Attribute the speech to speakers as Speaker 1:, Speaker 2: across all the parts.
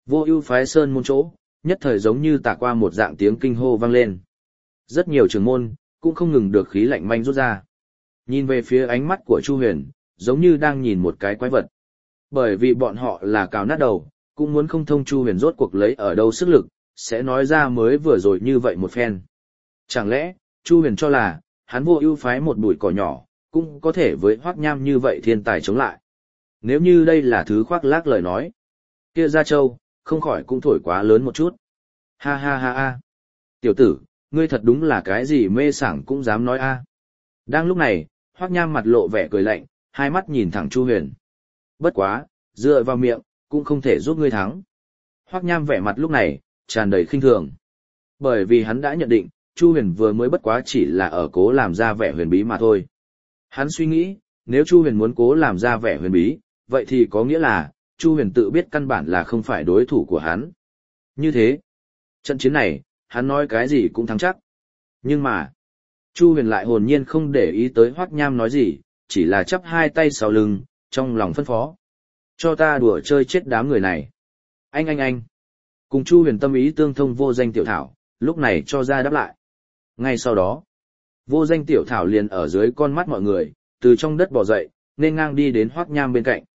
Speaker 1: Vô ưu phái sơn môn chỗ, nhất thời giống như tạc qua một dạng tiếng kinh hô vang lên. Rất nhiều trưởng môn, cũng không ngừng được khí lạnh manh rút ra. Nhìn về phía ánh mắt của Chu Huyền, giống như đang nhìn một cái quái vật. Bởi vì bọn họ là cào nát đầu, cũng muốn không thông Chu Huyền rốt cuộc lấy ở đâu sức lực, sẽ nói ra mới vừa rồi như vậy một phen. Chẳng lẽ, Chu Huyền cho là, hắn vô ưu phái một bụi cỏ nhỏ, cũng có thể với Hoắc Nham như vậy thiên tài chống lại. Nếu như đây là thứ khoác lác lời nói, kia Gia Châu, không khỏi cũng thổi quá lớn một chút. Ha ha ha ha. Tiểu tử, ngươi thật đúng là cái gì mê sảng cũng dám nói a. Đang lúc này, Hoắc Nham mặt lộ vẻ cười lạnh, hai mắt nhìn thẳng Chu Huyền. Bất quá, dựa vào miệng, cũng không thể giúp ngươi thắng. Hoắc Nham vẻ mặt lúc này, tràn đầy khinh thường. Bởi vì hắn đã nhận định, Chu Huyền vừa mới bất quá chỉ là ở cố làm ra vẻ huyền bí mà thôi. Hắn suy nghĩ, nếu Chu Huyền muốn cố làm ra vẻ huyền bí, vậy thì có nghĩa là, Chu Huyền tự biết căn bản là không phải đối thủ của hắn. Như thế, trận chiến này, hắn nói cái gì cũng thắng chắc. Nhưng mà, Chu Huyền lại hồn nhiên không để ý tới Hoắc Nham nói gì, chỉ là chắp hai tay sau lưng, trong lòng phân phó. Cho ta đùa chơi chết đám người này. Anh. Cùng Chu Huyền tâm ý tương thông vô danh tiểu thảo, lúc này cho ra đáp lại. Ngay sau đó, vô danh tiểu thảo liền ở dưới con mắt mọi người, từ trong đất bò dậy, nên ngang đi đến Hoắc Nham bên cạnh.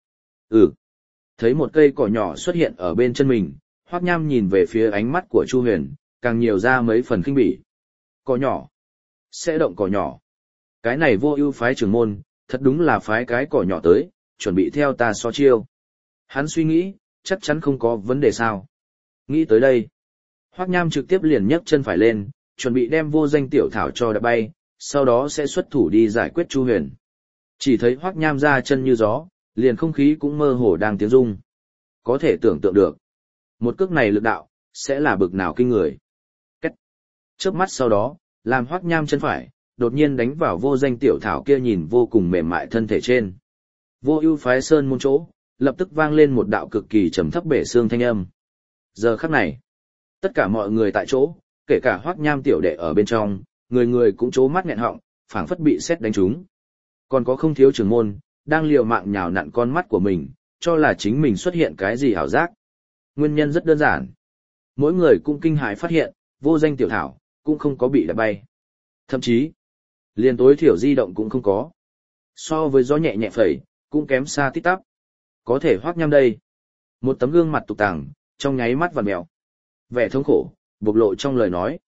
Speaker 1: Thấy một cây cỏ nhỏ xuất hiện ở bên chân mình, Hoắc Nham nhìn về phía ánh mắt của Chu Huyền, càng nhiều ra mấy phần khinh bỉ. Cỏ nhỏ? Sẽ động cỏ nhỏ? Cái này vô ưu phái trưởng môn, thật đúng là phái cái cỏ nhỏ tới, chuẩn bị theo ta so chiêu. Hắn suy nghĩ, chắc chắn không có vấn đề sao. Nghĩ tới đây, Hoắc Nham trực tiếp liền nhấc chân phải lên, chuẩn bị đem vô danh tiểu thảo cho đập bay, sau đó sẽ xuất thủ đi giải quyết Chu Huyền. Chỉ thấy Hoắc Nham ra chân như gió, liền không khí cũng mơ hồ đang tiếng rung. Có thể tưởng tượng được, một cước này lực đạo, sẽ là bực nào kinh người. Cách. Chớp mắt sau đó, làm Hoắc Nham chân phải, đột nhiên đánh vào vô danh tiểu thảo kia nhìn vô cùng mềm mại thân thể trên. Vô ưu phái sơn môn chỗ, lập tức vang lên một đạo cực kỳ trầm thấp bể xương thanh âm. Giờ khắc này, tất cả mọi người tại chỗ, kể cả Hoắc Nham tiểu đệ ở bên trong, người người cũng trố mắt nghẹn họng, phảng phất bị sét đánh trúng. Còn có không thiếu trưởng môn, đang liều mạng nhào nặn con mắt của mình, cho là chính mình xuất hiện cái gì ảo giác. Nguyên nhân rất đơn giản. Mỗi người cũng kinh hãi phát hiện, vô danh tiểu thảo, cũng không có bị đập bay. Thậm chí, liền tối thiểu di động cũng không có. So với gió nhẹ nhẹ phẩy, cũng kém xa tít tắp. Có thể Hoắc Nham đây. Một tấm gương mặt tục tàng, trong nháy mắt vằn mèo. Vẻ thống khổ, bộc lộ trong lời nói.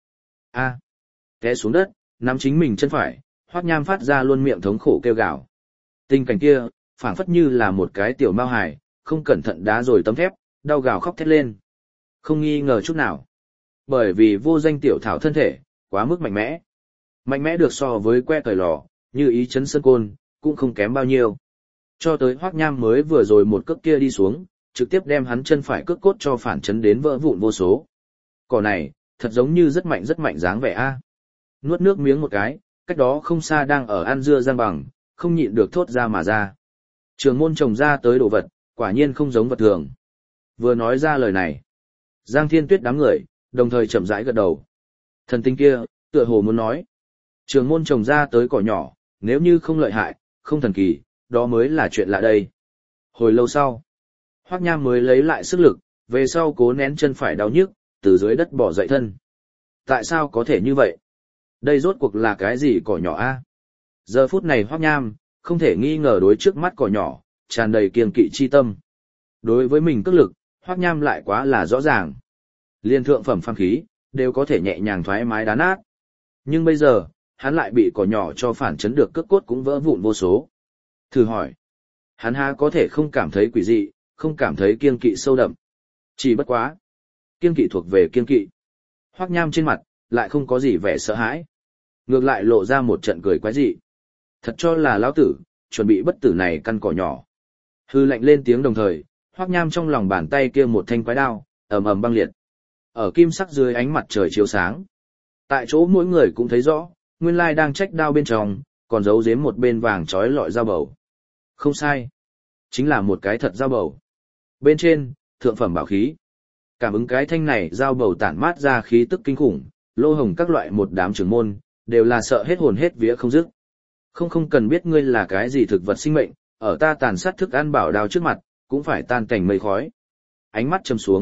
Speaker 1: Té xuống đất, nắm chính mình chân phải, Hoắc Nham phát ra luôn miệng thống khổ kêu gào. Tình cảnh kia, phảng phất như là một cái tiểu mao hài, không cẩn thận đá rồi tấm thép, đau gào khóc thét lên. Không nghi ngờ chút nào. Bởi vì vô danh tiểu thảo thân thể, quá mức mạnh mẽ. Mạnh mẽ được so với que cởi lò, như ý chấn sơn côn, cũng không kém bao nhiêu. Cho tới Hoắc Nham mới vừa rồi một cước kia đi xuống, trực tiếp đem hắn chân phải cước cốt cho phản chấn đến vỡ vụn vô số. Cỏ này, thật giống như rất mạnh dáng vẻ a. Nuốt nước miếng một cái, cách đó không xa đang ở ăn dưa Giang Bằng, không nhịn được thốt ra mà ra. Trường môn trồng ra tới đồ vật, quả nhiên không giống vật thường. Vừa nói ra lời này, Giang Thiên Tuyết đám người, đồng thời chậm rãi gật đầu. Thần tinh kia, tựa hồ muốn nói. Trường môn trồng ra tới cỏ nhỏ, nếu như không lợi hại, không thần kỳ, đó mới là chuyện lạ đây. Hồi lâu sau, Hoắc Nham mới lấy lại sức lực, về sau cố nén chân phải đau nhức, từ dưới đất bò dậy thân. Tại sao có thể như vậy? Đây rốt cuộc là cái gì cỏ nhỏ a? Giờ phút này Hoắc Nham, không thể nghi ngờ đối trước mắt cỏ nhỏ, tràn đầy kiêng kỵ chi tâm. Đối với mình cước lực, Hoắc Nham lại quá là rõ ràng. Liên thượng phẩm phàm khí, đều có thể nhẹ nhàng thoải mái đá nát. Nhưng bây giờ, hắn lại bị cỏ nhỏ cho phản chấn được cước cốt cũng vỡ vụn vô số. Thử hỏi, hắn há có thể không cảm thấy quỷ dị, không cảm thấy kiêng kỵ sâu đậm. Chỉ bất quá. Kiêng kỵ thuộc về kiêng kỵ. Hoắc Nham trên mặt, lại không có gì vẻ sợ hãi. Ngược lại lộ ra một trận cười quái dị. Thật cho là lão tử, chuẩn bị bất tử này căn cỏ nhỏ. Hư lạnh lên tiếng đồng thời, Hoắc Nham trong lòng bàn tay kia một thanh quái đao, ầm ầm băng liệt. Ở kim sắc dưới ánh mặt trời chiếu sáng. Tại chỗ mỗi người cũng thấy rõ, nguyên lai đang trách đao bên trong, còn giấu giếm một bên vàng trói lọi dao bầu. Không sai. Chính là một cái thật dao bầu. Bên trên, thượng phẩm bảo khí. Cảm ứng cái thanh này dao bầu tản mát ra khí tức kinh khủng, lô hồng các loại một đám trưởng môn, đều là sợ hết hồn hết vía không dứt. Không cần biết ngươi là cái gì thực vật sinh mệnh, ở ta tàn sát thức ăn bảo đao trước mặt, cũng phải tan cảnh mây khói. Ánh mắt châm xuống,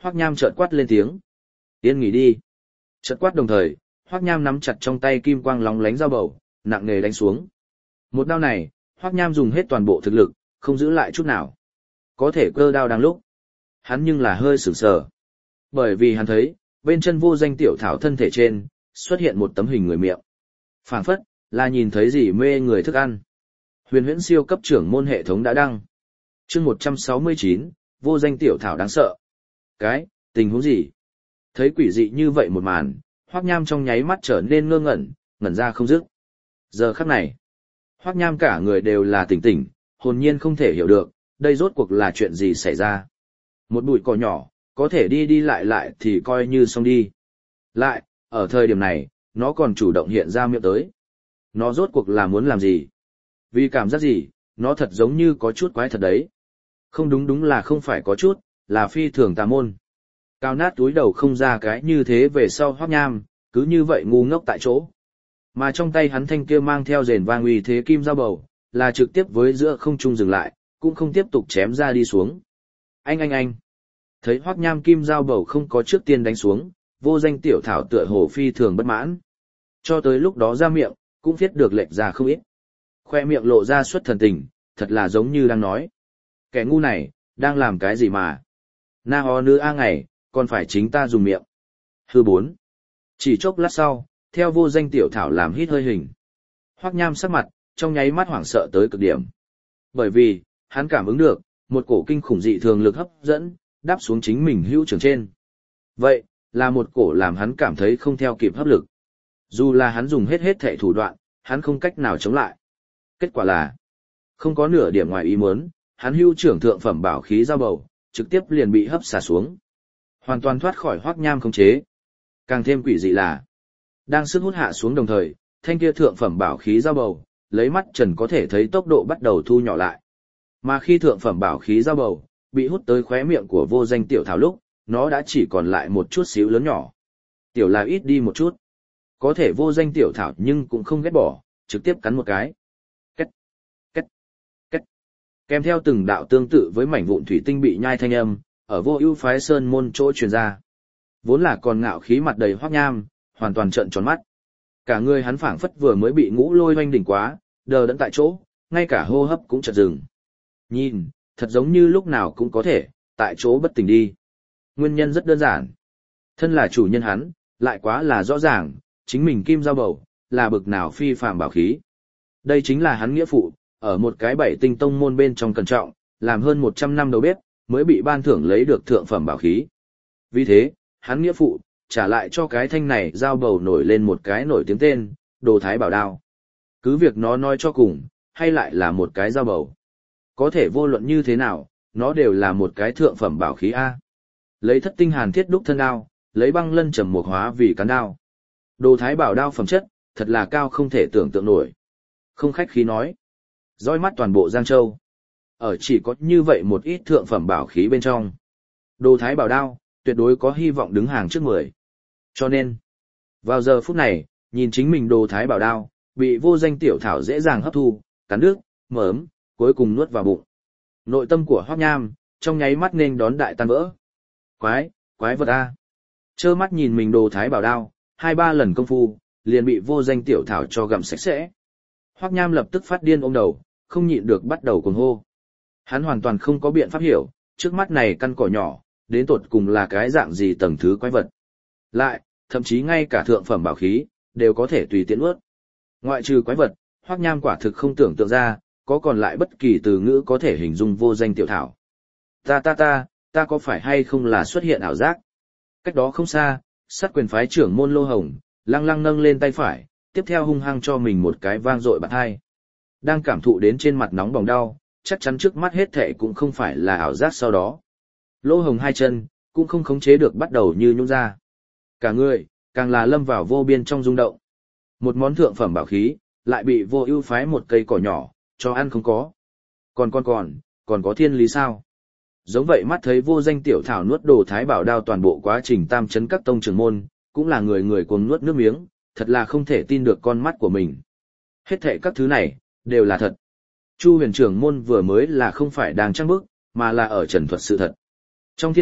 Speaker 1: Hoắc Nham chợt quát lên tiếng. Yên nghỉ đi. Chợt quát đồng thời, Hoắc Nham nắm chặt trong tay kim quang lóng lánh dao bầu, nặng nề đánh xuống. Một đao này, Hoắc Nham dùng hết toàn bộ thực lực, không giữ lại chút nào. Có thể cơ đao đang lúc. Hắn nhưng là hơi sửng sờ. Bởi vì hắn thấy, bên chân vô danh tiểu thảo thân thể trên, xuất hiện một tấm hình người miệng. Phảng phất, là nhìn thấy gì mê người thức ăn. Huyền huyễn siêu cấp trưởng môn hệ thống đã đăng. Chương 169, vô danh tiểu thảo đáng sợ. Cái, tình huống gì? Thấy quỷ dị như vậy một màn, Hoắc Nham trong nháy mắt trở nên ngơ ngẩn ra không dứt. Giờ khắc này, Hoắc Nham cả người đều là tỉnh tỉnh, hồn nhiên không thể hiểu được, đây rốt cuộc là chuyện gì xảy ra. Một bụi cỏ nhỏ, có thể đi đi lại thì coi như xong đi. Lại, ở thời điểm này, nó còn chủ động hiện ra miệng tới. Nó rốt cuộc là muốn làm gì? Vì cảm giác gì, nó thật giống như có chút quái thật đấy. Không đúng là không phải có chút, là phi thường tà môn. Cao nát túi đầu không ra cái như thế về sau Hoắc Nham, cứ như vậy ngu ngốc tại chỗ. Mà trong tay hắn thanh kia mang theo rền vang uy thế kim dao bầu, là trực tiếp với giữa không trung dừng lại, cũng không tiếp tục chém ra đi xuống. Anh. Thấy Hoắc Nham kim dao bầu không có trước tiên đánh xuống, vô danh tiểu thảo tựa hồ phi thường bất mãn. Cho tới lúc đó ra miệng, cũng viết được lệch ra không ít. Khoe miệng lộ ra xuất thần tình, thật là giống như đang nói. Kẻ ngu này, đang làm cái gì mà? Na ho nữ a ngày, còn phải chính ta dùng miệng. Hư 4. Chỉ chốc lát sau, theo vô danh tiểu thảo làm hít hơi hình. Hoắc Nham sắc mặt, trong nháy mắt hoảng sợ tới cực điểm. Bởi vì, hắn cảm ứng được, một cổ kinh khủng dị thường lực hấp dẫn, đáp xuống chính mình hữu trường trên. Vậy, là một cổ làm hắn cảm thấy không theo kịp hấp lực. Dù là hắn dùng hết thảy thủ đoạn, hắn không cách nào chống lại. Kết quả là, không có nửa điểm ngoài ý muốn, hắn hữu trưởng thượng phẩm bảo khí dao bầu, trực tiếp liền bị hấp xả xuống. Hoàn toàn thoát khỏi Hoắc Nham khống chế. Càng thêm quỷ dị là, đang sức hút hạ xuống đồng thời, thanh kia thượng phẩm bảo khí dao bầu, lấy mắt trần có thể thấy tốc độ bắt đầu thu nhỏ lại. Mà khi thượng phẩm bảo khí dao bầu, bị hút tới khóe miệng của vô danh tiểu thảo lúc, nó đã chỉ còn lại một chút xíu lớn nhỏ. Tiểu là ít đi một chút. Có thể vô danh tiểu thảo nhưng cũng không ghét bỏ, trực tiếp cắn một cái. Két, két, két. Kèm theo từng đạo tương tự với mảnh vụn thủy tinh bị nhai thanh âm, ở vô ưu phái sơn môn chỗ truyền ra. Vốn là còn ngạo khí mặt đầy Hoắc Nham, hoàn toàn trợn tròn mắt. Cả người hắn phảng phất vừa mới bị ngũ lôi hoanh đỉnh quá, đờ đẫn tại chỗ, ngay cả hô hấp cũng chợt dừng. Nhìn, thật giống như lúc nào cũng có thể, tại chỗ bất tỉnh đi. Nguyên nhân rất đơn giản. Thân là chủ nhân hắn, lại quá là rõ ràng, chính mình kim dao bầu, là bực nào phi phàm bảo khí. Đây chính là hắn nghĩa phụ, ở một cái bảy tinh tông môn bên trong cẩn trọng, làm hơn 100 năm đầu bếp, mới bị ban thưởng lấy được thượng phẩm bảo khí. Vì thế, hắn nghĩa phụ, trả lại cho cái thanh này dao bầu nổi lên một cái nổi tiếng tên, Đồ Thái Bảo Đao. Cứ việc nó nói cho cùng, hay lại là một cái dao bầu. Có thể vô luận như thế nào, nó đều là một cái thượng phẩm bảo khí A. Lấy thất tinh hàn thiết đúc thân đao, lấy băng lân trầm mục hóa vì cán đao. Đồ Thái Bảo Đao phẩm chất, thật là cao không thể tưởng tượng nổi. Không khách khí nói. Dõi mắt toàn bộ Giang Châu. Ở chỉ có như vậy một ít thượng phẩm bảo khí bên trong. Đồ Thái Bảo Đao, tuyệt đối có hy vọng đứng hàng trước 10. Cho nên, vào giờ phút này, nhìn chính mình Đồ Thái Bảo Đao, bị vô danh tiểu thảo dễ dàng hấp thu, cắn đứt, mớm, cuối cùng nuốt vào bụng. Nội tâm của Hoắc Nham, trong nháy mắt nên đón đại tan vỡ. Quái vật a. Trơ mắt nhìn mình Đồ Thái Bảo Đao, 2-3 lần công phu, liền bị vô danh tiểu thảo cho gặm sạch sẽ. Hoắc Nham lập tức phát điên ôm đầu, không nhịn được bắt đầu cuồng hô. Hắn hoàn toàn không có biện pháp hiểu, trước mắt này căn cỏ nhỏ, đến tột cùng là cái dạng gì tầng thứ quái vật. Lại, thậm chí ngay cả thượng phẩm bảo khí, đều có thể tùy tiện nuốt. Ngoại trừ quái vật, Hoắc Nham quả thực không tưởng tượng ra, có còn lại bất kỳ từ ngữ có thể hình dung vô danh tiểu thảo. Ta có phải hay không là xuất hiện ảo giác? Cách đó không xa, sát quyền phái trưởng môn Lô Hồng, lăng lăng nâng lên tay phải, tiếp theo hung hăng cho mình một cái vang dội bạt hai. Đang cảm thụ đến trên mặt nóng bỏng đau, chắc chắn trước mắt hết thệ cũng không phải là ảo giác sau đó. Lô Hồng hai chân, cũng không khống chế được bắt đầu như nhũn ra. Cả người, càng là lâm vào vô biên trong rung động. Một món thượng phẩm bảo khí, lại bị vô ưu phái một cây cỏ nhỏ, cho ăn không có. Còn có thiên lý sao? Giống vậy mắt thấy vô danh tiểu thảo nuốt Đồ Thái Bảo Đao toàn bộ quá trình tam chấn các tông trưởng môn, cũng là người cuồng nuốt nước miếng, thật là không thể tin được con mắt của mình. Hết thệ các thứ này, đều là thật. Chu Huyền trưởng môn vừa mới là không phải đang trăng bức, mà là ở trần thuật sự thật. Trong thiên địa,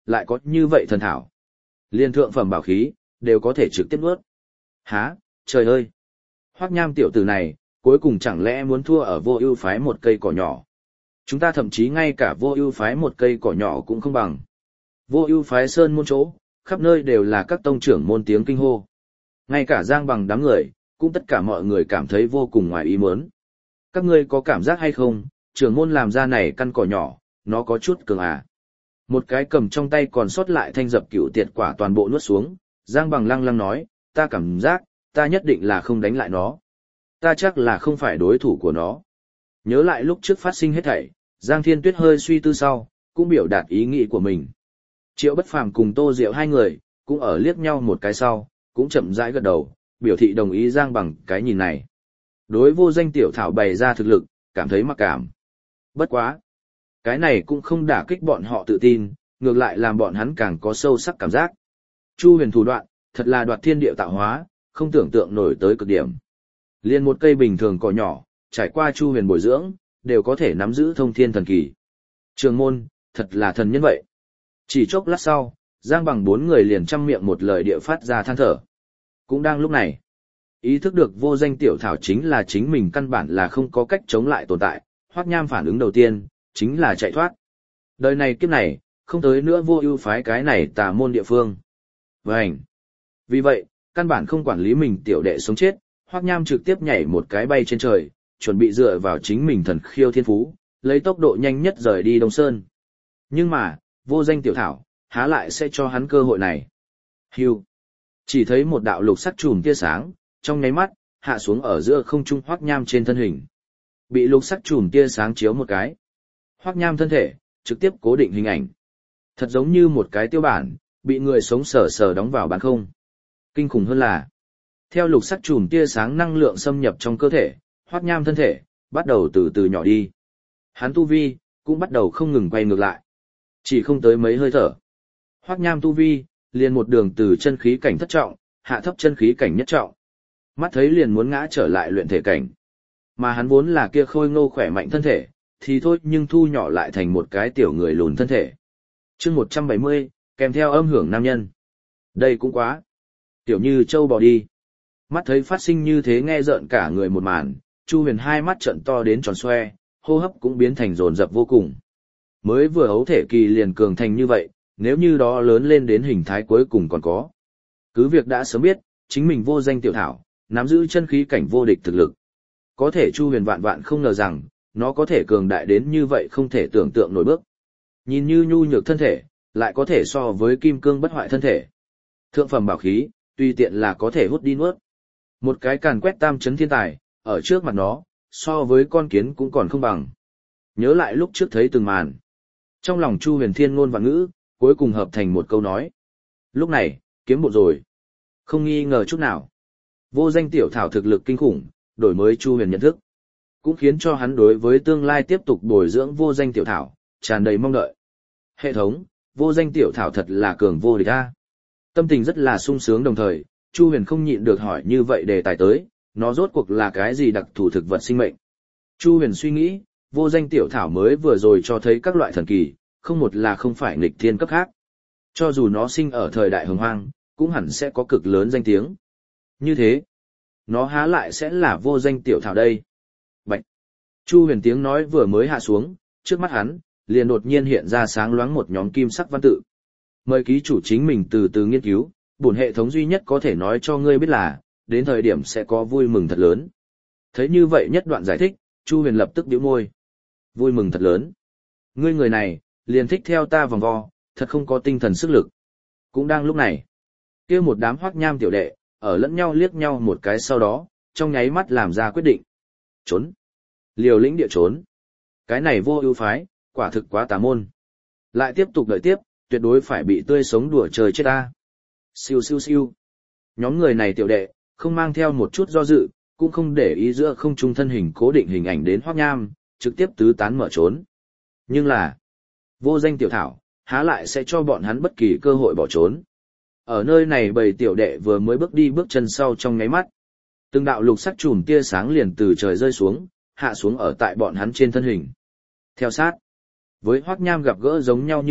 Speaker 1: lại có như vậy thần thảo. Liên thượng phẩm bảo khí, đều có thể trực tiếp nuốt. Há, trời ơi! Hoắc Nham tiểu tử này, cuối cùng chẳng lẽ muốn thua ở Vô Ưu phái một cây cỏ nhỏ. Chúng ta thậm chí ngay cả Vô Ưu phái một cây cỏ nhỏ cũng không bằng. Vô Ưu phái sơn môn chỗ, khắp nơi đều là các tông trưởng môn tiếng kinh hô. Ngay cả Giang Bằng đám người, cũng tất cả mọi người cảm thấy vô cùng ngoài ý muốn. Các ngươi có cảm giác hay không, trưởng môn làm ra này căn cỏ nhỏ, nó có chút cường à. Một cái cầm trong tay còn sót lại thanh dập cửu tiệt quả toàn bộ nuốt xuống, Giang Bằng lăng lăng nói, ta cảm giác, ta nhất định là không đánh lại nó. Ta chắc là không phải đối thủ của nó. Nhớ lại lúc trước phát sinh hết thảy, Giang Thiên Tuyết hơi suy tư sau, cũng biểu đạt ý nghĩ của mình. Triệu Bất Phàm cùng Tô Diệu hai người, cũng ở liếc nhau một cái sau, cũng chậm rãi gật đầu, biểu thị đồng ý Giang Bằng cái nhìn này. Đối vô danh tiểu thảo bày ra thực lực, cảm thấy mặc cảm. Bất quá. Cái này cũng không đả kích bọn họ tự tin, ngược lại làm bọn hắn càng có sâu sắc cảm giác. Chu Huyền thủ đoạn, thật là đoạt thiên địa tạo hóa, không tưởng tượng nổi tới cực điểm. Liên một cây bình thường cỏ nhỏ, trải qua Chu Huyền bồi dưỡng, đều có thể nắm giữ thông thiên thần kỳ. Trường môn, thật là thần nhân vậy. Chỉ chốc lát sau, Giang Bằng bốn người liền trăm miệng một lời địa phát ra than thở. Cũng đang lúc này, ý thức được vô danh tiểu thảo chính là chính mình căn bản là không có cách chống lại tồn tại, Hoắc Nham phản ứng đầu tiên, chính là chạy thoát. Đời này kiếp này, không tới nữa Vô Ưu phái cái này tà môn địa phương. Vành. Vì vậy, căn bản không quản lý mình tiểu đệ sống chết, Hoắc Nham trực tiếp nhảy một cái bay trên trời, chuẩn bị dựa vào chính mình thần khiêu thiên phú, lấy tốc độ nhanh nhất rời đi Đông Sơn. Nhưng mà, vô danh tiểu thảo, há lại sẽ cho hắn cơ hội này. Hưu. Chỉ thấy một đạo lục sắc chùm tia sáng, trong nháy mắt, hạ xuống ở giữa không trung Hoắc Nham trên thân hình. Bị lục sắc chùm tia sáng chiếu một cái. Hoắc Nham thân thể, trực tiếp cố định hình ảnh. Thật giống như một cái tiêu bản, bị người sống sờ sờ đóng vào bán không. Kinh khủng hơn là, theo lục sắc chùm tia sáng năng lượng xâm nhập trong cơ thể, Hoắc Nham thân thể, bắt đầu từ từ nhỏ đi. Hắn tu vi, cũng bắt đầu không ngừng quay ngược lại. Chỉ không tới mấy hơi thở. Hoắc Nham tu vi, liền một đường từ chân khí cảnh thất trọng, hạ thấp chân khí cảnh nhất trọng. Mắt thấy liền muốn ngã trở lại luyện thể cảnh. Mà hắn vốn là kia khôi ngô khỏe mạnh thân thể, thì thôi nhưng thu nhỏ lại thành một cái tiểu người lùn thân thể. chương 170, kèm theo âm hưởng nam nhân. Đây cũng quá. Tiểu như trâu bò đi. Mắt thấy phát sinh như thế nghe rợn cả người một màn, Chu Huyền hai mắt trợn to đến tròn xoe, hô hấp cũng biến thành dồn dập vô cùng. Mới vừa hấu thể kỳ liền cường thành như vậy, nếu như đó lớn lên đến hình thái cuối cùng còn có. Cứ việc đã sớm biết, chính mình vô danh tiểu thảo, nắm giữ chân khí cảnh vô địch thực lực. Có thể Chu Huyền vạn vạn không ngờ rằng, nó có thể cường đại đến như vậy không thể tưởng tượng nổi bước. Nhìn như nhu nhược thân thể, lại có thể so với kim cương bất hoại thân thể. Thượng phẩm bảo khí, tùy tiện là có thể hút đi nuốt. Một cái càn quét tam chấn thiên tài, ở trước mặt nó, so với con kiến cũng còn không bằng. Nhớ lại lúc trước thấy từng màn. Trong lòng Chu Huyền thiên ngôn và ngữ, cuối cùng hợp thành một câu nói. Lúc này, kiếm bộ rồi. Không nghi ngờ chút nào. Vô danh tiểu thảo thực lực kinh khủng, đổi mới Chu Huyền nhận thức. Cũng khiến cho hắn đối với tương lai tiếp tục bồi dưỡng vô danh tiểu thảo, tràn đầy mong đợi. Hệ thống, vô danh tiểu thảo thật là cường vô địch a. Tâm tình rất là sung sướng đồng thời, Chu Huyền không nhịn được hỏi như vậy đề tài tới, nó rốt cuộc là cái gì đặc thù thực vật sinh mệnh. Chu Huyền suy nghĩ, vô danh tiểu thảo mới vừa rồi cho thấy các loại thần kỳ, không một là không phải nghịch thiên cấp khác. Cho dù nó sinh ở thời đại hồng hoang, cũng hẳn sẽ có cực lớn danh tiếng. Như thế, nó há lại sẽ là vô danh tiểu thảo đây. Bạch. Chu Huyền tiếng nói vừa mới hạ xuống, trước mắt hắn, liền đột nhiên hiện ra sáng loáng một nhóm kim sắc văn tự. Mời ký chủ chính mình từ từ nghiên cứu, bổn hệ thống duy nhất có thể nói cho ngươi biết là, đến thời điểm sẽ có vui mừng thật lớn. Thấy như vậy nhất đoạn giải thích, Chu Huyền lập tức bĩu môi. Vui mừng thật lớn. Ngươi người này, liền thích theo ta vòng vo, thật không có tinh thần sức lực. Cũng đang lúc này, kia một đám Hoắc Nham tiểu đệ, ở lẫn nhau liếc nhau một cái sau đó, trong nháy mắt làm ra quyết định. Trốn. Liều lĩnh địa trốn. Cái này Vô Ưu phái, quả thực quá tà môn. Lại tiếp tục đợi tiếp, tuyệt đối phải bị tươi sống đùa trời chết ta. Siêu siêu siêu. Nhóm người này tiểu đệ, không mang theo một chút do dự, cũng không để ý giữa không trung thân hình cố định hình ảnh đến Hoắc Nham, trực tiếp tứ tán mở trốn. Nhưng là, vô danh tiểu thảo, há lại sẽ cho bọn hắn bất kỳ cơ hội bỏ trốn. Ở nơi này bầy tiểu đệ vừa mới bước đi bước chân sau trong nháy mắt. Từng đạo lục sắc chùm tia sáng liền từ trời rơi xuống, hạ xuống ở tại bọn hắn trên thân hình. Theo sát, với Hoắc Nham gặp gỡ giống nhau như lúc,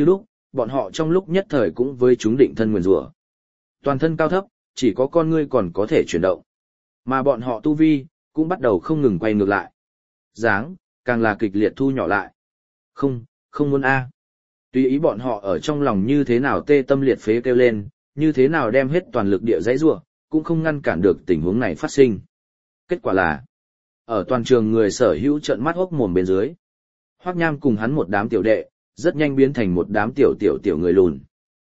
Speaker 1: bọn họ trong lúc nhất thời cũng với chúng định thân nguyền rủa. Toàn thân cao thấp, chỉ có con ngươi còn có thể chuyển động. Mà bọn họ tu vi, cũng bắt đầu không ngừng quay ngược lại. Dáng, càng là kịch liệt thu nhỏ lại. Không, không muốn a. Tùy ý bọn họ ở trong lòng như thế nào tê tâm liệt phế kêu lên, như thế nào đem hết toàn lực địa dãy rủa, cũng không ngăn cản được tình huống này phát sinh. Kết quả là, ở toàn trường người sở hữu trợn mắt hốc mồm bên dưới, Hoắc Nham cùng hắn một đám tiểu đệ, rất nhanh biến thành một đám tiểu người lùn.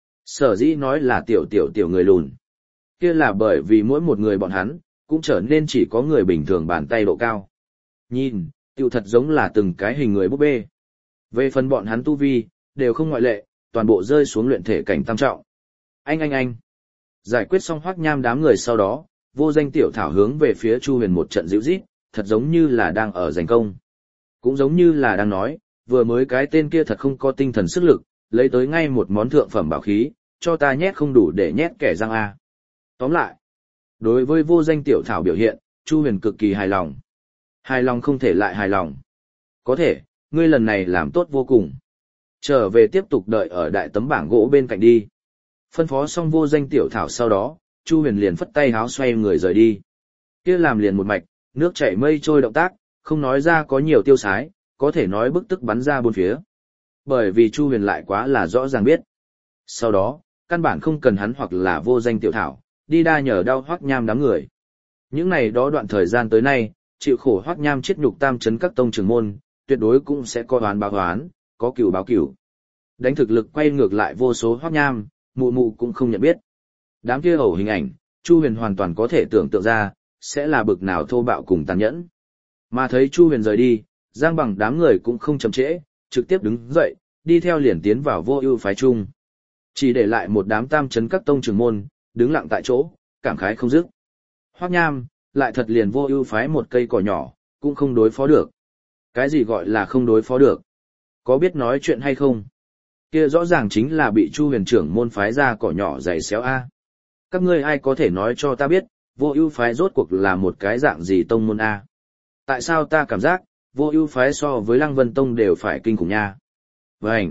Speaker 1: Sở dĩ nói là tiểu người lùn, kia là bởi vì mỗi một người bọn hắn, cũng trở nên chỉ có người bình thường bàn tay độ cao. Nhìn, tiểu thật giống là từng cái hình người búp bê. Về phần bọn hắn tu vi, đều không ngoại lệ, toàn bộ rơi xuống luyện thể cảnh tam trọng. Anh. Giải quyết xong Hoắc Nham đám người sau đó, Vô Danh tiểu thảo hướng về phía Chu Huyền một trận dịu rít, thật giống như là đang ở giành công. Cũng giống như là đang nói, vừa mới cái tên kia thật không có tinh thần sức lực, lấy tới ngay một món thượng phẩm bảo khí, cho ta nhét không đủ để nhét kẻ răng a. Tóm lại, đối với Vô Danh tiểu thảo biểu hiện, Chu Huyền cực kỳ hài lòng. Hài lòng không thể lại hài lòng. Có thể, ngươi lần này làm tốt vô cùng. Trở về tiếp tục đợi ở đại tấm bảng gỗ bên cạnh đi. Phân phó xong Vô Danh tiểu thảo sau đó, Chu Huyền liền phất tay háo xoay người rời đi. Kia làm liền một mạch, nước chảy mây trôi động tác, không nói ra có nhiều tiêu sái, có thể nói bức tức bắn ra bốn phía. Bởi vì Chu Huyền lại quá là rõ ràng biết. Sau đó, căn bản không cần hắn hoặc là Vô Danh tiểu thảo, đi đa nhờ đau Hoắc Nham đám người. Những này đó đoạn thời gian tới nay, chịu khổ Hoắc Nham chết nhục tam chấn các tông trưởng môn, tuyệt đối cũng sẽ có oán báo oán, có cừu báo cừu. Đánh thực lực quay ngược lại vô số Hoắc Nham, mụ cũng không nhận biết. Đám kia ẩu hình ảnh, Chu Huyền hoàn toàn có thể tưởng tượng ra, sẽ là bực nào thô bạo cùng tàn nhẫn. Mà thấy Chu Huyền rời đi, Giang Bằng đám người cũng không chậm trễ, trực tiếp đứng dậy, đi theo liền tiến vào Vô Ưu phái chung. Chỉ để lại một đám tam chấn các tông trưởng môn, đứng lặng tại chỗ, cảm khái không dứt. Hoắc Nham, lại thật liền Vô Ưu phái một cây cỏ nhỏ, cũng không đối phó được. Cái gì gọi là không đối phó được? Có biết nói chuyện hay không? Kia rõ ràng chính là bị Chu Huyền trưởng môn phái ra cỏ nhỏ dày xéo a. Các ngươi ai có thể nói cho ta biết, Vô Ưu phái rốt cuộc là một cái dạng gì tông môn a? Tại sao ta cảm giác, Vô Ưu phái so với Lăng Vân tông đều phải kinh khủng nha? Vành.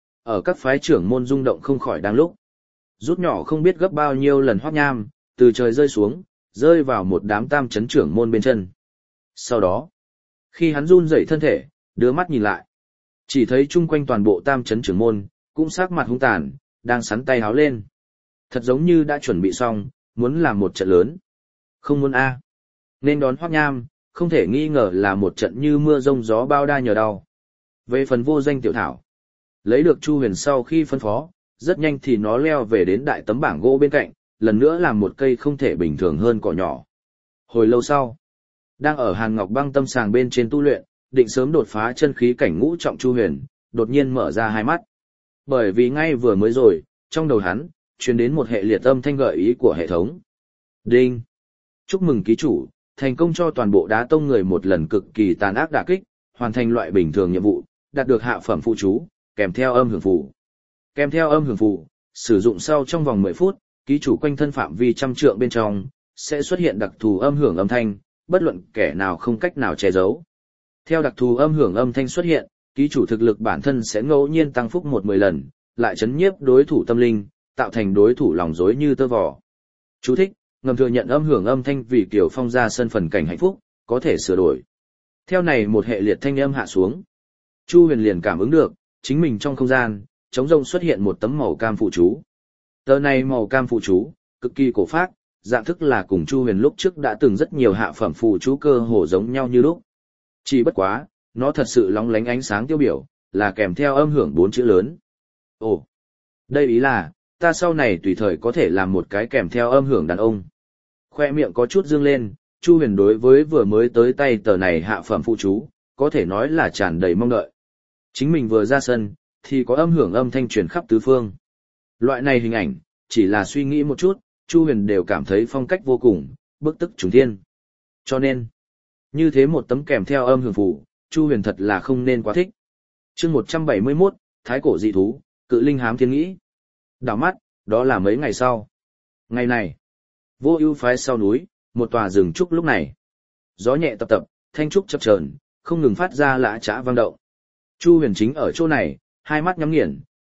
Speaker 1: Ở các phái trưởng môn rung động không khỏi đang lúc. Rút nhỏ không biết gấp bao nhiêu lần Hoắc Nham, từ trời rơi xuống, rơi vào một đám tam chấn trưởng môn bên chân. Sau đó, khi hắn run rẩy thân thể, đưa mắt nhìn lại, chỉ thấy chung quanh toàn bộ tam chấn trưởng môn, cũng sắc mặt hung tàn, đang sắn tay háo lên. Thật giống như đã chuẩn bị xong, muốn làm một trận lớn. Không muốn a. Nên đón Hoắc Nham, không thể nghi ngờ là một trận như mưa rông gió bao đa nhờ đau. Về phần Vô Danh tiểu thảo, lấy được Chu Huyền sau khi phân phó, rất nhanh thì nó leo về đến đại tấm bảng gỗ bên cạnh, lần nữa làm một cây không thể bình thường hơn cỏ nhỏ. Hồi lâu sau, đang ở Hàn Ngọc Băng tâm sàng bên trên tu luyện, định sớm đột phá chân khí cảnh ngũ trọng Chu Huyền, đột nhiên mở ra hai mắt. Bởi vì ngay vừa mới rồi, trong đầu hắn, truyền đến một hệ liệt âm thanh gợi ý của hệ thống. Đinh! Chúc mừng ký chủ, thành công cho toàn bộ Đá Tông người một lần cực kỳ tàn ác đả kích, hoàn thành loại bình thường nhiệm vụ, đạt được hạ phẩm phụ chú, kèm theo âm hưởng phù. Kèm theo âm hưởng phù, sử dụng sau trong vòng 10 phút, ký chủ quanh thân phạm vi trăm trượng bên trong, sẽ xuất hiện đặc thù âm hưởng âm thanh, bất luận kẻ nào không cách nào che giấu. Theo đặc thù âm hưởng âm thanh xuất hiện, ký chủ thực lực bản thân sẽ ngẫu nhiên tăng phúc 10 lần, lại chấn nhiếp đối thủ tâm linh, tạo thành đối thủ lòng rối như tơ vò. Chú thích, ngầm thừa nhận âm hưởng âm thanh vì Kiều Phong ra sân phần cảnh hạnh phúc, có thể sửa đổi. Theo này một hệ liệt thanh âm hạ xuống, Chu Huyền liền cảm ứng được, chính mình trong không gian, trống rông xuất hiện một tấm màu cam phụ chú. Tờ này màu cam phụ chú, cực kỳ cổ phác, dạng thức là cùng Chu Huyền lúc trước đã từng rất nhiều hạ phẩm phụ chú cơ hồ giống nhau như lúc. Chỉ bất quá, nó thật sự lóng lánh ánh sáng tiêu biểu, là kèm theo âm hưởng 4 chữ lớn. Ồ, đây ý là, ta sau này tùy thời có thể làm một cái kèm theo âm hưởng đàn ông. Khoe miệng có chút dương lên, Chu Huyền đối với vừa mới tới tay tờ này hạ phẩm phụ chú, có thể nói là tràn đầy mong đợi. Chính mình vừa ra sân, thì có âm hưởng âm thanh truyền khắp tứ phương. Loại này hình ảnh, chỉ là suy nghĩ một chút, Chu Huyền đều cảm thấy phong cách vô cùng, bức tức trùng thiên. Cho nên, như thế một tấm kèm theo âm hưởng phù, Chu Huyền thật là không nên quá thích. Chương 171, Thái cổ dị thú, Cự linh hám thiên nghĩ. Đảo mắt, đó là mấy ngày sau. Ngày này, Vô Ưu phái sau núi, một tòa rừng trúc lúc này. Gió nhẹ tập tập, thanh trúc chập chờn, không ngừng phát ra lã chã vang động. Chu Huyền chính ở chỗ này, hai mắt nhắm nghiền,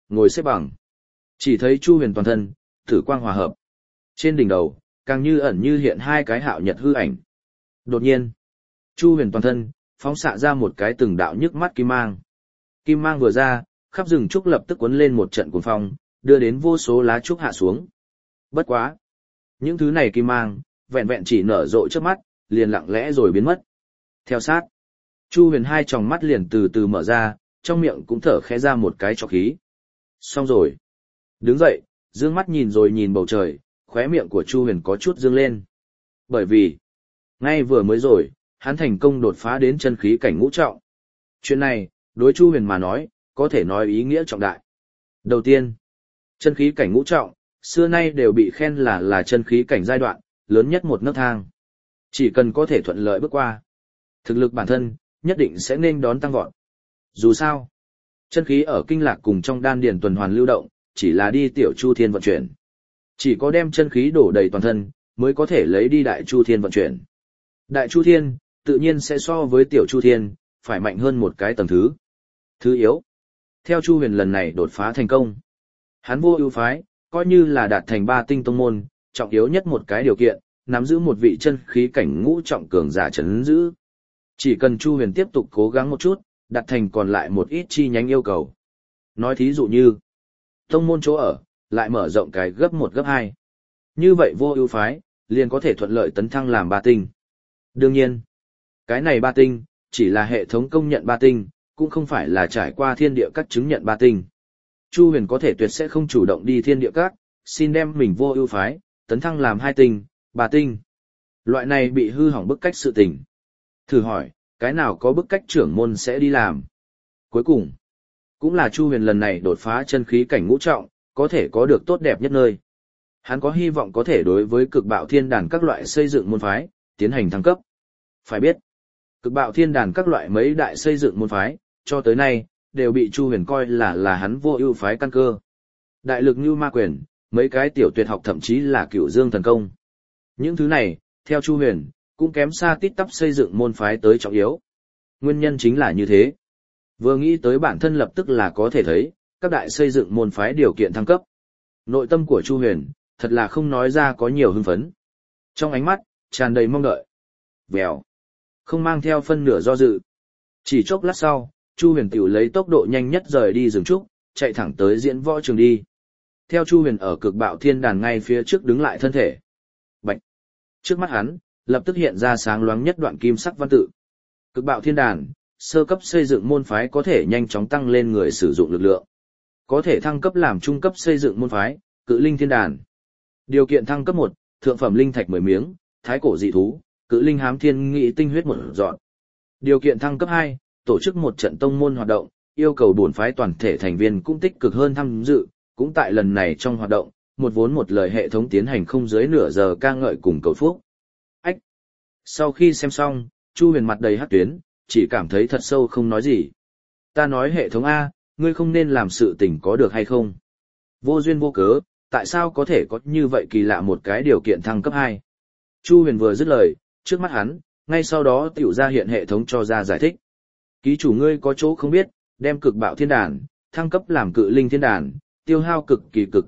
Speaker 1: ngồi xếp bằng. Chỉ thấy Chu Huyền toàn thân, tử quang hòa hợp. Trên đỉnh đầu, càng như ẩn như hiện hai cái hạo nhật hư ảnh. Đột nhiên, Chu Huyền toàn thân, phóng xạ ra một cái từng đạo nhức mắt kim mang. Kim mang vừa ra, khắp rừng trúc lập tức cuốn lên một trận cuồng phong, đưa đến vô số lá trúc hạ xuống. Bất quá. Những thứ này kim mang, vẹn vẹn chỉ nở rộ trước mắt, liền lặng lẽ rồi biến mất. Theo sát, Chu Huyền hai tròng mắt liền từ từ mở ra, trong miệng cũng thở khẽ ra một cái trọc khí. Xong rồi. Đứng dậy, dương mắt nhìn rồi nhìn bầu trời, khóe miệng của Chu Huyền có chút dương lên. Bởi vì, ngay vừa mới rồi, hắn thành công đột phá đến chân khí cảnh ngũ trọng. Chuyện này, đối Chu Huyền mà nói, có thể nói ý nghĩa trọng đại. Đầu tiên, chân khí cảnh ngũ trọng, xưa nay đều bị khen là chân khí cảnh giai đoạn, lớn nhất một nấc thang. Chỉ cần có thể thuận lợi bước qua, thực lực bản thân, nhất định sẽ nên đón tăng vọt. Dù sao, chân khí ở kinh lạc cùng trong đan điền tuần hoàn lưu động, chỉ là đi tiểu chu thiên vận chuyển. Chỉ có đem chân khí đổ đầy toàn thân, mới có thể lấy đi đại chu thiên vận chuyển. Đại chu thiên, tự nhiên sẽ so với tiểu chu thiên, phải mạnh hơn một cái tầng thứ. Thứ yếu. Theo Chu Huyền lần này đột phá thành công. Hắn vô ưu phái, coi như là đạt thành 3 tinh tông môn, trọng yếu nhất một cái điều kiện, nắm giữ một vị chân khí cảnh ngũ trọng cường giả chấn giữ. Chỉ cần Chu Huyền tiếp tục cố gắng một chút, đạt thành còn lại một ít chi nhánh yêu cầu. Nói thí dụ như, tông môn chỗ ở, lại mở rộng cái gấp 1 gấp 2. Như vậy vô ưu phái, liền có thể thuận lợi tấn thăng làm 3 tinh. Đương nhiên, cái này 3 tinh, chỉ là hệ thống công nhận 3 tinh, cũng không phải là trải qua thiên địa các chứng nhận 3 tinh. Chu Huyền có thể tuyệt sẽ không chủ động đi thiên địa các, xin đem mình vô ưu phái, tấn thăng làm 2 tinh, 3 tinh. Loại này bị hư hỏng bức cách sự tình. Thử hỏi, cái nào có bức cách trưởng môn sẽ đi làm? Cuối cùng, cũng là Chu Huyền lần này đột phá chân khí cảnh ngũ trọng, có thể có được tốt đẹp nhất nơi. Hắn có hy vọng có thể đối với cực bạo thiên đàn các loại xây dựng môn phái, tiến hành thăng cấp. Phải biết, cực bạo thiên đàn các loại mấy đại xây dựng môn phái, cho tới nay, đều bị Chu Huyền coi là hắn vô ưu phái căn cơ. Đại lực như ma quyền, mấy cái tiểu tuyệt học thậm chí là cửu dương thần công. Những thứ này, theo Chu Huyền, cũng kém xa tít tắp xây dựng môn phái tới trọng yếu. Nguyên nhân chính là như thế. Vừa nghĩ tới bản thân lập tức là có thể thấy, các đại xây dựng môn phái điều kiện thăng cấp. Nội tâm của Chu Huyền, thật là không nói ra có nhiều hưng phấn. Trong ánh mắt, tràn đầy mong đợi. Vèo. Không mang theo phân nửa do dự. Chỉ chốc lát sau, Chu Huyền tiểu lấy tốc độ nhanh nhất rời đi rừng trúc, chạy thẳng tới diễn võ trường đi. Theo Chu Huyền ở cực bạo thiên đàn ngay phía trước đứng lại thân thể. Bạch. Trước mắt hắn, lập tức hiện ra sáng loáng nhất đoạn kim sắc văn tự. Cực bạo thiên đàn, sơ cấp xây dựng môn phái có thể nhanh chóng tăng lên người sử dụng lực lượng. Có thể thăng cấp làm trung cấp xây dựng môn phái, cự linh thiên đàn. Điều kiện thăng cấp 1, thượng phẩm linh thạch 10 miếng, thái cổ dị thú, cự linh hám thiên nghị tinh huyết 1 dọn. Điều kiện thăng cấp 2, tổ chức một trận tông môn hoạt động, yêu cầu bổn phái toàn thể thành viên cũng tích cực hơn tham dự, cũng tại lần này trong hoạt động, một vốn một lời hệ thống tiến hành không dưới nửa giờ ca ngợi cùng cầu phúc. Ách! Sau khi xem xong, Chu Huyền mặt đầy hắc tuyến, chỉ cảm thấy thật sâu không nói gì. Ta nói hệ thống A, ngươi không nên làm sự tình có được hay không? Vô duyên vô cớ, tại sao có thể có như vậy kỳ lạ một cái điều kiện thăng cấp 2? Chu Huyền vừa dứt lời, trước mắt hắn, ngay sau đó tiểu ra hiện hệ thống cho ra giải thích. Ký chủ ngươi có chỗ không biết, đem cực bạo thiên đàn, thăng cấp làm cự linh thiên đàn, tiêu hao cực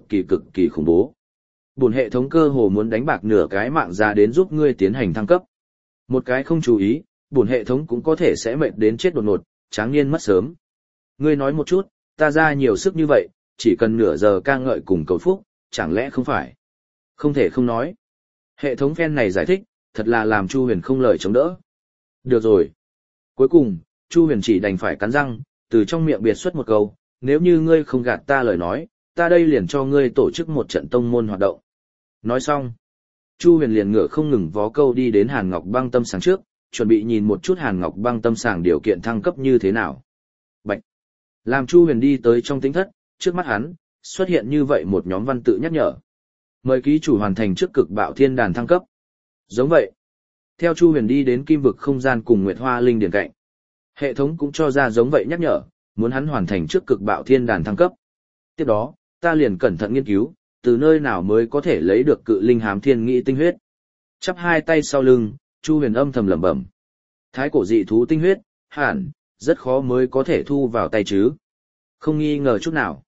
Speaker 1: kỳ khủng bố. Bổn hệ thống cơ hồ muốn đánh bạc nửa cái mạng ra đến giúp ngươi tiến hành thăng cấp. Một cái không chú ý, bổn hệ thống cũng có thể sẽ mệt đến chết đột ngột, tráng niên mất sớm. Ngươi nói một chút, ta ra nhiều sức như vậy, chỉ cần nửa giờ ca ngợi cùng cầu phúc, chẳng lẽ không phải? Không thể không nói. Hệ thống phen này giải thích, thật là làm Chu Huyền không lời chống đỡ. Được rồi. Cuối cùng, Chu Huyền chỉ đành phải cắn răng, từ trong miệng biệt xuất một câu, nếu như ngươi không gạt ta lời nói, ta đây liền cho ngươi tổ chức một trận tông môn hoạt động. Nói xong, Chu Huyền liền ngựa không ngừng vó câu đi đến Hàn Ngọc Băng Tâm Sàng trước, chuẩn bị nhìn một chút Hàn Ngọc Băng Tâm Sàng điều kiện thăng cấp như thế nào. Bạch! Làm Chu Huyền đi tới trong tính thất, trước mắt hắn, xuất hiện như vậy một nhóm văn tự nhắc nhở. Mời ký chủ hoàn thành trước cực bạo thiên đàn thăng cấp. Giống vậy, theo Chu Huyền đi đến kim vực không gian cùng Nguyệt Hoa Linh điển cạnh. Hệ thống cũng cho ra giống vậy nhắc nhở, muốn hắn hoàn thành trước cực bạo thiên đàn thăng cấp. Tiếp đó, ta liền cẩn thận nghiên cứu, từ nơi nào mới có thể lấy được cự linh hám thiên nghị tinh huyết. Chắp hai tay sau lưng, Chu Huyền âm thầm lẩm bẩm. Thái cổ dị thú tinh huyết, hẳn, rất khó mới có thể thu vào tay chứ. Không nghi ngờ chút nào.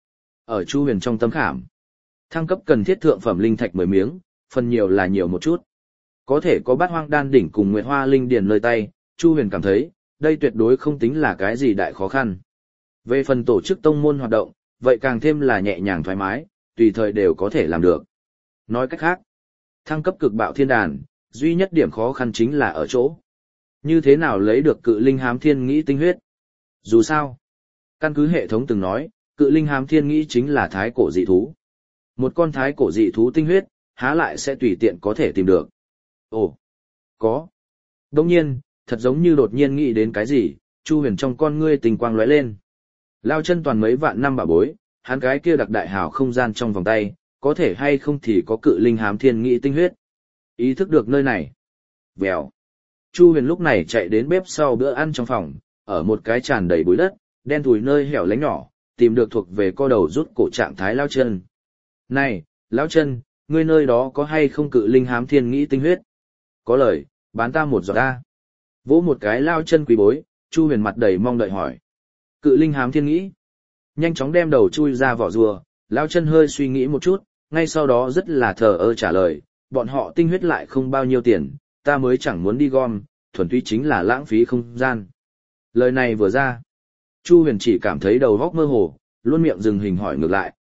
Speaker 1: Ở Chu Huyền trong tâm khảm, thăng cấp cần thiết thượng phẩm linh thạch 10 miếng, phần nhiều là nhiều một chút. Có thể có Bát Hoang Đan đỉnh cùng Nguyệt Hoa linh điền nơi tay, Chu Huyền cảm thấy, đây tuyệt đối không tính là cái gì đại khó khăn. Về phần tổ chức tông môn hoạt động, vậy càng thêm là nhẹ nhàng thoải mái, tùy thời đều có thể làm được. Nói cách khác, thăng cấp cực bạo thiên đàn, duy nhất điểm khó khăn chính là ở chỗ. Như thế nào lấy được cự linh hám thiên nghĩ tinh huyết? Dù sao, căn cứ hệ thống từng nói, cự linh hám thiên nghĩ chính là thái cổ dị thú. Một con thái cổ dị thú tinh huyết, há lại sẽ tùy tiện có thể tìm được. Ồ, có. Đồng nhiên, thật giống như đột nhiên nghĩ đến cái gì, Chu Huyền trong con ngươi tình quang lóe lên. Lao chân toàn mấy vạn năm bảo bối, hắn cái kia đặc đại hào không gian trong vòng tay, có thể hay không thì có cự linh hám thiên nghĩ tinh huyết. Ý thức được nơi này. Vèo. Chu Huyền lúc này chạy đến bếp sau bữa ăn trong phòng, ở một cái tràn đầy bụi đất, đen thùi nơi hẻo lánh nhỏ, tìm được thuộc về co đầu rút cổ trạng thái Lao chân. Này, Lão chân, ngươi nơi đó có hay không cự linh hám thiên nghĩ tinh huyết? Có lời, bán ta một giọt ta. Vỗ một cái Lao chân quý bối, Chu Huyền mặt đầy mong đợi hỏi. Cự linh hám thiên nghĩ. Nhanh chóng đem đầu chui ra vỏ rùa, Lao chân hơi suy nghĩ một chút, ngay sau đó rất là thờ ơ trả lời, bọn họ tinh huyết lại không bao nhiêu tiền, ta mới chẳng muốn đi gom, thuần túy chính là lãng phí không gian. Lời này vừa ra, Chu Huyền chỉ cảm thấy đầu óc mơ hồ, luôn miệng dừng hình hỏi ngược lại,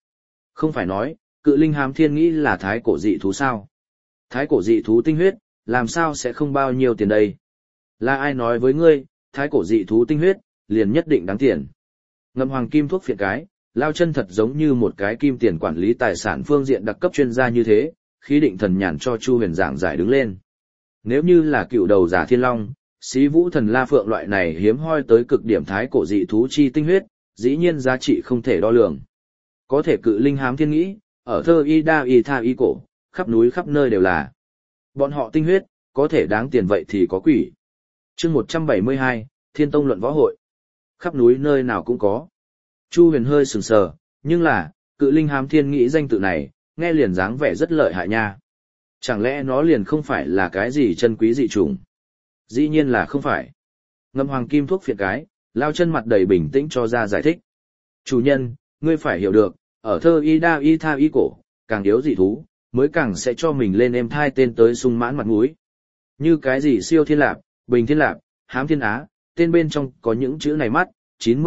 Speaker 1: không phải nói, cự linh hám thiên nghĩ là thái cổ dị thú sao? Thái cổ dị thú tinh huyết, làm sao sẽ không bao nhiêu tiền đây? Là ai nói với ngươi, thái cổ dị thú tinh huyết, liền nhất định đáng tiền? Ngậm hoàng kim thuốc phiện cái, Lao chân thật giống như một cái kim tiền quản lý tài sản phương diện đặc cấp chuyên gia như thế, khí định thần nhàn cho Chu Huyền giảng giải đứng lên. Nếu như là cựu đầu giả thiên long, xí vũ thần la phượng loại này hiếm hoi tới cực điểm thái cổ dị thú chi tinh huyết, dĩ nhiên giá trị không thể đo lường. Có thể cự linh hám thiên nghĩ, ở thơ y đa y tha y cổ, khắp núi khắp nơi đều là. Bọn họ tinh huyết, có thể đáng tiền vậy thì có quỷ. Chương 172, Thiên Tông luận võ hội. Khắp núi nơi nào cũng có. Chu Huyền hơi sừng sờ, nhưng là, cự linh hám thiên nghĩ danh tự này, nghe liền dáng vẻ rất lợi hại nha. Chẳng lẽ nó liền không phải là cái gì chân quý dị chủng? Dĩ nhiên là không phải. Ngâm hoàng kim thuốc phiện cái, Lao chân mặt đầy bình tĩnh cho ra giải thích. Chủ nhân, ngươi phải hiểu được, ở thơ y đa y tha y cổ, càng yếu dị thú, mới càng sẽ cho mình lên em thai tên tới sung mãn mặt mũi. Như cái gì siêu thiên lạp, bình thiên lạp, hám thiên á, tên bên trong có những chữ này mắt,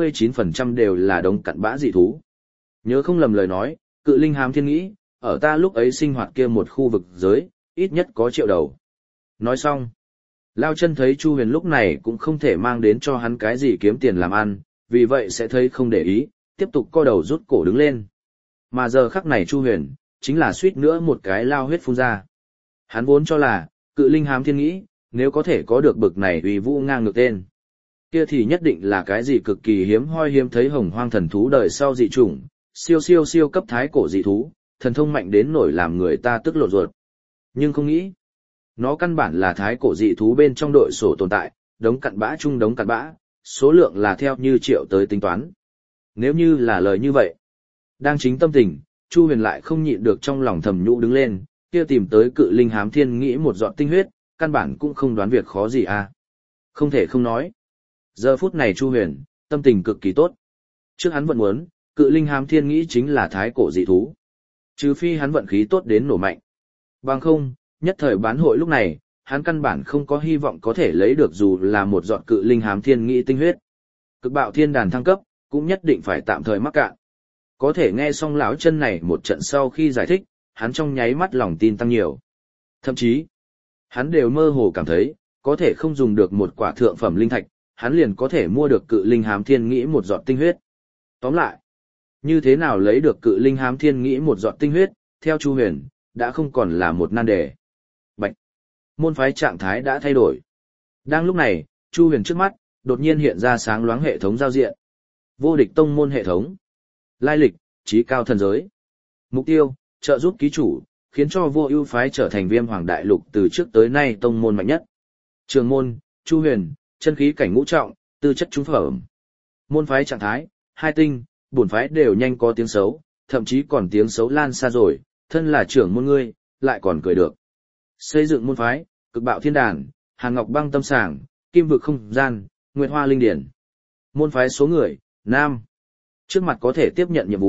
Speaker 1: 99% đều là đống cặn bã dị thú. Nhớ không lầm lời nói, cự linh hám thiên nghĩ, ở ta lúc ấy sinh hoạt kia một khu vực giới, ít nhất có triệu đầu. Nói xong, Lao chân thấy Chu Huyền lúc này cũng không thể mang đến cho hắn cái gì kiếm tiền làm ăn, vì vậy sẽ thấy không để ý, tiếp tục co đầu rút cổ đứng lên. Mà giờ khắc này Chu Huyền, chính là suýt nữa một cái lao huyết phun ra. Hắn vốn cho là, cự linh hám thiên nghĩ, nếu có thể có được bực này uy vũ ngang ngược tên, kia thì nhất định là cái gì cực kỳ hiếm hoi hiếm thấy hồng hoang thần thú đời sau dị chủng, siêu cấp thái cổ dị thú, thần thông mạnh đến nổi làm người ta tức lộn ruột. Nhưng không nghĩ, nó căn bản là thái cổ dị thú bên trong đội sổ tồn tại, đống cặn bã chung đống cặn bã, số lượng là theo như triệu tới tính toán. Nếu như là lời như vậy, đang chính tâm tình, Chu Huyền lại không nhịn được trong lòng thầm nhũ đứng lên, kia tìm tới cự linh hám thiên nghĩ một giọt tinh huyết, căn bản cũng không đoán việc khó gì à. Không thể không nói. Giờ phút này Chu Huyền, tâm tình cực kỳ tốt. Trước hắn vẫn muốn, cự linh hám thiên nghĩ chính là thái cổ dị thú. Trừ phi hắn vận khí tốt đến nổ mạnh. Bằng không, nhất thời bán hội lúc này, hắn căn bản không có hy vọng có thể lấy được dù là một giọt cự linh hám thiên nghĩ tinh huyết. Cực bạo thiên đàn thăng cấp, cũng nhất định phải tạm thời mắc cạn. Có thể nghe xong lão chân này một trận sau khi giải thích, hắn trong nháy mắt lòng tin tăng nhiều. Thậm chí, hắn đều mơ hồ cảm thấy, có thể không dùng được một quả thượng phẩm linh thạch, hắn liền có thể mua được cự linh hám thiên nghĩ một giọt tinh huyết. Tóm lại, như thế nào lấy được cự linh hám thiên nghĩ một giọt tinh huyết, theo Chu Huyền, đã không còn là một nan đề. Bạch! Môn phái trạng thái đã thay đổi. Đang lúc này, Chu Huyền trước mắt, đột nhiên hiện ra sáng loáng hệ thống giao diện. Vô địch tông môn hệ thống. Lai lịch, trí cao thần giới. Mục tiêu, trợ giúp ký chủ, khiến cho Vô Ưu phái trở thành Viêm Hoàng đại lục từ trước tới nay tông môn mạnh nhất. Trường môn, Chu Huyền, chân khí cảnh ngũ trọng, tư chất trung phẩm. Môn phái trạng thái, 2 tinh, bổn phái đều nhanh có tiếng xấu, thậm chí còn tiếng xấu lan xa rồi, thân là trưởng môn ngươi, lại còn cười được. Xây dựng môn phái, cực bạo thiên đàn, Hàn Ngọc băng tâm sàng, kim vực không gian, Nguyệt Hoa linh điển. Môn phái số người, nam. Trước mặt có thể tiếp nhận nhiệm vụ,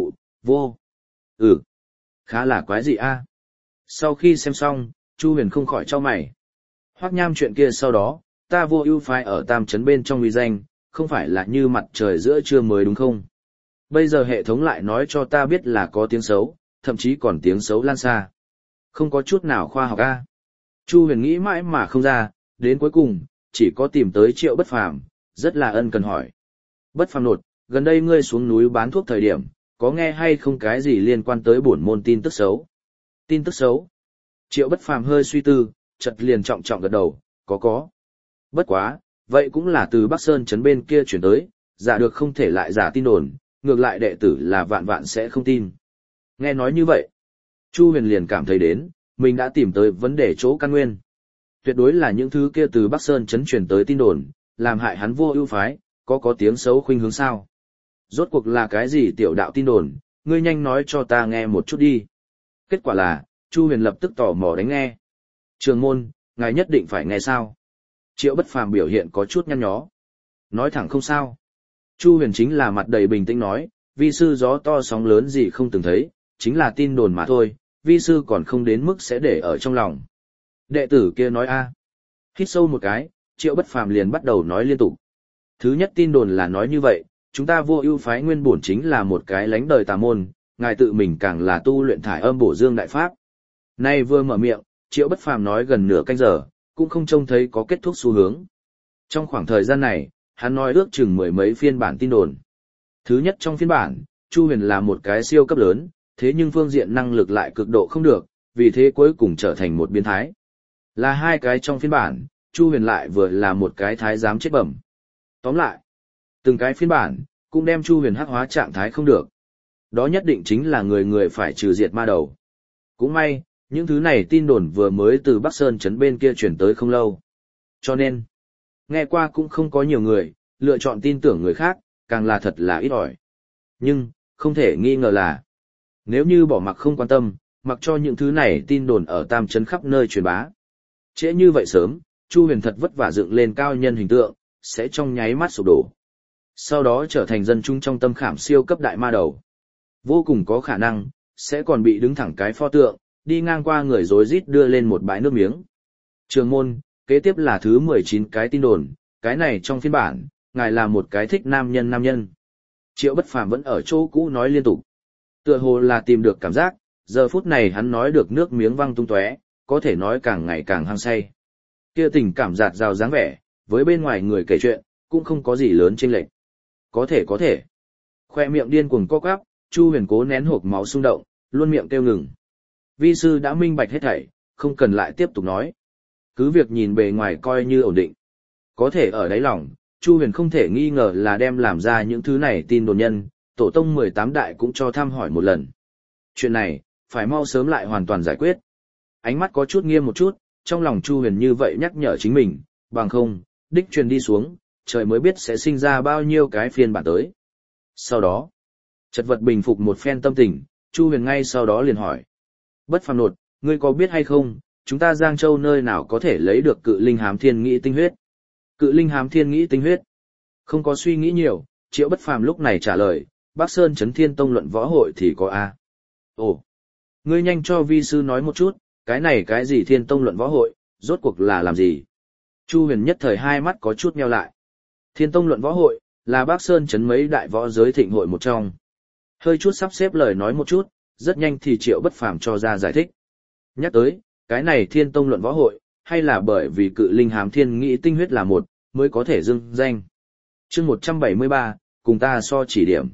Speaker 1: Vô. Ừ. Khá là quái dị a. Sau khi xem xong, Chu Huyền không khỏi chau mày. Hoắc Nham chuyện kia sau đó, ta Vô Ưu phái ở Tam trấn bên trong uy danh, không phải là như mặt trời giữa trưa mới đúng không? Bây giờ hệ thống lại nói cho ta biết là có tiếng xấu, thậm chí còn tiếng xấu lan xa. Không có chút nào khoa học a. Chu Huyền nghĩ mãi mà không ra, đến cuối cùng, chỉ có tìm tới Triệu Bất Phàm, rất là ân cần hỏi. Bất Phàm nột, gần đây ngươi xuống núi bán thuốc thời điểm, có nghe hay không cái gì liên quan tới bổn môn tin tức xấu? Tin tức xấu? Triệu Bất Phàm hơi suy tư, chợt liền trọng trọng gật đầu, có. Bất quá, vậy cũng là từ Bắc Sơn trấn bên kia chuyển tới, giả được không thể lại giả tin đồn, ngược lại đệ tử là vạn vạn sẽ không tin. Nghe nói như vậy, Chu Huyền liền cảm thấy đến, mình đã tìm tới vấn đề chỗ căn nguyên. Tuyệt đối là những thứ kia từ Bắc Sơn trấn truyền tới tin đồn, làm hại hắn Vô Ưu phái, có tiếng xấu khuynh hướng sao? Rốt cuộc là cái gì tiểu đạo tin đồn, ngươi nhanh nói cho ta nghe một chút đi. Kết quả là, Chu Huyền lập tức tò mò đánh nghe. Trường môn, ngài nhất định phải nghe sao? Triệu Bất Phàm biểu hiện có chút nhăn nhó. Nói thẳng không sao. Chu Huyền chính là mặt đầy bình tĩnh nói, vi sư gió to sóng lớn gì không từng thấy, chính là tin đồn mà thôi, vi sư còn không đến mức sẽ để ở trong lòng. Đệ tử kia nói a. Hít sâu một cái, Triệu Bất Phàm liền bắt đầu nói liên tục. Thứ nhất tin đồn là nói như vậy, chúng ta Vô Ưu phái nguyên bổn chính là một cái lánh đời tà môn, ngài tự mình càng là tu luyện thải âm bổ dương đại pháp. Nay vừa mở miệng, Triệu Bất Phàm nói gần nửa canh giờ, cũng không trông thấy có kết thúc xu hướng. Trong khoảng thời gian này, hắn nói ước chừng mười mấy phiên bản tin đồn. Thứ nhất trong phiên bản, Chu Huyền là một cái siêu cấp lớn, thế nhưng phương diện năng lực lại cực độ không được, vì thế cuối cùng trở thành một biến thái. Là hai cái trong phiên bản, Chu Huyền lại vừa là một cái thái giám chết bẩm. Tóm lại, từng cái phiên bản, cũng đem Chu Huyền hắc hóa trạng thái không được. Đó nhất định chính là người phải trừ diệt ma đầu. Cũng may, những thứ này tin đồn vừa mới từ Bắc Sơn trấn bên kia chuyển tới không lâu. Cho nên, nghe qua cũng không có nhiều người, lựa chọn tin tưởng người khác, càng là thật là ít ỏi. Nhưng, không thể nghi ngờ là, nếu như bỏ mặc không quan tâm, mặc cho những thứ này tin đồn ở Tam trấn khắp nơi truyền bá. Trễ như vậy sớm, Chu Huyền thật vất vả dựng lên cao nhân hình tượng, sẽ trong nháy mắt sụp đổ. Sau đó trở thành dân chúng trong tâm khảm siêu cấp đại ma đầu. Vô cùng có khả năng, sẽ còn bị đứng thẳng cái pho tượng, đi ngang qua người rối rít đưa lên một bãi nước miếng. Trường môn, kế tiếp là thứ 19 cái tin đồn, cái này trong phiên bản, ngài là một cái thích nam nhân. Triệu Bất Phàm vẫn ở chỗ cũ nói liên tục. Tựa hồ là tìm được cảm giác, giờ phút này hắn nói được nước miếng văng tung tóe, có thể nói càng ngày càng hăng say. Kia tình cảm dạt dào dáng vẻ, với bên ngoài người kể chuyện, cũng không có gì lớn chênh lệch. Có thể. Khoe miệng điên cuồng co quắp, Chu Huyền cố nén hộc máu xung động, luôn miệng kêu ngừng. Vi sư đã minh bạch hết thảy, không cần lại tiếp tục nói. Cứ việc nhìn bề ngoài coi như ổn định. Có thể ở đáy lòng, Chu Huyền không thể nghi ngờ là đem làm ra những thứ này tin đồn nhân, tổ tông 18 đại cũng cho thăm hỏi một lần. Chuyện này, phải mau sớm lại hoàn toàn giải quyết. Ánh mắt có chút nghiêm một chút, trong lòng Chu Huyền như vậy nhắc nhở chính mình, bằng không, đích truyền đi xuống, trời mới biết sẽ sinh ra bao nhiêu cái phiên bản tới. Sau đó, chật vật bình phục một phen tâm tình, Chu Huyền ngay sau đó liền hỏi. Bất Phàm nột, ngươi có biết hay không, chúng ta Giang Châu nơi nào có thể lấy được cự linh hám thiên nghĩ tinh huyết? Cự linh hám thiên nghĩ tinh huyết? Không có suy nghĩ nhiều, Triệu Bất Phàm lúc này trả lời, Bắc Sơn Trấn Thiên Tông luận võ hội thì có a. Ồ, ngươi nhanh cho vi sư nói một chút, cái này cái gì Thiên Tông luận võ hội, rốt cuộc là làm gì? Chu Huyền nhất thời hai mắt có chút nheo lại. Thiên Tông luận võ hội, là Bắc Sơn Trấn mấy đại võ giới thịnh hội một trong. Hơi chút sắp xếp lời nói một chút, rất nhanh thì Triệu Bất Phàm cho ra giải thích. Nhắc tới, cái này Thiên Tông luận võ hội, hay là bởi vì cự linh hám thiên nghĩ tinh huyết là một, mới có thể dưng danh. Chương 173, cùng ta so chỉ điểm.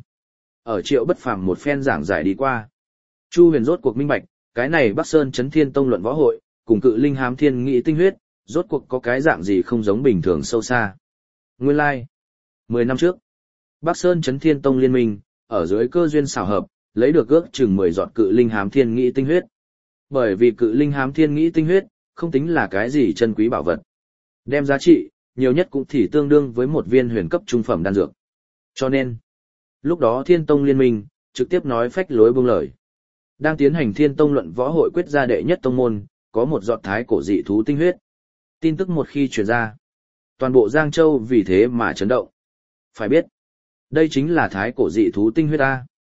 Speaker 1: Ở Triệu Bất Phàm một phen giảng giải đi qua. Chu Huyền rốt cuộc minh bạch, cái này Bắc Sơn Trấn Thiên Tông luận võ hội, cùng cự linh hám thiên nghĩ tinh huyết, rốt cuộc có cái dạng gì không giống bình thường sâu xa. Nguyên lai, like. 10 năm trước, Bắc Sơn Trấn Thiên Tông liên minh, ở dưới cơ duyên xảo hợp, lấy được ước chừng 10 giọt cự linh hám thiên nghĩ tinh huyết. Bởi vì cự linh hám thiên nghĩ tinh huyết, không tính là cái gì chân quý bảo vật. Đem giá trị, nhiều nhất cũng thì tương đương với một viên huyền cấp trung phẩm đan dược. Cho nên, lúc đó Thiên Tông liên minh, trực tiếp nói phách lối buông lời. Đang tiến hành Thiên Tông luận võ hội quyết ra đệ nhất tông môn, có một giọt thái cổ dị thú tinh huyết. Tin tức một khi truyền ra, toàn bộ Giang Châu vì thế mà chấn động. Phải biết, đây chính là thái cổ dị thú tinh huyết A.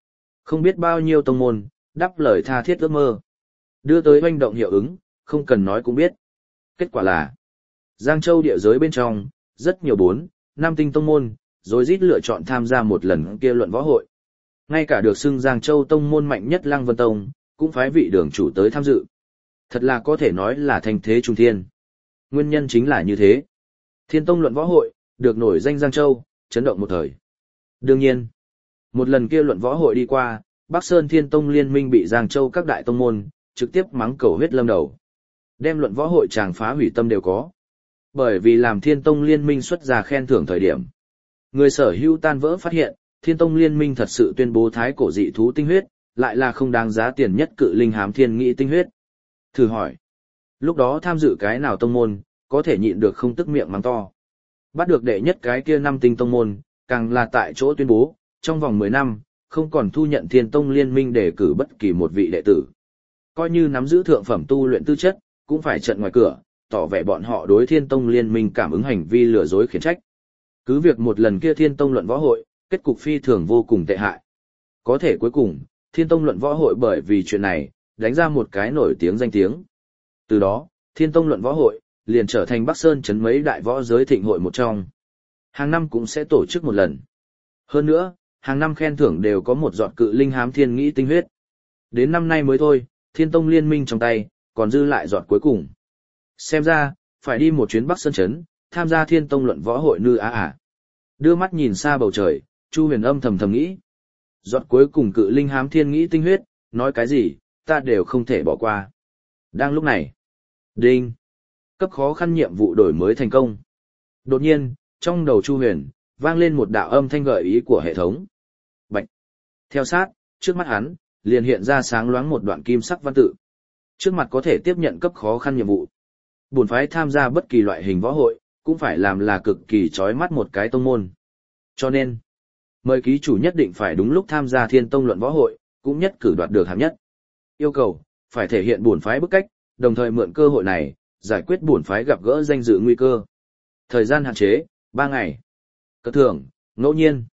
Speaker 1: Không biết bao nhiêu tông môn, đáp lời tha thiết ước mơ. Đưa tới hoành động hiệu ứng, không cần nói cũng biết. Kết quả là, Giang Châu địa giới bên trong, rất nhiều 4, 5 tinh tông môn, rồi rít lựa chọn tham gia một lần kia luận võ hội. Ngay cả được xưng Giang Châu tông môn mạnh nhất Lăng Vân Tông, cũng phái vị đường chủ tới tham dự. Thật là có thể nói là thành thế trung thiên. Nguyên nhân chính là như thế. Thiên Tông luận võ hội, được nổi danh Giang Châu, chấn động một thời. Đương nhiên, một lần kia luận võ hội đi qua, Bắc Sơn Thiên Tông liên minh bị Giang Châu các đại tông môn, trực tiếp mắng cầu huyết lâm đầu. Đem luận võ hội chàng phá hủy tâm đều có. Bởi vì làm Thiên Tông liên minh xuất ra khen thưởng thời điểm. Người sở hữu tan vỡ phát hiện, Thiên Tông liên minh thật sự tuyên bố thái cổ dị thú tinh huyết, lại là không đáng giá tiền nhất cự linh hám thiên nghị tinh huyết. Thử hỏi, lúc đó tham dự cái nào tông môn, có thể nhịn được không tức miệng mắng to. Bắt được đệ nhất cái kia 5 tinh tông môn, càng là tại chỗ tuyên bố, trong vòng 10 năm, không còn thu nhận Thiên Tông liên minh để cử bất kỳ một vị đệ tử. Coi như nắm giữ thượng phẩm tu luyện tư chất, cũng phải trận ngoài cửa, tỏ vẻ bọn họ đối Thiên Tông liên minh cảm ứng hành vi lừa dối khiển trách. Cứ việc một lần kia Thiên Tông luận võ hội, kết cục phi thường vô cùng tệ hại. Có thể cuối cùng, Thiên Tông luận võ hội bởi vì chuyện này, đánh ra một cái nổi tiếng danh tiếng. Từ đó, Thiên Tông luận võ hội, liền trở thành Bắc Sơn trấn mấy đại võ giới thịnh hội một trong. Hàng năm cũng sẽ tổ chức một lần. Hơn nữa, hàng năm khen thưởng đều có một giọt cự linh hám thiên nghĩ tinh huyết. Đến năm nay mới thôi, Thiên Tông liên minh trong tay, còn dư lại giọt cuối cùng. Xem ra, phải đi một chuyến Bắc Sơn trấn, tham gia Thiên Tông luận võ hội nư á. Đưa mắt nhìn xa bầu trời, Chu Huyền âm thầm nghĩ. Giọt cuối cùng cự linh hám thiên nghĩ tinh huyết, nói cái gì, ta đều không thể bỏ qua. Đang lúc này, đinh, cấp khó khăn nhiệm vụ đổi mới thành công. Đột nhiên, trong đầu Chu Huyền, vang lên một đạo âm thanh gợi ý của hệ thống. Bạch. Theo sát, trước mắt hắn, liền hiện ra sáng loáng một đoạn kim sắc văn tự. Trước mặt có thể tiếp nhận cấp khó khăn nhiệm vụ. Bổn phái tham gia bất kỳ loại hình võ hội, cũng phải làm là cực kỳ chói mắt một cái tông môn. Cho nên, mời ký chủ nhất định phải đúng lúc tham gia Thiên Tông luận võ hội, cũng nhất cử đoạt được hạng nhất. Yêu cầu, phải thể hiện bổn phái bức cách, đồng thời mượn cơ hội này, giải quyết bổn phái gặp gỡ danh dự nguy cơ. Thời gian hạn chế, 3 ngày. Cất thưởng, ngẫu nhiên.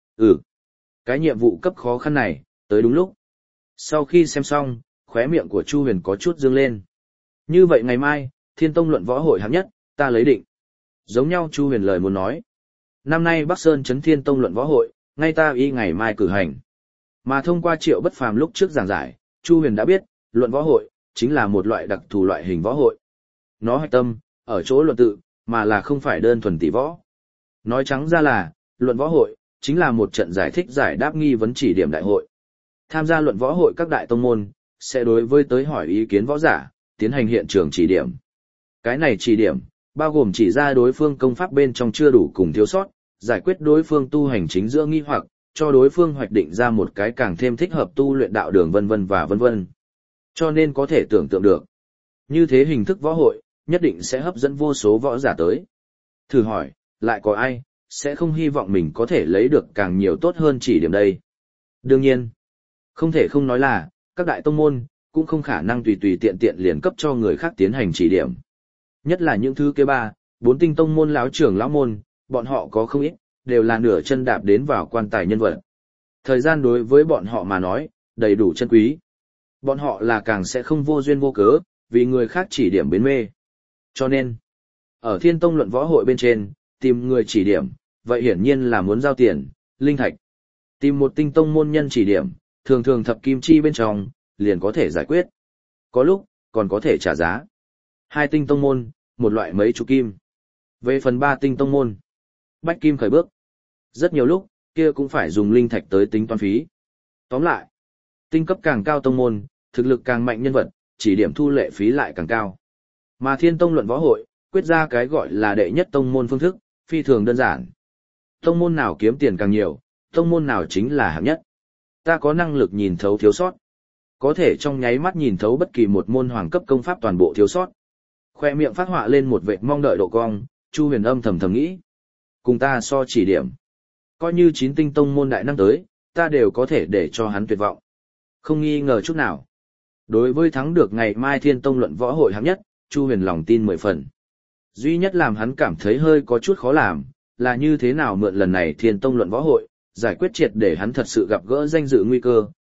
Speaker 1: Cái nhiệm vụ cấp khó khăn này, tới đúng lúc. Sau khi xem xong, khóe miệng của Chu Huyền có chút dương lên. Như vậy ngày mai, Thiên Tông luận võ hội hạng nhất, ta lấy định. Giống nhau Chu Huyền lời muốn nói. Năm nay Bắc Sơn trấn Thiên Tông luận võ hội, ngay ta y ngày mai cử hành. Mà thông qua Triệu Bất Phàm lúc trước giảng giải, Chu Huyền đã biết, luận võ hội, chính là một loại đặc thù loại hình võ hội. Nó hạch tâm, ở chỗ luận tự, mà là không phải đơn thuần tỷ võ. Nói trắng ra là, luận võ hội, chính là một trận giải thích giải đáp nghi vấn chỉ điểm đại hội. Tham gia luận võ hội các đại tông môn, sẽ đối với tới hỏi ý kiến võ giả, tiến hành hiện trường chỉ điểm. Cái này chỉ điểm, bao gồm chỉ ra đối phương công pháp bên trong chưa đủ cùng thiếu sót, giải quyết đối phương tu hành chính giữa nghi hoặc, cho đối phương hoạch định ra một cái càng thêm thích hợp tu luyện đạo đường vân vân và vân vân. Cho nên có thể tưởng tượng được, như thế hình thức võ hội, nhất định sẽ hấp dẫn vô số võ giả tới. Thử hỏi, lại có ai, sẽ không hy vọng mình có thể lấy được càng nhiều tốt hơn chỉ điểm đây. Đương nhiên, không thể không nói là, các đại tông môn, cũng không khả năng tùy tùy tiện tiện liền cấp cho người khác tiến hành chỉ điểm. Nhất là những thứ kế 3, 4 tinh tông môn láo trưởng lão môn, bọn họ có không ít, đều là nửa chân đạp đến vào quan tài nhân vật. Thời gian đối với bọn họ mà nói, đầy đủ chân quý. Bọn họ là càng sẽ không vô duyên vô cớ, vì người khác chỉ điểm bến mê. Cho nên, ở Thiên Tông luận võ hội bên trên, tìm người chỉ điểm, vậy hiển nhiên là muốn giao tiền, linh thạch. Tìm một tinh tông môn nhân chỉ điểm, thường thường thập kim chi bên trong, liền có thể giải quyết. Có lúc, còn có thể trả giá. 2 tinh tông môn, một loại mấy chục kim. Về phần 3 tinh tông môn, bách kim khởi bước. Rất nhiều lúc, kia cũng phải dùng linh thạch tới tính toán phí. Tóm lại, tinh cấp càng cao tông môn, thực lực càng mạnh nhân vật, chỉ điểm thu lệ phí lại càng cao. Mà Thiên Tông luận võ hội, quyết ra cái gọi là đệ nhất tông môn phương thức, phi thường đơn giản. Tông môn nào kiếm tiền càng nhiều, tông môn nào chính là hạng nhất. Ta có năng lực nhìn thấu thiếu sót. Có thể trong nháy mắt nhìn thấu bất kỳ một môn hoàng cấp công pháp toàn bộ thiếu sót. Khoe miệng phát họa lên một vệt mong đợi độ cong, Chu Huyền âm thầm nghĩ. Cùng ta so chỉ điểm. Coi như 9 tinh tông môn đại năng tới, ta đều có thể để cho hắn tuyệt vọng. Không nghi ngờ chút nào. Đối với thắng được ngày mai Thiên Tông luận võ hội hạng nhất, Chu Huyền lòng tin 10 phần. Duy nhất làm hắn cảm thấy hơi có chút khó làm, là như thế nào mượn lần này Thiên Tông luận võ hội, giải quyết triệt để hắn thật sự gặp gỡ danh dự nguy cơ,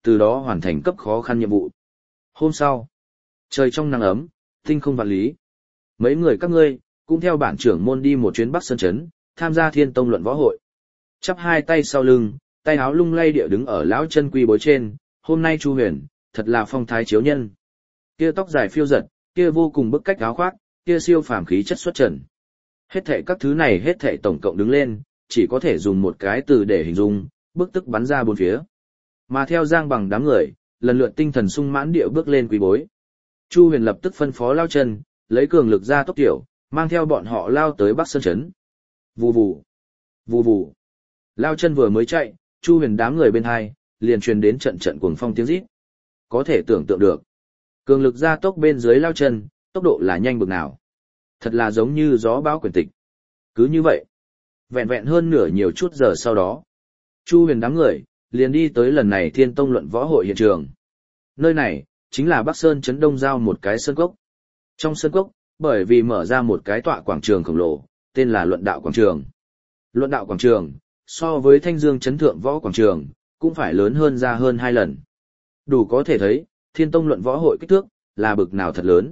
Speaker 1: từ đó hoàn thành cấp khó khăn nhiệm vụ. Hôm sau, trời trong nắng ấm, tinh không vạn lý. Mấy người các ngươi, cũng theo bản trưởng môn đi một chuyến Bắc Sơn Trấn, tham gia Thiên Tông luận võ hội. Chắp hai tay sau lưng, tay áo lung lay địa đứng ở lão chân quy bối trên, hôm nay Chu Huyền, thật là phong thái chiếu nhân. Kia tóc dài phiêu giật, kia vô cùng bức cách áo khoác, kia siêu phàm khí chất xuất trần. Hết thảy các thứ này hết thảy tổng cộng đứng lên, chỉ có thể dùng một cái từ để hình dung, bức tức bắn ra bốn phía. Mà theo Giang Bằng đám người, lần lượt tinh thần sung mãn địa bước lên quỳ bối. Chu Huyền lập tức phân phó lao chân, lấy cường lực ra tốc tiểu, mang theo bọn họ lao tới Bắc Sơn Trấn. Vù vù, vù vù. Lao chân vừa mới chạy, Chu Huyền đám người bên hai, liền truyền đến trận trận cuồng phong tiếng rít. Có thể tưởng tượng được, cường lực ra tốc bên dưới lao chân, tốc độ là nhanh bực nào. Thật là giống như gió bão quyển tịch. Cứ như vậy, vẹn vẹn hơn nửa nhiều chút giờ sau đó, Chu Huyền đám người liền đi tới lần này Thiên Tông luận võ hội hiện trường. Nơi này chính là Bắc Sơn Trấn Đông giao một cái sơn cốc. Trong sơn cốc, bởi vì mở ra một cái tọa quảng trường khổng lồ, tên là Luận Đạo Quảng Trường. Luận Đạo Quảng Trường, so với Thanh Dương Trấn Thượng Võ Quảng Trường, cũng phải lớn hơn ra hơn 2 lần. Đủ có thể thấy, Thiên Tông luận võ hội kích thước, là bực nào thật lớn.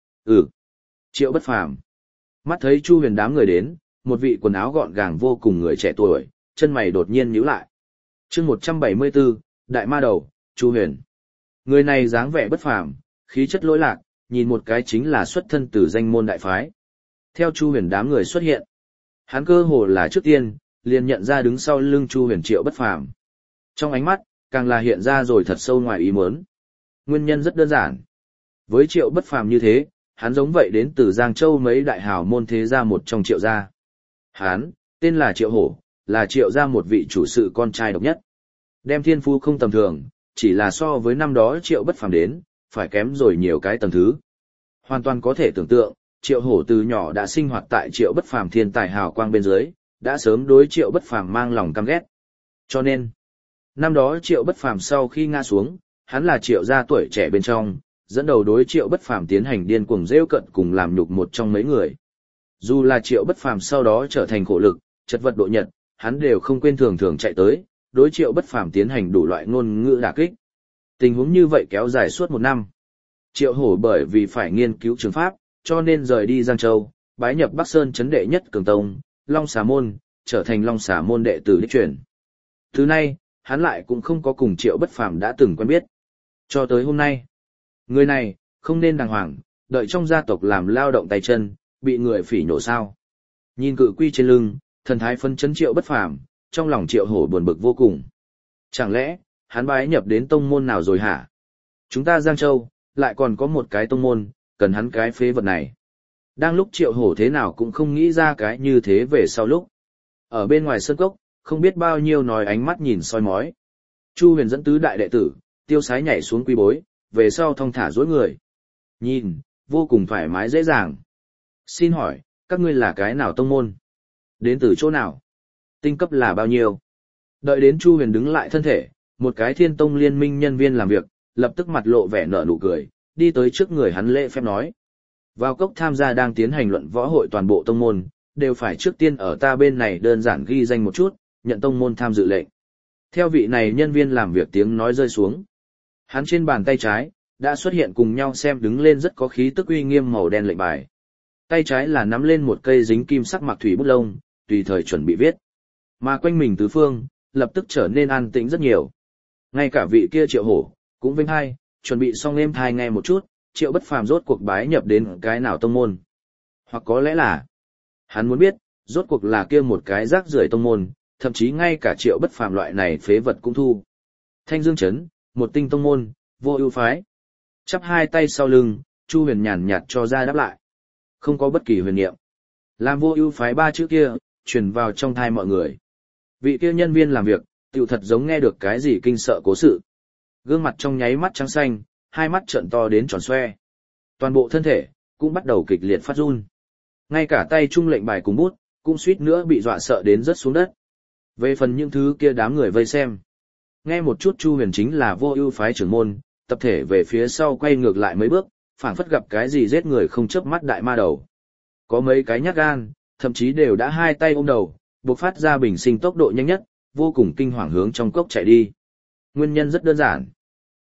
Speaker 1: Triệu Bất Phàm. Mắt thấy Chu Huyền đám người đến, một vị quần áo gọn gàng vô cùng người trẻ tuổi, chân mày đột nhiên nhíu lại. Chương 174, Đại Ma Đầu, Chu Huyền. Người này dáng vẻ bất phàm, khí chất lỗi lạc, nhìn một cái chính là xuất thân từ danh môn đại phái. Theo Chu Huyền đám người xuất hiện, hắn cơ hồ là trước tiên, liền nhận ra đứng sau lưng Chu Huyền Triệu Bất Phàm. Trong ánh mắt, càng là hiện ra rồi thật sâu ngoài ý muốn. Nguyên nhân rất đơn giản. Với Triệu Bất Phàm như thế, hắn giống vậy đến từ Giang Châu mấy đại hào môn thế gia một trong Triệu gia. Hắn, tên là Triệu Hổ, là Triệu gia một vị chủ sự con trai độc nhất. Đem thiên phú không tầm thường, chỉ là so với năm đó Triệu Bất Phàm đến, phải kém rồi nhiều cái tầng thứ. Hoàn toàn có thể tưởng tượng, Triệu Hổ từ nhỏ đã sinh hoạt tại Triệu Bất Phàm thiên tài hào quang bên dưới, đã sớm đối Triệu Bất Phàm mang lòng căm ghét. Cho nên, năm đó Triệu Bất Phàm sau khi ngã xuống, hắn là Triệu gia tuổi trẻ bên trong, dẫn đầu đối Triệu Bất Phàm tiến hành điên cuồng rêu cận cùng làm nhục một trong mấy người. Dù là Triệu Bất Phàm sau đó trở thành khổ lực, chật vật độ nhật, hắn đều không quên thường thường chạy tới, đối Triệu Bất Phàm tiến hành đủ loại ngôn ngữ đả kích. Tình huống như vậy kéo dài suốt 1 năm. Triệu Hổ bởi vì phải nghiên cứu trường pháp, cho nên rời đi Giang Châu, bái nhập Bắc Sơn Trấn đệ nhất cường tông, Long Xà Môn, trở thành Long Xà Môn đệ tử đích truyền. Thứ nay, hắn lại cũng không có cùng Triệu Bất Phàm đã từng quen biết. Cho tới hôm nay, người này, không nên đàng hoàng, đợi trong gia tộc làm lao động tay chân, bị người phỉ nhổ sao. Nhìn cự quy trên lưng, thần thái phân chấn Triệu Bất Phàm, trong lòng Triệu Hổ buồn bực vô cùng. Chẳng lẽ, hắn bái nhập đến tông môn nào rồi hả? Chúng ta Giang Châu, lại còn có một cái tông môn, cần hắn cái phế vật này. Đang lúc Triệu Hổ thế nào cũng không nghĩ ra cái như thế về sau lúc. Ở bên ngoài sân cốc, không biết bao nhiêu nói ánh mắt nhìn soi mói. Chu Huyền dẫn tứ đại đệ tử, tiêu sái nhảy xuống quy bối, về sau thong thả dối người. Nhìn, vô cùng thoải mái dễ dàng. Xin hỏi, các ngươi là cái nào tông môn? Đến từ chỗ nào? Tinh cấp là bao nhiêu? Đợi đến Chu Huyền đứng lại thân thể, một cái Thiên Tông liên minh nhân viên làm việc, lập tức mặt lộ vẻ nở nụ cười, đi tới trước người hắn lễ phép nói. Vào cốc tham gia đang tiến hành luận võ hội toàn bộ tông môn, đều phải trước tiên ở ta bên này đơn giản ghi danh một chút, nhận tông môn tham dự lệnh. Theo vị này nhân viên làm việc tiếng nói rơi xuống. Hắn trên bàn tay trái, đã xuất hiện cùng nhau xem đứng lên rất có khí tức uy nghiêm màu đen lệnh bài. Tay trái là nắm lên một cây dính kim sắc mặc thủy bút lông, tùy thời chuẩn bị viết. Mà quanh mình tứ phương, lập tức trở nên an tĩnh rất nhiều. Ngay cả vị kia Triệu Hổ, cũng vinh hai, chuẩn bị xong êm thai nghe một chút, Triệu Bất Phàm rốt cuộc bái nhập đến cái nào tông môn. Hoặc có lẽ là, hắn muốn biết, rốt cuộc là kia một cái rác rưởi tông môn, thậm chí ngay cả Triệu Bất Phàm loại này phế vật cũng thu. Thanh Dương Trấn, một tinh tông môn, Vô Ưu phái. Chắp hai tay sau lưng, Chu Huyền nhàn nhạt cho ra đáp lại. Không có bất kỳ huyền niệm. Làm Vô Ưu phái 3 chữ kia, truyền vào trong tai mọi người. Vị kia nhân viên làm việc, tựu thật giống nghe được cái gì kinh sợ cố sự. Gương mặt trong nháy mắt trắng xanh, hai mắt trợn to đến tròn xoe. Toàn bộ thân thể, cũng bắt đầu kịch liệt phát run. Ngay cả tay trung lệnh bài cùng bút, cũng suýt nữa bị dọa sợ đến rớt xuống đất. Về phần những thứ kia đám người vây xem. Nghe một chút Chu Huyền chính là Vô Ưu phái trưởng môn, tập thể về phía sau quay ngược lại mấy bước, phảng phất gặp cái gì giết người không chớp mắt đại ma đầu. Có mấy cái nhát gan, thậm chí đều đã hai tay ôm đầu, bộc phát ra bình sinh tốc độ nhanh nhất, vô cùng kinh hoàng hướng trong cốc chạy đi. Nguyên nhân rất đơn giản.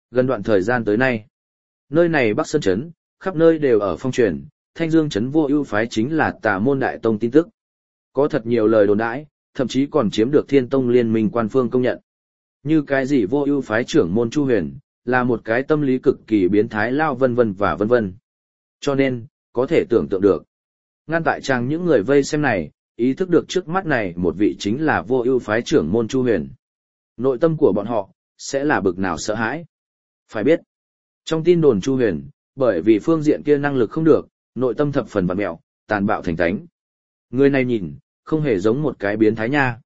Speaker 1: Gần đoạn thời gian tới nay, nơi này Bắc Sơn Trấn, khắp nơi đều ở phong truyền, Thanh Dương Trấn Vô Ưu phái chính là Tà môn đại tông tin tức. Có thật nhiều lời đồn đãi, thậm chí còn chiếm được Thiên Tông liên minh quan phương công nhận. Như cái gì Vô Ưu phái trưởng môn Chu Huyền, là một cái tâm lý cực kỳ biến thái lao vân vân và vân vân. Cho nên, có thể tưởng tượng được. Ngăn tại trang những người vây xem này, ý thức được trước mắt này một vị chính là Vô Ưu phái trưởng môn Chu Huyền. Nội tâm của bọn họ, sẽ là bực nào sợ hãi. Phải biết, trong tin đồn Chu Huyền, bởi vì phương diện kia năng lực không được, nội tâm thập phần vặn mẹo, tàn bạo thành tánh. Người này nhìn, không hề giống một cái biến thái nha.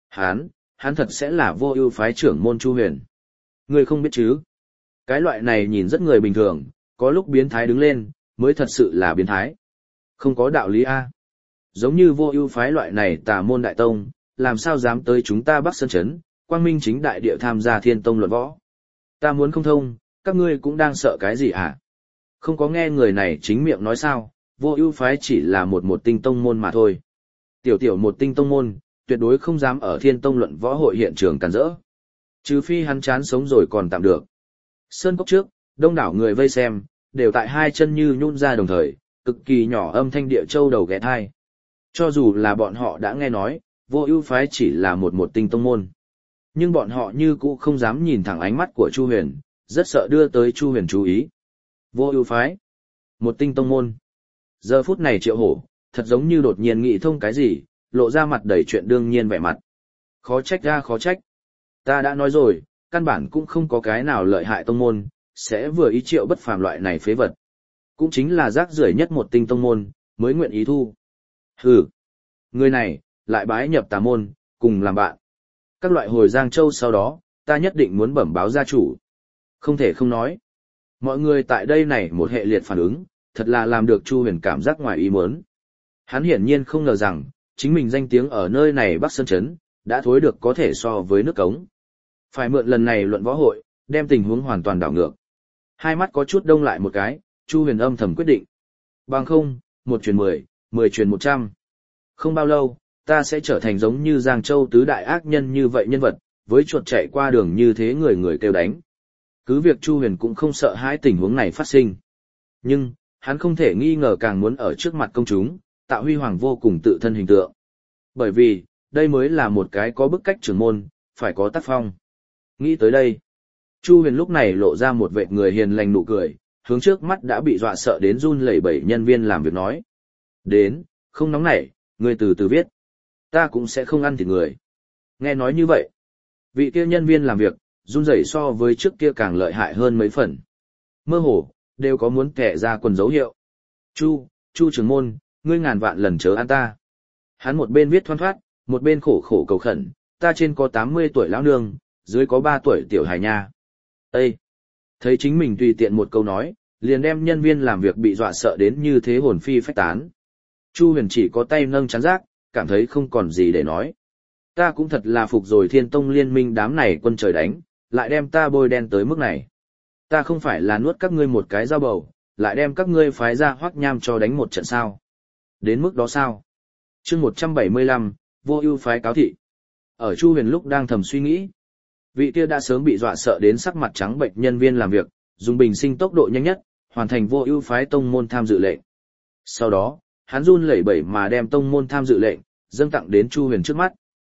Speaker 1: Hắn thật sẽ là Vô Ưu phái trưởng môn Chu Huyền. Người không biết chứ? Cái loại này nhìn rất người bình thường, có lúc biến thái đứng lên, mới thật sự là biến thái. Không có đạo lý a. Giống như Vô Ưu phái loại này tà môn đại tông, làm sao dám tới chúng ta Bắc Sơn Trấn, quang minh chính đại địa tham gia Thiên Tông luận võ. Ta muốn không thông, các ngươi cũng đang sợ cái gì hả? Không có nghe người này chính miệng nói sao, Vô Ưu phái chỉ là một tinh tông môn mà thôi. Tiểu một tinh tông môn, tuyệt đối không dám ở Thiên Tông luận võ hội hiện trường cản rỡ. Trừ phi hắn chán sống rồi còn tạm được. Sơn cốc trước, đông đảo người vây xem, đều tại hai chân như nhún ra đồng thời, cực kỳ nhỏ âm thanh địa châu đầu ghé thai. Cho dù là bọn họ đã nghe nói, Vô Ưu phái chỉ là một tinh tông môn. Nhưng bọn họ như cũ không dám nhìn thẳng ánh mắt của Chu Huyền, rất sợ đưa tới Chu Huyền chú ý. Vô Ưu phái, một tinh tông môn. Giờ phút này Triệu Hổ, thật giống như đột nhiên nghĩ thông cái gì, lộ ra mặt đầy chuyện đương nhiên vẻ mặt. Khó trách ra khó trách. Ta đã nói rồi, căn bản cũng không có cái nào lợi hại tông môn, sẽ vừa ý Triệu Bất Phàm loại này phế vật. Cũng chính là rác rưởi nhất một tinh tông môn, mới nguyện ý thu. Hừ, người này, lại bái nhập tà môn, cùng làm bạn. Các loại hồi Giang Châu sau đó, ta nhất định muốn bẩm báo gia chủ. Không thể không nói. Mọi người tại đây này một hệ liệt phản ứng, thật là làm được Chu Huyền cảm giác ngoài ý muốn. Hắn hiển nhiên không ngờ rằng, chính mình danh tiếng ở nơi này Bắc Sơn Trấn, đã thối được có thể so với nước cống. Phải mượn lần này luận võ hội, đem tình huống hoàn toàn đảo ngược. Hai mắt có chút đông lại một cái, Chu Huyền âm thầm quyết định. Bằng không, 1 truyền 10, 10 truyền 100. Không bao lâu, ta sẽ trở thành giống như Giang Châu tứ đại ác nhân như vậy nhân vật, với chuột chạy qua đường như thế người người kêu đánh. Cứ việc Chu Huyền cũng không sợ hãi tình huống này phát sinh. Nhưng, hắn không thể nghi ngờ càng muốn ở trước mặt công chúng, tạo huy hoàng vô cùng tự thân hình tượng. Bởi vì, đây mới là một cái có bức cách trưởng môn, phải có tác phong. Nghĩ tới đây, Chu Huyền lúc này lộ ra một vệt người hiền lành nụ cười, hướng trước mắt đã bị dọa sợ đến run lẩy bẩy nhân viên làm việc nói. Đến, không nóng nảy, người từ từ viết. Ta cũng sẽ không ăn thịt người. Nghe nói như vậy, vị kia nhân viên làm việc, run rẩy so với trước kia càng lợi hại hơn mấy phần. Mơ hồ, đều có muốn kẻ ra quần dấu hiệu. Chu trưởng môn, ngươi ngàn vạn lần chớ ăn ta. Hắn một bên viết thoăn thoắt, một bên khổ khổ cầu khẩn, ta trên có 80 tuổi lão nương, dưới có 3 tuổi tiểu hài nha. Ê! Thấy chính mình tùy tiện một câu nói, liền đem nhân viên làm việc bị dọa sợ đến như thế hồn phi phách tán. Chu Huyền chỉ có tay nâng chán rác, cảm thấy không còn gì để nói. Ta cũng thật là phục rồi Thiên Tông liên minh đám này quân trời đánh, lại đem ta bôi đen tới mức này. Ta không phải là nuốt các ngươi một cái dao bầu, lại đem các ngươi phái ra Hoắc Nham cho đánh một trận sao. Đến mức đó sao? Chương 175, Vô Ưu phái cáo thị. Ở Chu Huyền lúc đang thầm suy nghĩ, vị kia đã sớm bị dọa sợ đến sắc mặt trắng bệch nhân viên làm việc, dùng bình sinh tốc độ nhanh nhất, hoàn thành Vô Ưu phái tông môn tham dự lệnh. Sau đó, hắn run lẩy bẩy mà đem tông môn tham dự lệnh dâng tặng đến Chu Huyền trước mắt.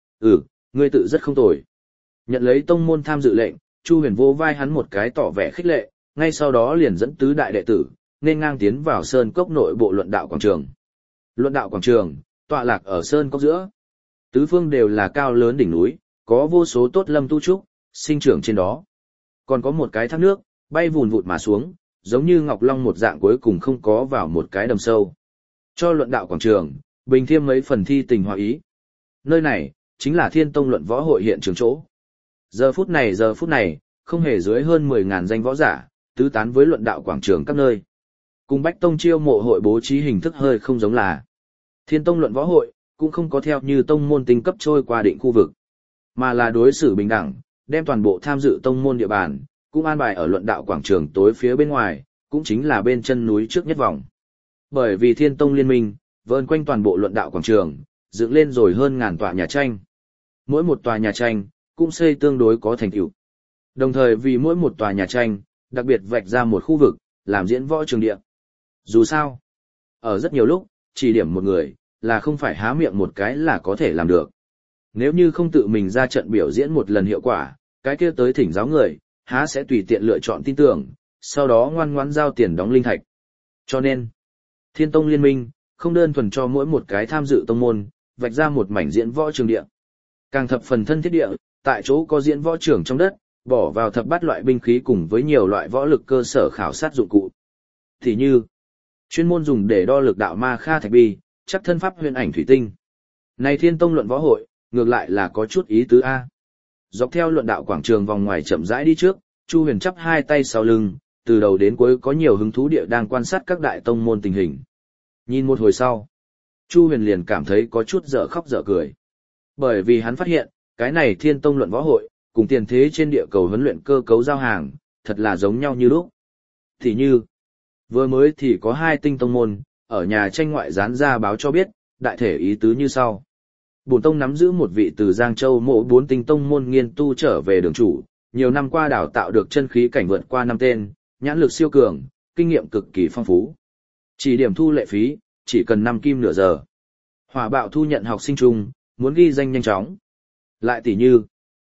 Speaker 1: Ngươi tự rất không tồi. Nhận lấy tông môn tham dự lệnh, Chu Huyền vỗ vai hắn một cái tỏ vẻ khích lệ, ngay sau đó liền dẫn tứ đại đệ tử, nên ngang tiến vào sơn cốc nội bộ luận đạo quảng trường. Luận đạo quảng trường, tọa lạc ở sơn cốc giữa. Tứ phương đều là cao lớn đỉnh núi, có vô số tốt lâm tu trúc, sinh trưởng trên đó. Còn có một cái thác nước, bay vùn vụt mà xuống, giống như ngọc long một dạng cuối cùng không có vào một cái đầm sâu. Cho luận đạo quảng trường, bình thêm mấy phần thi tình hòa ý. Nơi này, chính là Thiên Tông luận võ hội hiện trường chỗ. Giờ phút này, không hề dưới hơn 10.000 danh võ giả, tứ tán với luận đạo quảng trường các nơi. Cùng Bách Tông chiêu mộ hội bố trí hình thức hơi không giống là. Thiên Tông luận võ hội, cũng không có theo như tông môn tinh cấp trôi qua định khu vực, mà là đối xử bình đẳng, đem toàn bộ tham dự tông môn địa bàn, cũng an bài ở luận đạo quảng trường tối phía bên ngoài, cũng chính là bên chân núi trước nhất vòng. Bởi vì Thiên Tông liên minh, vờn quanh toàn bộ luận đạo quảng trường, dựng lên rồi hơn ngàn tòa nhà tranh. Mỗi một tòa nhà tranh, cũng xây tương đối có thành tựu. Đồng thời vì mỗi một tòa nhà tranh, đặc biệt vạch ra một khu vực, làm diễn võ trường địa. Dù sao, ở rất nhiều lúc, chỉ điểm một người, là không phải há miệng một cái là có thể làm được. Nếu như không tự mình ra trận biểu diễn một lần hiệu quả, cái kia tới thỉnh giáo người, há sẽ tùy tiện lựa chọn tin tưởng, sau đó ngoan ngoãn giao tiền đóng linh thạch. Cho nên, Thiên Tông Liên minh, không đơn thuần cho mỗi một cái tham dự tông môn, vạch ra một mảnh diễn võ trường địa. Càng thập phần thân thiết địa, tại chỗ có diễn võ trường trong đất, bỏ vào thập bát loại binh khí cùng với nhiều loại võ lực cơ sở khảo sát dụng cụ. Thì như, chuyên môn dùng để đo lực đạo ma kha thạch bi, chắc thân pháp huyền ảnh thủy tinh. Này Thiên Tông luận võ hội, ngược lại là có chút ý tứ A. Dọc theo luận đạo quảng trường vòng ngoài chậm rãi đi trước, Chu Huyền chắp hai tay sau lưng, từ đầu đến cuối có nhiều hứng thú địa đang quan sát các đại tông môn tình hình. Nhìn một hồi sau, Chu Huyền liền cảm thấy có chút dở khóc dở cười. Bởi vì hắn phát hiện, cái này Thiên Tông luận võ hội, cùng tiền thế trên địa cầu huấn luyện cơ cấu giao hàng, thật là giống nhau như lúc. Thì như, vừa mới thì có 2 tinh tông môn, ở nhà tranh ngoại dán ra báo cho biết, đại thể ý tứ như sau. Bổn tông nắm giữ một vị từ Giang Châu mộ 4 tinh tông môn nghiên tu trở về đường chủ, nhiều năm qua đào tạo được chân khí cảnh vượt qua 5 tên, nhãn lực siêu cường, kinh nghiệm cực kỳ phong phú. Chỉ điểm thu lệ phí, chỉ cần 5 kim nửa giờ. Hỏa bạo thu nhận học sinh chung, muốn ghi danh nhanh chóng. Lại tỉ như,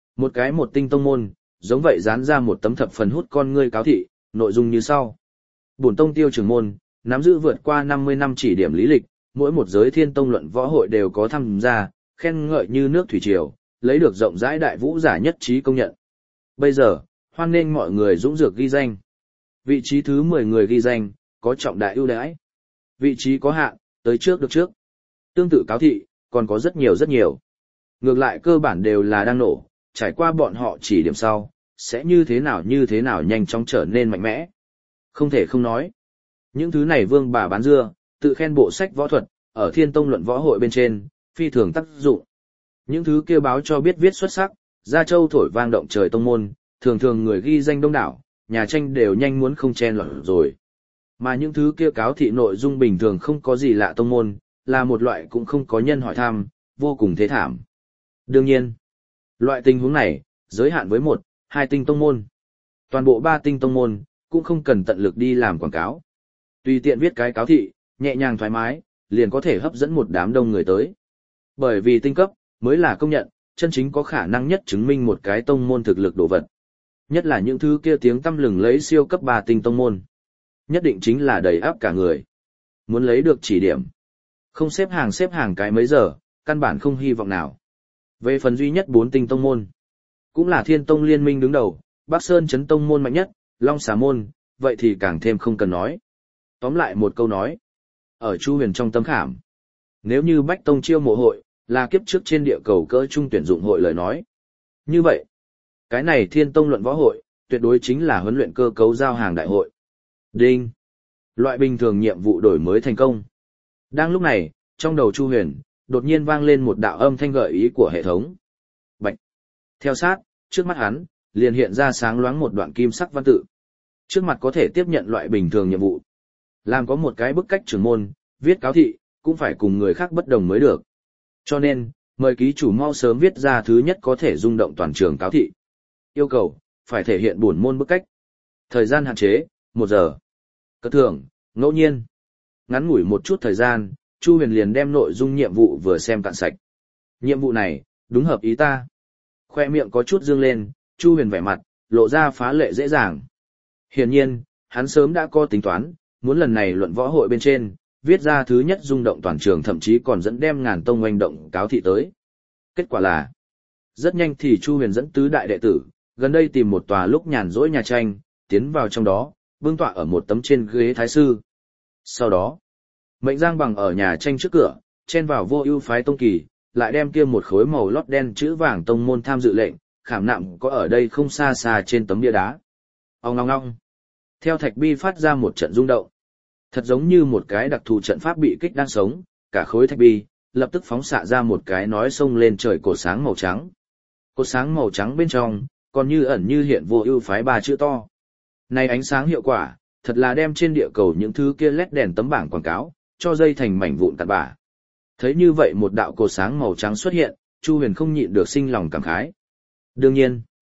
Speaker 1: một tinh tông môn, giống vậy dán ra một tấm thập phần hút con ngươi cáo thị, nội dung như sau. Bổn tông tiêu trưởng môn, nắm giữ vượt qua 50 năm chỉ điểm lý lịch, mỗi một giới Thiên Tông luận võ hội đều có tham gia, khen ngợi như nước thủy triều, lấy được rộng rãi đại vũ giả nhất trí công nhận. Bây giờ, hoan nghênh mọi người dũng dược ghi danh. Vị trí thứ 10 người ghi danh, có trọng đại ưu đãi. Vị trí có hạn, tới trước được trước. Tương tự cáo thị, còn có rất nhiều. Ngược lại cơ bản đều là đang nổ, trải qua bọn họ chỉ điểm sau, sẽ như thế nào nhanh chóng trở nên mạnh mẽ. Không thể không nói. Những thứ này vương bà bán dưa, tự khen bộ sách võ thuật, ở Thiên Tông luận võ hội bên trên, phi thường tác dụng. Những thứ kêu báo cho biết viết xuất sắc, Gia Châu thổi vang động trời tông môn, thường người ghi danh đông đảo, nhà tranh đều nhanh muốn không chen lọt rồi. Mà những thứ kia cáo thị nội dung bình thường không có gì lạ tông môn, là một loại cũng không có nhân hỏi thăm, vô cùng thế thảm. Đương nhiên, loại tình huống này, giới hạn với 1, 2 tinh tông môn. Toàn bộ 3 tinh tông môn, cũng không cần tận lực đi làm quảng cáo. Tùy tiện viết cái cáo thị, nhẹ nhàng thoải mái, liền có thể hấp dẫn một đám đông người tới. Bởi vì tinh cấp, mới là công nhận, chân chính có khả năng nhất chứng minh một cái tông môn thực lực đồ vật. Nhất là những thứ kia tiếng tăm lừng lấy siêu cấp 3 tinh tông môn. Nhất định chính là đầy áp cả người. Muốn lấy được chỉ điểm. Không xếp hàng cái mấy giờ, căn bản không hy vọng nào. Về phần duy nhất 4 tinh tông môn, cũng là Thiên Tông Liên minh đứng đầu, Bắc Sơn Chấn Tông môn mạnh nhất, Long Xà môn, vậy thì càng thêm không cần nói. Tóm lại một câu nói. Ở Chu Huyền trong tâm khảm. Nếu như Bách Tông chiêu mộ hội, là kiếp trước trên địa cầu cỡ trung tuyển dụng hội lời nói. Như vậy, cái này Thiên Tông luận võ hội, tuyệt đối chính là huấn luyện cơ cấu giao hàng đại hội. Đinh. Loại bình thường nhiệm vụ đổi mới thành công. Đang lúc này, trong đầu Chu Huyền, đột nhiên vang lên một đạo âm thanh gợi ý của hệ thống. Bạch. Theo sát, trước mắt hắn, liền hiện ra sáng loáng một đoạn kim sắc văn tự. Trước mặt có thể tiếp nhận loại bình thường nhiệm vụ. Làm có một cái bức cách trưởng môn, viết cáo thị, cũng phải cùng người khác bất đồng mới được. Cho nên, mời ký chủ mau sớm viết ra thứ nhất có thể rung động toàn trường cáo thị. Yêu cầu, phải thể hiện bổn môn bức cách. Thời gian hạn chế, 1 giờ. Cất thưởng, ngẫu nhiên. Ngắn ngủi một chút thời gian, Chu Huyền liền đem nội dung nhiệm vụ vừa xem cạn sạch. Nhiệm vụ này, đúng hợp ý ta. Khoe miệng có chút dương lên, Chu Huyền vẻ mặt, lộ ra phá lệ dễ dàng. Hiển nhiên, hắn sớm đã có tính toán, muốn lần này luận võ hội bên trên, viết ra thứ nhất rung động toàn trường, thậm chí còn dẫn đem ngàn tông oanh động cáo thị tới. Kết quả là, rất nhanh thì Chu Huyền dẫn tứ đại đệ tử, gần đây tìm một tòa lúc nhàn rỗi nhà tranh, tiến vào trong đó, vương tọa ở một tấm trên ghế thái sư. Sau đó, mệnh Giang Bằng ở nhà tranh trước cửa, chen vào Vô Ưu phái tông kỳ, lại đem kia một khối màu lót đen chữ vàng tông môn tham dự lệnh, khảm nạm có ở đây không xa xa trên tấm bia đá. Ong ong ong. Theo thạch bi phát ra một trận rung động. Thật giống như một cái đặc thù trận pháp bị kích đang sống, cả khối thạch bi lập tức phóng xạ ra một cái nói sông lên trời cột sáng màu trắng. Cột sáng màu trắng bên trong, còn như ẩn như hiện Vô Ưu phái 3 chữ to. Này ánh sáng hiệu quả, thật là đem trên địa cầu những thứ kia led đèn tấm bảng quảng cáo, cho dây thành mảnh vụn tạt bã. Thấy như vậy một đạo cột sáng màu trắng xuất hiện, Chu Huyền không nhịn được sinh lòng cảm khái. Đương nhiên,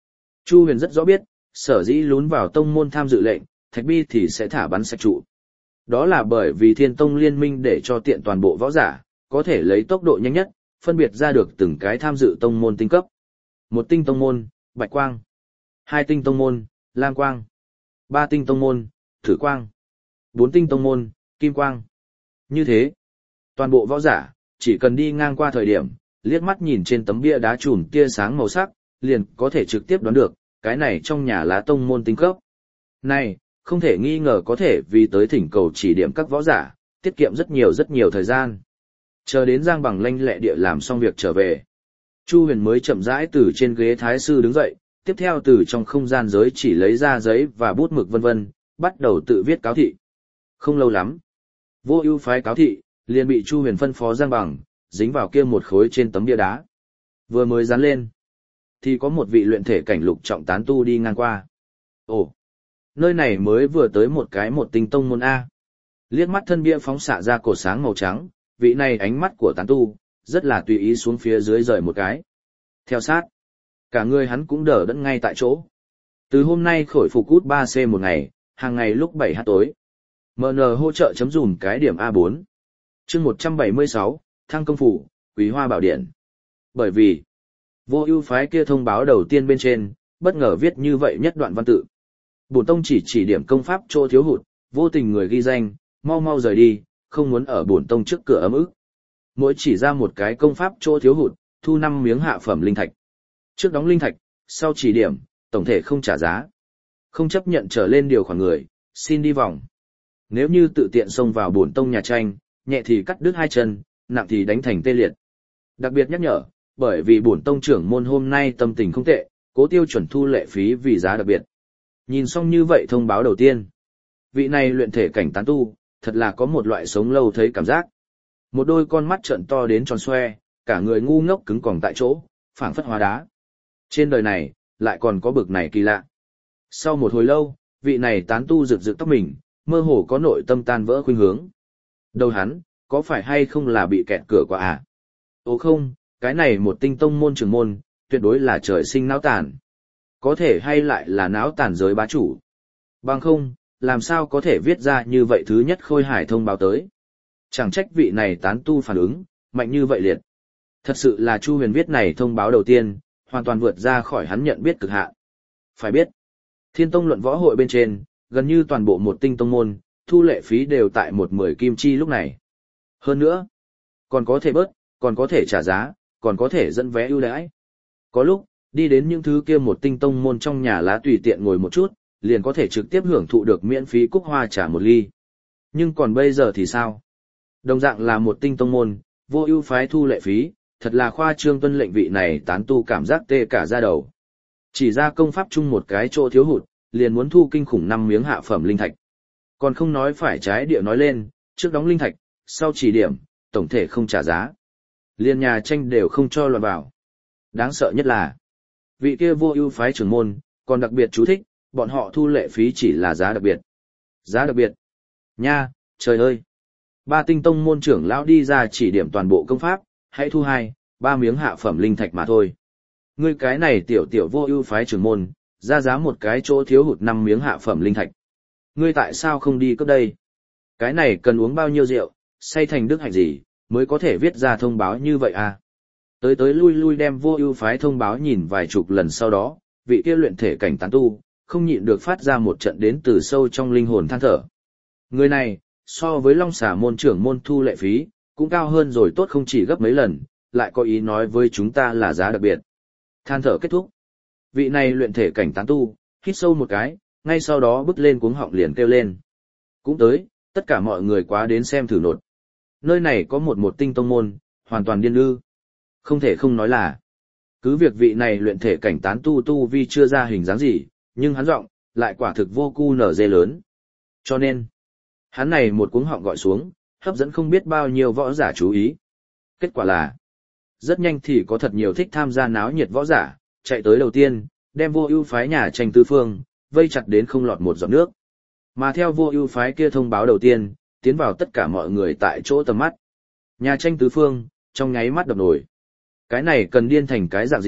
Speaker 1: Chu Huyền rất rõ biết, sở dĩ lún vào tông môn tham dự lệnh, Thạch Bi thì sẽ thả bắn sạch trụ. Đó là bởi vì Thiên Tông liên minh để cho tiện toàn bộ võ giả, có thể lấy tốc độ nhanh nhất, phân biệt ra được từng cái tham dự tông môn tinh cấp. Một tinh tông môn, Bạch Quang. Hai tinh tông môn, Lam Quang. Ba tinh tông môn, Thử Quang. Bốn tinh tông môn, Kim Quang. Như thế, toàn bộ võ giả, chỉ cần đi ngang qua thời điểm, liếc mắt nhìn trên tấm bia đá chùm tia sáng màu sắc, liền có thể trực tiếp đoán được, cái này trong nhà lá tông môn tinh cấp. Này, không thể nghi ngờ có thể vì tới thỉnh cầu chỉ điểm các võ giả, tiết kiệm rất nhiều thời gian. Chờ đến Giang Bằng lanh lẹ địa làm xong việc trở về. Chu Huyền mới chậm rãi từ trên ghế thái sư đứng dậy, tiếp theo từ trong không gian giới chỉ lấy ra giấy và bút mực vân vân, bắt đầu tự viết cáo thị. Không lâu lắm, Vô Ưu phái cáo thị liền bị Chu Huyền phân phó Giang Bằng, dính vào kia một khối trên tấm bia đá. Vừa mới dán lên, thì có một vị luyện thể cảnh lục trọng tán tu đi ngang qua. Ồ, nơi này mới vừa tới một tinh tông môn A. Liếc mắt thân bia phóng xạ ra cột sáng màu trắng, vị này ánh mắt của tán tu, rất là tùy ý xuống phía dưới rời một cái. Theo sát, cả người hắn cũng đỡ đẫn ngay tại chỗ. Từ hôm nay khôi phục cút 3C một ngày, hàng ngày lúc 7h tối. MN hỗ trợ chấm dùm cái điểm A4. Chương 176, Thăng công phủ, Quý Hoa Bảo Điện. Bởi vì, Vô Ưu phái kia thông báo đầu tiên bên trên, bất ngờ viết như vậy nhất đoạn văn tự. Bổn tông chỉ điểm công pháp chỗ thiếu hụt, vô tình người ghi danh, mau rời đi, không muốn ở bổn tông trước cửa ấm ức. Mỗi chỉ ra một cái công pháp chỗ thiếu hụt, thu 5 miếng hạ phẩm linh thạch. Trước đóng linh thạch, sau chỉ điểm, tổng thể không trả giá. Không chấp nhận trở lên điều khoản người, xin đi vòng. Nếu như tự tiện xông vào bổn tông nhà tranh, nhẹ thì cắt đứt 2 chân, nặng thì đánh thành tê liệt. Đặc biệt nhắc nhở, bởi vì bổn tông trưởng môn hôm nay tâm tình không tệ, cố tiêu chuẩn thu lệ phí vì giá đặc biệt. Nhìn xong như vậy thông báo đầu tiên, vị này luyện thể cảnh tán tu, thật là có một loại sống lâu thấy cảm giác. Một đôi con mắt trợn to đến tròn xoe, cả người ngu ngốc cứng còng tại chỗ, phảng phất hóa đá. Trên đời này, lại còn có bực này kỳ lạ. Sau một hồi lâu, vị này tán tu rực rực tóc mình, mơ hồ có nội tâm tan vỡ khuynh hướng. Đầu hắn, có phải hay không là bị kẹt cửa quá à? Ồ không, cái này một tinh tông môn trưởng môn, tuyệt đối là trời sinh náo tàn. Có thể hay lại là náo tàn giới bá chủ. Bằng không, làm sao có thể viết ra như vậy thứ nhất khôi hải thông báo tới. Chẳng trách vị này tán tu phản ứng, mạnh như vậy liệt. Thật sự là Chu Huyền viết này thông báo đầu tiên, hoàn toàn vượt ra khỏi hắn nhận biết cực hạn. Phải biết, Thiên Tông luận võ hội bên trên, gần như toàn bộ một tinh tông môn, thu lệ phí đều tại 10 kim chi lúc này. Hơn nữa, còn có thể bớt, còn có thể trả giá, còn có thể dẫn vé ưu đãi. Có lúc, đi đến những thứ kia một tinh tông môn trong nhà lá tùy tiện ngồi một chút, liền có thể trực tiếp hưởng thụ được miễn phí cúc hoa trà một ly. Nhưng còn bây giờ thì sao? Đồng dạng là một tinh tông môn, Vô Ưu phái thu lệ phí, thật là khoa trương tuân lệnh vị này tán tu cảm giác tê cả da đầu. Chỉ ra công pháp chung một cái chỗ thiếu hụt, liền muốn thu kinh khủng 5 miếng hạ phẩm linh thạch. Còn không nói phải trái địa nói lên, trước đóng linh thạch, sau chỉ điểm, tổng thể không trả giá. Liên nhà tranh đều không cho lọt vào. Đáng sợ nhất là, vị kia Vô Ưu phái trưởng môn, còn đặc biệt chú thích, bọn họ thu lệ phí chỉ là giá đặc biệt. Giá đặc biệt. Nha, trời ơi. 3 tinh tông môn trưởng lão đi ra chỉ điểm toàn bộ công pháp, hãy thu 2-3 miếng hạ phẩm linh thạch mà thôi. Ngươi cái này tiểu Vô Ưu phái trưởng môn, ra giá một cái chỗ thiếu hụt 5 miếng hạ phẩm linh thạch. Ngươi tại sao không đi cấp đây? Cái này cần uống bao nhiêu rượu, say thành đức hạnh gì, mới có thể viết ra thông báo như vậy à? Tới lui đem Vô Ưu phái thông báo nhìn vài chục lần sau đó, vị kia luyện thể cảnh tán tu, không nhịn được phát ra một trận đến từ sâu trong linh hồn than thở. Người này, so với Long Xà môn trưởng môn thu lệ phí, cũng cao hơn rồi tốt không chỉ gấp mấy lần, lại có ý nói với chúng ta là giá đặc biệt. Than thở kết thúc. Vị này luyện thể cảnh tán tu, hít sâu một cái, ngay sau đó bứt lên cuống họng liền kêu lên. Cũng tới, tất cả mọi người quá đến xem thử nột. Nơi này có một tinh tông môn, hoàn toàn điên ư. Không thể không nói là, cứ việc vị này luyện thể cảnh tán tu vi chưa ra hình dáng gì, nhưng hắn giọng lại quả thực vô cu nở dê lớn. Cho nên, hắn này một cuống họng gọi xuống, hấp dẫn không biết bao nhiêu võ giả chú ý. Kết quả là, rất nhanh thì có thật nhiều thích tham gia náo nhiệt võ giả, chạy tới đầu tiên, đem Vô Ưu phái nhà tranh tứ phương, vây chặt đến không lọt một giọt nước. Mà theo Vô Ưu phái kia thông báo đầu tiên, tiến vào tất cả mọi người tại chỗ tầm mắt. Nhà tranh tứ phương, trong nháy mắt đập nổi. Cái này cần điên thành cái dạng gì,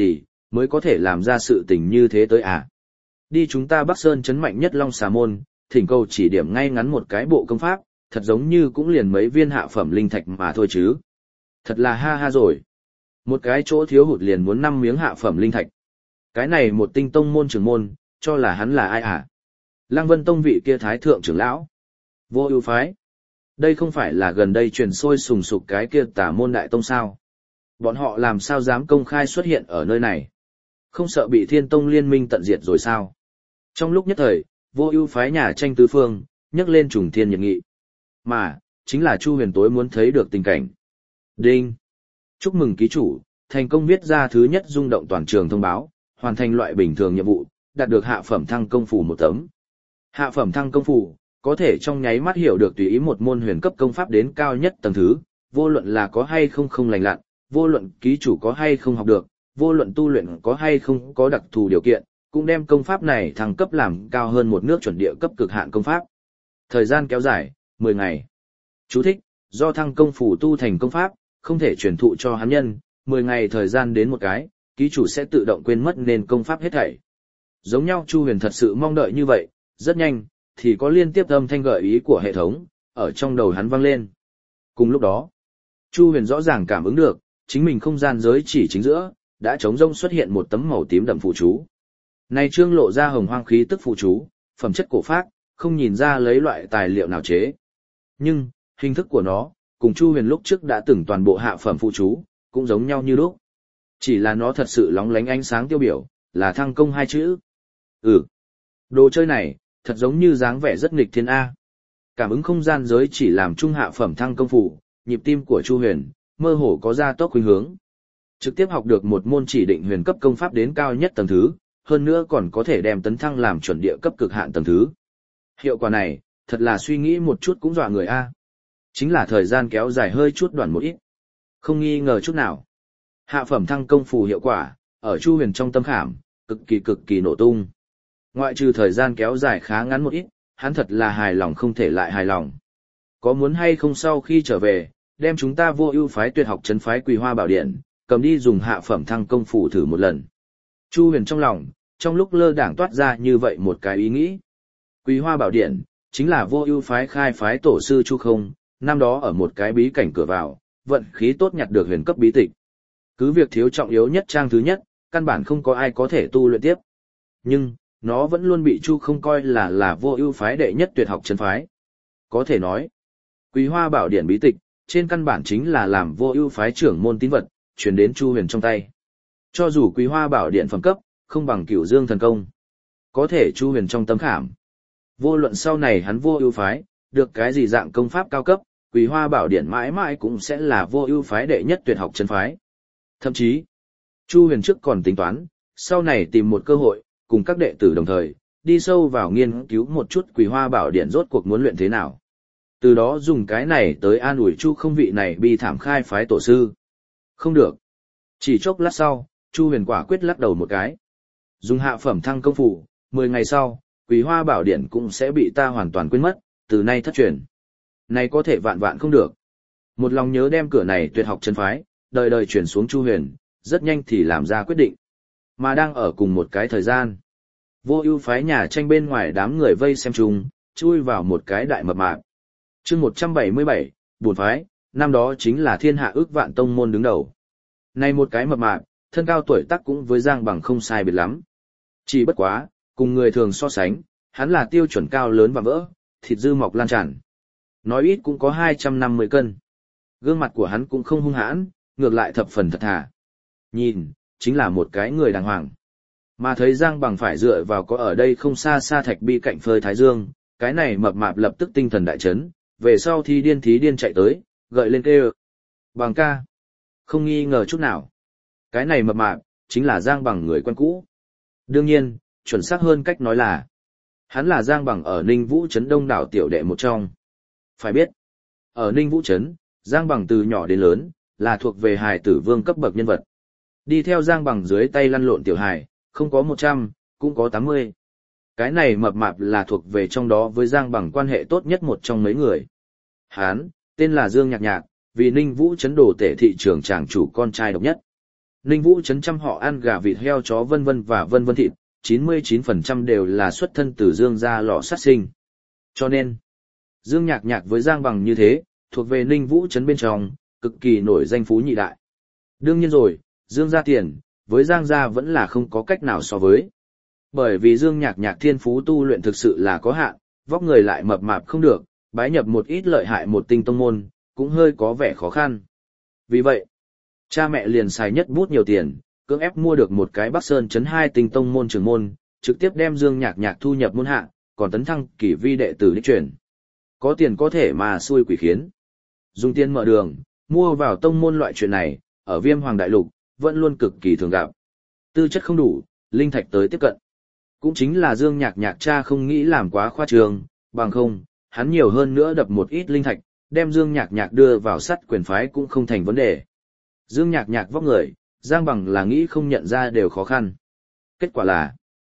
Speaker 1: mới có thể làm ra sự tình như thế tới à. Đi chúng ta Bắc Sơn chấn mạnh nhất Long Xà Môn, thỉnh cầu chỉ điểm ngay ngắn một cái bộ công pháp, thật giống như cũng liền mấy viên hạ phẩm linh thạch mà thôi chứ. Thật là ha ha rồi. Một cái chỗ thiếu hụt liền muốn 5 miếng hạ phẩm linh thạch. Cái này một tinh tông môn trưởng môn, cho là hắn là ai à? Lăng Vân Tông vị kia thái thượng trưởng lão. Vô Ưu phái. Đây không phải là gần đây truyền sôi sùng sục cái kia Tà môn đại tông sao? Bọn họ làm sao dám công khai xuất hiện ở nơi này? Không sợ bị Thiên Tông liên minh tận diệt rồi sao? Trong lúc nhất thời, Vô Ưu phái nhà tranh tứ phương, nhấc lên trùng thiên nhiệt nghị. Mà, chính là Chu Huyền tối muốn thấy được tình cảnh. Đinh! Chúc mừng ký chủ, thành công viết ra thứ nhất rung động toàn trường thông báo, hoàn thành loại bình thường nhiệm vụ, đạt được hạ phẩm thăng công phù 1 tấm. Hạ phẩm thăng công phù, có thể trong nháy mắt hiểu được tùy ý một môn huyền cấp công pháp đến cao nhất tầng thứ, vô luận là có hay không không lành lặn, vô luận ký chủ có hay không học được, vô luận tu luyện có hay không có đặc thù điều kiện, cũng đem công pháp này thăng cấp làm cao hơn một nước chuẩn địa cấp cực hạn công pháp. Thời gian kéo dài, 10 ngày. Chú thích, do thăng công phù tu thành công pháp, không thể truyền thụ cho hắn nhân, 10 ngày thời gian đến một cái, ký chủ sẽ tự động quên mất nên công pháp hết thảy. Giống nhau Chu Huyền thật sự mong đợi như vậy, rất nhanh, thì có liên tiếp âm thanh gợi ý của hệ thống, ở trong đầu hắn vang lên. Cùng lúc đó, Chu Huyền rõ ràng cảm ứng được, chính mình không gian giới chỉ chính giữa, đã trống rông xuất hiện một tấm màu tím đậm phù chú. Này trương lộ ra hồng hoang khí tức phù chú, phẩm chất cổ phác, không nhìn ra lấy loại tài liệu nào chế. Nhưng, hình thức của nó, cùng Chu Huyền lúc trước đã từng toàn bộ hạ phẩm phù chú, cũng giống nhau như lúc. Chỉ là nó thật sự lóng lánh ánh sáng tiêu biểu, là thăng công 2 chữ. Đồ chơi này, thật giống như dáng vẻ rất nghịch thiên A. Cảm ứng không gian giới chỉ làm trung hạ phẩm thăng công phù, nhịp tim của Chu Huyền, mơ hồ có ra tốc khuynh hướng. Trực tiếp học được một môn chỉ định huyền cấp công pháp đến cao nhất tầng thứ, hơn nữa còn có thể đem tấn thăng làm chuẩn địa cấp cực hạn tầng thứ. Hiệu quả này, thật là suy nghĩ một chút cũng dọa người A. Chính là thời gian kéo dài hơi chút đoạn một ít. Không nghi ngờ chút nào. Hạ phẩm thăng công phù hiệu quả, ở Chu Huyền trong tâm khảm, cực kỳ nổ tung. Ngoại trừ thời gian kéo dài khá ngắn một ít, hắn thật là hài lòng không thể lại hài lòng. Có muốn hay không sau khi trở về, đem chúng ta Vô Ưu phái tuyệt học trấn phái Quỳ Hoa Bảo Điện, cầm đi dùng hạ phẩm thăng công phù thử một lần. Chu Huyền trong lòng, trong lúc lơ đãng toát ra như vậy một cái ý nghĩ. Quỳ Hoa Bảo Điện, chính là Vô Ưu phái khai phái tổ sư Chu Không, năm đó ở một cái bí cảnh cửa vào, vận khí tốt nhặt được huyền cấp bí tịch. Cứ việc thiếu trọng yếu nhất trang thứ nhất, căn bản không có ai có thể tu luyện tiếp. Nhưng, nó vẫn luôn bị Chu Không coi là Vô Ưu phái đệ nhất tuyệt học trấn phái. Có thể nói, Quý Hoa Bảo Điện bí tịch, trên căn bản chính là làm Vô Ưu phái trưởng môn tín vật, truyền đến Chu Huyền trong tay. Cho dù Quý Hoa Bảo Điện phẩm cấp, không bằng Cửu Dương thần công, có thể Chu Huyền trong tâm khảm. Vô luận sau này hắn Vô Ưu phái, được cái gì dạng công pháp cao cấp, Quý Hoa Bảo Điện mãi mãi cũng sẽ là Vô Ưu phái đệ nhất tuyệt học trấn phái. Thậm chí, Chu Huyền trước còn tính toán, sau này tìm một cơ hội, cùng các đệ tử đồng thời, đi sâu vào nghiên cứu một chút Quỳ Hoa Bảo Điện rốt cuộc muốn luyện thế nào. Từ đó dùng cái này tới an ủi Chu Không vị này bi thảm khai phái tổ sư. Không được. Chỉ chốc lát sau, Chu Huyền quả quyết lắc đầu một cái. Dùng hạ phẩm thăng công phù, 10 ngày sau, Quỳ Hoa Bảo Điện cũng sẽ bị ta hoàn toàn quên mất, từ nay thất truyền. Này có thể vạn vạn không được. Một lòng nhớ đem cửa này tuyệt học trấn phái, đời đời chuyển xuống Chu Huyền, rất nhanh thì làm ra quyết định. Mà đang ở cùng một cái thời gian, Vô Ưu phái nhà tranh bên ngoài đám người vây xem chung, chui vào một cái đại mập mạp. Chương 177, bổn phái, năm đó chính là thiên hạ ước vạn tông môn đứng đầu. Này một cái mập mạp, thân cao tuổi tác cũng với Giang Bằng không sai biệt lắm. Chỉ bất quá, cùng người thường so sánh, hắn là tiêu chuẩn cao lớn và vỡ, thịt dư mọc lan tràn. Nói ít cũng có 250 cân. Gương mặt của hắn cũng không hung hãn, ngược lại thập phần thật thà. Nhìn, chính là một cái người đàng hoàng. Mà thấy Giang Bằng phải dựa vào có ở đây không xa xa thạch bi cạnh phơi thái dương, cái này mập mạp lập tức tinh thần đại chấn, về sau thí điên chạy tới, gợi lên kêu. Bằng ca. Không nghi ngờ chút nào. Cái này mập mạp, chính là Giang Bằng người quen cũ. Đương nhiên, chuẩn xác hơn cách nói là, hắn là Giang Bằng ở Ninh Vũ Trấn đông đảo tiểu đệ một trong. Phải biết, ở Ninh Vũ Trấn, Giang Bằng từ nhỏ đến lớn, là thuộc về hài tử vương cấp bậc nhân vật. Đi theo Giang Bằng dưới tay lăn lộn tiểu hài, không có 100, cũng có 80. Cái này mập mạp là thuộc về trong đó với Giang Bằng quan hệ tốt nhất một trong mấy người. Hán, tên là Dương Nhạc Nhạc, vì Ninh Vũ Trấn đồ tể thị trường tràng chủ con trai độc nhất. Ninh Vũ trấn trăm họ ăn gà vịt heo chó vân vân và vân vân thịt, 99% đều là xuất thân từ Dương gia lò sát sinh. Cho nên, Dương Nhạc Nhạc với Giang Bằng như thế, thuộc về Ninh Vũ trấn bên trong, cực kỳ nổi danh phú nhị đại. Đương nhiên rồi, Dương gia tiền, với Giang gia vẫn là không có cách nào so với. Bởi vì Dương Nhạc Nhạc thiên phú tu luyện thực sự là có hạn, vóc người lại mập mạp không được, bái nhập một ít lợi hại một tinh tông môn, cũng hơi có vẻ khó khăn. Vì vậy, cha mẹ liền xài nhất bút nhiều tiền, cưỡng ép mua được một cái Bắc Sơn trấn 2 tinh tông môn trưởng môn, trực tiếp đem Dương Nhạc Nhạc thu nhập môn hạ, còn tấn thăng kỷ vi đệ tử đích truyền. Có tiền có thể mà xui quỷ khiến. Dùng tiền mở đường, mua vào tông môn loại chuyện này, ở Viêm Hoàng Đại Lục, vẫn luôn cực kỳ thường gặp. Tư chất không đủ, linh thạch tới tiếp cận. Cũng chính là Dương Nhạc Nhạc cha không nghĩ làm quá khoa trương, bằng không, hắn nhiều hơn nữa đập một ít linh thạch, đem Dương Nhạc Nhạc đưa vào sắt quyền phái cũng không thành vấn đề. Dương Nhạc Nhạc vóc người, Giang Bằng là nghĩ không nhận ra đều khó khăn. Kết quả là,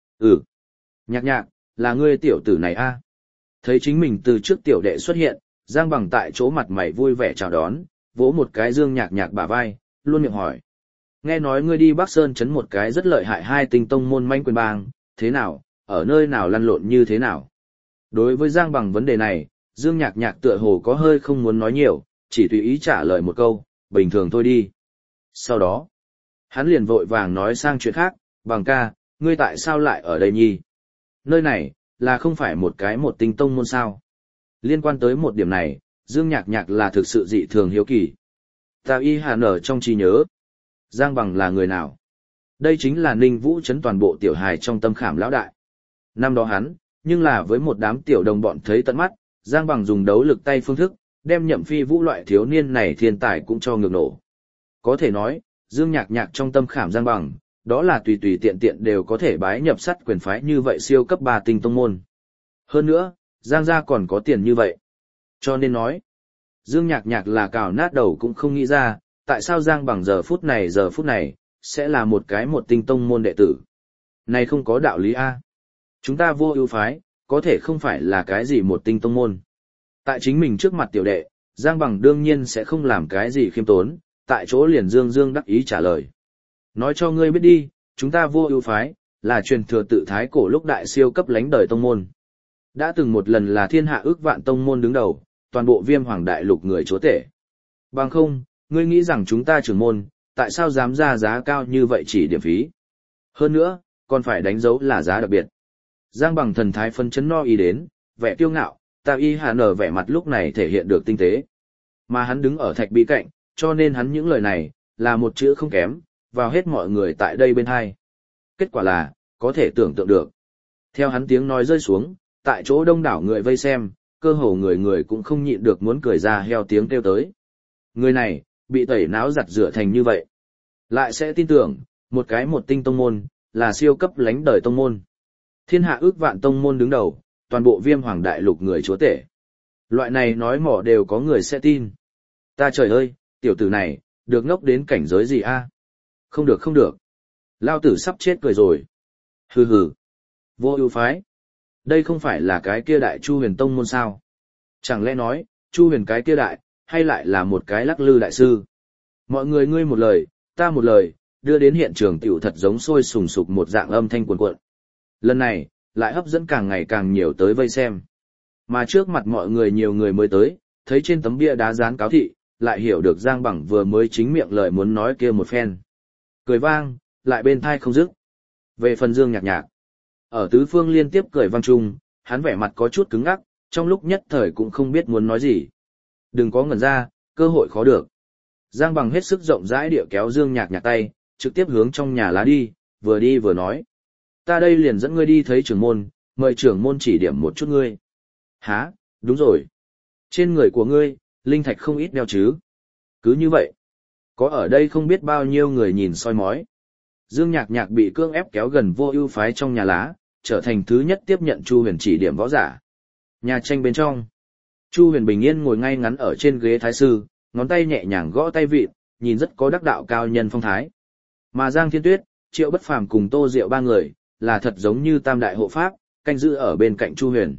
Speaker 1: Nhạc Nhạc, là ngươi tiểu tử này a? Thấy chính mình từ trước tiểu đệ xuất hiện, Giang Bằng tại chỗ mặt mày vui vẻ chào đón, vỗ một cái Dương Nhạc Nhạc bả vai, luôn miệng hỏi. Nghe nói ngươi đi Bắc Sơn trấn một cái rất lợi hại 2 tinh tông môn manh quyền bang, thế nào, ở nơi nào lăn lộn như thế nào? Đối với Giang Bằng vấn đề này, Dương Nhạc Nhạc tựa hồ có hơi không muốn nói nhiều, chỉ tùy ý trả lời một câu, bình thường thôi đi. Sau đó, hắn liền vội vàng nói sang chuyện khác, Bằng ca, ngươi tại sao lại ở đây nhi? Nơi này, là không phải một cái một tinh tông môn sao? Liên quan tới một điểm này, Dương Nhạc Nhạc là thực sự dị thường hiếu kỳ. Ta y hà nở trong trí nhớ. Giang Bằng là người nào? Đây chính là Ninh Vũ trấn toàn bộ tiểu hài trong tâm khảm lão đại. Năm đó hắn, nhưng là với một đám tiểu đồng bọn thấy tận mắt, Giang Bằng dùng đấu lực tay phương thức, đem Nhậm Phi Vũ loại thiếu niên này thiên tài cũng cho ngược nổ. Có thể nói, Dương Nhạc Nhạc trong tâm khảm Giang Bằng, đó là tùy tùy tiện tiện đều có thể bái nhập sắt quyền phái như vậy siêu cấp 3 tinh tông môn. Hơn nữa, Giang gia còn có tiền như vậy. Cho nên nói, Dương Nhạc Nhạc là cào nát đầu cũng không nghĩ ra, tại sao Giang Bằng giờ phút này, sẽ là một cái một tinh tông môn đệ tử. Này không có đạo lý a. Chúng ta vô ưu phái, có thể không phải là cái gì một tinh tông môn. Tại chính mình trước mặt tiểu đệ, Giang Bằng đương nhiên sẽ không làm cái gì khiêm tốn, tại chỗ liền dương đắc ý trả lời. Nói cho ngươi biết đi, chúng ta vô ưu phái, là truyền thừa tự thái cổ lúc đại siêu cấp lánh đời tông môn. Đã từng một lần là thiên hạ ước vạn tông môn đứng đầu, toàn bộ Viêm Hoàng Đại Lục người chúa tể. Bằng không, ngươi nghĩ rằng chúng ta trưởng môn, tại sao dám ra giá cao như vậy chỉ điểm phí? Hơn nữa, còn phải đánh dấu là giá đặc biệt. Giang Bằng thần thái phân chấn no ý đến, vẻ kiêu ngạo, ta y hà nở vẻ mặt lúc này thể hiện được tinh tế. Mà hắn đứng ở thạch bí cạnh, cho nên hắn những lời này, là một chữ không kém, vào hết mọi người tại đây bên hai. Kết quả là, có thể tưởng tượng được. Theo hắn tiếng nói rơi xuống, tại chỗ đông đảo người vây xem, cơ hồ người người cũng không nhịn được muốn cười ra heo tiếng kêu tới. Người này, bị tẩy não giặt rửa thành như vậy. Lại sẽ tin tưởng, một cái một tinh tông môn, là siêu cấp lánh đời tông môn. Thiên hạ ước vạn tông môn đứng đầu, toàn bộ Viêm Hoàng Đại Lục người chúa tể. Loại này nói mỏ đều có người sẽ tin. Ta trời ơi, tiểu tử này, được ngốc đến cảnh giới gì a? Không được không được. Lao tử sắp chết cười rồi. Hừ hừ. Vô ưu phái. Đây không phải là cái kia đại Chu Huyền tông môn sao? Chẳng lẽ nói, Chu Huyền cái kia đại, hay lại là một cái lắc lư đại sư? Mọi người ngươi một lời, ta một lời, đưa đến hiện trường tiểu thật giống sôi sùng sục một dạng âm thanh cuồn cuộn. Lần này, lại hấp dẫn càng ngày càng nhiều tới vây xem. Mà trước mặt mọi người nhiều người mới tới, thấy trên tấm bia đá dán cáo thị, lại hiểu được Giang Bằng vừa mới chính miệng lời muốn nói kia một phen. Cười vang, lại bên thai không dứt. Về phần Dương Nhạc Nhạc, ở tứ phương liên tiếp cười vang chung, hắn vẻ mặt có chút cứng ngắc, trong lúc nhất thời cũng không biết muốn nói gì. Đừng có ngẩn ra, cơ hội khó được. Giang Bằng hết sức rộng rãi địa kéo Dương Nhạc Nhạc tay, trực tiếp hướng trong nhà lá đi vừa nói. Ta đây liền dẫn ngươi đi thấy trưởng môn, mời trưởng môn chỉ điểm một chút ngươi. Hả, đúng rồi. Trên người của ngươi, linh thạch không ít đeo chứ. Cứ như vậy, có ở đây không biết bao nhiêu người nhìn soi mói. Dương Nhạc Nhạc bị cưỡng ép kéo gần vô ưu phái trong nhà lá, trở thành thứ nhất tiếp nhận Chu Huyền chỉ điểm võ giả. Nhà tranh bên trong, Chu Huyền bình yên ngồi ngay ngắn ở trên ghế thái sư, ngón tay nhẹ nhàng gõ tay vịt, nhìn rất có đắc đạo cao nhân phong thái. Mà Giang Thiên Tuyết, Triệu Bất Phàm cùng Tô Diệu ba người, là thật giống như tam đại hộ pháp, canh giữ ở bên cạnh Chu Huyền.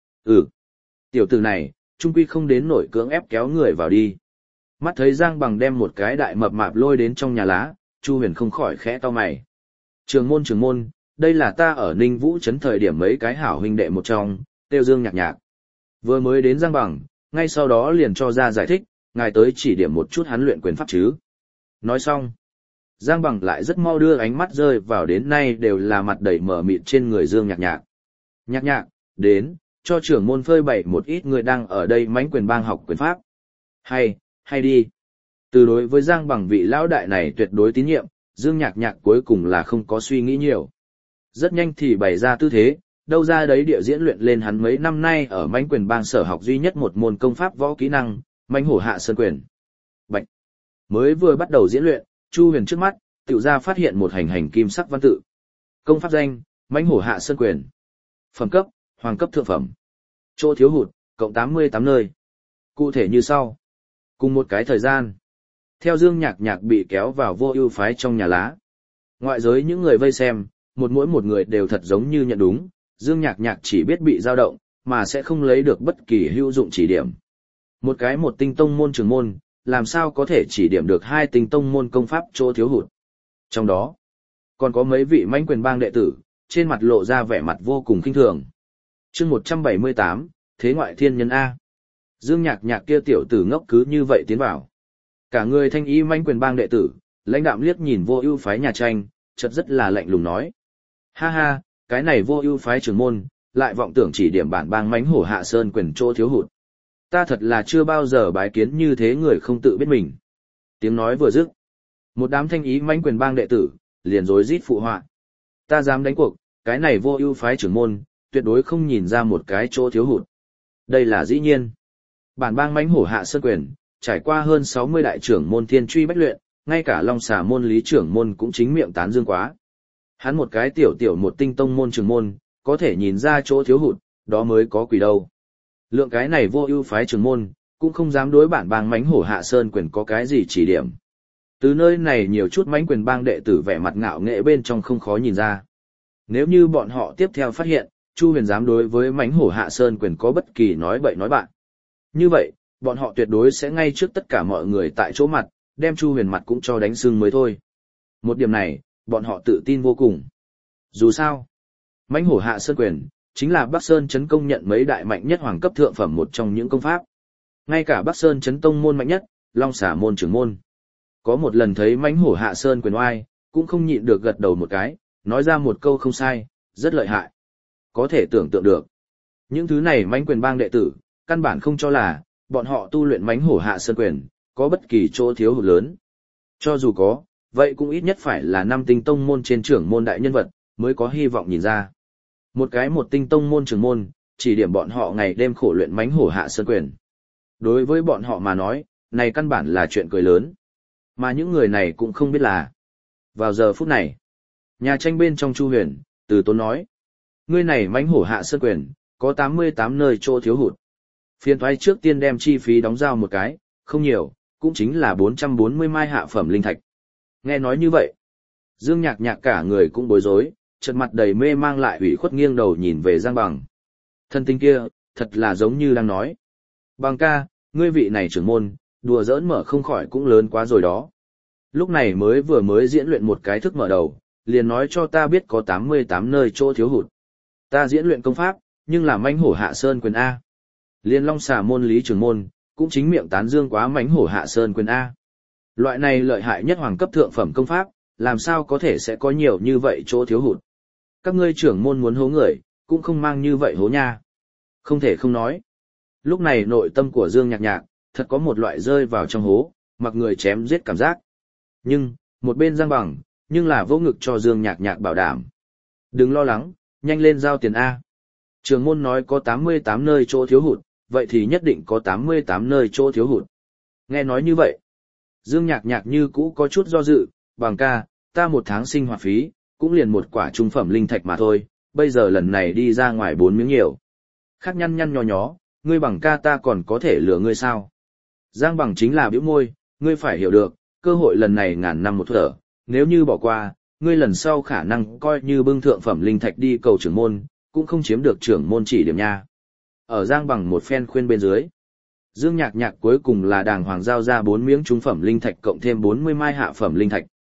Speaker 1: Tiểu tử này, trung quy không đến nổi cưỡng ép kéo người vào đi. Mắt thấy Giang Bằng đem một cái đại mập mạp lôi đến trong nhà lá, Chu Huyền không khỏi khẽ cau mày. Trưởng môn, đây là ta ở Ninh Vũ trấn thời điểm mấy cái hảo huynh đệ một trong, tiêu Dương Nhạc Nhạc. Vừa mới đến Giang Bằng, ngay sau đó liền cho ra giải thích, ngài tới chỉ điểm một chút hắn luyện quyền pháp chứ. Nói xong, Giang Bằng lại rất mau đưa ánh mắt rơi vào đến nay đều là mặt đầy mở mịt trên người Dương Nhạc Nhạc. Nhạc Nhạc, đến, cho trưởng môn phơi bày một ít người đang ở đây mãnh quyền bang học quyền pháp. Hay đi. Từ đối với Giang Bằng vị lão đại này tuyệt đối tín nhiệm, Dương Nhạc Nhạc cuối cùng là không có suy nghĩ nhiều. Rất nhanh thì bày ra tư thế, đâu ra đấy địa diễn luyện lên hắn mấy năm nay ở mãnh quyền bang sở học duy nhất một môn công pháp võ kỹ năng, mãnh hổ hạ sơn quyền. Bạch. Mới vừa bắt đầu diễn luyện, Chu Huyền trước mắt, tiểu ra phát hiện một hành hành kim sắc văn tự. Công pháp danh, mãnh hổ hạ sơn quyền. Phẩm cấp, hoàng cấp thượng phẩm. Chỗ thiếu hụt, cộng 88 nơi. Cụ thể như sau. Cùng một cái thời gian, theo Dương Nhạc Nhạc bị kéo vào Vô Ưu phái trong nhà lá. Ngoại giới những người vây xem, mỗi một người đều thật giống như nhận đúng, Dương Nhạc Nhạc chỉ biết bị dao động, mà sẽ không lấy được bất kỳ hữu dụng chỉ điểm. Một tinh tông môn trưởng môn, làm sao có thể chỉ điểm được hai tinh tông môn công pháp chỗ thiếu hụt. Trong đó, còn có mấy vị mãnh quyền bang đệ tử, trên mặt lộ ra vẻ mặt vô cùng khinh thường. Chương 178, Thế ngoại thiên nhân A. Dương Nhạc Nhạc kia tiểu tử ngốc cứ như vậy tiến vào. Cả người thanh y mãnh quyền bang đệ tử, lãnh đạm liếc nhìn Vô Ưu phái nhà tranh, chợt rất là lạnh lùng nói: "Ha ha, cái này Vô Ưu phái trưởng môn, lại vọng tưởng chỉ điểm bản bang mãnh hổ hạ sơn quyền chỗ thiếu hụt. Ta thật là chưa bao giờ bái kiến như thế người không tự biết mình." Tiếng nói vừa dứt, một đám thanh ý mãnh quyền bang đệ tử liền rối rít phụ họa: "Ta dám đánh cuộc, cái này Vô Ưu phái trưởng môn, tuyệt đối không nhìn ra một cái chỗ thiếu hụt. Đây là dĩ nhiên. Bản bang mãnh hổ hạ sơn quyền, trải qua hơn 60 đại trưởng môn thiên truy bách luyện, ngay cả Long Xà môn Lý trưởng môn cũng chính miệng tán dương quá. Hắn một cái tiểu một tinh tông môn trưởng môn, có thể nhìn ra chỗ thiếu hụt, đó mới có quỷ đâu. Lượng cái này Vô Ưu phái trưởng môn, cũng không dám đối bản bang mãnh hổ hạ sơn quyền có cái gì chỉ điểm." Từ nơi này nhiều chút mãnh quyền bang đệ tử vẻ mặt ngạo nghễ bên trong không khó nhìn ra. Nếu như bọn họ tiếp theo phát hiện, Chu Huyền dám đối với mãnh hổ hạ sơn quyền có bất kỳ nói bậy nói bạn, như vậy, bọn họ tuyệt đối sẽ ngay trước tất cả mọi người tại chỗ mặt, đem Chu Huyền mặt cũng cho đánh sưng mới thôi. Một điểm này, bọn họ tự tin vô cùng. Dù sao, mãnh hổ hạ sơn quyền, chính là Bắc Sơn Trấn công nhận mấy đại mạnh nhất hoàng cấp thượng phẩm một trong những công pháp. Ngay cả Bắc Sơn Trấn tông môn mạnh nhất, Long Xà môn trưởng môn. Có một lần thấy mãnh hổ hạ sơn quyền oai, cũng không nhịn được gật đầu một cái, nói ra một câu không sai, rất lợi hại. Có thể tưởng tượng được. Những thứ này mãnh quyền bang đệ tử, căn bản không cho là, bọn họ tu luyện mãnh hổ hạ sơn quyền, có bất kỳ chỗ thiếu hụt lớn. Cho dù có, vậy cũng ít nhất phải là 5 tinh tông môn trên trưởng môn đại nhân vật, mới có hy vọng nhìn ra. Một tinh tông môn trưởng môn, chỉ điểm bọn họ ngày đêm khổ luyện mãnh hổ hạ sơn quyền. Đối với bọn họ mà nói, này căn bản là chuyện cười lớn. Mà những người này cũng không biết là. Vào giờ phút này, nhà tranh bên trong Chu Huyền, từ tốn nói: "Ngươi này mãnh hổ hạ sơn quyền, có 88 nơi chỗ thiếu hụt. Phiên thoái trước tiên đem chi phí đóng giao một cái, không nhiều, cũng chính là 440 mai hạ phẩm linh thạch." Nghe nói như vậy, Dương Nhạc Nhạc cả người cũng bối rối, chợt mặt đầy mê mang lại ủy khuất nghiêng đầu nhìn về Giang Bằng. Thân tinh kia, thật là giống như đang nói: "Bằng ca, ngươi vị này trưởng môn, đùa giỡn mở không khỏi cũng lớn quá rồi đó. Lúc này vừa mới diễn luyện một cái thức mở đầu, liền nói cho ta biết có 88 nơi chỗ thiếu hụt. Ta diễn luyện công pháp, nhưng là mãnh hổ hạ sơn quyền A. Liên Long Xà môn Lý trưởng môn, cũng chính miệng tán dương quá mãnh hổ hạ sơn quyền A. Loại này lợi hại nhất hoàng cấp thượng phẩm công pháp, làm sao có thể sẽ có nhiều như vậy chỗ thiếu hụt. Các ngươi trưởng môn muốn hố người, cũng không mang như vậy hố nha." Không thể không nói. Lúc này nội tâm của Dương Nhạc Nhạc, thật có một loại rơi vào trong hố, mặc người chém giết cảm giác. Nhưng, một bên Giang Bằng, nhưng là vô ngực cho Dương Nhạc Nhạc bảo đảm: "Đừng lo lắng, nhanh lên giao tiền A. Trưởng môn nói có 88 nơi chỗ thiếu hụt, vậy thì nhất định có 88 nơi chỗ thiếu hụt." Nghe nói như vậy, Dương Nhạc Nhạc như cũ có chút do dự: "Bằng ca, ta một tháng sinh hoạt phí, cũng liền một quả trung phẩm linh thạch mà thôi, bây giờ lần này đi ra ngoài 4 miếng nhiều. Khác nhăn nhó nhó, ngươi Bằng ca ta còn có thể lừa ngươi sao?" Giang Bằng chính là bĩu môi: "Ngươi phải hiểu được, cơ hội lần này ngàn năm một thở, nếu như bỏ qua, ngươi lần sau khả năng coi như bưng thượng phẩm linh thạch đi cầu trưởng môn, cũng không chiếm được trưởng môn chỉ điểm nha." Ở Giang Bằng một phen khuyên bên dưới, Dương Nhạc Nhạc cuối cùng là đàng hoàng giao ra 4 miếng trung phẩm linh thạch cộng thêm 40 mai hạ phẩm linh thạch.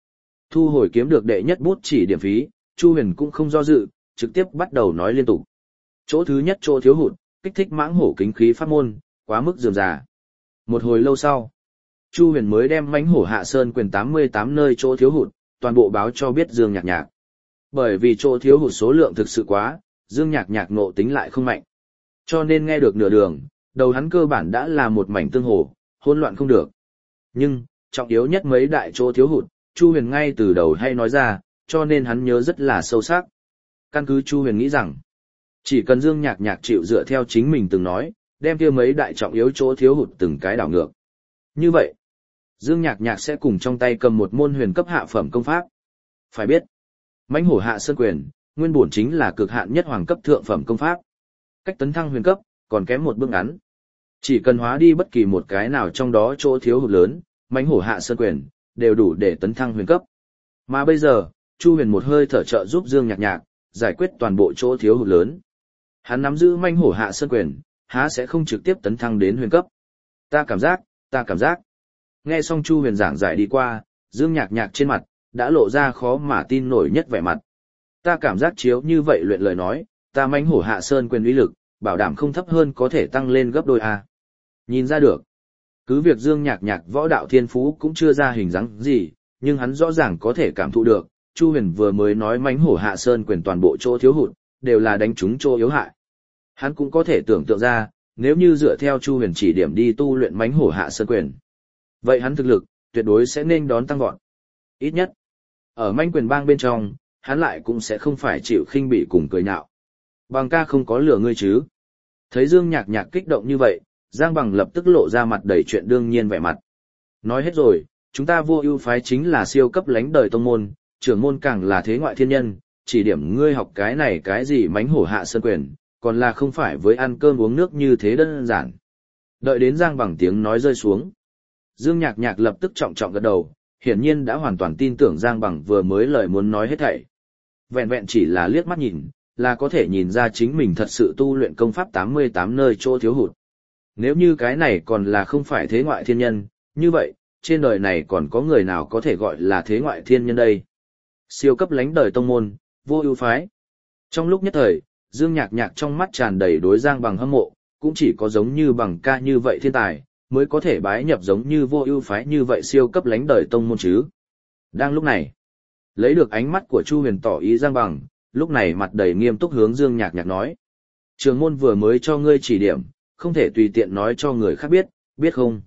Speaker 1: Thu hồi kiếm được đệ nhất bút chỉ điểm phí, Chu Huyền cũng không do dự, trực tiếp bắt đầu nói liên tục. Chỗ thứ nhất chỗ thiếu hụt, kích thích mãng hổ kính khí pháp môn, quá mức rườm rà. Một hồi lâu sau, Chu Huyền mới đem mãnh hổ hạ sơn quyền 88 nơi chỗ thiếu hụt, toàn bộ báo cho biết Dương Nhạc Nhạc. Bởi vì chỗ thiếu hụt số lượng thực sự quá, Dương Nhạc Nhạc nộ tính lại không mạnh. Cho nên nghe được nửa đường, đầu hắn cơ bản đã là một mảnh tương hồ, hỗn loạn không được. Nhưng, trọng yếu nhất mấy đại chỗ thiếu hụt, Chu Huyền ngay từ đầu hay nói ra, cho nên hắn nhớ rất là sâu sắc. Căn cứ Chu Huyền nghĩ rằng, chỉ cần Dương Nhạc Nhạc chịu dựa theo chính mình từng nói, đem kia mấy đại trọng yếu chỗ thiếu hụt từng cái đảo ngược. Như vậy, Dương Nhạc Nhạc sẽ cùng trong tay cầm một môn huyền cấp hạ phẩm công pháp. Phải biết, mãnh hổ hạ sơn quyền, nguyên bổn chính là cực hạn nhất hoàng cấp thượng phẩm công pháp. Cách tấn thăng huyền cấp, còn kém một bước ngắn. Chỉ cần hóa đi bất kỳ một cái nào trong đó chỗ thiếu hụt lớn, mãnh hổ hạ sơn quyền, đều đủ để tấn thăng huyền cấp. Mà bây giờ, Chu Huyền một hơi thở trợ giúp Dương Nhạc Nhạc, giải quyết toàn bộ chỗ thiếu hụt lớn. Hắn nắm giữ mãnh hổ hạ sơn quyền, há sẽ không trực tiếp tấn thăng đến huyền cấp. Ta cảm giác. Nghe xong Chu Huyền giảng giải đi qua, Dương Nhạc Nhạc trên mặt, đã lộ ra khó mà tin nổi nhất vẻ mặt. Ta cảm giác chiếu như vậy luyện lời nói, ta mãnh hổ hạ sơn quyền uy lực, bảo đảm không thấp hơn có thể tăng lên gấp đôi A. Nhìn ra được. Cứ việc Dương Nhạc Nhạc võ đạo thiên phú cũng chưa ra hình dáng gì, nhưng hắn rõ ràng có thể cảm thụ được, Chu Huyền vừa mới nói mãnh hổ hạ sơn quyền toàn bộ chỗ thiếu hụt, đều là đánh trúng chỗ yếu hại. Hắn cũng có thể tưởng tượng ra, nếu như dựa theo Chu Huyền chỉ điểm đi tu luyện mãnh hổ hạ sơn quyền, vậy hắn thực lực tuyệt đối sẽ nên đón tăng vọt. Ít nhất, ở mãnh quyền bang bên trong, hắn lại cũng sẽ không phải chịu khinh bỉ cùng cười nhạo. Bằng ca không có lừa ngươi chứ? Thấy Dương Nhạc Nhạc kích động như vậy, Giang Bằng lập tức lộ ra mặt đầy chuyện đương nhiên vẻ mặt. Nói hết rồi, chúng ta Vô Ưu phái chính là siêu cấp lánh đời tông môn, trưởng môn càng là thế ngoại thiên nhân, chỉ điểm ngươi học cái này cái gì mãnh hổ hạ sơn quyền, còn là không phải với ăn cơm uống nước như thế đơn giản. Đợi đến Giang Bằng tiếng nói rơi xuống, Dương Nhạc Nhạc lập tức trọng trọng gật đầu, hiển nhiên đã hoàn toàn tin tưởng Giang Bằng vừa mới lời muốn nói hết thảy. Vẹn vẹn chỉ là liếc mắt nhìn, là có thể nhìn ra chính mình thật sự tu luyện công pháp 88 nơi chỗ thiếu hụt. Nếu như cái này còn là không phải thế ngoại thiên nhân, như vậy, trên đời này còn có người nào có thể gọi là thế ngoại thiên nhân đây? Siêu cấp lánh đời tông môn, Vô Ưu phái. Trong lúc nhất thời, Dương Nhạc Nhạc trong mắt tràn đầy đối Giang Bằng hâm mộ, cũng chỉ có giống như Bằng ca như vậy thiên tài, mới có thể bái nhập giống như Vô Ưu phái như vậy siêu cấp lánh đời tông môn chứ. Đang lúc này, lấy được ánh mắt của Chu Huyền tỏ ý Giang Bằng, lúc này mặt đầy nghiêm túc hướng Dương Nhạc Nhạc nói: "Trường môn vừa mới cho ngươi chỉ điểm, không thể tùy tiện nói cho người khác biết, biết không?"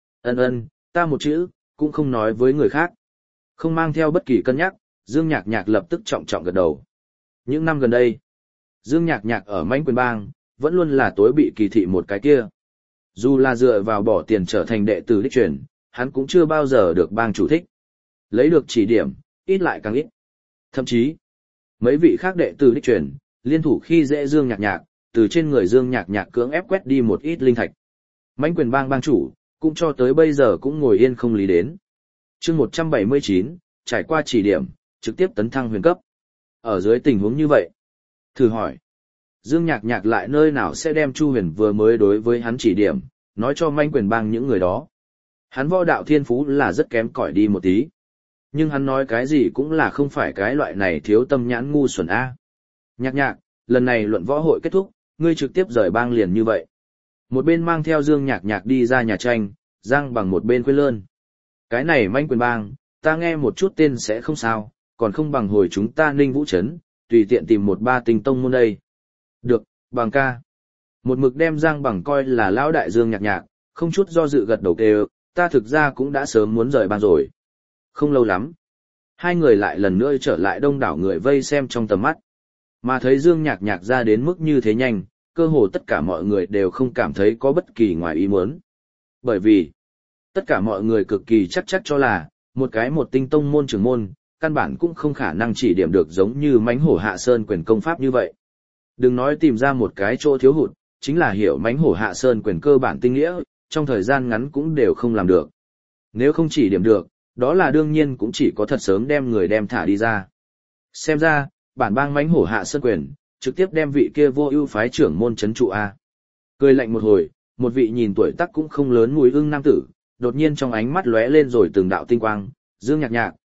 Speaker 1: Ân, ta một chữ cũng không nói với người khác. Không mang theo bất kỳ cân nhắc, Dương Nhạc Nhạc lập tức trọng trọng gật đầu. Những năm gần đây, Dương Nhạc Nhạc ở mãnh quyền bang, vẫn luôn là tối bị kỳ thị một cái kia. Dù là dựa vào bỏ tiền trở thành đệ tử đích truyền, hắn cũng chưa bao giờ được bang chủ thích. Lấy được chỉ điểm, ít lại càng ít. Thậm chí, mấy vị khác đệ tử đích truyền, liên thủ khi dễ Dương Nhạc Nhạc, từ trên người Dương Nhạc Nhạc cưỡng ép quét đi một ít linh thạch. Mãnh quyền bang bang chủ, cũng cho tới bây giờ cũng ngồi yên không lý đến. Chương 179, trải qua chỉ điểm, trực tiếp tấn thăng huyền cấp. Ở dưới tình huống như vậy, thử hỏi, Dương Nhạc Nhạc lại nơi nào sẽ đem Chu Huyền vừa mới đối với hắn chỉ điểm, nói cho mãnh quyền bang những người đó. Hắn võ đạo thiên phú là rất kém cỏi đi một tí. Nhưng hắn nói cái gì cũng là không phải cái loại này thiếu tâm nhãn ngu xuẩn A. Nhạc Nhạc, lần này luận võ hội kết thúc, ngươi trực tiếp rời bang liền như vậy. Một bên mang theo Dương Nhạc Nhạc đi ra nhà tranh, Giang Bằng một bên khuyên lơn. Cái này mãnh quyền bang, ta nghe một chút tên sẽ không sao, còn không bằng hồi chúng ta Ninh Vũ Trấn, tùy tiện tìm một ba tinh tông môn đây. Được, Bằng ca. Một mực đem Giang Bằng coi là lão đại Dương Nhạc Nhạc, không chút do dự gật đầu kêu, ta thực ra cũng đã sớm muốn rời bang rồi. Không lâu lắm, hai người lại lần nữa trở lại đông đảo người vây xem trong tầm mắt. Mà thấy Dương Nhạc Nhạc ra đến mức như thế nhanh, cơ hồ tất cả mọi người đều không cảm thấy có bất kỳ ngoài ý muốn. Bởi vì, tất cả mọi người cực kỳ chắc cho là, một tinh tông môn trưởng môn, căn bản cũng không khả năng chỉ điểm được giống như mãnh hổ hạ sơn quyền công pháp như vậy. Đừng nói tìm ra một cái chỗ thiếu hụt, chính là hiểu mãnh hổ hạ sơn quyền cơ bản tinh nghĩa, trong thời gian ngắn cũng đều không làm được. Nếu không chỉ điểm được, đó là đương nhiên cũng chỉ có thật sớm đem người đem thả đi ra. Xem ra, bản bang mãnh hổ hạ sơn quyền, trực tiếp đem vị kia Vô Ưu phái trưởng môn trấn trụ a. Cười lạnh một hồi, một vị nhìn tuổi tác cũng không lớn mùi ưng nam tử, đột nhiên trong ánh mắt lóe lên rồi từng đạo tinh quang, Dương Nhạc Nhạc,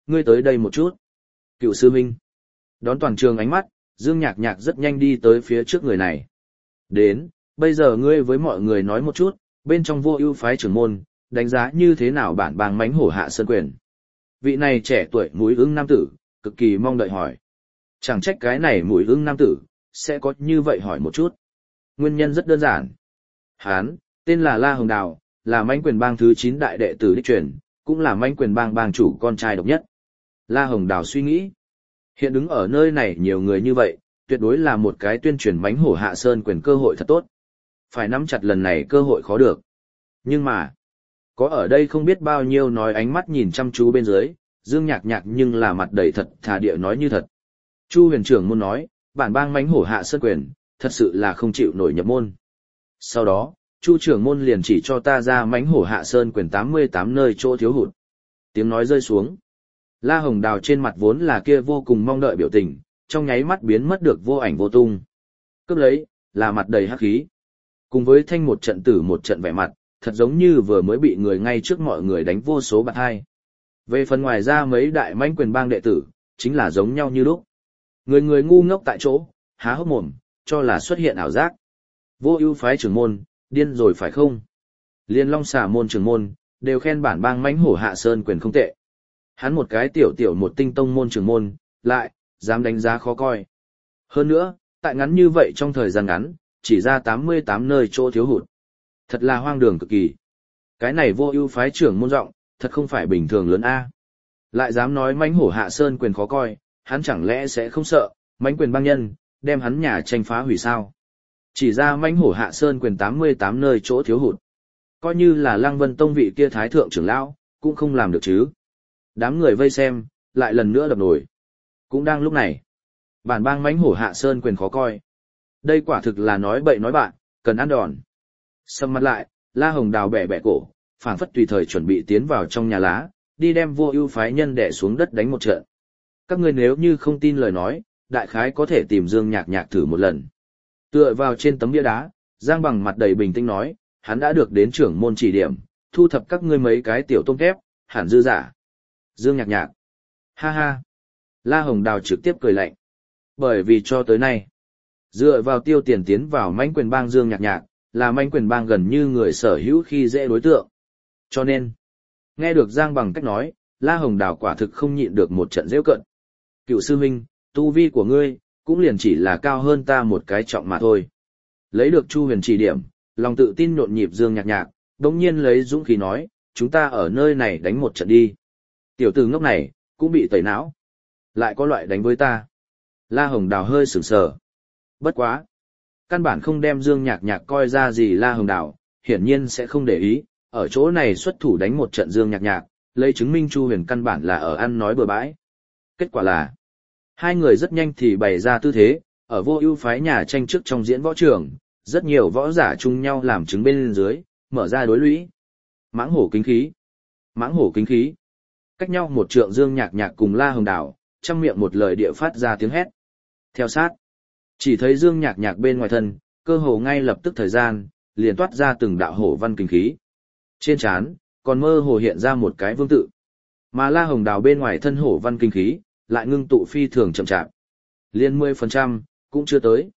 Speaker 1: ngươi tới đây một chút. Cựu sư huynh. Đón toàn trường ánh mắt, Dương Nhạc Nhạc rất nhanh đi tới phía trước người này. Đến, bây giờ ngươi với mọi người nói một chút, bên trong Vô Ưu phái trưởng môn, đánh giá như thế nào bản bang mãnh hổ Hạ Sơn Quyền. Vị này trẻ tuổi mũi ưng nam tử, cực kỳ mong đợi hỏi. Chẳng trách cái này mũi ưng nam tử, sẽ có như vậy hỏi một chút. Nguyên nhân rất đơn giản. Hán, tên là La Hồng Đào, là mãnh quyền bang thứ 9 đại đệ tử đích truyền, cũng là mãnh quyền bang bang chủ con trai độc nhất. La Hồng Đào suy nghĩ. Hiện đứng ở nơi này nhiều người như vậy, tuyệt đối là một cái tuyên truyền mãnh hổ Hạ Sơn Quyền cơ hội thật tốt. Phải nắm chặt lần này cơ hội khó được. Nhưng mà, có ở đây không biết bao nhiêu nói ánh mắt nhìn chăm chú bên dưới, Dương Nhạc Nhạc nhưng là mặt đầy thật thà địa nói như thật. Chu huyền trưởng môn nói, bản bang mãnh hổ Hạ Sơn Quyền, thật sự là không chịu nổi nhập môn. Sau đó, Chu trưởng môn liền chỉ cho ta ra mãnh hổ Hạ Sơn Quyền 88 nơi chỗ thiếu hụt. Tiếng nói rơi xuống. La Hồng Đào trên mặt vốn là kia vô cùng mong đợi biểu tình, trong nháy mắt biến mất được vô ảnh vô tung. Cướp lấy, là mặt đầy hắc khí. Cùng với thanh một trận tử một trận vẻ mặt, thật giống như vừa mới bị người ngay trước mọi người đánh vô số bạt hai. Về phần ngoài ra mấy đại mãnh quyền bang đệ tử, chính là giống nhau như lúc. Người người ngu ngốc tại chỗ, há hốc mồm, cho là xuất hiện ảo giác. Vô Ưu phái trưởng môn, điên rồi phải không? Liên Long Xà môn trưởng môn, đều khen bản bang mãnh hổ Hạ Sơn Quyền không tệ. Hắn một cái tiểu một tinh tông môn trưởng môn, lại, dám đánh giá khó coi. Hơn nữa, tại ngắn như vậy trong thời gian ngắn, chỉ ra 88 nơi chỗ thiếu hụt. Thật là hoang đường cực kỳ. Cái này Vô Ưu phái trưởng môn giọng, thật không phải bình thường lớn a. Lại dám nói mãnh hổ Hạ Sơn Quyền khó coi, hắn chẳng lẽ sẽ không sợ, mãnh quyền bang nhân, đem hắn nhà tranh phá hủy sao? Chỉ ra mãnh hổ Hạ Sơn Quyền 88 nơi chỗ thiếu hụt. Coi như là Lăng Vân Tông vị kia thái thượng trưởng lão, cũng không làm được chứ. Đám người vây xem, lại lần nữa đập nổi. Cũng đang lúc này, bản bang mãnh hổ Hạ Sơn Quyền khó coi. Đây quả thực là nói bậy nói bạn, cần ăn đòn. Sầm mặt lại, La Hồng Đào bẻ bẻ cổ, phảng phất tùy thời chuẩn bị tiến vào trong nhà lá, đi đem Vô Ưu phái nhân đè xuống đất đánh một trận. Các ngươi nếu như không tin lời nói, đại khái có thể tìm Dương Nhạc Nhạc thử một lần. Tựa vào trên tấm bia đá, Giang Bằng mặt đầy bình tĩnh nói, hắn đã được đến trưởng môn chỉ điểm, thu thập các ngươi mấy cái tiểu tôm thép, hẳn dư giả. Dương Nhạc Nhạc. Ha ha. La Hồng Đào trực tiếp cười lạnh. Bởi vì cho tới nay, dựa vào tiêu tiền tiến vào mãnh quyền bang Dương Nhạc Nhạc, là mãnh quyền bang gần như người sở hữu khi dễ đối tượng. Cho nên, nghe được Giang Bằng cách nói, La Hồng Đào quả thực không nhịn được một trận giễu cợt. Cựu sư huynh, tu vi của ngươi, cũng liền chỉ là cao hơn ta một cái trọng mà thôi. Lấy được Chu huyền chỉ điểm, lòng tự tin nhộn nhịp Dương Nhạc Nhạc, đống nhiên lấy dũng khí nói, chúng ta ở nơi này đánh một trận đi. Tiểu tử ngốc này, cũng bị tẩy não. Lại có loại đánh với ta. La Hồng Đào hơi sửng sờ. Bất quá. Căn bản không đem Dương Nhạc Nhạc coi ra gì La Hồng Đào, hiển nhiên sẽ không để ý, ở chỗ này xuất thủ đánh một trận Dương Nhạc Nhạc, lấy chứng minh Chu huyền căn bản là ở ăn nói bừa bãi. Kết quả là, hai người rất nhanh thì bày ra tư thế, ở Vô Ưu phái nhà tranh trước trong diễn võ trường, rất nhiều võ giả chung nhau làm chứng bên dưới, mở ra đối lũy. Mãng hổ kính khí. Mãng hổ kính khí. Cách nhau một trượng Dương Nhạc Nhạc cùng La Hồng Đào, trong miệng một lời địa phát ra tiếng hét. Theo sát, chỉ thấy Dương Nhạc Nhạc bên ngoài thân, cơ hồ ngay lập tức thời gian, liền toát ra từng đạo hổ văn kinh khí. Trên trán, còn mơ hồ hiện ra một cái vương tự. Mà La Hồng Đào bên ngoài thân hổ văn kinh khí, lại ngưng tụ phi thường chậm chạp. Liên 10%, cũng chưa tới.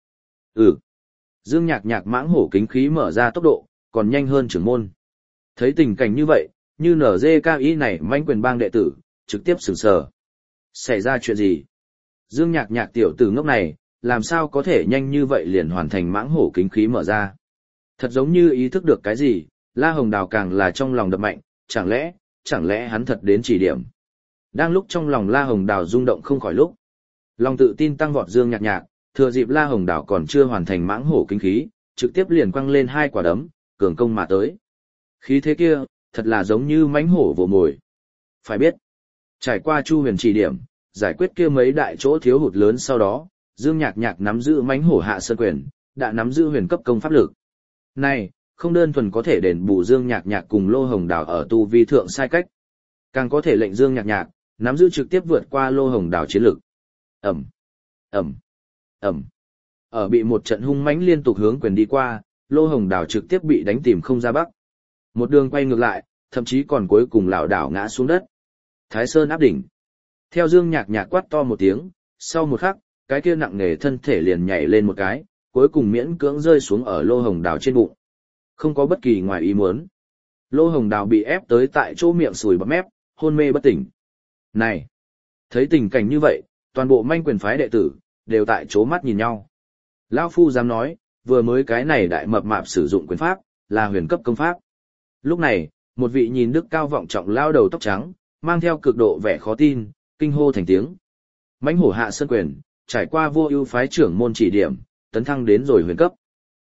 Speaker 1: Dương Nhạc Nhạc mãng hổ kính khí mở ra tốc độ, còn nhanh hơn trưởng môn. Thấy tình cảnh như vậy, như NGKI này mãnh quyền bang đệ tử, trực tiếp sửng sờ. Xảy ra chuyện gì? Dương Nhạc Nhạc tiểu tử ngốc này, làm sao có thể nhanh như vậy liền hoàn thành mãng hổ kính khí mở ra? Thật giống như ý thức được cái gì, La Hồng Đào càng là trong lòng đập mạnh, chẳng lẽ hắn thật đến chỉ điểm. Đang lúc trong lòng La Hồng Đào rung động không khỏi lúc. Lòng tự tin tăng vọt Dương Nhạc Nhạc, thừa dịp La Hồng Đào còn chưa hoàn thành mãng hổ kính khí, trực tiếp liền quăng lên hai quả đấm, cường công mà tới. Khí thế kia, thật là giống như mãnh hổ vồ mồi. Phải biết, trải qua Chu huyền chỉ điểm, giải quyết kia mấy đại chỗ thiếu hụt lớn sau đó, Dương Nhạc Nhạc nắm giữ mãnh hổ Hạ Sơn Quyền, đã nắm giữ huyền cấp công pháp lực. Này, không đơn thuần có thể đền bù Dương Nhạc Nhạc cùng Lô Hồng Đào ở tu vi thượng sai cách, càng có thể lệnh Dương Nhạc Nhạc nắm giữ trực tiếp vượt qua Lô Hồng Đào chiến lực. Ầm, ầm, ầm. Ở bị một trận hung mãnh liên tục hướng quyền đi qua, Lô Hồng Đào trực tiếp bị đánh tìm không ra bắc. Một đường quay ngược lại, thậm chí còn cuối cùng lảo đảo ngã xuống đất. Thái Sơn áp đỉnh. Theo Dương Nhạc Nhạc quát to một tiếng, sau một khắc, cái kia nặng nề thân thể liền nhảy lên một cái, cuối cùng miễn cưỡng rơi xuống ở Lô Hồng Đào trên bụng. Không có bất kỳ ngoài ý muốn. Lô Hồng Đào bị ép tới tại chỗ miệng sùi bọt mép, hôn mê bất tỉnh. Này! Thấy tình cảnh như vậy, toàn bộ manh quyền phái đệ tử, đều tại chỗ mắt nhìn nhau. Lão Phu dám nói, vừa mới cái này đại mập mạp sử dụng quyền pháp, là huyền cấp công pháp. Lúc này, một vị nhìn đức cao vọng trọng lao đầu tóc trắng, mang theo cực độ vẻ khó tin, kinh hô thành tiếng. Mãnh hổ hạ sơn quyền, trải qua vô ưu phái trưởng môn chỉ điểm, tấn thăng đến rồi huyền cấp.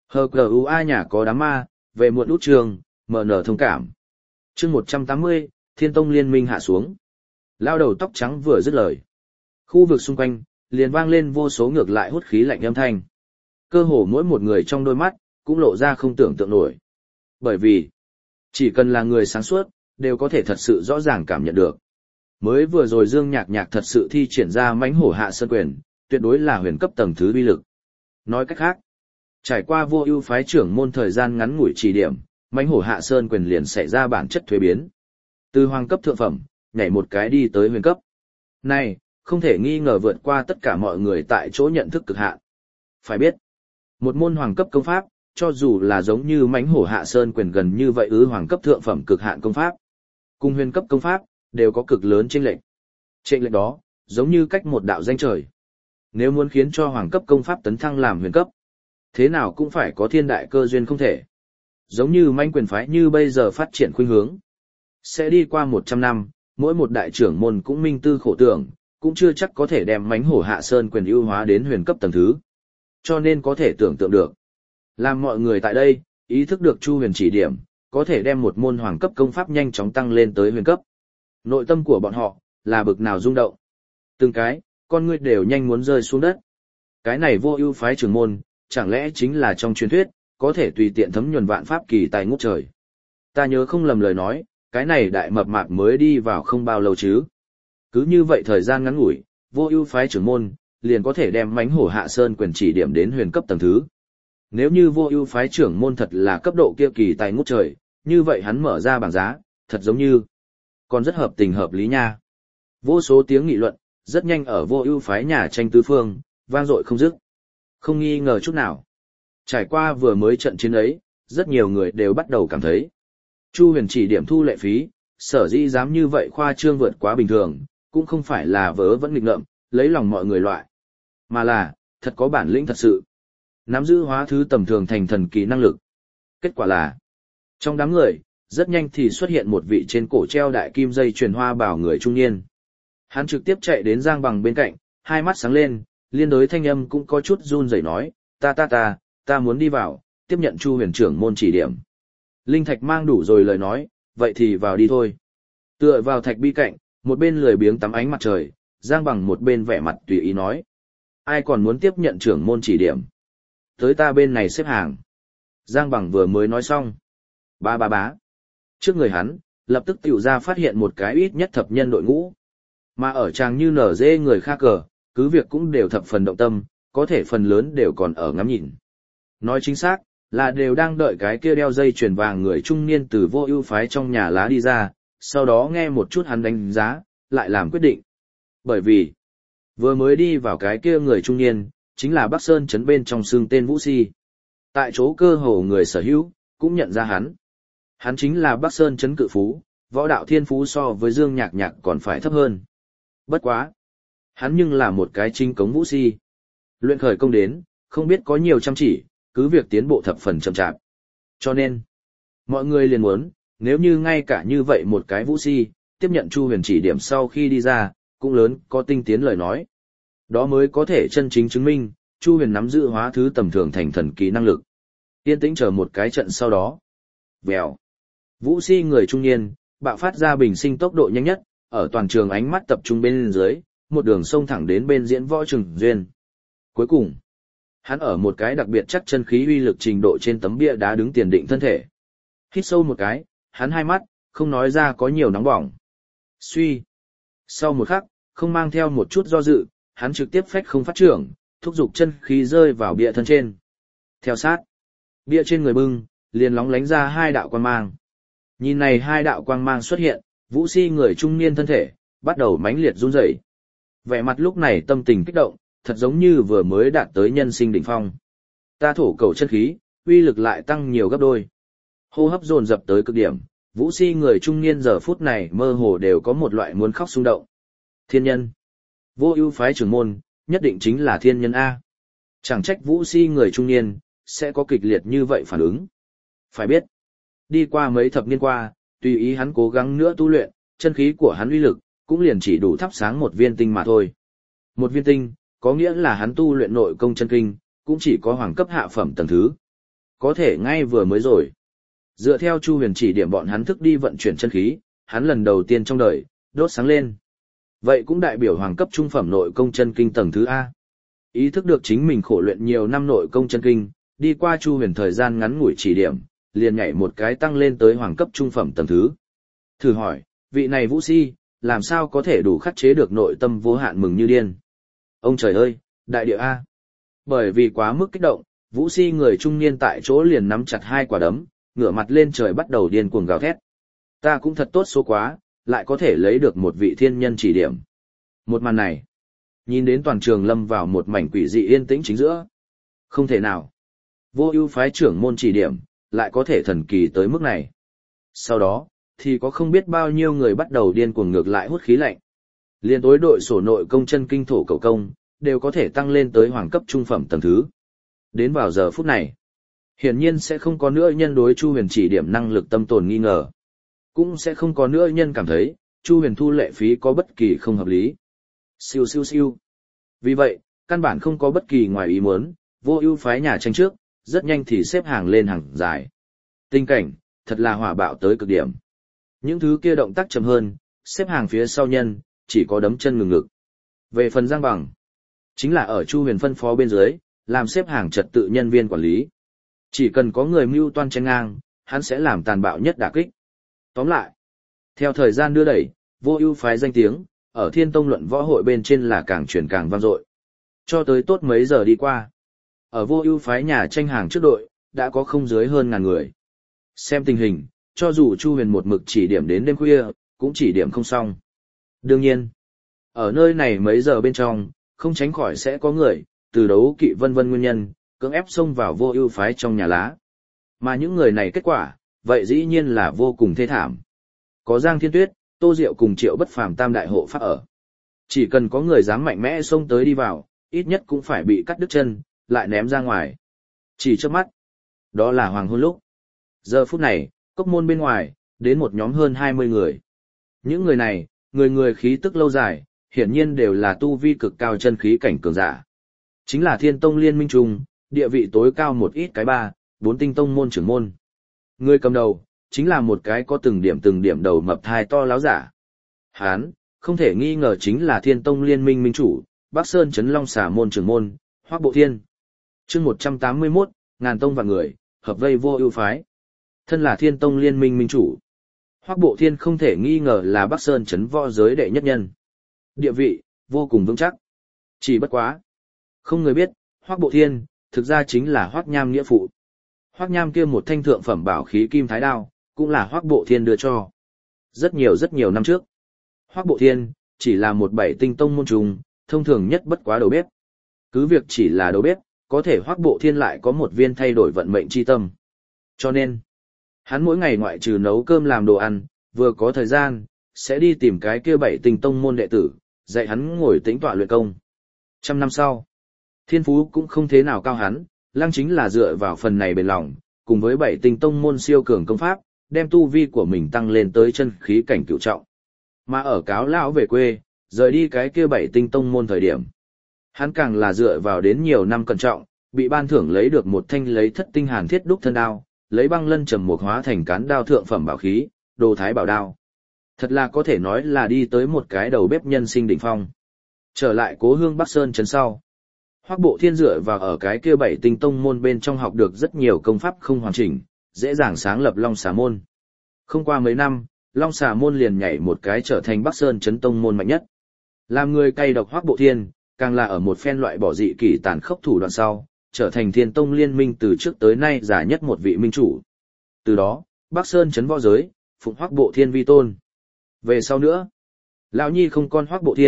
Speaker 1: HQA nhà có đám ma, về muộn út trường, MN thông cảm. Chương 180, Thiên Tông liên minh hạ xuống. Lao đầu tóc trắng vừa dứt lời. Khu vực xung quanh, liền vang lên vô số ngược lại hút khí lạnh âm thanh. Cơ hồ mỗi một người trong đôi mắt, cũng lộ ra không tưởng tượng nổi. Bởi vì, chỉ cần là người sáng suốt, đều có thể thật sự rõ ràng cảm nhận được. Mới vừa rồi Dương Nhạc Nhạc thật sự thi triển ra mãnh hổ hạ sơn quyền, tuyệt đối là huyền cấp tầng thứ uy lực. Nói cách khác, trải qua vô ưu phái trưởng môn thời gian ngắn ngủi chỉ điểm, mãnh hổ hạ sơn quyền liền xảy ra bản chất thuế biến. Từ hoàng cấp thượng phẩm, nhảy một cái đi tới huyền cấp. Này, không thể nghi ngờ vượt qua tất cả mọi người tại chỗ nhận thức cực hạn. Phải biết, một môn hoàng cấp công pháp, cho dù là giống như mãnh hổ hạ sơn quyền gần như vậy hoàng cấp thượng phẩm cực hạn công pháp, cùng huyền cấp công pháp, đều có cực lớn chênh lệch. Chênh lệch đó, giống như cách một đạo danh trời. Nếu muốn khiến cho hoàng cấp công pháp tấn thăng làm huyền cấp, thế nào cũng phải có thiên đại cơ duyên không thể. Giống như manh quyền phái như bây giờ phát triển khuynh hướng. Sẽ đi qua 100 năm, mỗi một đại trưởng môn cũng minh tư khổ tưởng, cũng chưa chắc có thể đem mãnh hổ hạ sơn quyền ưu hóa đến huyền cấp tầng thứ. Cho nên có thể tưởng tượng được. Làm mọi người tại đây, ý thức được Chu Huyền chỉ điểm, có thể đem một môn hoàng cấp công pháp nhanh chóng tăng lên tới huyền cấp. Nội tâm của bọn họ, là bực nào rung động. Từng cái, con ngươi đều nhanh muốn rơi xuống đất. Cái này vô ưu phái trưởng môn, chẳng lẽ chính là trong truyền thuyết, có thể tùy tiện thấm nhuần vạn pháp kỳ tài ngút trời. Ta nhớ không lầm lời nói, cái này đại mập mạp mới đi vào không bao lâu chứ. Cứ như vậy thời gian ngắn ngủi, vô ưu phái trưởng môn, liền có thể đem mãnh hổ hạ sơn quyền chỉ điểm đến huyền cấp tầng thứ. Nếu như vô ưu phái trưởng môn thật là cấp độ kia kỳ tài ngút trời, như vậy hắn mở ra bảng giá, thật giống như, còn rất hợp tình hợp lý nha. Vô số tiếng nghị luận, rất nhanh ở vô ưu phái nhà tranh tứ phương, vang dội không dứt. Không nghi ngờ chút nào. Trải qua vừa mới trận chiến ấy, rất nhiều người đều bắt đầu cảm thấy. Chu Huyền chỉ điểm thu lệ phí, sở dĩ dám như vậy khoa trương vượt quá bình thường, cũng không phải là vớ vẫn nghịch ngợm, lấy lòng mọi người loại. Mà là, thật có bản lĩnh thật sự. Nắm giữ hóa thứ tầm thường thành thần kỳ năng lực. Kết quả là, trong đám người, rất nhanh thì xuất hiện một vị trên cổ treo đại kim dây chuyền hoa bảo người trung niên. Hắn trực tiếp chạy đến Giang Bằng bên cạnh, hai mắt sáng lên, liên đối thanh âm cũng có chút run rẩy nói, ta muốn đi vào, tiếp nhận Chu Huyền trưởng môn chỉ điểm. Linh Thạch mang đủ rồi lời nói, vậy thì vào đi thôi. Tựa vào thạch bi cạnh, một bên lười biếng tắm ánh mặt trời, Giang Bằng một bên vẻ mặt tùy ý nói. Ai còn muốn tiếp nhận trưởng môn chỉ điểm? Tới ta bên này xếp hàng. Giang Bằng vừa mới nói xong. Bá. Trước người hắn, lập tức tiểu ra phát hiện một cái ít nhất thập nhân đội ngũ. Mà ở tràng như nở dê người khác cờ, cứ việc cũng đều thập phần động tâm, có thể phần lớn đều còn ở ngắm nhìn. Nói chính xác, là đều đang đợi cái kia đeo dây chuyền vàng người trung niên từ vô ưu phái trong nhà lá đi ra, sau đó nghe một chút hắn đánh giá, lại làm quyết định. Bởi vì, vừa mới đi vào cái kia người trung niên, chính là Bắc Sơn trấn bên trong xương tên Vũ Si. Tại chỗ cơ hồ người sở hữu, cũng nhận ra hắn. Hắn chính là Bắc Sơn trấn cự phú, võ đạo thiên phú so với Dương Nhạc Nhạc còn phải thấp hơn. Bất quá. Hắn nhưng là một cái chính cống Vũ Si. Luyện khởi công đến, không biết có nhiều chăm chỉ, cứ việc tiến bộ thập phần chậm chạp. Cho nên, mọi người liền muốn, nếu như ngay cả như vậy một cái Vũ Si, tiếp nhận Chu Huyền chỉ điểm sau khi đi ra, cũng lớn có tinh tiến lời nói. Đó mới có thể chân chính chứng minh, Chu Huyền nắm giữ hóa thứ tầm thường thành thần kỳ năng lực. Yên tĩnh chờ một cái trận sau đó. Vèo. Vũ Si người trung niên, bạo phát ra bình sinh tốc độ nhanh nhất, ở toàn trường ánh mắt tập trung bên dưới, một đường sông thẳng đến bên diễn võ Trừng Duyên. Cuối cùng, hắn ở một cái đặc biệt chắc chân khí uy lực trình độ trên tấm bia đá đứng tiền định thân thể. Hít sâu một cái, hắn hai mắt, không nói ra có nhiều nóng bỏng. Suy. Sau một khắc, không mang theo một chút do dự, hắn trực tiếp phách không phát trưởng, thúc giục chân khí rơi vào bia thân trên. Theo sát, bia trên người bưng, liền lóng lánh ra hai đạo quang mang. Nhìn này hai đạo quang mang xuất hiện, Vũ Si người trung niên thân thể, bắt đầu mãnh liệt run rẩy, Vẻ mặt lúc này tâm tình kích động, thật giống như vừa mới đạt tới nhân sinh đỉnh phong. Ta thổ cầu chân khí, uy lực lại tăng nhiều gấp đôi. Hô hấp dồn dập tới cực điểm, Vũ Si người trung niên giờ phút này mơ hồ đều có một loại muốn khóc xung động. Thiên nhân. Vô Ưu phái trưởng môn, nhất định chính là thiên nhân A. Chẳng trách Vũ Si người trung niên, sẽ có kịch liệt như vậy phản ứng. Phải biết, đi qua mấy thập niên qua, tùy ý hắn cố gắng nữa tu luyện, chân khí của hắn uy lực, cũng liền chỉ đủ thắp sáng một viên tinh mà thôi. Một viên tinh, có nghĩa là hắn tu luyện nội công chân kinh, cũng chỉ có hoàng cấp hạ phẩm tầng thứ. Có thể ngay vừa mới rồi. Dựa theo Chu Huyền chỉ điểm bọn hắn thức đi vận chuyển chân khí, hắn lần đầu tiên trong đời, đốt sáng lên. Vậy cũng đại biểu hoàng cấp trung phẩm nội công chân kinh tầng thứ A. Ý thức được chính mình khổ luyện nhiều năm nội công chân kinh, đi qua Chu Huyền thời gian ngắn ngủi chỉ điểm, liền nhảy một cái tăng lên tới hoàng cấp trung phẩm tầng thứ. Thử hỏi, vị này Vũ Si, làm sao có thể đủ khắc chế được nội tâm vô hạn mừng như điên? Ông trời ơi, đại địa A. Bởi vì quá mức kích động, Vũ Si người trung niên tại chỗ liền nắm chặt hai quả đấm, ngửa mặt lên trời bắt đầu điên cuồng gào thét. Ta cũng thật tốt số quá, lại có thể lấy được một vị thiên nhân chỉ điểm. Một màn này, nhìn đến toàn trường lâm vào một mảnh quỷ dị yên tĩnh chính giữa. Không thể nào. Vô Ưu phái trưởng môn chỉ điểm, lại có thể thần kỳ tới mức này. Sau đó, thì có không biết bao nhiêu người bắt đầu điên cuồng ngược lại hút khí lạnh. Liên tối đội sổ nội công chân kinh thổ cầu công, đều có thể tăng lên tới hoàng cấp trung phẩm tầng thứ. Đến vào giờ phút này, hiển nhiên sẽ không có nữa nhân đối Chu Huyền chỉ điểm năng lực tâm tồn nghi ngờ. Cũng sẽ không có nữa nhân cảm thấy, Chu Huyền thu lệ phí có bất kỳ không hợp lý. Siêu siêu siêu. Vì vậy, căn bản không có bất kỳ ngoài ý muốn, Vô Ưu phái nhà tranh trước, rất nhanh thì xếp hàng lên hàng dài. Tình cảnh, thật là hỏa bạo tới cực điểm. Những thứ kia động tác chậm hơn, xếp hàng phía sau nhân, chỉ có đấm chân ngừng ngực. Về phần Giang Bằng, chính là ở Chu Huyền phân phó bên dưới, làm xếp hàng trật tự nhân viên quản lý. Chỉ cần có người mưu toan chen ngang, hắn sẽ làm tàn bạo nhất đả kích. Tóm lại, theo thời gian đưa đẩy, Vô Ưu phái danh tiếng, ở Thiên Tông luận võ hội bên trên là càng truyền càng vang dội. Cho tới tốt mấy giờ đi qua, ở Vô Ưu phái nhà tranh hàng trước đội, đã có không dưới hơn ngàn người. Xem tình hình, cho dù Chu Huyền một mực chỉ điểm đến đêm khuya, cũng chỉ điểm không xong. Đương nhiên, ở nơi này mấy giờ bên trong, không tránh khỏi sẽ có người, từ đấu kỵ vân vân nguyên nhân, cưỡng ép xông vào Vô Ưu phái trong nhà lá. Mà những người này kết quả, vậy dĩ nhiên là vô cùng thê thảm. Có Giang Thiên Tuyết, Tô Diệu cùng Triệu Bất Phàm tam đại hộ pháp ở. Chỉ cần có người dám mạnh mẽ xông tới đi vào, ít nhất cũng phải bị cắt đứt chân, lại ném ra ngoài. Chỉ trước mắt, đó là hoàng hôn lúc. Giờ phút này, cốc môn bên ngoài, đến một nhóm hơn 20 người. Những người này, người người khí tức lâu dài, hiển nhiên đều là tu vi cực cao chân khí cảnh cường giả. Chính là Thiên Tông liên minh chung, địa vị tối cao một ít cái 3, 4 tinh tông môn trưởng môn. Người cầm đầu, chính là một cái có từng điểm đầu mập thai to láo giả. Hán, không thể nghi ngờ chính là Thiên Tông liên minh minh chủ, Bắc Sơn Trấn Long Xà môn trưởng môn, Hoắc Bộ Thiên. Chương 181, ngàn tông vạn người, hợp vây Vô Ưu phái. Thân là Thiên Tông liên minh minh chủ, Hoắc Bộ Thiên không thể nghi ngờ là Bắc Sơn Trấn võ giới đệ nhất nhân. Địa vị vô cùng vững chắc. Chỉ bất quá, không người biết, Hoắc Bộ Thiên thực ra chính là Hoắc Nham nghĩa phụ. Hoắc Nham kia một thanh thượng phẩm bảo khí kim thái đao, cũng là Hoắc Bộ Thiên đưa cho. Rất nhiều năm trước, Hoắc Bộ Thiên chỉ là một bảy tinh tông môn trùng, thông thường nhất bất quá đầu bếp. Cứ việc chỉ là đầu bếp, có thể Hoắc Bộ Thiên lại có một viên thay đổi vận mệnh chi tâm. Cho nên, hắn mỗi ngày ngoại trừ nấu cơm làm đồ ăn, vừa có thời gian, sẽ đi tìm cái kia bảy tinh tông môn đệ tử, dạy hắn ngồi tĩnh tọa luyện công. 100 năm sau, thiên phú cũng không thế nào cao hắn, lăng chính là dựa vào phần này bền lòng, cùng với bảy tinh tông môn siêu cường công pháp, đem tu vi của mình tăng lên tới chân khí cảnh cửu trọng. Mà ở cáo lão về quê, rời đi cái kia bảy tinh tông môn thời điểm, hắn càng là dựa vào đến nhiều năm cẩn trọng, bị ban thưởng lấy được một thanh lấy thất tinh hàn thiết đúc thân đao, lấy băng lân trầm mục hóa thành cán đao thượng phẩm bảo khí, đồ thái bảo đao. Thật là có thể nói là đi tới một cái đầu bếp nhân sinh đỉnh phong. Trở lại cố hương Bắc Sơn trấn sau, Hoắc Bộ Thiên dựa vào ở cái kia bảy tinh tông môn bên trong học được rất nhiều công pháp không hoàn chỉnh, dễ dàng sáng lập Long Xà môn. Không qua mấy năm, Long Xà môn liền nhảy một cái trở thành Bắc Sơn trấn tông môn mạnh nhất. Làm người cay độc Hoắc Bộ Thiên, càng là ở một phen loại bỏ dị kỷ tàn khốc thủ đoạn sau, trở thành Thiên Tông liên minh từ trước tới nay giả nhất một vị minh chủ. Từ đó, Bắc Sơn trấn võ giới, phụng Hoắc Bộ Thiên vi tôn. Về sau nữa, lão nhi không con Hoắc Bộ Thiên,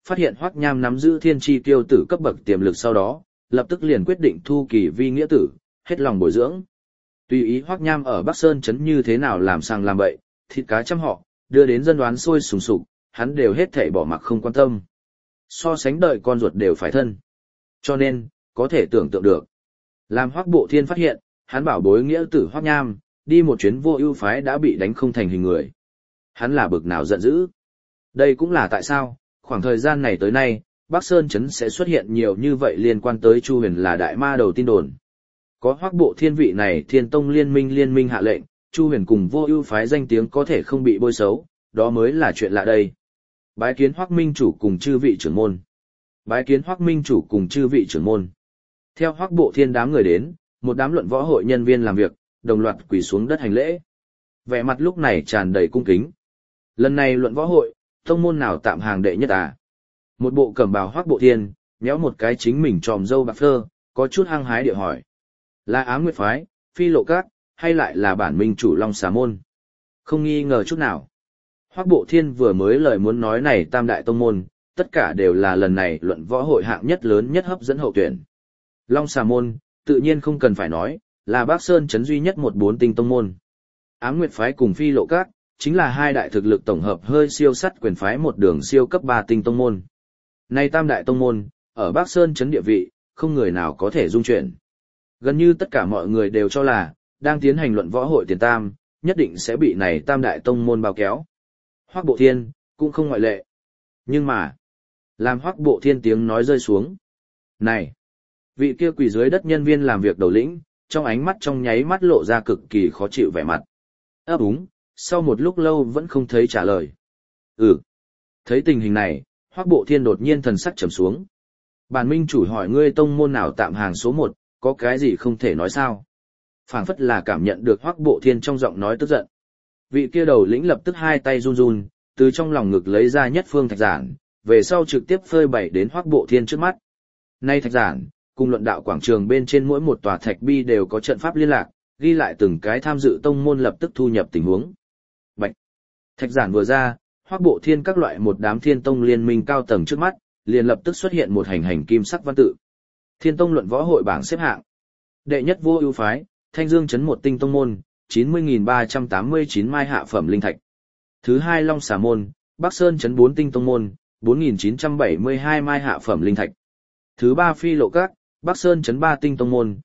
Speaker 1: phát hiện Hoắc Nham nắm giữ thiên chi tiêu tử cấp bậc tiềm lực sau đó, lập tức liền quyết định thu Kỳ Vi nghĩa tử, hết lòng bồi dưỡng. Tùy ý Hoắc Nham ở Bắc Sơn trấn như thế nào làm sang làm bậy, thịt cá trăm họ, đưa đến dân đoán sôi sùng sục, hắn đều hết thảy bỏ mặc không quan tâm. So sánh đợi con ruột đều phải thân. Cho nên, có thể tưởng tượng được. Làm Hoắc Bộ Thiên phát hiện, hắn bảo bối nghĩa tử Hoắc Nham, đi một chuyến Vô Ưu phái đã bị đánh không thành hình người. Hắn là bực nào giận dữ. Đây cũng là tại sao, khoảng thời gian này tới nay, Bắc Sơn trấn sẽ xuất hiện nhiều như vậy liên quan tới Chu Huyền là đại ma đầu tin đồn. Có Hoắc Bộ Thiên vị này Thiên Tông liên minh hạ lệnh, Chu Huyền cùng Vô Ưu phái danh tiếng có thể không bị bôi xấu, đó mới là chuyện lạ đây. Bái kiến Hoắc Minh chủ cùng chư vị trưởng môn. Bái kiến Hoắc Minh chủ cùng chư vị trưởng môn. Theo Hoắc Bộ Thiên đám người đến, một đám luận võ hội nhân viên làm việc, đồng loạt quỳ xuống đất hành lễ. Vẻ mặt lúc này tràn đầy cung kính. Lần này luận võ hội, tông môn nào tạm hàng đệ nhất à? Một bộ cẩm bào Hoắc Bộ Thiên, nhéo một cái chính mình tròm râu bạc phơ, có chút hăng hái địa hỏi. Là Ám Nguyệt phái, Phi Lộ Các, hay lại là bản minh chủ Long Xà môn? Không nghi ngờ chút nào. Hoắc Bộ Thiên vừa mới lời muốn nói này tam đại tông môn, tất cả đều là lần này luận võ hội hạng nhất lớn nhất hấp dẫn hậu tuyển. Long Xà môn, tự nhiên không cần phải nói, là Bắc Sơn trấn duy nhất một bốn tinh tông môn. Ám Nguyệt phái cùng Phi Lộ Các, chính là hai đại thực lực tổng hợp hơi siêu sắt quyền phái một đường siêu cấp 3 tinh tông môn. Nay tam đại tông môn, ở Bắc Sơn trấn địa vị, không người nào có thể dung chuyển. Gần như tất cả mọi người đều cho là, đang tiến hành luận võ hội tiền tam, nhất định sẽ bị này tam đại tông môn bao kéo. Hoắc Bộ Thiên, cũng không ngoại lệ. Nhưng mà, làm Hoắc Bộ Thiên tiếng nói rơi xuống. Này! Vị kia quỳ dưới đất nhân viên làm việc đầu lĩnh, trong ánh mắt trong nháy mắt lộ ra cực kỳ khó chịu vẻ mặt. Ấp úng, sau một lúc lâu vẫn không thấy trả lời. Thấy tình hình này, Hoắc Bộ Thiên đột nhiên thần sắc trầm xuống. Bản minh chủ hỏi ngươi tông môn nào tạm hàng số 1, có cái gì không thể nói sao? Phảng phất là cảm nhận được Hoắc Bộ Thiên trong giọng nói tức giận. Vị kia đầu lĩnh lập tức hai tay run run, từ trong lòng ngực lấy ra nhất phương thạch giản, về sau trực tiếp phơi bày đến Hoắc Bộ Thiên trước mắt. Nay thạch giản, cùng luận đạo quảng trường bên trên mỗi một tòa thạch bi đều có trận pháp liên lạc, ghi lại từng cái tham dự tông môn lập tức thu nhập tình huống. Bạch. Thạch giản vừa ra, Hoắc Bộ Thiên các loại một đám Thiên Tông liên minh cao tầng trước mắt, liền lập tức xuất hiện một hành kim sắc văn tự. Thiên Tông luận võ hội bảng xếp hạng. Đệ nhất Vô Ưu phái, Thanh Dương trấn một tinh tông môn, 90.389 mai hạ phẩm linh thạch. Thứ hai Long Xà môn, Bắc Sơn trấn 4 tinh tông môn, 4.972 mai hạ phẩm linh thạch. Thứ ba Phi Lộ Các, Bắc Sơn trấn 3 tinh tông môn,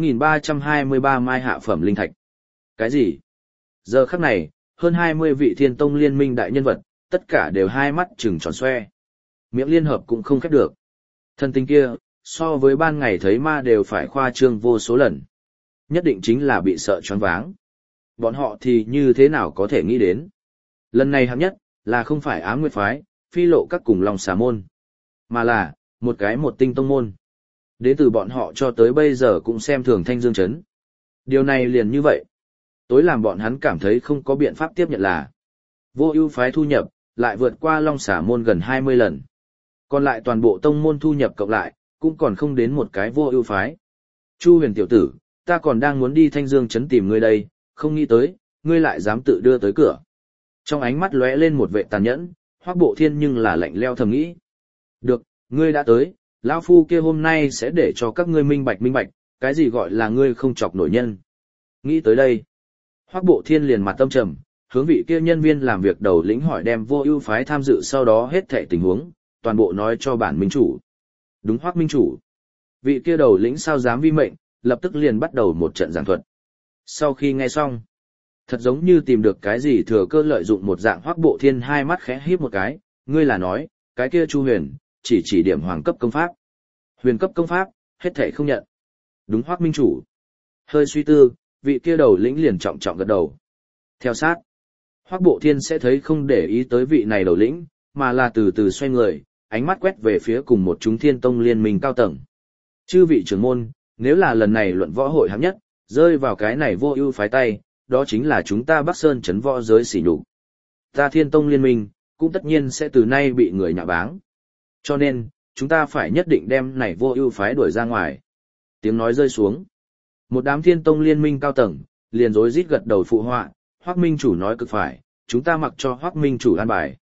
Speaker 1: 4.323 mai hạ phẩm linh thạch. Cái gì? Giờ khắc này, hơn 20 vị Thiên Tông liên minh đại nhân vật, tất cả đều hai mắt trừng tròn xoe. Miệng liên hợp cũng không khép được. Thân tình kia, so với ban ngày thấy ma đều phải khoa trương vô số lần. Nhất định chính là bị sợ choáng váng. Bọn họ thì như thế nào có thể nghĩ đến. Lần này hạng nhất, là không phải Ám Nguyệt phái, Phi Lộ Các cùng Long Xà môn, mà là một tinh tông môn. Đến từ bọn họ cho tới bây giờ cũng xem thường Thanh Dương trấn. Điều này liền như vậy. Tối làm bọn hắn cảm thấy không có biện pháp tiếp nhận là Vô Ưu phái thu nhập lại vượt qua Long Xà môn gần 20 lần. Còn lại toàn bộ tông môn thu nhập cộng lại, cũng còn không đến một cái Vô Ưu phái. Chu Huyền tiểu tử, ta còn đang muốn đi Thanh Dương trấn tìm ngươi đây, không nghĩ tới, ngươi lại dám tự đưa tới cửa. Trong ánh mắt lóe lên một vẻ tàn nhẫn, Hoắc Bộ Thiên nhưng là lạnh lẽo thầm nghĩ. Được, ngươi đã tới, lão phu kia hôm nay sẽ để cho các ngươi minh bạch, cái gì gọi là ngươi không chọc nổi nhân. Nghĩ tới đây, Hoắc Bộ Thiên liền mặt tâm trầm, hướng vị kia nhân viên làm việc đầu lĩnh hỏi đem Vô Ưu phái tham dự sau đó hết thảy tình huống, toàn bộ nói cho bản minh chủ. Đúng Hoắc minh chủ. Vị kia đầu lĩnh sao dám vi mệnh, lập tức liền bắt đầu một trận giảng thuật. Sau khi nghe xong, thật giống như tìm được cái gì thừa cơ lợi dụng một dạng, Hoắc Bộ Thiên hai mắt khẽ híp một cái, ngươi là nói, cái kia Chu Huyền, chỉ điểm hoàng cấp công pháp. Huyền cấp công pháp, hết thảy không nhận. Đúng Hoắc minh chủ. Hơi suy tư, vị kia đầu lĩnh liền trọng trọng gật đầu. Theo sát, Hoắc Bộ Thiên sẽ thấy không để ý tới vị này đầu lĩnh, mà là từ từ xoay người, ánh mắt quét về phía cùng một chúng Thiên Tông liên minh cao tầng. Chư vị trưởng môn, nếu là lần này luận võ hội hạng nhất, rơi vào cái này Vô Ưu phái tay, đó chính là chúng ta Bắc Sơn trấn võ giới sỉ nhục. Ta Thiên Tông liên minh, cũng tất nhiên sẽ từ nay bị người nhạ báng. Cho nên, chúng ta phải nhất định đem này Vô Ưu phái đuổi ra ngoài. Tiếng nói rơi xuống. Một đám Thiên Tông liên minh cao tầng, liền rối rít gật đầu phụ họa, Hoắc minh chủ nói cực phải, chúng ta mặc cho Hoắc minh chủ an bài.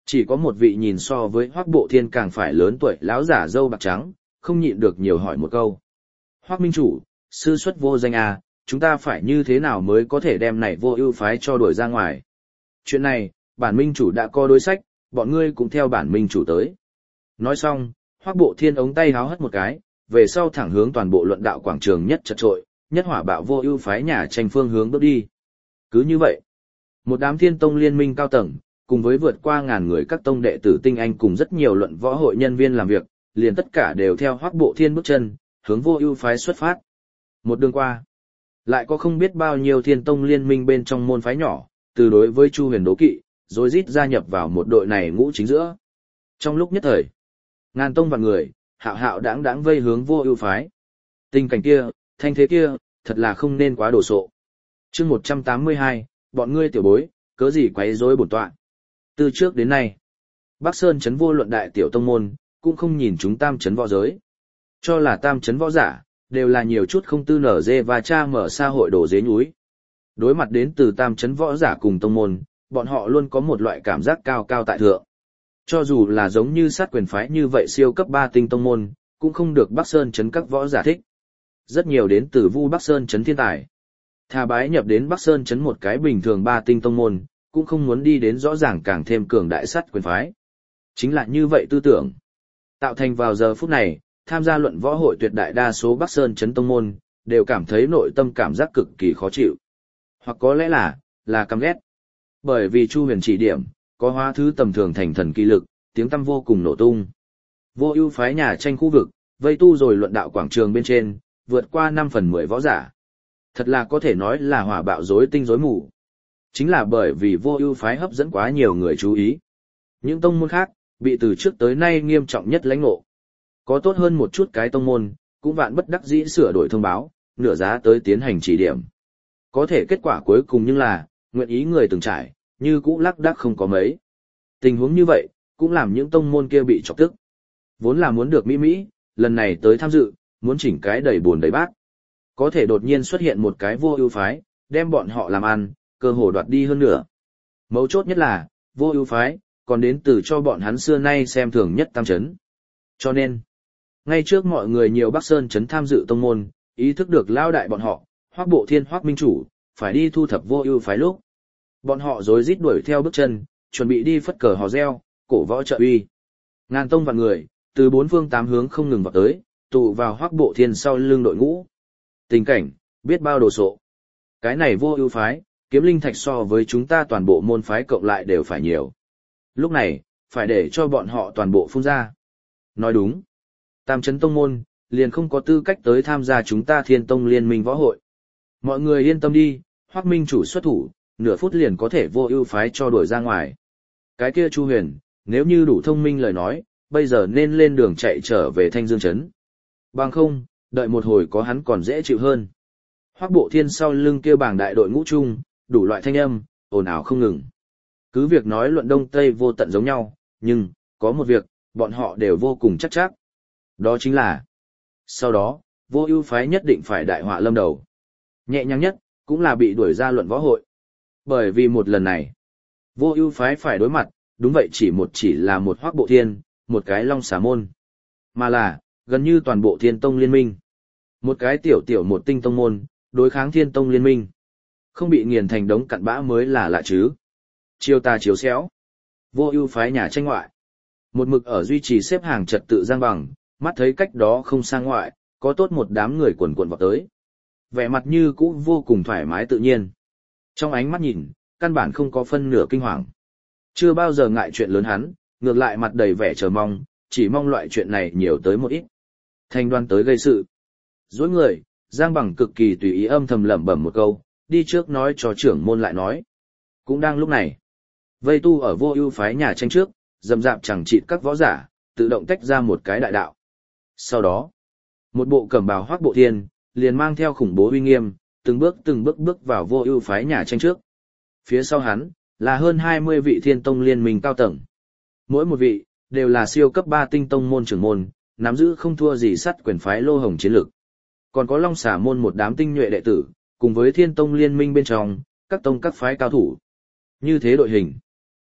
Speaker 1: Chỉ có một vị nhìn so với Hoắc Bộ Thiên càng phải lớn tuổi lão giả râu bạc trắng, không nhịn được nhiều hỏi một câu. Hoắc minh chủ, sư xuất vô danh à, chúng ta phải như thế nào mới có thể đem này Vô Ưu phái cho đuổi ra ngoài? Chuyện này, bản minh chủ đã có đối sách, bọn ngươi cũng theo bản minh chủ tới. Nói xong, Hoắc Bộ Thiên ống tay háo hất một cái, về sau thẳng hướng toàn bộ luận đạo quảng trường nhất chật trội, nhất hỏa bạo Vô Ưu phái nhà tranh phương hướng bước đi. Cứ như vậy, một đám Thiên Tông liên minh cao tầng, cùng với vượt qua ngàn người các tông đệ tử tinh anh cùng rất nhiều luận võ hội nhân viên làm việc, liền tất cả đều theo Hoắc Bộ Thiên bước chân, hướng Vô Ưu phái xuất phát. Một đường qua, lại có không biết bao nhiêu Thiên Tông liên minh bên trong môn phái nhỏ, từ đối với Chu Huyền đố kỵ, rồi rít gia nhập vào một đội này ngũ chính giữa. Trong lúc nhất thời, ngàn tông vạn người, hạo hạo đãng đãng vây hướng Vô Ưu phái. Tình cảnh kia, thanh thế kia, thật là không nên quá đồ sộ. Chương 182, bọn ngươi tiểu bối, cớ gì quấy rối bổn tọa. Từ trước đến nay, Bắc Sơn trấn vô luận đại tiểu tông môn, cũng không nhìn chúng tam trấn võ giới. Cho là tam trấn võ giả, đều là nhiều chút không tư nở dê và cha mở xa hội đổ dế núi. Đối mặt đến từ tam trấn võ giả cùng tông môn, bọn họ luôn có một loại cảm giác cao cao tại thượng. Cho dù là giống như sát quyền phái như vậy siêu cấp 3 tinh tông môn, cũng không được Bắc Sơn trấn các võ giả thích. Rất nhiều đến từ Vu Bắc Sơn trấn thiên tài. Thà bái nhập đến Bắc Sơn trấn một cái bình thường 3 tinh tông môn, cũng không muốn đi đến rõ ràng càng thêm cường đại sát quyền phái. Chính là như vậy tư tưởng. Tạo thành vào giờ phút này, tham gia luận võ hội tuyệt đại đa số Bắc Sơn trấn tông môn, đều cảm thấy nội tâm cảm giác cực kỳ khó chịu. Hoặc có lẽ là căm ghét. Bởi vì Chu Huyền chỉ điểm, có hóa thứ tầm thường thành thần kỳ lực, tiếng tăm vô cùng nổ tung. Vô Ưu phái nhà tranh khu vực, vây tu rồi luận đạo quảng trường bên trên, vượt qua 5/10 võ giả. Thật là có thể nói là hỏa bạo rối tinh rối mù. Chính là bởi vì Vô Ưu phái hấp dẫn quá nhiều người chú ý. Những tông môn khác, bị từ trước tới nay nghiêm trọng nhất lãnh ngộ. Có tốt hơn một chút cái tông môn, cũng vạn bất đắc dĩ sửa đổi thông báo, nửa giá tới tiến hành chỉ điểm. Có thể kết quả cuối cùng nhưng là, nguyện ý người từng trải, như cũ lác đác không có mấy. Tình huống như vậy, cũng làm những tông môn kia bị chọc tức. Vốn là muốn được mỹ, lần này tới tham dự, muốn chỉnh cái đầy buồn đầy bát. Có thể đột nhiên xuất hiện một cái Vô Ưu phái, đem bọn họ làm ăn, cơ hồ đoạt đi hơn nữa. Mấu chốt nhất là, Vô Ưu phái, còn đến từ cho bọn hắn xưa nay xem thường nhất tam trấn. Cho nên, ngay trước mọi người nhiều Bắc Sơn trấn tham dự tông môn, ý thức được lao đại bọn họ, Hoắc Bộ Thiên Hoắc minh chủ, phải đi thu thập Vô Ưu phái lúc. Bọn họ rối rít đuổi theo bước chân, chuẩn bị đi phất cờ hò reo, cổ võ trợ uy. Ngàn tông vạn người, từ bốn phương tám hướng không ngừng vào tới, tụ vào Hoắc Bộ Thiên sau lưng đội ngũ. Tình cảnh, biết bao đồ sộ. Cái này Vô Ưu phái, kiếm linh thạch so với chúng ta toàn bộ môn phái cộng lại đều phải nhiều. Lúc này, phải để cho bọn họ toàn bộ phun ra. Nói đúng. Tam trấn tông môn, liền không có tư cách tới tham gia chúng ta Thiên Tông liên minh võ hội. Mọi người yên tâm đi, Hoắc minh chủ xuất thủ, nửa phút liền có thể Vô Ưu phái cho đuổi ra ngoài. Cái kia Chu Huyền, nếu như đủ thông minh lời nói, bây giờ nên lên đường chạy trở về Thanh Dương trấn. Bằng không, đợi một hồi có hắn còn dễ chịu hơn. Hoắc Bộ Thiên sau lưng kia bảng đại đội ngũ chung, đủ loại thanh âm, ồn ào không ngừng. Cứ việc nói luận đông tây vô tận giống nhau, nhưng, có một việc, bọn họ đều vô cùng chắc chắc. Đó chính là, sau đó, Vô Ưu phái nhất định phải đại họa lâm đầu. Nhẹ nhàng nhất, cũng là bị đuổi ra luận võ hội. Bởi vì một lần này, Vô Ưu phái phải đối mặt, đúng vậy chỉ là một Hoắc Bộ Thiên, một cái Long Xà môn. Mà là, gần như toàn bộ Thiên Tông liên minh. Một cái tiểu một tinh tông môn, đối kháng Thiên Tông liên minh. Không bị nghiền thành đống cặn bã mới là lạ chứ. Chiêu ta chiếu xéo. Vô Ưu phái nhà tranh ngoại. Một mực ở duy trì xếp hàng trật tự giang bằng, mắt thấy cách đó không xa ngoại, có tốt một đám người quần quần vào tới. Vẻ mặt như cũ vô cùng thoải mái tự nhiên. Trong ánh mắt nhìn, căn bản không có phân nửa kinh hoàng. Chưa bao giờ ngại chuyện lớn hắn, ngược lại mặt đầy vẻ chờ mong, chỉ mong loại chuyện này nhiều tới một ít. Thành Đoan tới gây sự. Dối người, Giang Bằng cực kỳ tùy ý âm thầm lẩm bẩm một câu, đi trước nói cho trưởng môn lại nói. Cũng đang lúc này, vây tu ở Vô Ưu phái nhà tranh trước, rầm rạp chẳng chịt các võ giả, tự động tách ra một cái đại đạo. Sau đó, một bộ cẩm bào Hoắc Bộ Thiên, liền mang theo khủng bố uy nghiêm, từng bước bước vào Vô Ưu phái nhà tranh trước. Phía sau hắn, là hơn 20 vị Thiên Tông liên minh cao tầng. Mỗi một vị, đều là siêu cấp 3 tinh tông môn trưởng môn, nắm giữ không thua gì sắt quyền phái lô hồng chiến lực. Còn có Long Xà môn một đám tinh nhuệ đệ tử, cùng với Thiên Tông liên minh bên trong, các tông các phái cao thủ. Như thế đội hình,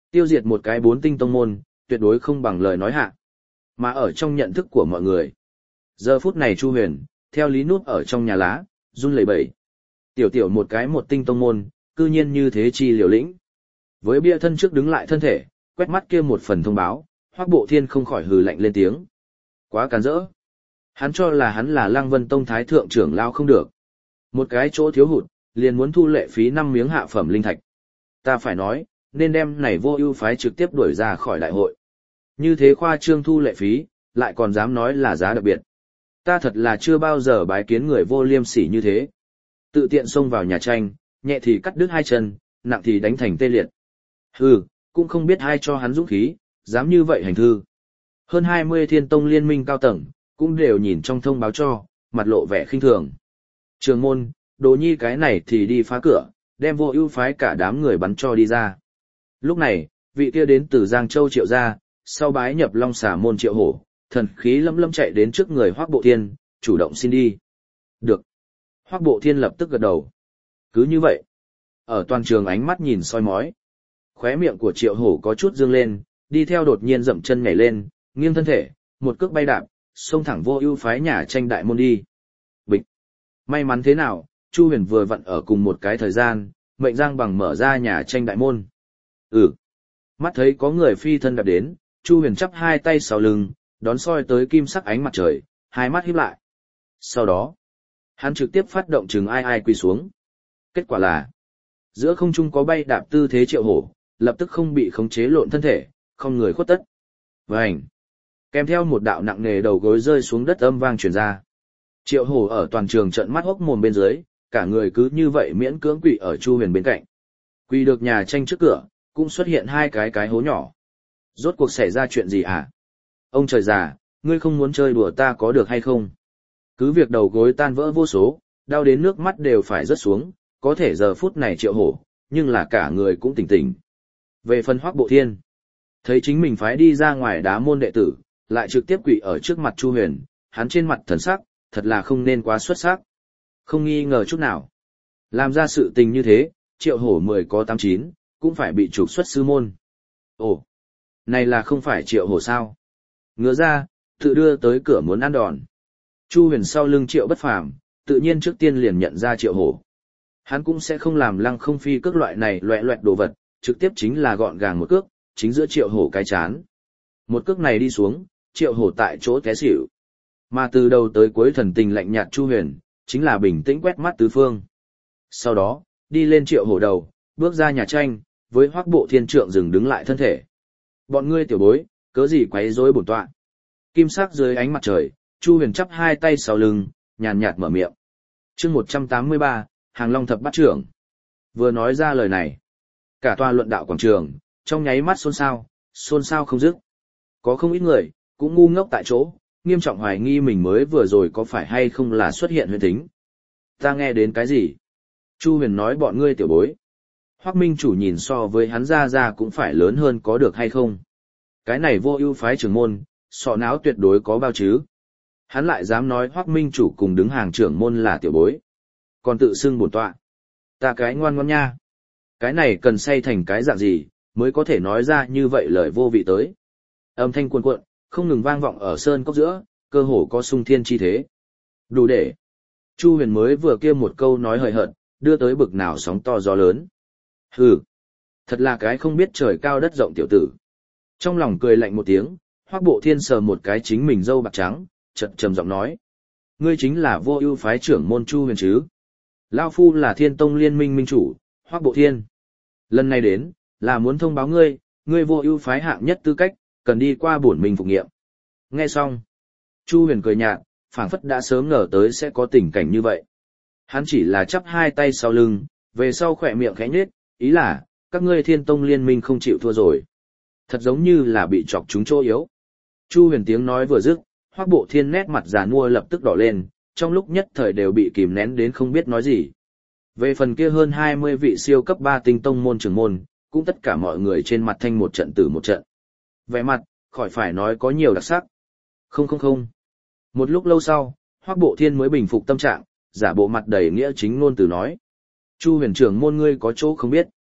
Speaker 1: Tiêu diệt một cái 4 tinh tông môn, tuyệt đối không bằng lời nói hạ. Mà ở trong nhận thức của mọi người. Giờ phút này Chu Huyền, theo lý nút ở trong nhà lá, run lẩy bẩy. Tiểu tiểu một cái 1 tinh tông môn, cư nhiên như thế chi liều lĩnh. Với bia thân trước đứng lại thân thể, quét mắt kia một phần thông báo, Hoắc Bộ Thiên không khỏi hừ lạnh lên tiếng. Quá càn rỡ. Hắn cho là hắn là Lăng Vân Tông Thái Thượng trưởng lao không được. Một cái chỗ thiếu hụt, liền muốn thu lệ phí 5 miếng hạ phẩm linh thạch. Ta phải nói, nên đem này Vô Ưu phái trực tiếp đuổi ra khỏi đại hội. Như thế khoa trương thu lệ phí, lại còn dám nói là giá đặc biệt. Ta thật là chưa bao giờ bái kiến người vô liêm sỉ như thế. Tự tiện xông vào nhà tranh, nhẹ thì cắt đứt 2 chân, nặng thì đánh thành tê liệt. Hừ, cũng không biết ai cho hắn dũng khí, dám như vậy hành thư. Hơn 20 Thiên Tông liên minh cao tầng, cũng đều nhìn trong thông báo cho, mặt lộ vẻ khinh thường. Trường môn, Đồ Nhi cái này thì đi phá cửa, đem Vô Ưu phái cả đám người bắn cho đi ra. Lúc này, vị kia đến từ Giang Châu Triệu gia, sau bái nhập Long Xà môn Triệu Hổ, thần khí lâm lâm chạy đến trước người Hoắc Bộ Thiên, chủ động xin đi. Được. Hoắc Bộ Thiên lập tức gật đầu. Cứ như vậy, ở toàn trường ánh mắt nhìn soi mói, khóe miệng của Triệu Hổ có chút dương lên, đi theo đột nhiên dậm chân nhảy lên, nghiêng thân thể, một cước bay đạp, xông thẳng Vô Ưu phái nhà tranh đại môn đi. Bịch. May mắn thế nào, Chu Huyền vừa vặn ở cùng một cái thời gian, mệnh Giang Bằng mở ra nhà tranh đại môn. Mắt thấy có người phi thân đạp đến, Chu Huyền chắp 2 tay sau lưng, đón soi tới kim sắc ánh mặt trời, hai mắt híp lại. Sau đó, hắn trực tiếp phát động chừng ai quỳ xuống. Kết quả là, giữa không trung có bay đạp tư thế Triệu Hổ, lập tức không bị khống chế lộn thân thể, không người khuất tất. Vành. Kèm theo một đạo nặng nề đầu gối rơi xuống đất âm vang truyền ra. Triệu Hổ ở toàn trường trợn mắt hốc mồm bên dưới, cả người cứ như vậy miễn cưỡng quỳ ở Chu Huyền bên cạnh. Quỳ được nhà tranh trước cửa, cũng xuất hiện 2 cái hố nhỏ. Rốt cuộc xảy ra chuyện gì hả? Ông trời già, ngươi không muốn chơi đùa ta có được hay không? Cứ việc đầu gối tan vỡ vô số, đau đến nước mắt đều phải rớt xuống, có thể giờ phút này Triệu Hổ, nhưng là cả người cũng tỉnh tỉnh. Về phần Hoắc Bộ Thiên, thấy chính mình phái đi ra ngoài đá môn đệ tử, lại trực tiếp quỳ ở trước mặt Chu Huyền, hắn trên mặt thần sắc, thật là không nên quá xuất sắc. Không nghi ngờ chút nào. Làm ra sự tình như thế, Triệu Hổ 10 có 89, cũng phải bị trục xuất sư môn. Ồ, này là không phải Triệu Hổ sao? Ngứa ra, tự đưa tới cửa muốn ăn đòn. Chu Huyền sau lưng Triệu Bất Phàm, tự nhiên trước tiên liền nhận ra Triệu Hổ. Hắn cũng sẽ không làm lăng không phi cước loại này loẹt loẹt đồ vật, trực tiếp chính là gọn gàng một cước, chính giữa Triệu Hổ cái chán. Một cước này đi xuống, Triệu Hổ tại chỗ té xỉu. Mà từ đầu tới cuối thần tình lạnh nhạt Chu Huyền, chính là bình tĩnh quét mắt tứ phương. Sau đó, đi lên Triệu Hổ đầu, bước ra nhà tranh, với Hoắc Bộ Thiên trượng dừng đứng lại thân thể. Bọn ngươi tiểu bối, cớ gì quấy rối bổn tọa? Kim sắc dưới ánh mặt trời, Chu Huyền chắp 2 tay sau lưng, nhàn nhạt mở miệng. Chương 183, Hàng Long thập bát trưởng. Vừa nói ra lời này, cả tòa luận đạo quảng trường, trong nháy mắt xôn xao không dứt. Có không ít người, cũng ngu ngốc tại chỗ, nghiêm trọng hoài nghi mình mới vừa rồi có phải hay không là xuất hiện huyền tính. Ta nghe đến cái gì? Chu Huyền nói bọn ngươi tiểu bối. Hoắc Minh chủ nhìn so với hắn ra cũng phải lớn hơn có được hay không? Cái này Vô Ưu phái trưởng môn, sọ não tuyệt đối có bao chứ? Hắn lại dám nói Hoắc Minh chủ cùng đứng hàng trưởng môn là tiểu bối. Còn tự xưng bổn tọa. Ta cái ngoan ngoãn nha. Cái này cần xây thành cái dạng gì, mới có thể nói ra như vậy lời vô vị tới. Âm thanh cuồn cuộn, không ngừng vang vọng ở sơn cốc giữa, cơ hồ có sung thiên chi thế. Đủ để. Chu Huyền mới vừa kia một câu nói hời hợt, đưa tới bực nào sóng to gió lớn. Hừ, thật là cái không biết trời cao đất rộng tiểu tử. Trong lòng cười lạnh một tiếng, Hoắc Bộ Thiên sờ một cái chính mình râu bạc trắng, chợt trầm giọng nói: ngươi chính là Vô Ưu phái trưởng môn Chu Huyền chứ? Lão phu là Thiên Tông liên minh minh chủ, Hoắc Bộ Thiên. Lần này đến, là muốn thông báo ngươi, ngươi Vô Ưu phái hạng nhất tư cách, cần đi qua bổn mình phục nghiệm. Nghe xong, Chu Huyền cười nhạt, phảng phất đã sớm ngờ tới sẽ có tình cảnh như vậy. Hắn chỉ là chắp 2 tay sau lưng, về sau khỏe miệng khẽ nhếch, ý là, các ngươi Thiên Tông liên minh không chịu thua rồi. Thật giống như là bị chọc trúng chỗ yếu. Chu Huyền tiếng nói vừa dứt, Hoắc Bộ Thiên nét mặt già nua lập tức đỏ lên, trong lúc nhất thời đều bị kìm nén đến không biết nói gì. Về phần kia hơn 20 vị siêu cấp 3 tinh tông môn trưởng môn, cũng tất cả mọi người trên mặt thanh một trận tử một trận. Vẻ mặt, khỏi phải nói có nhiều đặc sắc. Không. Một lúc lâu sau, Hoắc Bộ Thiên mới bình phục tâm trạng, giả bộ mặt đầy nghĩa chính ngôn từ nói. Chu Huyền trưởng môn ngươi có chỗ không biết.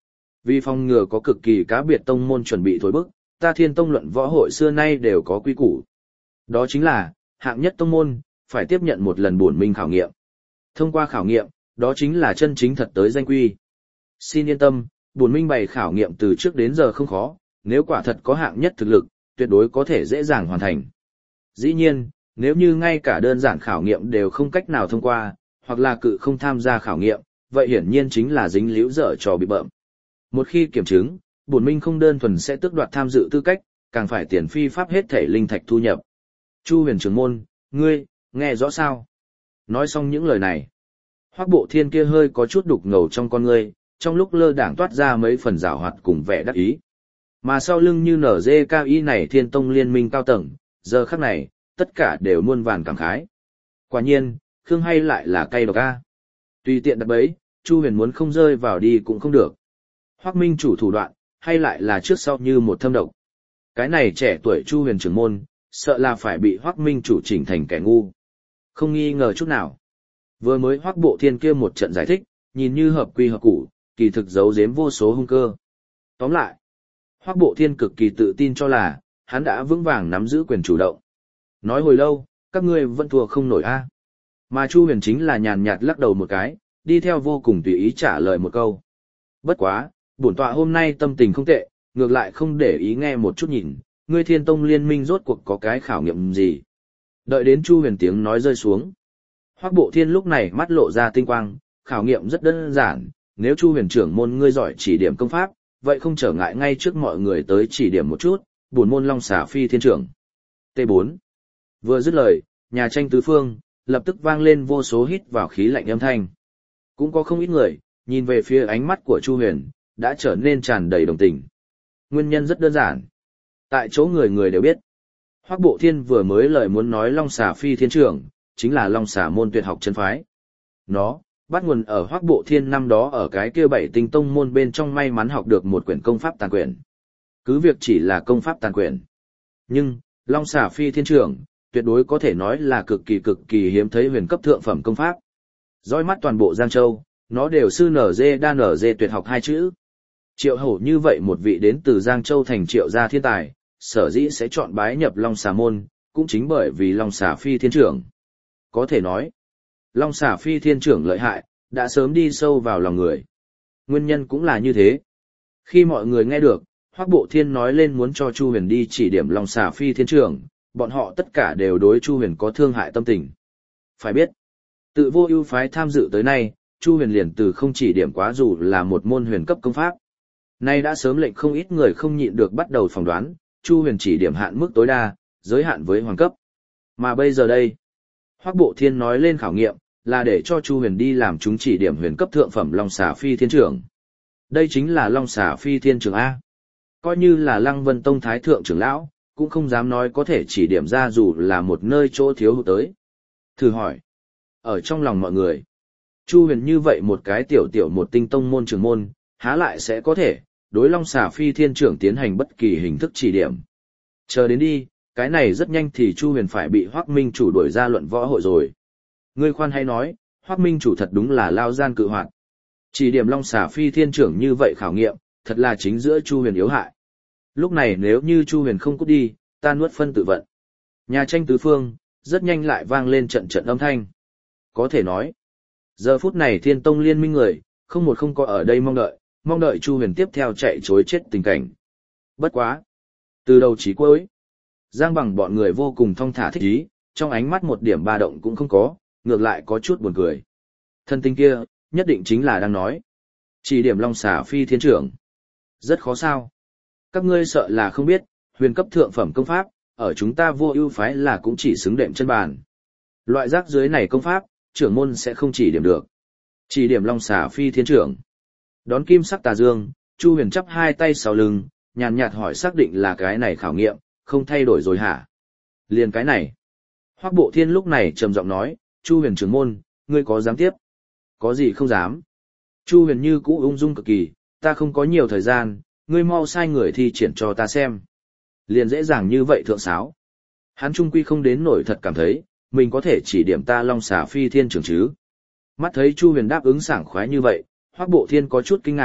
Speaker 1: Vì phòng ngừa có cực kỳ cá biệt tông môn chuẩn bị thối bức, ta Thiên Tông luận võ hội xưa nay đều có quy củ. Đó chính là, hạng nhất tông môn, phải tiếp nhận một lần bổn minh khảo nghiệm. Thông qua khảo nghiệm, đó chính là chân chính thật tới danh quy. Xin yên tâm, bổn minh bày khảo nghiệm từ trước đến giờ không khó, nếu quả thật có hạng nhất thực lực, tuyệt đối có thể dễ dàng hoàn thành. Dĩ nhiên, nếu như ngay cả đơn giản khảo nghiệm đều không cách nào thông qua, hoặc là cự không tham gia khảo nghiệm, vậy hiển nhiên chính là dính líu dở trò bị bợm. Một khi kiểm chứng, bổn minh không đơn thuần sẽ tước đoạt tham dự tư cách, càng phải tiền phi pháp hết thể linh thạch thu nhập. Chu Huyền trưởng môn, ngươi, nghe rõ sao? Nói xong những lời này, Hoắc Bộ Thiên kia hơi có chút đục ngầu trong con ngươi, trong lúc lơ đãng toát ra mấy phần giảo hoạt cùng vẻ đắc ý. Mà sau lưng như nở dê cao y này Thiên Tông liên minh cao tầng, giờ khắc này, tất cả đều muôn vàn cảm khái. Quả nhiên, Khương hay lại là cay độc a. Tùy tiện đặt bẫy, Chu Huyền muốn không rơi vào đi cũng không được. Hoắc Minh chủ thủ đoạn, hay lại là trước sau như một thâm độc. Cái này trẻ tuổi Chu Huyền trưởng môn, sợ là phải bị Hoắc Minh chủ chỉnh thành kẻ ngu. Không nghi ngờ chút nào. Vừa mới Hoắc Bộ Thiên kia một trận giải thích, nhìn như hợp quy hợp củ, kỳ thực giấu giếm vô số hung cơ. Tóm lại, Hoắc Bộ Thiên cực kỳ tự tin cho là, hắn đã vững vàng nắm giữ quyền chủ động. Nói hồi lâu, các ngươi vẫn thua không nổi a. Mà Chu Huyền chính là nhàn nhạt lắc đầu một cái, đi theo vô cùng tùy ý trả lời một câu. Bất quá, bổn tọa hôm nay tâm tình không tệ, ngược lại không để ý nghe một chút nhìn, ngươi Thiên Tông liên minh rốt cuộc có cái khảo nghiệm gì. Đợi đến Chu Huyền tiếng nói rơi xuống. Hoắc Bộ Thiên lúc này mắt lộ ra tinh quang, khảo nghiệm rất đơn giản, nếu Chu Huyền trưởng môn ngươi giỏi chỉ điểm công pháp, vậy không trở ngại ngay trước mọi người tới chỉ điểm một chút, bổn môn Long Xà Phi Thiên trưởng. T4. Vừa dứt lời, nhà tranh tứ phương, lập tức vang lên vô số hít vào khí lạnh âm thanh. Cũng có không ít người, nhìn về phía ánh mắt của Chu Huyền, đã trở nên tràn đầy đồng tình. Nguyên nhân rất đơn giản. Tại chỗ người người đều biết. Hoắc Bộ Thiên vừa mới lời muốn nói Long Xà Phi Thiên trưởng, chính là Long Xà môn tuyệt học chân phái. Nó, bắt nguồn ở Hoắc Bộ Thiên năm đó ở cái kia bảy tinh tông môn bên trong may mắn học được một quyển công pháp tàn quyển. Cứ việc chỉ là công pháp tàn quyển. Nhưng, Long Xà Phi Thiên trưởng, tuyệt đối có thể nói là cực kỳ hiếm thấy huyền cấp thượng phẩm công pháp. Dõi mắt toàn bộ Giang Châu, nó đều sư nở dê đa nở dê tuyệt học hai chữ. Triệu Hổ như vậy một vị đến từ Giang Châu thành Triệu gia thiên tài, sở dĩ sẽ chọn bái nhập Long Xà môn, cũng chính bởi vì Long Xà Phi Thiên trưởng. Có thể nói, Long Xà Phi Thiên trưởng lợi hại, đã sớm đi sâu vào lòng người. Nguyên nhân cũng là như thế. Khi mọi người nghe được, Hoắc Bộ Thiên nói lên muốn cho Chu Huyền đi chỉ điểm Long Xà Phi Thiên trưởng, bọn họ tất cả đều đối Chu Huyền có thương hại tâm tình. Phải biết, tự Vô Ưu phái tham dự tới nay, Chu Huyền liền từ không chỉ điểm quá dù là một môn huyền cấp công pháp. Nay đã sớm lệnh không ít người không nhịn được bắt đầu phỏng đoán, Chu Huyền chỉ điểm hạn mức tối đa, giới hạn với hoàng cấp. Mà bây giờ đây, Hoắc Bộ Thiên nói lên khảo nghiệm, là để cho Chu Huyền đi làm chúng chỉ điểm huyền cấp thượng phẩm Long Xà Phi Thiên trưởng. Đây chính là Long Xà Phi Thiên trưởng A. Coi như là Lăng Vân Tông Thái Thượng trưởng lão, cũng không dám nói có thể chỉ điểm ra dù là một nơi chỗ thiếu hụt tới. Thử hỏi, ở trong lòng mọi người, Chu Huyền như vậy một cái tiểu một tinh tông môn trưởng môn, há lại sẽ có thể đối Long Xà Phi Thiên trưởng tiến hành bất kỳ hình thức chỉ điểm. Chờ đến đi, cái này rất nhanh thì Chu Huyền phải bị Hoắc Minh chủ đuổi ra luận võ hội rồi. Ngươi khoan hay nói, Hoắc Minh chủ thật đúng là lao gian cự hoạt. Chỉ điểm Long Xà Phi Thiên trưởng như vậy khảo nghiệm, thật là chính giữa Chu Huyền yếu hại. Lúc này nếu như Chu Huyền không cút đi, ta nuốt phân tự vận. Nhà tranh tứ phương, rất nhanh lại vang lên trận trận âm thanh. Có thể nói, giờ phút này Thiên Tông liên minh người, không có ở đây mong đợi Chu Huyền tiếp theo chạy trối chết tình cảnh. Bất quá. Từ đầu chí cuối, Giang Bằng bọn người vô cùng thong thả thích ý, trong ánh mắt một điểm ba động cũng không có, ngược lại có chút buồn cười. Thân tinh kia, nhất định chính là đang nói. Chỉ điểm Long Xà Phi Thiên trưởng. Rất khó sao. Các ngươi sợ là không biết, huyền cấp thượng phẩm công pháp, ở chúng ta Vô Ưu phái là cũng chỉ xứng đệm chân bàn. Loại rác dưới này công pháp, trưởng môn sẽ không chỉ điểm được. Chỉ điểm Long Xà Phi Thiên trưởng. Đón kim sắc tà dương, Chu Huyền chắp hai tay sau lưng, nhàn nhạt hỏi xác định là cái này khảo nghiệm, không thay đổi rồi hả? Liền cái này. Hoắc Bộ Thiên lúc này trầm giọng nói, Chu Huyền trưởng môn, ngươi có dám tiếp? Có gì không dám? Chu Huyền như cũ ung dung cực kỳ, ta không có nhiều thời gian, ngươi mau sai người thi triển cho ta xem. Liền dễ dàng như vậy thượng sáo. Hắn trung quy không đến nổi thật cảm thấy, mình có thể chỉ điểm ta Long Xà Phi Thiên trưởng chứ. Mắt thấy Chu Huyền đáp ứng sảng khoái như vậy, Hoắc Bộ Thiên có chút kinh ngạc,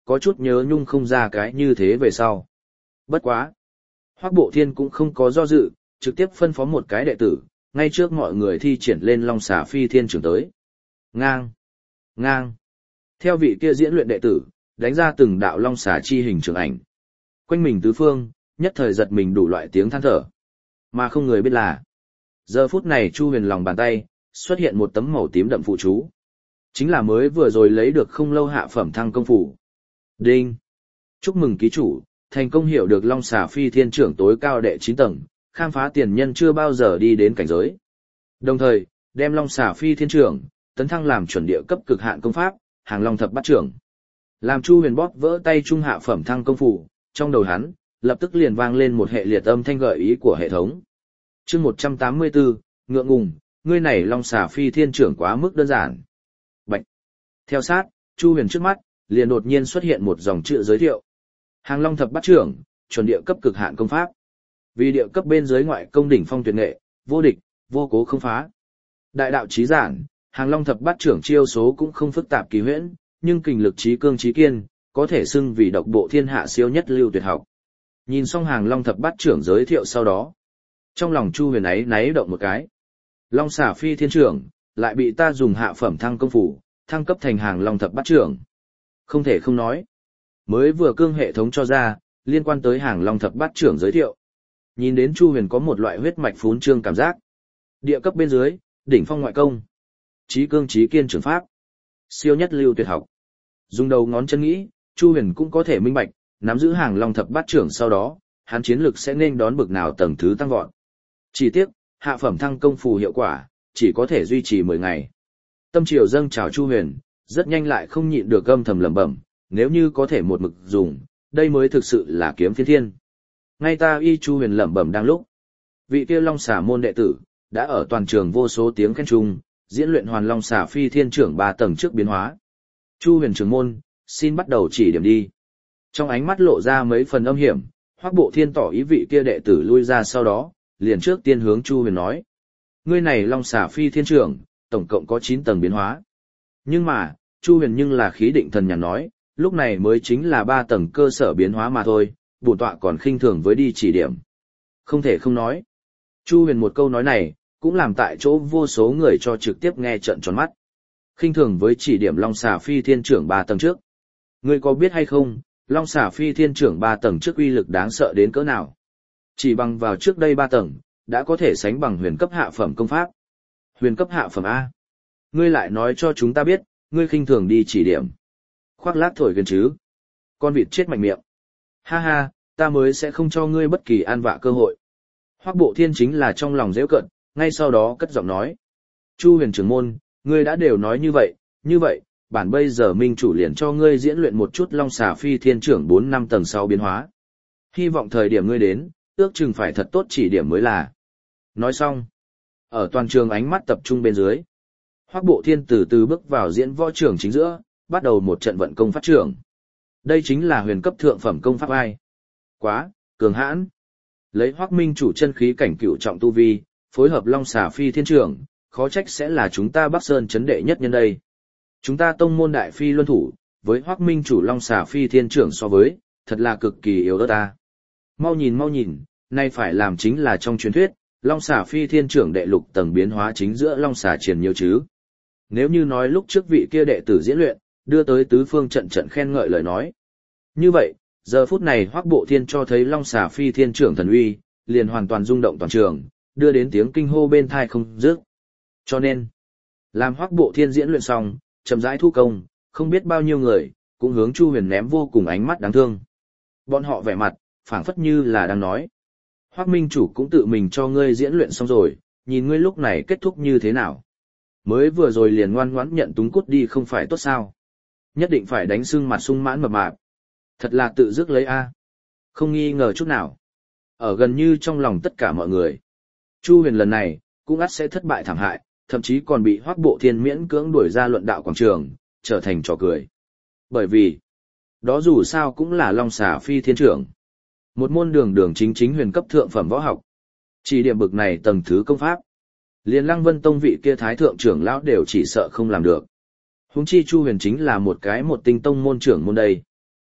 Speaker 1: có chút nhớ nhung không ra cái như thế về sau. Bất quá. Hoắc Bộ Thiên cũng không có do dự, trực tiếp phân phó một cái đệ tử, ngay trước mọi người thi triển lên Long Xà Phi Thiên Trưởng tới. Ngang! Ngang! Theo vị kia diễn luyện đệ tử, đánh ra từng đạo Long Xà chi hình trường ảnh. Quanh mình tứ phương, nhất thời giật mình đủ loại tiếng than thở. Mà không người biết là. Giờ phút này Chu Huyền lòng bàn tay, xuất hiện một tấm màu tím đậm phụ chú. Chính là mới vừa rồi lấy được không lâu hạ phẩm thăng công phủ. Đinh! Chúc mừng ký chủ, thành công hiểu được Long Xà Phi Thiên Trưởng tối cao đệ 9 tầng, khám phá tiền nhân chưa bao giờ đi đến cảnh giới. Đồng thời, đem Long Xà Phi Thiên Trưởng, tấn thăng làm chuẩn địa cấp cực hạn công pháp, Hàng Long Thập Bát Trưởng. Làm Chu Huyền bóp vỡ tay trung hạ phẩm thăng công phủ, trong đầu hắn, lập tức liền vang lên một hệ liệt âm thanh gợi ý của hệ thống. Chương 184, ngượng ngùng, ngươi này Long Xà Phi Thiên Trưởng quá mức đơn giản. Bạch. Theo sát, Chu Huyền trước mắt, liền đột nhiên xuất hiện một dòng chữ giới thiệu. Hàng Long Thập Bát Trưởng, chuẩn địa cấp cực hạn công pháp. Vì địa cấp bên dưới ngoại công đỉnh phong tuyệt nghệ, vô địch, vô cố không phá. Đại đạo chí giản, Hàng Long Thập Bát Trưởng chiêu số cũng không phức tạp kỳ huyễn, nhưng kình lực trí cương trí kiên, có thể xưng vì độc bộ thiên hạ siêu nhất lưu tuyệt học. Nhìn xong Hàng Long Thập Bát Trưởng giới thiệu sau đó, trong lòng Chu Huyền ấy náy động một cái. Long Xà Phi Thiên Trưởng, lại bị ta dùng hạ phẩm thăng công phủ, thăng cấp thành Hàng Long Thập Bát Trưởng. Không thể không nói. Mới vừa cương hệ thống cho ra, liên quan tới Hàng Long Thập Bát Trưởng giới thiệu. Nhìn đến Chu Huyền có một loại huyết mạch phún trương cảm giác. Địa cấp bên dưới, đỉnh phong ngoại công. Trí cương trí kiên trưởng pháp. Siêu nhất lưu tuyệt học. Dùng đầu ngón chân nghĩ, Chu Huyền cũng có thể minh bạch, nắm giữ Hàng Long Thập Bát Trưởng sau đó, hắn chiến lực sẽ nên đón bực nào tầng thứ tăng vọt. Chỉ tiếc, hạ phẩm thăng công phù hiệu quả, chỉ có thể duy trì 10 ngày. Tâm triều dâng trào Chu Huyền, rất nhanh lại không nhịn được âm thầm lẩm bẩm, nếu như có thể một mực dùng, đây mới thực sự là kiếm phiên thiên. Ngay ta y Chu Huyền lẩm bẩm đang lúc, vị kia Long Xà môn đệ tử đã ở toàn trường vô số tiếng khen chung, diễn luyện Hoàn Long Xà Phi Thiên Trưởng 3 tầng trước biến hóa. Chu Huyền trưởng môn, xin bắt đầu chỉ điểm đi. Trong ánh mắt lộ ra mấy phần âm hiểm, Hoắc Bộ Thiên tỏ ý vị kia đệ tử lui ra sau đó, liền trước tiên hướng Chu Huyền nói: "Ngươi này Long Xà Phi Thiên Trưởng, tổng cộng có 9 tầng biến hóa." Nhưng mà, Chu Huyền nhưng là khí định thần nhàn nói, lúc này mới chính là 3 tầng cơ sở biến hóa mà thôi, bổn tọa còn khinh thường với đi chỉ điểm. Không thể không nói. Chu Huyền một câu nói này, cũng làm tại chỗ vô số người cho trực tiếp nghe trợn tròn mắt. Khinh thường với chỉ điểm Long Xà Phi Thiên Trưởng 3 tầng trước. Ngươi có biết hay không, Long Xà Phi Thiên Trưởng 3 tầng trước uy lực đáng sợ đến cỡ nào? Chỉ bằng vào trước đây 3 tầng, đã có thể sánh bằng huyền cấp hạ phẩm công pháp. Huyền cấp hạ phẩm A. Ngươi lại nói cho chúng ta biết, ngươi khinh thường đi chỉ điểm. Khoác lác thổi gần chứ. Con vịt chết mạnh miệng. Ha ha, ta mới sẽ không cho ngươi bất kỳ an vạ cơ hội. Hoắc Bộ Thiên chính là trong lòng giễu cợt, ngay sau đó cất giọng nói. Chu Huyền trưởng môn, ngươi đã đều nói như vậy, bản bây giờ minh chủ liền cho ngươi diễn luyện một chút Long Xà Phi Thiên Trưởng 4 năm tầng sau biến hóa. Hy vọng thời điểm ngươi đến, ước chừng phải thật tốt chỉ điểm mới là. Nói xong, ở toàn trường ánh mắt tập trung bên dưới, Hoắc Bộ Thiên từ từ bước vào diễn võ trường chính giữa, bắt đầu một trận vận công phát trưởng. Đây chính là huyền cấp thượng phẩm công pháp ai. Quá, cường hãn. Lấy Hoắc minh chủ chân khí cảnh cửu trọng tu vi, phối hợp Long Xà Phi Thiên Trưởng, khó trách sẽ là chúng ta Bắc Sơn chấn đệ nhất nhân đây. Chúng ta tông môn đại phi luân thủ, với Hoắc minh chủ Long Xà Phi Thiên Trưởng so với, thật là cực kỳ yếu ớt ta. Mau nhìn, nay phải làm chính là trong truyền thuyết, Long Xà Phi Thiên Trưởng đệ lục tầng biến hóa chính giữa Long Xà Triển nhiều chứ. Nếu như nói lúc trước vị kia đệ tử diễn luyện, đưa tới tứ phương trận khen ngợi lời nói. Như vậy, giờ phút này Hoắc Bộ Thiên cho thấy Long Xà Phi Thiên Trưởng thần uy, liền hoàn toàn rung động toàn trường, đưa đến tiếng kinh hô bên tai không dứt. Cho nên, làm Hoắc Bộ Thiên diễn luyện xong, chậm rãi thu công, không biết bao nhiêu người, cũng hướng Chu Huyền ném vô cùng ánh mắt đáng thương. Bọn họ vẻ mặt, phảng phất như là đang nói. Hoắc minh chủ cũng tự mình cho ngươi diễn luyện xong rồi, nhìn ngươi lúc này kết thúc như thế nào. Mới vừa rồi liền ngoan ngoãn nhận túng cút đi không phải tốt sao. Nhất định phải đánh sưng mặt sung mãn mập mạp. Thật là tự dứt lấy a. Không nghi ngờ chút nào. Ở gần như trong lòng tất cả mọi người. Chu Huyền lần này, cũng ắt sẽ thất bại thảm hại, thậm chí còn bị Hoắc Bộ Thiên miễn cưỡng đuổi ra luận đạo quảng trường, trở thành trò cười. Bởi vì, đó dù sao cũng là Long Xà Phi Thiên Trưởng. Một môn đường chính huyền cấp thượng phẩm võ học. Chỉ điểm bực này tầng thứ công pháp. Liên Lăng Vân Tông vị kia thái thượng trưởng lão đều chỉ sợ không làm được. Huống chi Chu Huyền chính là một tinh tông môn trưởng môn đây.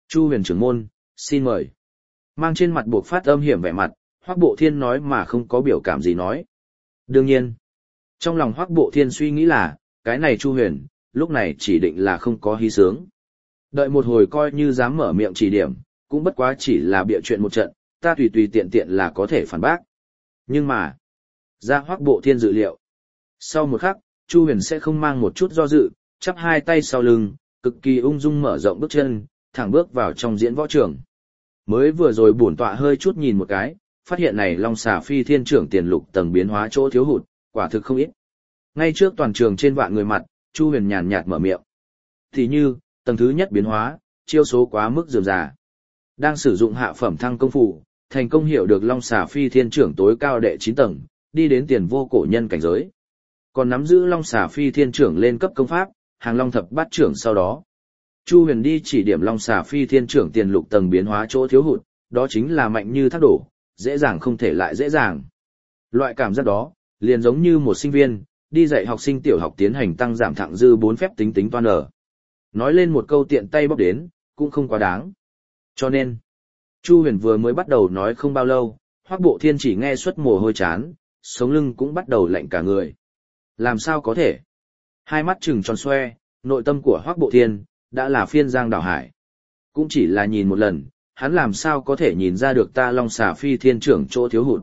Speaker 1: Chu Huyền trưởng môn, xin mời. Mang trên mặt buộc phát âm hiểm vẻ mặt, Hoắc Bộ Thiên nói mà không có biểu cảm gì nói. Đương nhiên, trong lòng Hoắc Bộ Thiên suy nghĩ là, cái này Chu Huyền, lúc này chỉ định là không có hí sướng. Đợi một hồi coi như dám mở miệng chỉ điểm, cũng bất quá chỉ là bịa chuyện một trận, ta tùy tùy tiện tiện là có thể phản bác. Nhưng mà, ra Hoắc Bộ Thiên dự liệu. Sau một khắc, Chu Huyền sẽ không mang một chút do dự, chắp hai tay sau lưng, cực kỳ ung dung mở rộng bước chân, thẳng bước vào trong diễn võ trường. Mới vừa rồi bổn tọa hơi chút nhìn một cái, phát hiện này Long Xà Phi Thiên Trưởng tiền lục tầng biến hóa chỗ thiếu hụt, quả thực không ít. Ngay trước toàn trường trên vạn người mặt, Chu Huyền nhàn nhạt mở miệng. Thì như, tầng thứ nhất biến hóa, chiêu số quá mức rườm rà. Đang sử dụng hạ phẩm thăng công phủ, thành công hiểu được Long Xà Phi Thiên Trưởng tối cao đệ 9 tầng, đi đến tiền vô cổ nhân cảnh giới. Còn nắm giữ Long Xà Phi Thiên Trưởng lên cấp công pháp, Hàng Long Thập Bát Trưởng sau đó. Chu Huyền đi chỉ điểm Long Xà Phi Thiên Trưởng tiền lục tầng biến hóa chỗ thiếu hụt, đó chính là mạnh như thác đổ, dễ dàng không thể lại dễ dàng. Loại cảm giác đó, liền giống như một sinh viên, đi dạy học sinh tiểu học tiến hành tăng giảm thặng dư 4 phép tính tính toán ở. Nói lên một câu tiện tay bóc đến, cũng không quá đáng. Cho nên, Chu Huyền vừa mới bắt đầu nói không bao lâu, Hoắc Bộ Thiên chỉ nghe xuất mồ hôi chán, sống lưng cũng bắt đầu lạnh cả người. Làm sao có thể? Hai mắt trừng tròn xoe, nội tâm của Hoắc Bộ Thiên đã là phiên giang đảo hải. Cũng chỉ là nhìn một lần, hắn làm sao có thể nhìn ra được ta Long Xà Phi Thiên Trưởng chỗ thiếu hụt?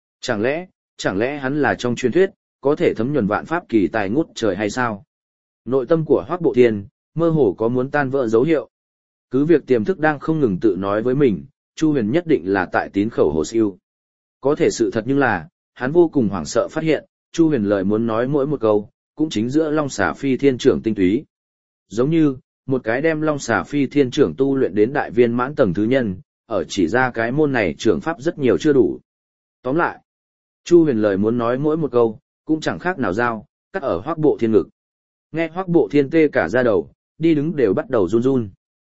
Speaker 1: Chẳng lẽ hắn là trong truyền thuyết, có thể thấm nhuần vạn pháp kỳ tài ngút trời hay sao? Nội tâm của Hoắc Bộ Thiên mơ hồ có muốn tan vỡ dấu hiệu. Cứ việc tiềm thức đang không ngừng tự nói với mình, Chu Huyền nhất định là tại tín khẩu hồ siêu. Có thể sự thật nhưng là, hắn vô cùng hoảng sợ phát hiện, Chu Huyền lời muốn nói mỗi một câu, cũng chính giữa Long Xà Phi Thiên Trưởng tinh túy. Giống như, một cái đem Long Xà Phi Thiên Trưởng tu luyện đến đại viên mãn tầng thứ nhân, ở chỉ ra cái môn này trưởng pháp rất nhiều chưa đủ. Tóm lại, Chu Huyền lời muốn nói mỗi một câu, cũng chẳng khác nào dao, cắt ở Hoắc Bộ Thiên ngực. Nghe Hoắc Bộ Thiên tê cả da đầu, đi đứng đều bắt đầu run run.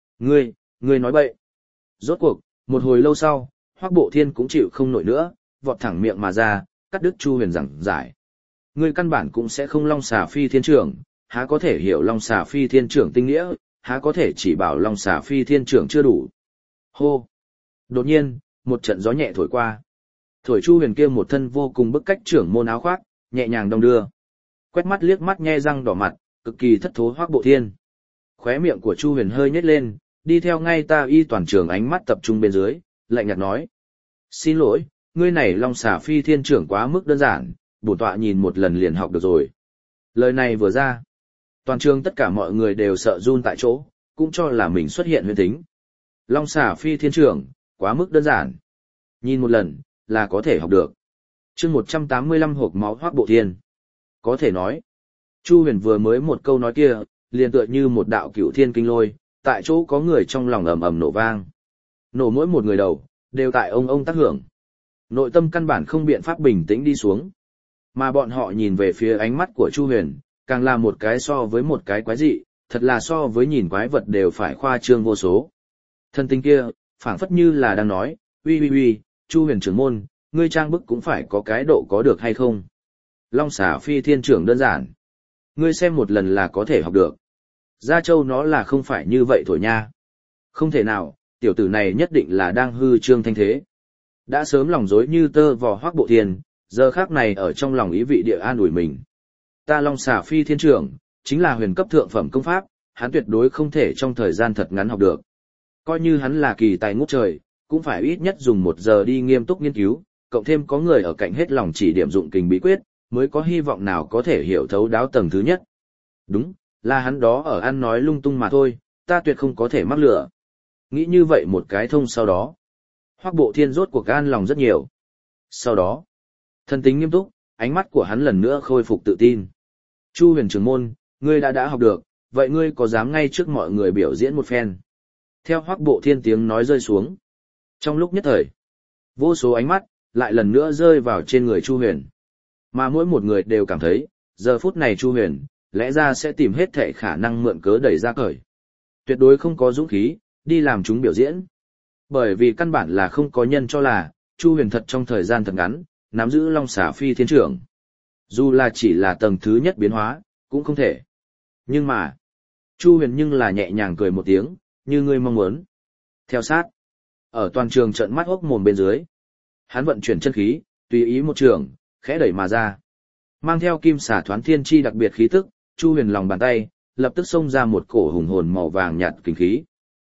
Speaker 1: Ngươi nói bậy. Rốt cuộc, một hồi lâu sau, Hoắc Bộ Thiên cũng chịu không nổi nữa, vọt thẳng miệng mà ra, cắt đứt Chu Huyền giảng giải. Ngươi căn bản cũng sẽ không Long Xà Phi Thiên Trưởng, há có thể hiểu Long Xà Phi Thiên Trưởng tinh nghĩa, há có thể chỉ bảo Long Xà Phi Thiên Trưởng chưa đủ. Hô! Đột nhiên, một trận gió nhẹ thổi qua. Thổi Chu Huyền kia một thân vô cùng bức cách trưởng môn áo khoác, nhẹ nhàng đong đưa. Quét mắt liếc mắt nhe răng đỏ mặt, cực kỳ thất thố Hoắc Bộ Thiên. Khóe miệng của Chu Huyền hơi nhếch lên, đi theo ngay ta y toàn trường ánh mắt tập trung bên dưới, lạnh nhạt nói. Xin lỗi, ngươi này Long Xà Phi Thiên Trưởng quá mức đơn giản, bổn tọa nhìn một lần liền học được rồi. Lời này vừa ra, toàn trường tất cả mọi người đều sợ run tại chỗ, cũng cho là mình xuất hiện huyền tính. Long Xà Phi Thiên Trưởng, quá mức đơn giản. Nhìn một lần, là có thể học được. Chương 185 hộp máu Hoắc Bộ Thiên. Có thể nói, Chu Huyền vừa mới một câu nói kia, liền tựa như một đạo cửu thiên kinh lôi, tại chỗ có người trong lòng ầm ầm nổ vang. Nổ mỗi một người đầu, đều tại ông tác hưởng. Nội tâm căn bản không biện pháp bình tĩnh đi xuống. Mà bọn họ nhìn về phía ánh mắt của Chu Huyền, càng là một cái so với một cái quái dị, thật là so với nhìn quái vật đều phải khoa trương vô số. Thân tinh kia, phảng phất như là đang nói, uy, Chu Huyền trưởng môn, ngươi trang bức cũng phải có cái độ có được hay không? Long Xà Phi Thiên Trưởng đơn giản. Ngươi xem một lần là có thể học được. Gia Châu nó là không phải như vậy thôi nha. Không thể nào, tiểu tử này nhất định là đang hư trương thanh thế. Đã sớm lòng dối như tơ vò Hoắc Bộ Thiên, giờ khác này ở trong lòng ý vị địa an ủi mình. Ta Long Xà Phi Thiên Trưởng, chính là huyền cấp thượng phẩm công pháp, hắn tuyệt đối không thể trong thời gian thật ngắn học được. Coi như hắn là kỳ tài ngút trời, cũng phải ít nhất dùng 1 giờ đi nghiêm túc nghiên cứu, cộng thêm có người ở cạnh hết lòng chỉ điểm dụng kình bí quyết, mới có hy vọng nào có thể hiểu thấu đáo tầng thứ nhất. Đúng, là hắn đó ở ăn nói lung tung mà thôi, ta tuyệt không có thể mắc lửa. Nghĩ như vậy một cái thông sau đó. Hoắc Bộ Thiên rốt cuộc an lòng rất nhiều. Sau đó, thân tính nghiêm túc, ánh mắt của hắn lần nữa khôi phục tự tin. Chu Huyền trưởng môn, ngươi đã học được, vậy ngươi có dám ngay trước mọi người biểu diễn một phen? Theo Hoắc Bộ Thiên tiếng nói rơi xuống. Trong lúc nhất thời, vô số ánh mắt lại lần nữa rơi vào trên người Chu Huyền. Mà mỗi một người đều cảm thấy, giờ phút này Chu Huyền, lẽ ra sẽ tìm hết thảy khả năng mượn cớ đẩy ra cởi. Tuyệt đối không có dũng khí, đi làm chúng biểu diễn. Bởi vì căn bản là không có nhân cho là, Chu Huyền thật trong thời gian thật ngắn, nắm giữ Long Xà Phi Thiên Trưởng. Dù là chỉ là tầng thứ nhất biến hóa, cũng không thể. Nhưng mà, Chu Huyền nhưng là nhẹ nhàng cười một tiếng, như ngươi mong muốn. Theo sát, ở toàn trường trận mắt hốc mồm bên dưới, hắn vận chuyển chân khí, tùy ý một trường, khẽ đẩy mà ra. Mang theo kim xà thoán thiên chi đặc biệt khí tức, Chu Huyền lòng bàn tay, lập tức xông ra một cổ hùng hồn màu vàng nhạt kinh khí.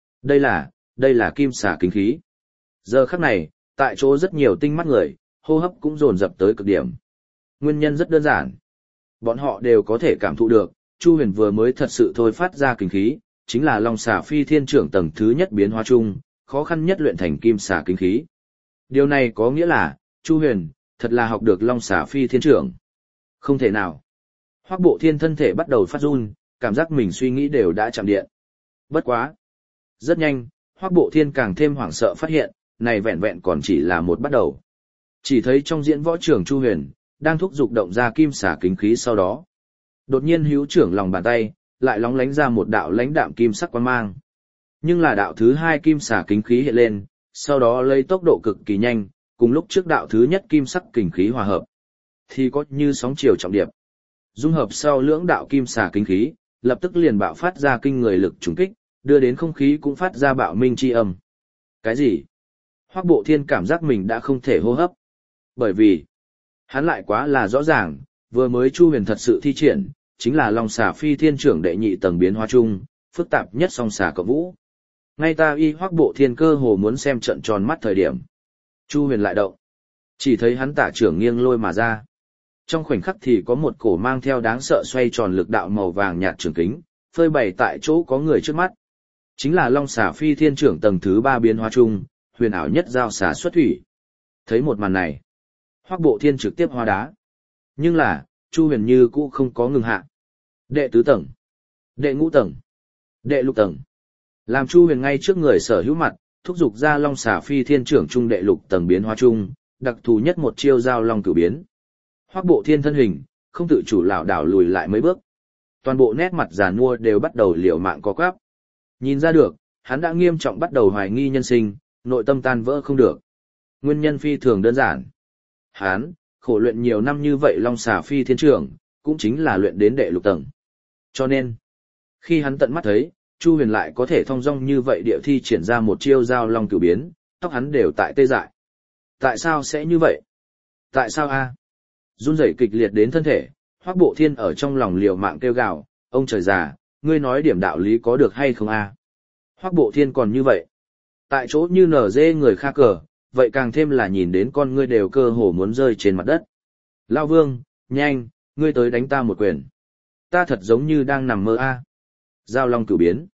Speaker 1: Đây là kim xà kinh khí. Giờ khắc này, tại chỗ rất nhiều tinh mắt người, hô hấp cũng dồn dập tới cực điểm. Nguyên nhân rất đơn giản. Bọn họ đều có thể cảm thụ được, Chu Huyền vừa mới thật sự thôi phát ra kinh khí, chính là Long Xà Phi Thiên Trưởng tầng thứ nhất biến hóa chung, khó khăn nhất luyện thành kim xà kinh khí. Điều này có nghĩa là, Chu Huyền, thật là học được Long Xà Phi Thiên Trưởng. Không thể nào. Hoắc Bộ Thiên thân thể bắt đầu phát run, cảm giác mình suy nghĩ đều đã chạm điện. Bất quá. Rất nhanh, Hoắc Bộ Thiên càng thêm hoảng sợ phát hiện, này vẹn vẹn còn chỉ là một bắt đầu. Chỉ thấy trong diễn võ trưởng Chu Huyền, đang thúc giục động ra kim xà kính khí sau đó. Đột nhiên hữu trưởng lòng bàn tay, lại lóng lánh ra một đạo lãnh đạm kim sắc quang mang. Nhưng là đạo thứ hai kim xà kính khí hiện lên, sau đó lấy tốc độ cực kỳ nhanh, cùng lúc trước đạo thứ nhất kim sắc kính khí hòa hợp. Thì có như sóng chiều trọng điệp. Dung hợp sau lưỡng đạo kim xà kính khí, lập tức liền bạo phát ra kinh người lực trùng kích, đưa đến không khí cũng phát ra bạo minh chi âm. Cái gì? Hoắc Bộ Thiên cảm giác mình đã không thể hô hấp. Bởi vì, hắn lại quá là rõ ràng, vừa mới Chu Huyền thật sự thi triển, chính là Long Xà Phi Thiên Trưởng đệ nhị tầng biến hóa chung, phức tạp nhất song xà cộng vũ. Ngay ta y Hoắc Bộ Thiên cơ hồ muốn xem trận tròn mắt thời điểm. Chu Huyền lại động. Chỉ thấy hắn tả trưởng nghiêng lôi mà ra. Trong khoảnh khắc thì có một cổ mang theo đáng sợ xoay tròn lực đạo màu vàng nhạt trường kính, phơi bày tại chỗ có người trước mắt. Chính là Long Xà Phi Thiên Trưởng tầng thứ 3 biến hóa chung, huyền ảo nhất giao xà xuất thủy. Thấy một màn này, Hoắc Bộ Thiên trực tiếp hóa đá. Nhưng là, Chu Huyền như cũ không có ngừng hạ. Đệ tứ tầng, đệ ngũ tầng, đệ lục tầng. Làm Chu Huyền ngay trước người sở hữu mặt, thúc giục ra Long Xà Phi Thiên Trưởng trung đệ lục tầng biến hóa chung, đặc thù nhất một chiêu giao long cửu biến. Hoắc Bộ Thiên thân hình, không tự chủ lảo đảo lùi lại mấy bước. Toàn bộ nét mặt già nua đều bắt đầu liều mạng co quắp. Nhìn ra được, hắn đã nghiêm trọng bắt đầu hoài nghi nhân sinh, nội tâm tan vỡ không được. Nguyên nhân phi thường đơn giản. Hắn, khổ luyện nhiều năm như vậy Long Xà Phi Thiên Trưởng, cũng chính là luyện đến đệ lục tầng. Cho nên, khi hắn tận mắt thấy, Chu Huyền lại có thể thông dong như vậy địa thi triển ra một chiêu giao long cửu biến, tóc hắn đều tại tê dại. Tại sao sẽ như vậy? Tại sao a? Run rẩy kịch liệt đến thân thể, Hoắc Bộ Thiên ở trong lòng liều mạng kêu gào, ông trời già, ngươi nói điểm đạo lý có được hay không a? Hoắc Bộ Thiên còn như vậy. Tại chỗ như nở dê người kha cờ, vậy càng thêm là nhìn đến con ngươi đều cơ hồ muốn rơi trên mặt đất. Lao Vương, nhanh, ngươi tới đánh ta một quyền. Ta thật giống như đang nằm mơ a. Giao long cửu biến.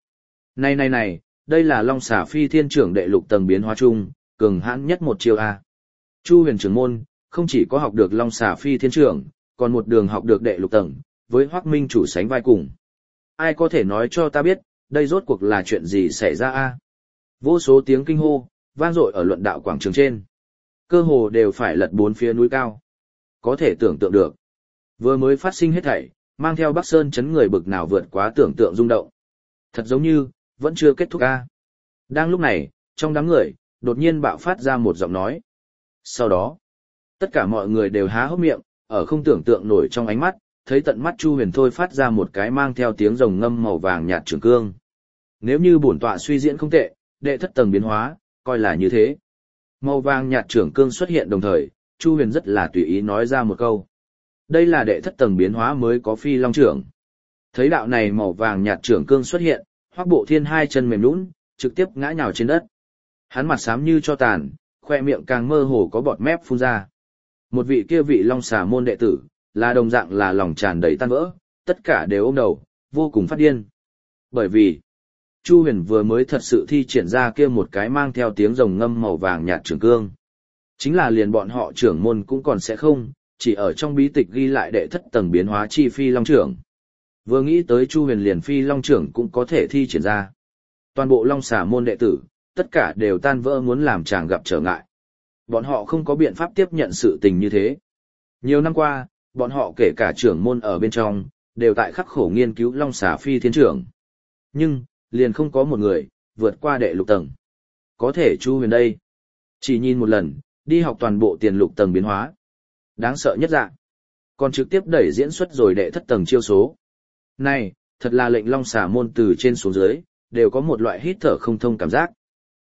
Speaker 1: Này, đây là Long Xà Phi Thiên Trưởng đệ lục tầng biến hóa chung, cường hãn nhất một chiêu a. Chu Huyền trưởng môn, không chỉ có học được Long Xà Phi Thiên Trưởng, còn một đường học được đệ lục tầng, với Hoắc Minh chủ sánh vai cùng. Ai có thể nói cho ta biết, đây rốt cuộc là chuyện gì xảy ra a? Vô số tiếng kinh hô, vang dội ở luận đạo quảng trường trên. Cơ hồ đều phải lật bốn phía núi cao. Có thể tưởng tượng được. Vừa mới phát sinh hết thảy, mang theo Bắc Sơn chấn người bực nào vượt quá tưởng tượng rung động. Thật giống như, vẫn chưa kết thúc a. Đang lúc này, trong đám người, đột nhiên bạo phát ra một giọng nói. Sau đó, tất cả mọi người đều há hốc miệng, ở không tưởng tượng nổi trong ánh mắt, thấy tận mắt Chu Huyền thôi phát ra một cái mang theo tiếng rồng ngâm màu vàng nhạt trường cương. Nếu như bổn tọa suy diễn không tệ, đệ thất tầng biến hóa, coi là như thế. Màu vàng nhạt trường cương xuất hiện đồng thời, Chu Huyền rất là tùy ý nói ra một câu. Đây là đệ thất tầng biến hóa mới có phi long trưởng. Thấy đạo này màu vàng nhạt trường cương xuất hiện, Hoắc Bộ Thiên hai chân mềm nhũn, trực tiếp ngã nhào trên đất. Hắn mặt xám như cho tàn, khoe miệng càng mơ hồ có bọt mép phun ra. Một vị kia vị Long Xà môn đệ tử, là đồng dạng là lòng tràn đầy tan vỡ, tất cả đều ôm đầu, vô cùng phát điên. Bởi vì, Chu Huyền vừa mới thật sự thi triển ra kia một cái mang theo tiếng rồng ngâm màu vàng nhạt trường cương. Chính là liền bọn họ trưởng môn cũng còn sẽ không, chỉ ở trong bí tịch ghi lại đệ thất tầng biến hóa chi phi long trưởng. Vừa nghĩ tới Chu Huyền liền phi long trưởng cũng có thể thi triển ra. Toàn bộ Long Xà môn đệ tử, tất cả đều tan vỡ muốn làm chàng gặp trở ngại. Bọn họ không có biện pháp tiếp nhận sự tình như thế. Nhiều năm qua, bọn họ kể cả trưởng môn ở bên trong, đều tại khắc khổ nghiên cứu Long Xà Phi Thiên Trưởng. Nhưng, liền không có một người, vượt qua đệ lục tầng. Có thể Chu Huyền đây. Chỉ nhìn một lần, đi học toàn bộ tiền lục tầng biến hóa. Đáng sợ nhất dạng. Còn trực tiếp đẩy diễn xuất rồi đệ thất tầng chiêu số. Này, thật là lệnh Long Xà môn từ trên xuống dưới, đều có một loại hít thở không thông cảm giác.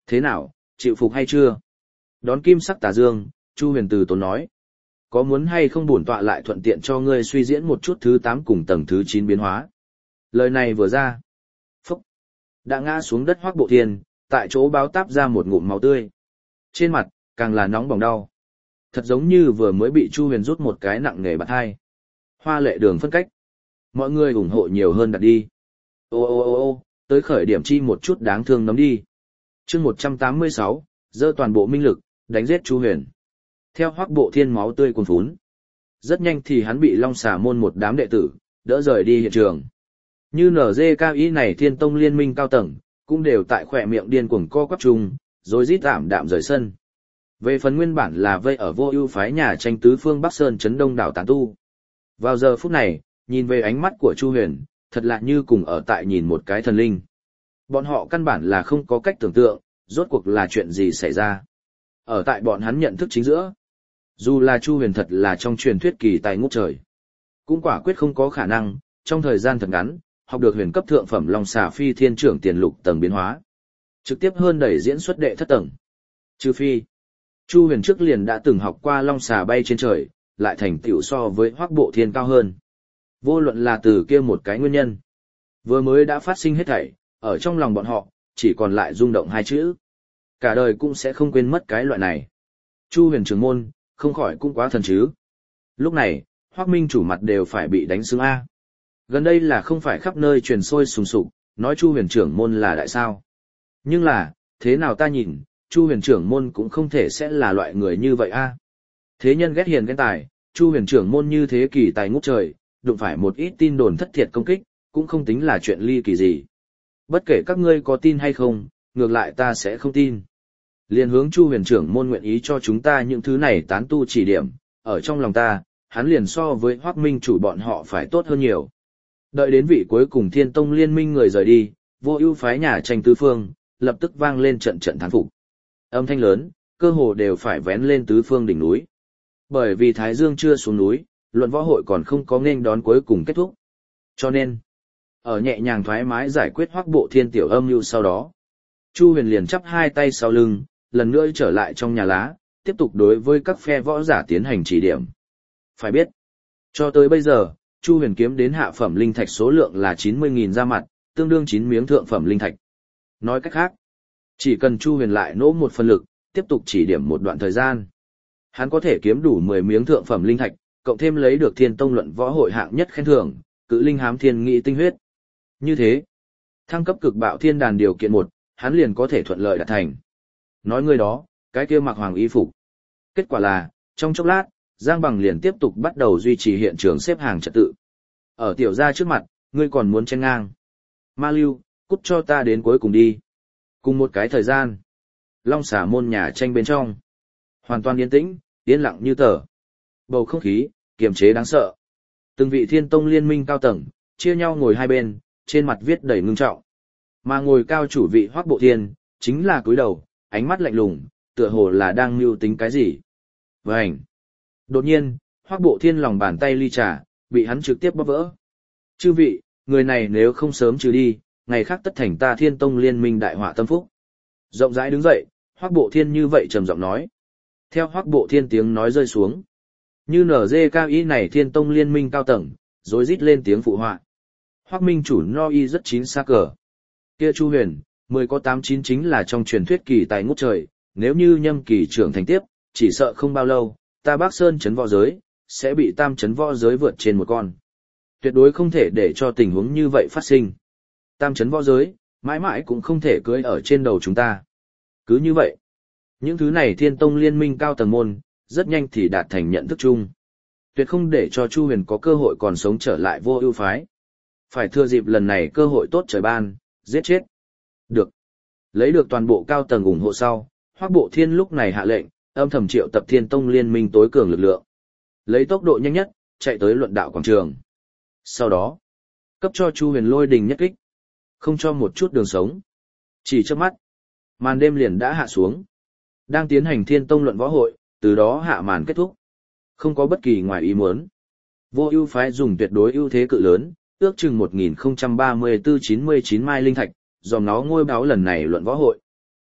Speaker 1: Thế nào, chịu phục hay chưa? Đón kim sắc tà dương, Chu Huyền từ tốn nói. Có muốn hay không bổn tọa lại thuận tiện cho ngươi suy diễn một chút thứ 8 cùng tầng thứ 9 biến hóa. Lời này vừa ra. Phúc. Đã ngã xuống đất Hoắc Bộ Thiên, tại chỗ báo táp ra một ngụm máu tươi. Trên mặt, càng là nóng bỏng đau. Thật giống như vừa mới bị Chu Huyền rút một cái nặng nề bạt hai. Hoa lệ đường phân cách. Mọi người ủng hộ nhiều hơn đặt đi. Ô ô ô ô, tới khởi điểm chi một chút đáng thương nấm đi. Chương 186, dơ toàn bộ minh lực, đánh giết Chu Huyền. Theo Hoắc Bộ Thiên máu tươi cuồn phún. Rất nhanh thì hắn bị Long Xà môn một đám đệ tử đỡ rời đi hiện trường. Như NGKI này Thiên Tông liên minh cao tầng, cũng đều tại khỏe miệng điên cuồng co quắp chung, rồi rít tạm đạm rời sân. Về phần nguyên bản là vây ở Vô Ưu phái nhà tranh tứ phương Bắc Sơn trấn đông đảo tán tu. Vào giờ phút này, nhìn về ánh mắt của Chu Huyền, thật lạ như cùng ở tại nhìn một cái thần linh. Bọn họ căn bản là không có cách tưởng tượng, rốt cuộc là chuyện gì xảy ra. Ở tại bọn hắn nhận thức chính giữa. Dù là Chu Huyền thật là trong truyền thuyết kỳ tài ngút trời, cũng quả quyết không có khả năng, trong thời gian thật ngắn, học được huyền cấp thượng phẩm Long Xà Phi Thiên Trưởng tiền lục tầng biến hóa. Trực tiếp hơn đẩy diễn xuất đệ thất tầng. Trừ phi, Chu Huyền trước liền đã từng học qua Long Xà bay trên trời, lại thành tựu so với Hoắc Bộ Thiên cao hơn. Vô luận là từ kia một cái nguyên nhân, vừa mới đã phát sinh hết thảy, ở trong lòng bọn họ, chỉ còn lại rung động hai chữ. Cả đời cũng sẽ không quên mất cái loại này. Chu Huyền trưởng môn, không khỏi cũng quá thần chứ. Lúc này, Hoắc Minh chủ mặt đều phải bị đánh sưng A. Gần đây là không phải khắp nơi truyền sôi sùng sục, nói Chu Huyền trưởng môn là đại sao. Nhưng là, thế nào ta nhìn, Chu Huyền trưởng môn cũng không thể sẽ là loại người như vậy A. Thế nhân ghét hiền ghen tài, Chu Huyền trưởng môn như thế kỳ tài ngút trời, đụng phải một ít tin đồn thất thiệt công kích, cũng không tính là chuyện ly kỳ gì. Bất kể các ngươi có tin hay không, ngược lại ta sẽ không tin. Liên hướng Chu Huyền trưởng môn nguyện ý cho chúng ta những thứ này tán tu chỉ điểm, ở trong lòng ta, hắn liền so với Hoắc Minh chủ bọn họ phải tốt hơn nhiều. Đợi đến vị cuối cùng Thiên Tông liên minh người rời đi, Vô Ưu phái nhà tranh tứ phương, lập tức vang lên trận trận thán phục. Âm thanh lớn, cơ hồ đều phải vén lên tứ phương đỉnh núi. Bởi vì Thái Dương chưa xuống núi, luận võ hội còn không có nghênh đón cuối cùng kết thúc. Cho nên, ở nhẹ nhàng thoải mái giải quyết Hoắc Bộ Thiên tiểu âm mưu sau đó, Chu Huyền liền chắp hai tay sau lưng, lần nữa trở lại trong nhà lá, tiếp tục đối với các phe võ giả tiến hành chỉ điểm. Phải biết, cho tới bây giờ, Chu Huyền kiếm đến hạ phẩm linh thạch số lượng là 90.000 ra mặt, tương đương 9 miếng thượng phẩm linh thạch. Nói cách khác, chỉ cần Chu Huyền lại nỗ một phần lực, tiếp tục chỉ điểm một đoạn thời gian, hắn có thể kiếm đủ 10 miếng thượng phẩm linh thạch, cộng thêm lấy được Thiên Tông luận võ hội hạng nhất khen thưởng, cự linh hám thiên nghị tinh huyết. Như thế, thăng cấp cực bạo thiên đàn điều kiện 1, hắn liền có thể thuận lợi đạt thành. Nói người đó, cái kia mặc hoàng y phục. Kết quả là, trong chốc lát, Giang Bằng liền tiếp tục bắt đầu duy trì hiện trường xếp hàng trật tự. Ở tiểu gia trước mặt, ngươi còn muốn chen ngang. Ma Lưu, cút cho ta đến cuối cùng đi. Cùng một cái thời gian, Long Xà môn nhà tranh bên trong. Hoàn toàn yên tĩnh, yên lặng như tờ. Bầu không khí, kiềm chế đáng sợ. Từng vị Thiên Tông liên minh cao tầng, chia nhau ngồi hai bên, trên mặt viết đầy ngưng trọng. Mà ngồi cao chủ vị Hoắc Bộ Thiên, chính là cúi đầu, ánh mắt lạnh lùng, tựa hồ là đang mưu tính cái gì. Vành. Đột nhiên, Hoắc Bộ Thiên lòng bàn tay ly trà, bị hắn trực tiếp bóp vỡ. Chư vị, người này nếu không sớm trừ đi, ngày khác tất thành ta Thiên Tông liên minh đại họa tâm phúc. Rộng rãi đứng dậy, Hoắc Bộ Thiên như vậy trầm giọng nói. Theo Hoắc Bộ Thiên tiếng nói rơi xuống. Như NGKI này Thiên Tông liên minh cao tầng, rồi rít lên tiếng phụ họa. Hoắc Minh chủ no y rất chín xa cờ. Kia Chu Huyền, 10 có 89 chính là trong truyền thuyết kỳ tài ngút trời, nếu như nhâm kỳ trưởng thành tiếp, chỉ sợ không bao lâu, ta Bắc Sơn chấn võ giới, sẽ bị tam chấn võ giới vượt trên một con. Tuyệt đối không thể để cho tình huống như vậy phát sinh. Tam chấn võ giới, mãi mãi cũng không thể cưỡi ở trên đầu chúng ta. Cứ như vậy, những thứ này Thiên Tông liên minh cao tầng môn, rất nhanh thì đạt thành nhận thức chung. Tuyệt không để cho Chu Huyền có cơ hội còn sống trở lại Vô Ưu phái. Phải thừa dịp lần này cơ hội tốt trời ban, giết chết. Được. Lấy được toàn bộ cao tầng ủng hộ sau, Hoắc Bộ Thiên lúc này hạ lệnh, âm thầm triệu tập Thiên Tông liên minh tối cường lực lượng. Lấy tốc độ nhanh nhất, chạy tới luận đạo quảng trường. Sau đó, cấp cho Chu Huyền lôi đình nhất kích. Không cho một chút đường sống. Chỉ chớp mắt, màn đêm liền đã hạ xuống. Đang tiến hành Thiên Tông luận võ hội, từ đó hạ màn kết thúc. Không có bất kỳ ngoài ý muốn. Vô Ưu phái dùng tuyệt đối ưu thế cự lớn, ước chừng 1034-99 mai linh thạch, dòm nó ngôi báo lần này luận võ hội.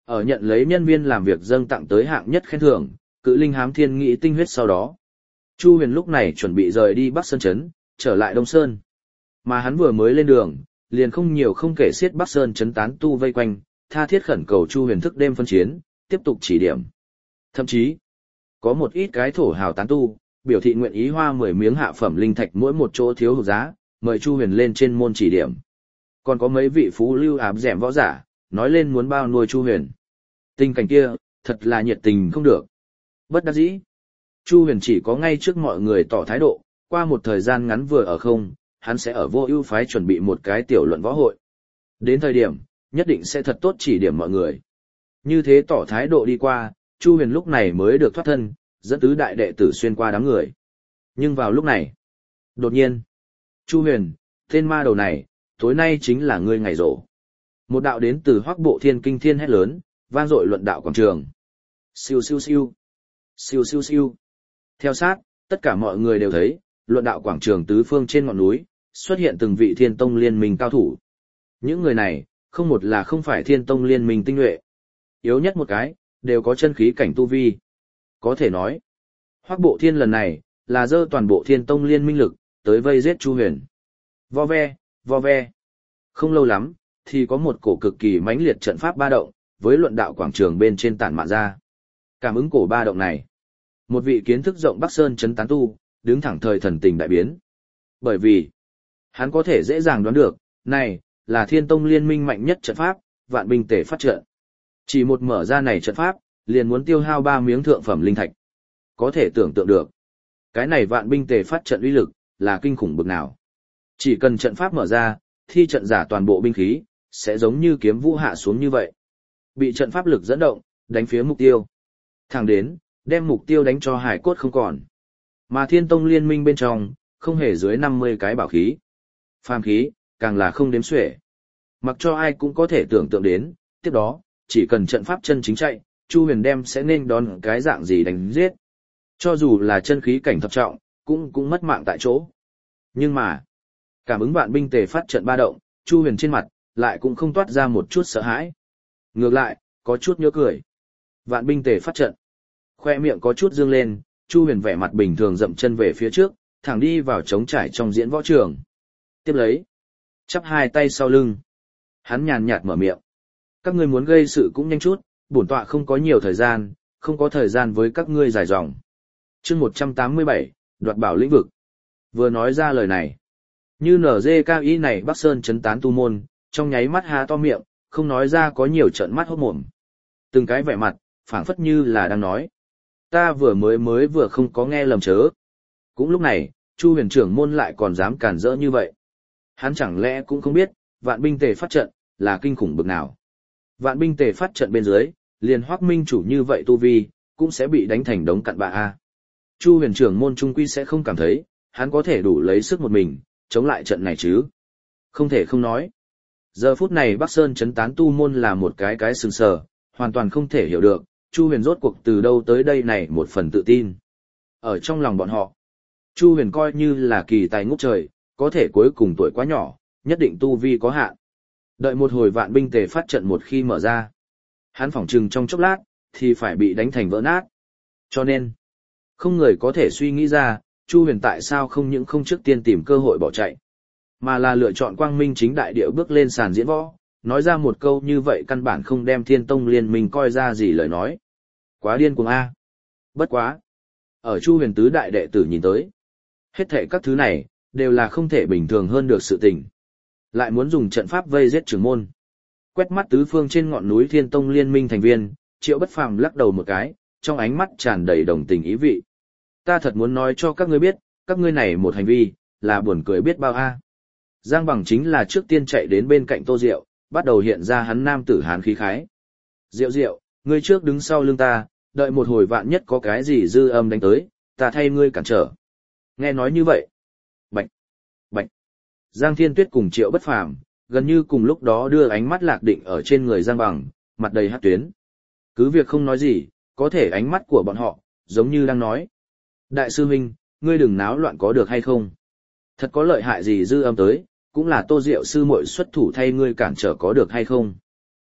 Speaker 1: Ở nhận lấy nhân viên làm việc dâng tặng tới hạng nhất khen thưởng, cự linh hám thiên nghị tinh huyết sau đó. Chu Huyền lúc này chuẩn bị rời đi Bắc Sơn Trấn, trở lại Đông Sơn. Mà hắn vừa mới lên đường, liền không nhiều không kể xiết Bắc Sơn Trấn tán tu vây quanh, tha thiết khẩn cầu Chu Huyền thức đêm phân chiến, tiếp tục chỉ điểm. Thậm chí, có một ít cái thổ hào tán tu, biểu thị nguyện ý hoa 10 miếng hạ phẩm linh thạch mỗi một chỗ thiếu hụt giá, mời Chu Huyền lên trên môn chỉ điểm. Còn có mấy vị phú lưu áp dẻm võ giả, nói lên muốn bao nuôi Chu Huyền. Tình cảnh kia, thật là nhiệt tình không được. Bất đắc dĩ. Chu Huyền chỉ có ngay trước mọi người tỏ thái độ, qua một thời gian ngắn vừa ở không, hắn sẽ ở Vô Ưu phái chuẩn bị một cái tiểu luận võ hội. Đến thời điểm, nhất định sẽ thật tốt chỉ điểm mọi người. Như thế tỏ thái độ đi qua, Chu Huyền lúc này mới được thoát thân, dẫn tứ đại đệ tử xuyên qua đám người. Nhưng vào lúc này, đột nhiên, Chu Huyền, tên ma đầu này, tối nay chính là ngươi ngày rỗ. Một đạo đến từ Hoắc Bộ Thiên kinh thiên hét lớn, vang dội luận đạo quảng trường. Siêu siêu siêu, siêu siêu siêu. Theo sát, tất cả mọi người đều thấy, luận đạo quảng trường tứ phương trên ngọn núi, xuất hiện từng vị Thiên Tông liên minh cao thủ. Những người này, không một là không phải Thiên Tông liên minh tinh nhuệ. Yếu nhất một cái, đều có chân khí cảnh tu vi. Có thể nói, Hoắc Bộ Thiên lần này, là dơ toàn bộ Thiên Tông liên minh lực, tới vây giết Chu Huyền. Vo ve, vo ve. Không lâu lắm, thì có một cổ cực kỳ mãnh liệt trận pháp ba động, với luận đạo quảng trường bên trên tản mạn ra. Cảm ứng cổ ba động này, một vị kiến thức rộng Bắc Sơn trấn tán tu, đứng thẳng thời thần tình đại biến. Bởi vì, hắn có thể dễ dàng đoán được, này, là Thiên Tông liên minh mạnh nhất trận pháp, vạn binh tề phát trận. Chỉ một mở ra này trận pháp, liền muốn tiêu hao 3 miếng thượng phẩm linh thạch. Có thể tưởng tượng được, cái này vạn binh tề phát trận uy lực, là kinh khủng bực nào. Chỉ cần trận pháp mở ra, thi trận giả toàn bộ binh khí, sẽ giống như kiếm vũ hạ xuống như vậy. Bị trận pháp lực dẫn động, đánh phía mục tiêu. Thẳng đến, đem mục tiêu đánh cho hải cốt không còn. Mà Thiên Tông liên minh bên trong, không hề dưới 50 cái bảo khí. Phàm khí, càng là không đếm xuể. Mặc cho ai cũng có thể tưởng tượng đến, tiếp đó, chỉ cần trận pháp chân chính chạy, Chu Huyền đem sẽ nên đón cái dạng gì đánh giết. Cho dù là chân khí cảnh thập trọng, cũng mất mạng tại chỗ. Nhưng mà, cảm ứng vạn binh tề phát trận ba động, Chu Huyền trên mặt, lại cũng không toát ra một chút sợ hãi. Ngược lại, có chút nhớ cười. Vạn binh tề phát trận. Khoe miệng có chút dương lên, Chu Huyền vẻ mặt bình thường dậm chân về phía trước, thẳng đi vào trống trải trong diễn võ trường. Tiếp lấy, chắp hai tay sau lưng. Hắn nhàn nhạt mở miệng. Các ngươi muốn gây sự cũng nhanh chút, bổn tọa không có nhiều thời gian, không có thời gian với các ngươi dài dòng. Chương 187, đoạt bảo lĩnh vực. Vừa nói ra lời này, như NGKI này Bắc Sơn chấn tán tu môn, trong nháy mắt há to miệng, không nói ra có nhiều trợn mắt hốt mồm. Từng cái vẻ mặt, phảng phất như là đang nói. Ta vừa không có nghe lầm chớ. Cũng lúc này, Chu Huyền trưởng môn lại còn dám cản rỡ như vậy. Hắn chẳng lẽ cũng không biết, vạn binh tề phát trận, là kinh khủng bực nào. Vạn binh tề phát trận bên dưới, liền Hoắc minh chủ như vậy tu vi, cũng sẽ bị đánh thành đống cặn bã a. Chu Huyền trưởng môn trung quy sẽ không cảm thấy, hắn có thể đủ lấy sức một mình, chống lại trận này chứ. Không thể không nói. Giờ phút này Bắc Sơn chấn tán tu môn là một cái sừng sờ, hoàn toàn không thể hiểu được, Chu Huyền rốt cuộc từ đâu tới đây này một phần tự tin. Ở trong lòng bọn họ, Chu Huyền coi như là kỳ tài ngút trời, có thể cuối cùng tuổi quá nhỏ, nhất định tu vi có hạn. Đợi một hồi vạn binh tề phát trận một khi mở ra, hắn phỏng chừng trong chốc lát, thì phải bị đánh thành vỡ nát. Cho nên, không người có thể suy nghĩ ra, Chu Huyền tại sao không trước tiên tìm cơ hội bỏ chạy, mà là lựa chọn quang minh chính đại địa bước lên sàn diễn võ, nói ra một câu như vậy căn bản không đem Thiên Tông liên minh coi ra gì lời nói. Quá điên cuồng a. Bất quá. Ở Chu Huyền tứ đại đệ tử nhìn tới, hết thảy các thứ này, đều là không thể bình thường hơn được sự tình. Lại muốn dùng trận pháp vây giết trưởng môn. Quét mắt tứ phương trên ngọn núi Thiên Tông liên minh thành viên, Triệu Bất Phàm lắc đầu một cái, trong ánh mắt tràn đầy đồng tình ý vị. Ta thật muốn nói cho các ngươi biết, các ngươi này một hành vi, là buồn cười biết bao a. Giang Bằng chính là trước tiên chạy đến bên cạnh Tô Diệu, bắt đầu hiện ra hắn nam tử hán khí khái. Diệu Diệu, ngươi trước đứng sau lưng ta, đợi một hồi vạn nhất có cái gì dư âm đánh tới, ta thay ngươi cản trở. Nghe nói như vậy. Bạch, bạch. Giang Thiên Tuyết cùng Triệu Bất Phàm gần như cùng lúc đó đưa ánh mắt lạc định ở trên người Giang Bằng, mặt đầy hắc tuyến. Cứ việc không nói gì, có thể ánh mắt của bọn họ, giống như đang nói. Đại sư huynh, ngươi đừng náo loạn có được hay không? Thật có lợi hại gì dư âm tới, cũng là Tô Diệu sư muội xuất thủ thay ngươi cản trở có được hay không?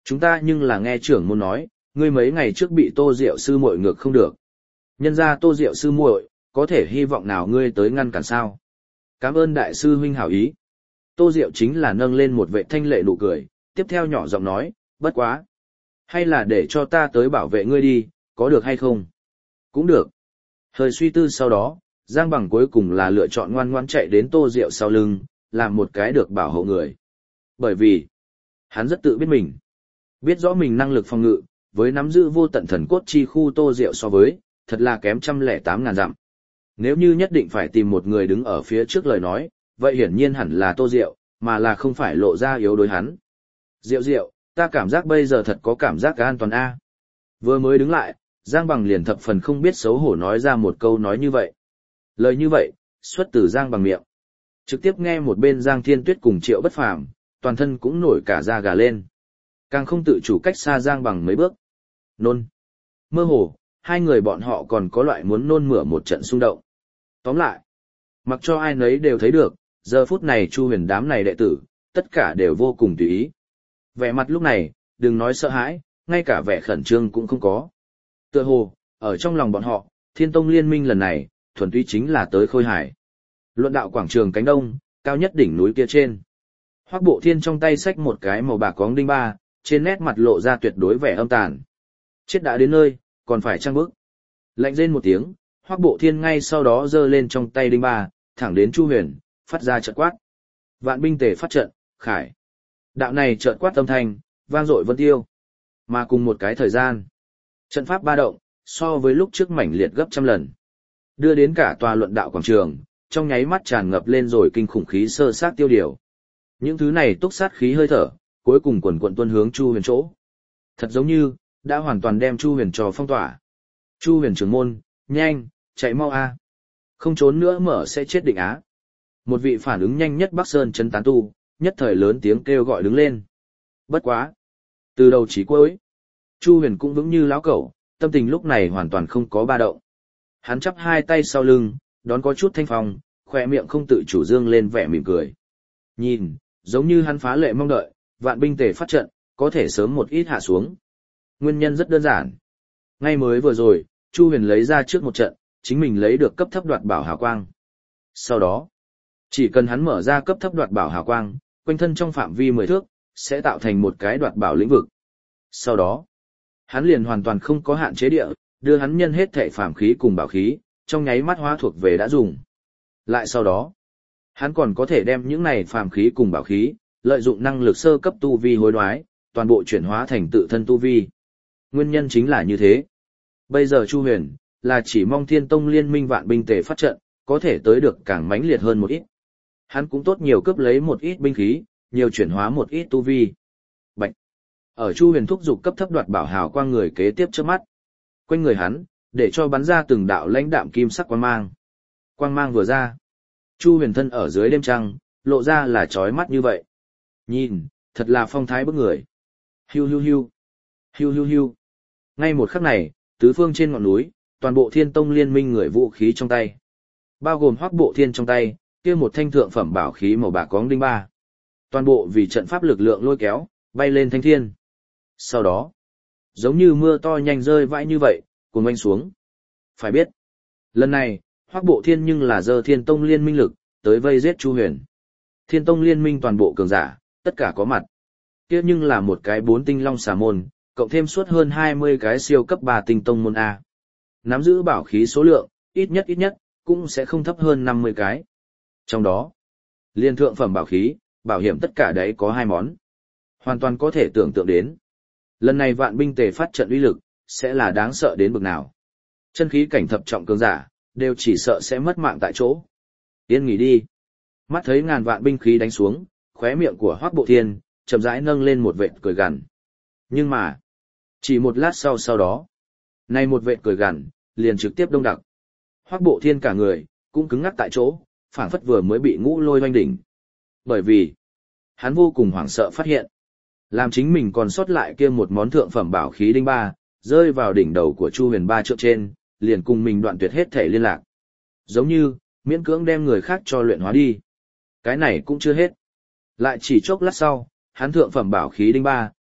Speaker 1: Chúng ta nhưng là nghe trưởng môn nói, ngươi mấy ngày trước bị Tô Diệu sư muội ngược không được. Nhân ra Tô Diệu sư muội, có thể hy vọng nào ngươi tới ngăn cản sao? Cảm ơn đại sư huynh hảo ý. Tô Diệu chính là nâng lên một vệ thanh lệ nụ cười, tiếp theo nhỏ giọng nói, bất quá. Hay là để cho ta tới bảo vệ ngươi đi, có được hay không? Cũng được. Hơi suy tư sau đó, Giang Bằng cuối cùng là lựa chọn ngoan ngoãn chạy đến Tô Diệu sau lưng, làm một cái được bảo hộ người. Bởi vì, hắn rất tự biết mình. Biết rõ mình năng lực phòng ngự, với nắm giữ vô tận thần cốt chi khu Tô Diệu so với, thật là kém 108.000 dặm. Nếu như nhất định phải tìm một người đứng ở phía trước lời nói, vậy hiển nhiên hẳn là Tô Diệu, mà là không phải lộ ra yếu đối hắn. Diệu Diệu, ta cảm giác bây giờ thật có cảm giác an toàn a. Vừa mới đứng lại, Giang Bằng liền thập phần không biết xấu hổ nói ra một câu nói như vậy. Lời như vậy, xuất từ Giang Bằng miệng. Trực tiếp nghe một bên Giang Thiên Tuyết cùng Triệu Bất Phàm, toàn thân cũng nổi cả da gà lên. Càng không tự chủ cách xa Giang Bằng mấy bước. Nôn. Mơ hồ, hai người bọn họ còn có loại muốn nôn mửa một trận xung động. Tóm lại, mặc cho ai nấy đều thấy được, giờ phút này Chu Huyền đám này đệ tử, tất cả đều vô cùng tùy ý. Vẻ mặt lúc này, đừng nói sợ hãi, ngay cả vẻ khẩn trương cũng không có. Tựa hồ, ở trong lòng bọn họ, Thiên Tông Liên minh lần này, thuần túy chính là tới khôi hải. Luận đạo quảng trường cánh đông, cao nhất đỉnh núi kia trên. Hoắc Bộ Thiên trong tay xách một cái màu bạc cóng đinh ba, trên nét mặt lộ ra tuyệt đối vẻ âm tàn. Chết đã đến nơi, còn phải trang bức. Lạnh rên một tiếng, Hoắc Bộ Thiên ngay sau đó giơ lên trong tay đinh ba, thẳng đến Chu Huyền, phát ra trận quát. Vạn binh tề phát trận, khải. Đạo này trận quát âm thanh, vang dội vân tiêu. Mà cùng một cái thời gian, trận pháp ba động, so với lúc trước mảnh liệt gấp trăm lần. Đưa đến cả tòa luận đạo quảng trường, trong nháy mắt tràn ngập lên rồi kinh khủng khí sơ sát tiêu điều. Những thứ này túc sát khí hơi thở, cuối cùng quần quận tuôn hướng Chu Huyền chỗ. Thật giống như, đã hoàn toàn đem Chu Huyền cho phong tỏa. Chu Huyền trưởng môn, nhanh, chạy mau a. Không trốn nữa mở sẽ chết định á. Một vị phản ứng nhanh nhất Bắc Sơn chấn tán tu, nhất thời lớn tiếng kêu gọi đứng lên. Bất quá. Từ đầu chí cuối, Chu Huyền cũng vững như lão cẩu, tâm tình lúc này hoàn toàn không có ba động. Hắn chắp hai tay sau lưng, đón có chút thanh phong, khỏe miệng không tự chủ dương lên vẻ mỉm cười. Nhìn, giống như hắn phá lệ mong đợi, vạn binh tề phát trận, có thể sớm một ít hạ xuống. Nguyên nhân rất đơn giản. Ngay mới vừa rồi, Chu Huyền lấy ra trước một trận, chính mình lấy được cấp thấp đoạt bảo hào quang. Sau đó, chỉ cần hắn mở ra cấp thấp đoạt bảo hào quang, quanh thân trong phạm vi 10 thước, sẽ tạo thành một cái đoạt bảo lĩnh vực. Sau đó, hắn liền hoàn toàn không có hạn chế địa, đưa hắn nhân hết thể phàm khí cùng bảo khí, trong nháy mắt hóa thuộc về đã dùng. Lại sau đó, hắn còn có thể đem những này phàm khí cùng bảo khí, lợi dụng năng lực sơ cấp tu vi hối đoái, toàn bộ chuyển hóa thành tự thân tu vi. Nguyên nhân chính là như thế. Bây giờ Chu Huyền, là chỉ mong Thiên Tông Liên minh vạn binh tề phát trận, có thể tới được càng mãnh liệt hơn một ít. Hắn cũng tốt nhiều cướp lấy một ít binh khí, nhiều chuyển hóa một ít tu vi. Bạch. Ở Chu Huyền thúc dục cấp thấp đoạt bảo hào quang người kế tiếp trước mắt. Quanh người hắn, để cho bắn ra từng đạo lãnh đạm kim sắc quang mang. Quang mang vừa ra, Chu Huyền thân ở dưới đêm trăng, lộ ra là chói mắt như vậy. Nhìn, thật là phong thái bức người. Hiu hiu hiu. Hiu hiu hiu. Ngay một khắc này, tứ phương trên ngọn núi, toàn bộ Thiên Tông Liên minh người vũ khí trong tay. Bao gồm Hoắc Bộ Thiên trong tay, kia một thanh thượng phẩm bảo khí màu bạc cóng đinh ba. Toàn bộ vì trận pháp lực lượng lôi kéo, bay lên thanh thiên. Sau đó, giống như mưa to nhanh rơi vãi như vậy, cuốn oanh xuống. Phải biết, lần này, Hoắc Bộ Thiên nhưng là giơ Thiên Tông Liên minh lực, tới vây giết Chu Huyền. Thiên Tông Liên minh toàn bộ cường giả, tất cả có mặt. Kia nhưng là một cái 4 tinh long xà môn, cộng thêm suốt hơn 20 cái siêu cấp 3 tinh tông môn A. Nắm giữ bảo khí số lượng, ít nhất, cũng sẽ không thấp hơn 50 cái. Trong đó, liên thượng phẩm bảo khí, bảo hiểm tất cả đấy có 2 món. Hoàn toàn có thể tưởng tượng đến. Lần này vạn binh tề phát trận uy lực, sẽ là đáng sợ đến bực nào. Chân khí cảnh thập trọng cường giả, đều chỉ sợ sẽ mất mạng tại chỗ. Yên nghỉ đi. Mắt thấy ngàn vạn binh khí đánh xuống, khóe miệng của Hoắc Bộ Thiên, chậm rãi nâng lên một vệt cười gằn. Nhưng mà, chỉ một lát sau đó, nay một vệt cười gằn, liền trực tiếp đông đặc. Hoắc Bộ Thiên cả người, cũng cứng ngắc tại chỗ, phảng phất vừa mới bị ngũ lôi oanh đỉnh. Bởi vì, hắn vô cùng hoảng sợ phát hiện, làm chính mình còn sót lại kia một món thượng phẩm bảo khí đinh ba, rơi vào đỉnh đầu của Chu Huyền ba trượng trên, liền cùng mình đoạn tuyệt hết thể liên lạc. Giống như, miễn cưỡng đem người khác cho luyện hóa đi. Cái này cũng chưa hết. Lại chỉ chốc lát sau, hắn thượng phẩm bảo khí đinh ba,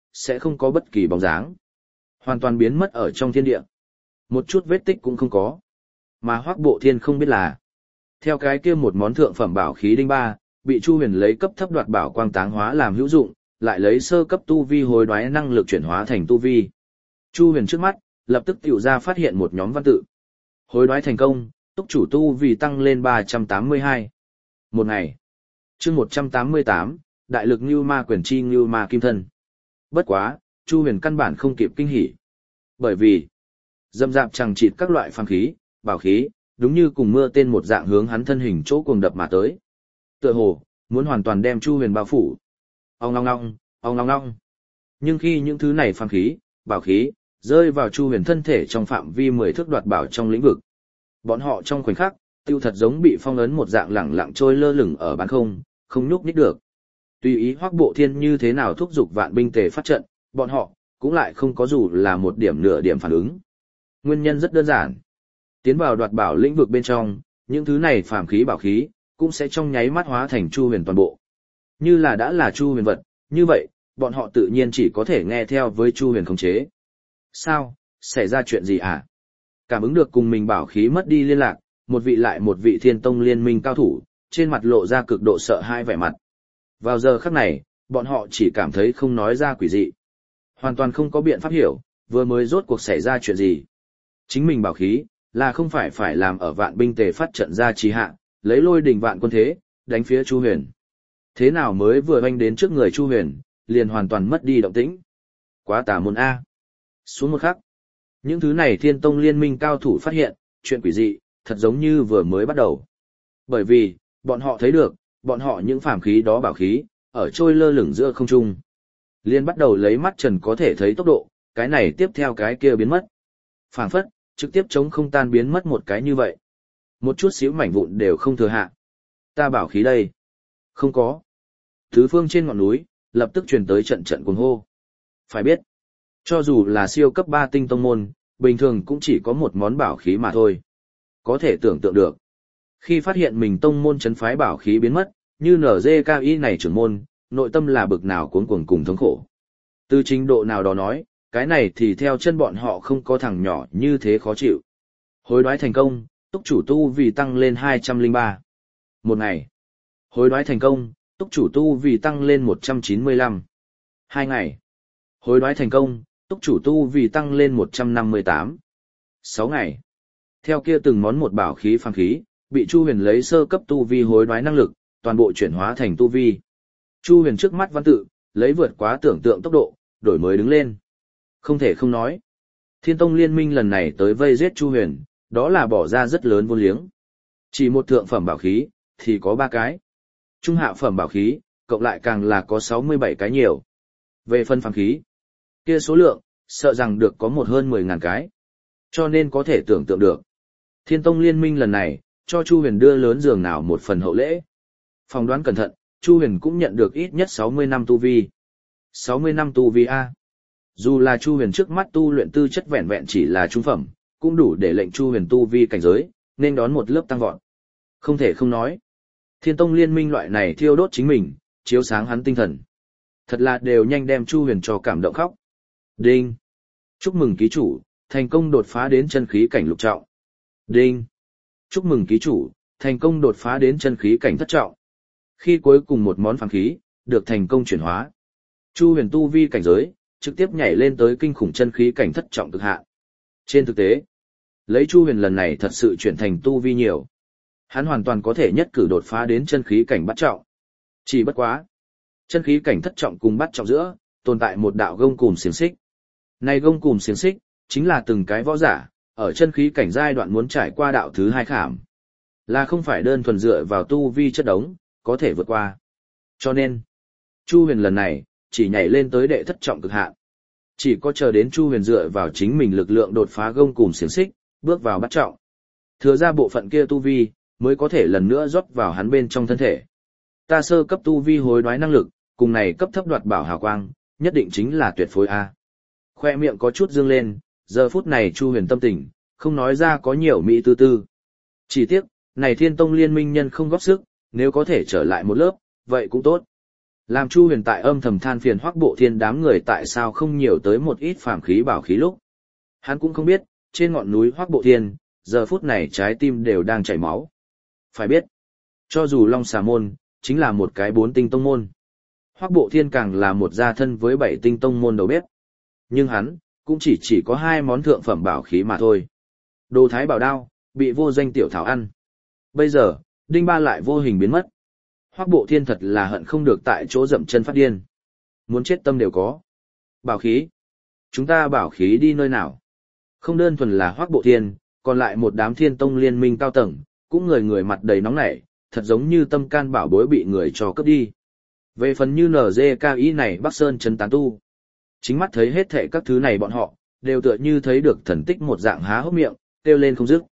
Speaker 1: sẽ không có bất kỳ bóng dáng. Hoàn toàn biến mất ở trong thiên địa. Một chút vết tích cũng không có. Mà Hoắc Bộ Thiên không biết là, theo cái kia một món thượng phẩm bảo khí đinh ba, bị Chu Huyền lấy cấp thấp đoạt bảo quang táng hóa làm hữu dụng, lại lấy sơ cấp tu vi hối đoái năng lực chuyển hóa thành tu vi. Chu Huyền trước mắt, lập tức tiểu ra phát hiện một nhóm văn tự. Hối đoái thành công, túc chủ tu vi tăng lên 382. Một ngày. Chương 188, đại lực Nưu Ma quyền chi Nưu Ma kim thân. Bất quá, Chu Huyền căn bản không kịp kinh hỉ. Bởi vì, dâm dạp chẳng chịt các loại phàm khí, bảo khí, đúng như cùng mưa tên một dạng hướng hắn thân hình chỗ cuồng đập mà tới. Tựa hồ, muốn hoàn toàn đem Chu Huyền bao phủ. Ong ong ong, ong ong ong. Nhưng khi những thứ này phàm khí, bảo khí, rơi vào Chu Huyền thân thể trong phạm vi 10 thước đoạt bảo trong lĩnh vực. Bọn họ trong khoảnh khắc, tiêu thật giống bị phong ấn một dạng lẳng lặng trôi lơ lửng ở bán không, không nhúc nhích được. Tùy ý Hoắc Bộ Thiên như thế nào thúc giục vạn binh tề phát trận, bọn họ cũng lại không có dù là một điểm nửa điểm phản ứng. Nguyên nhân rất đơn giản. Tiến vào đoạt bảo lĩnh vực bên trong, những thứ này phàm khí bảo khí cũng sẽ trong nháy mắt hóa thành Chu Huyền toàn bộ. Như là đã là Chu Huyền vật, như vậy, bọn họ tự nhiên chỉ có thể nghe theo với Chu Huyền khống chế. Sao, xảy ra chuyện gì hả? Cảm ứng được cùng mình bảo khí mất đi liên lạc, một vị lại một vị Thiên Tông liên minh cao thủ, trên mặt lộ ra cực độ sợ hãi vẻ mặt. Vào giờ khắc này, bọn họ chỉ cảm thấy không nói ra quỷ dị. Hoàn toàn không có biện pháp hiểu, vừa mới rốt cuộc xảy ra chuyện gì. Chính mình bảo khí, là không phải làm ở vạn binh tề phát trận ra trì hạ, lấy lôi đỉnh vạn quân thế, đánh phía Chu Huyền. Thế nào mới vừa oanh đến trước người Chu Huyền, liền hoàn toàn mất đi động tĩnh. Quá tà môn A. Xuống một khắc. Những thứ này Thiên Tông liên minh cao thủ phát hiện, chuyện quỷ dị, thật giống như vừa mới bắt đầu. Bởi vì, bọn họ thấy được, bọn họ những phàm khí đó bảo khí, ở trôi lơ lửng giữa không trung. Liên bắt đầu lấy mắt trần có thể thấy tốc độ, cái này tiếp theo cái kia biến mất. Phảng phất, trực tiếp chống không tan biến mất một cái như vậy. Một chút xíu mảnh vụn đều không thừa hạ. Ta bảo khí đây. Không có. Thứ phương trên ngọn núi, lập tức truyền tới trận trận cuồng hô. Phải biết, cho dù là siêu cấp 3 tinh tông môn, bình thường cũng chỉ có một món bảo khí mà thôi. Có thể tưởng tượng được. Khi phát hiện mình tông môn chấn phái bảo khí biến mất, như NGKI này trưởng môn, nội tâm là bực nào cuống cuồng cùng thống khổ. Từ trình độ nào đó nói, cái này thì theo chân bọn họ không có thằng nhỏ như thế khó chịu. Hối đoái thành công, túc chủ tu vì tăng lên 203. Một ngày. Hối đoái thành công, túc chủ tu vì tăng lên 195. 2 ngày. Hối đoái thành công, túc chủ tu vì tăng lên 158. 6 ngày. Theo kia từng món một bảo khí phàm khí, bị Chu Huyền lấy sơ cấp tu vi hối đoái năng lực, toàn bộ chuyển hóa thành tu vi. Chu Huyền trước mắt văn tự, lấy vượt quá tưởng tượng tốc độ, đổi mới đứng lên. Không thể không nói. Thiên Tông liên minh lần này tới vây giết Chu Huyền, đó là bỏ ra rất lớn vô liếng. Chỉ một thượng phẩm bảo khí, thì có 3 cái. Trung hạ phẩm bảo khí, cộng lại càng là có 67 cái nhiều. Về phân phàm khí, kia số lượng, sợ rằng được có một hơn 10.000 cái. Cho nên có thể tưởng tượng được. Thiên Tông liên minh lần này, cho Chu Huyền đưa lớn dường nào một phần hậu lễ. Phòng đoán cẩn thận, Chu Huyền cũng nhận được ít nhất 60 năm tu vi. 60 năm tu vi A. Dù là Chu Huyền trước mắt tu luyện tư chất vẹn vẹn chỉ là trung phẩm, cũng đủ để lệnh Chu Huyền tu vi cảnh giới, nên đón một lớp tăng vọt. Không thể không nói. Thiên Tông liên minh loại này thiêu đốt chính mình, chiếu sáng hắn tinh thần. Thật là đều nhanh đem Chu Huyền cho cảm động khóc. Đinh. Chúc mừng ký chủ, thành công đột phá đến chân khí cảnh lục trọng. Đinh. Chúc mừng ký chủ, thành công đột phá đến chân khí cảnh thất trọng. Khi cuối cùng một món phàm khí, được thành công chuyển hóa. Chu Huyền tu vi cảnh giới, trực tiếp nhảy lên tới kinh khủng chân khí cảnh thất trọng cực hạn. Trên thực tế, lấy Chu Huyền lần này thật sự chuyển thành tu vi nhiều. Hắn hoàn toàn có thể nhất cử đột phá đến chân khí cảnh bát trọng. Chỉ bất quá. Chân khí cảnh thất trọng cùng bát trọng giữa, tồn tại một đạo gông cùm xiềng xích. Này gông cùm xiềng xích, chính là từng cái võ giả, ở chân khí cảnh giai đoạn muốn trải qua đạo thứ 2 khảm. Là không phải đơn thuần dựa vào tu vi chất đống, có thể vượt qua. Cho nên, Chu Huyền lần này, chỉ nhảy lên tới đệ thất trọng cực hạn. Chỉ có chờ đến Chu Huyền dựa vào chính mình lực lượng đột phá gông cùm xiềng xích, bước vào bát trọng. Thừa ra bộ phận kia tu vi, mới có thể lần nữa rót vào hắn bên trong thân thể. Ta sơ cấp tu vi hối đoái năng lực, cùng này cấp thấp đoạt bảo hào quang, nhất định chính là tuyệt phối A. Khoe miệng có chút dương lên, giờ phút này Chu Huyền tâm tình, không nói ra có nhiều mỹ tư tư. Chỉ tiếc, này Thiên Tông liên minh nhân không góp sức, nếu có thể trở lại một lớp, vậy cũng tốt. Làm Chu Huyền tại âm thầm than phiền Hoắc Bộ Thiên đám người tại sao không nhiều tới một ít phàm khí bảo khí lúc. Hắn cũng không biết, trên ngọn núi Hoắc Bộ Thiên, giờ phút này trái tim đều đang chảy máu. Phải biết, cho dù Long Xà Môn, chính là một cái 4 tinh tông môn. Hoắc Bộ Thiên càng là một gia thân với 7 tinh tông môn đầu bếp. Nhưng hắn, cũng chỉ có 2 món thượng phẩm bảo khí mà thôi. Đồ Thái Bảo Đao, bị vô danh tiểu thảo ăn. Bây giờ, Đinh Ba lại vô hình biến mất. Hoắc Bộ Thiên thật là hận không được tại chỗ dậm chân phát điên. Muốn chết tâm đều có. Bảo khí. Chúng ta bảo khí đi nơi nào? Không đơn thuần là Hoắc Bộ Thiên, còn lại một đám Thiên Tông liên minh cao tầng, cũng người người mặt đầy nóng nảy, thật giống như tâm can bảo bối bị người cho cướp đi. Về phần như NGKI này Bắc Sơn trấn tán tu. Chính mắt thấy hết thệ các thứ này bọn họ, đều tựa như thấy được thần tích một dạng há hốc miệng, kêu lên không dứt.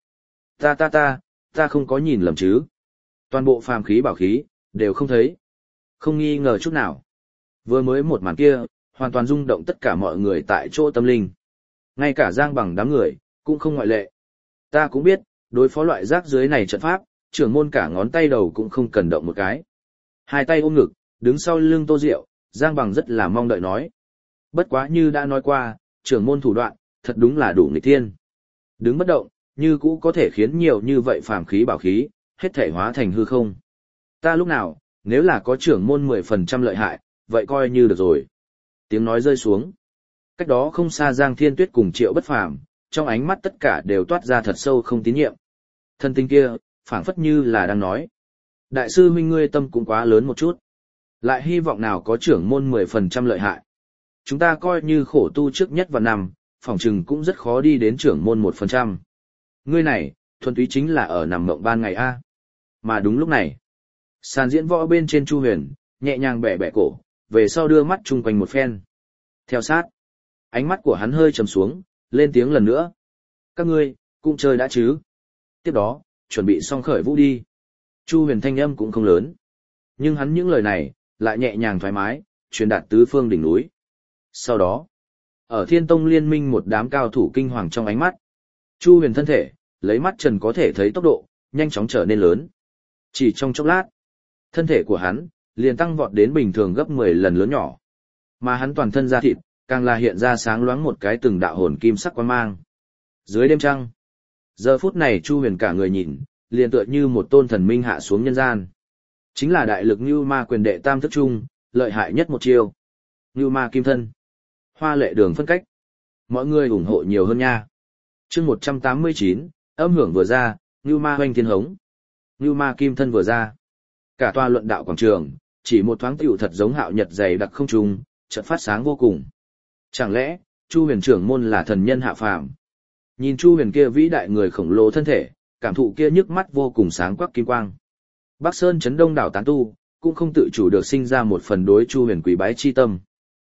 Speaker 1: Ta không có nhìn lầm chứ. Toàn bộ phàm khí bảo khí, đều không thấy. Không nghi ngờ chút nào. Vừa mới một màn kia, hoàn toàn rung động tất cả mọi người tại chỗ tâm linh. Ngay cả Giang Bằng đám người, cũng không ngoại lệ. Ta cũng biết, đối phó loại rác dưới này trận pháp, trưởng môn cả ngón tay đầu cũng không cần động một cái. Hai tay ôm ngực, đứng sau lưng Tô Diệu, Giang Bằng rất là mong đợi nói. Bất quá như đã nói qua, trưởng môn thủ đoạn, thật đúng là đủ nghịch thiên. Đứng bất động, như cũ có thể khiến nhiều như vậy phàm khí bảo khí, hết thể hóa thành hư không. Ta lúc nào, nếu là có trưởng môn 10% lợi hại, vậy coi như được rồi. Tiếng nói rơi xuống. Cách đó không xa Giang Thiên Tuyết cùng Triệu Bất Phàm, trong ánh mắt tất cả đều toát ra thật sâu không tín nhiệm. Thân tinh kia, phảng phất như là đang nói. Đại sư huynh ngươi tâm cũng quá lớn một chút. Lại hy vọng nào có trưởng môn 10% lợi hại. Chúng ta coi như khổ tu trước nhất và năm, phỏng chừng cũng rất khó đi đến trưởng môn 1%. Ngươi này, thuần túy chính là ở nằm mộng ban ngày a. Mà đúng lúc này, sàn diễn võ bên trên Chu Huyền, nhẹ nhàng bẻ bẻ cổ, về sau đưa mắt chung quanh một phen. Theo sát, ánh mắt của hắn hơi trầm xuống, lên tiếng lần nữa. Các ngươi, cũng chơi đã chứ. Tiếp đó, chuẩn bị xong khởi vũ đi. Chu Huyền thanh âm cũng không lớn. Nhưng hắn những lời này, lại nhẹ nhàng thoải mái, truyền đạt tứ phương đỉnh núi. Sau đó, ở Thiên Tông liên minh một đám cao thủ kinh hoàng trong ánh mắt. Chu Huyền thân thể, lấy mắt trần có thể thấy tốc độ, nhanh chóng trở nên lớn. Chỉ trong chốc lát, thân thể của hắn, liền tăng vọt đến bình thường gấp 10 lần lớn nhỏ. Mà hắn toàn thân da thịt, càng là hiện ra sáng loáng một cái từng đạo hồn kim sắc quang mang. Dưới đêm trăng, giờ phút này Chu Huyền cả người nhìn, liền tựa như một tôn thần minh hạ xuống nhân gian. Chính là đại lực Như Ma quyền đệ tam thức trung, lợi hại nhất một chiêu. Như Ma kim thân. Hoa lệ đường phân cách. Mọi người ủng hộ nhiều hơn nha. Chương 189, âm hưởng vừa ra, Như Ma hoành thiên hống. Như Ma kim thân vừa ra. Cả tòa luận đạo quảng trường, chỉ một thoáng tiểu thật giống hạo nhật dày đặc không trung, chợt phát sáng vô cùng. Chẳng lẽ, Chu Huyền trưởng môn là thần nhân hạ phàm? Nhìn Chu Huyền kia vĩ đại người khổng lồ thân thể, cảm thụ kia nhức mắt vô cùng sáng quắc kim quang. Bắc Sơn chấn đông đảo tán tu, cũng không tự chủ được sinh ra một phần đối Chu Huyền quý bái chi tâm.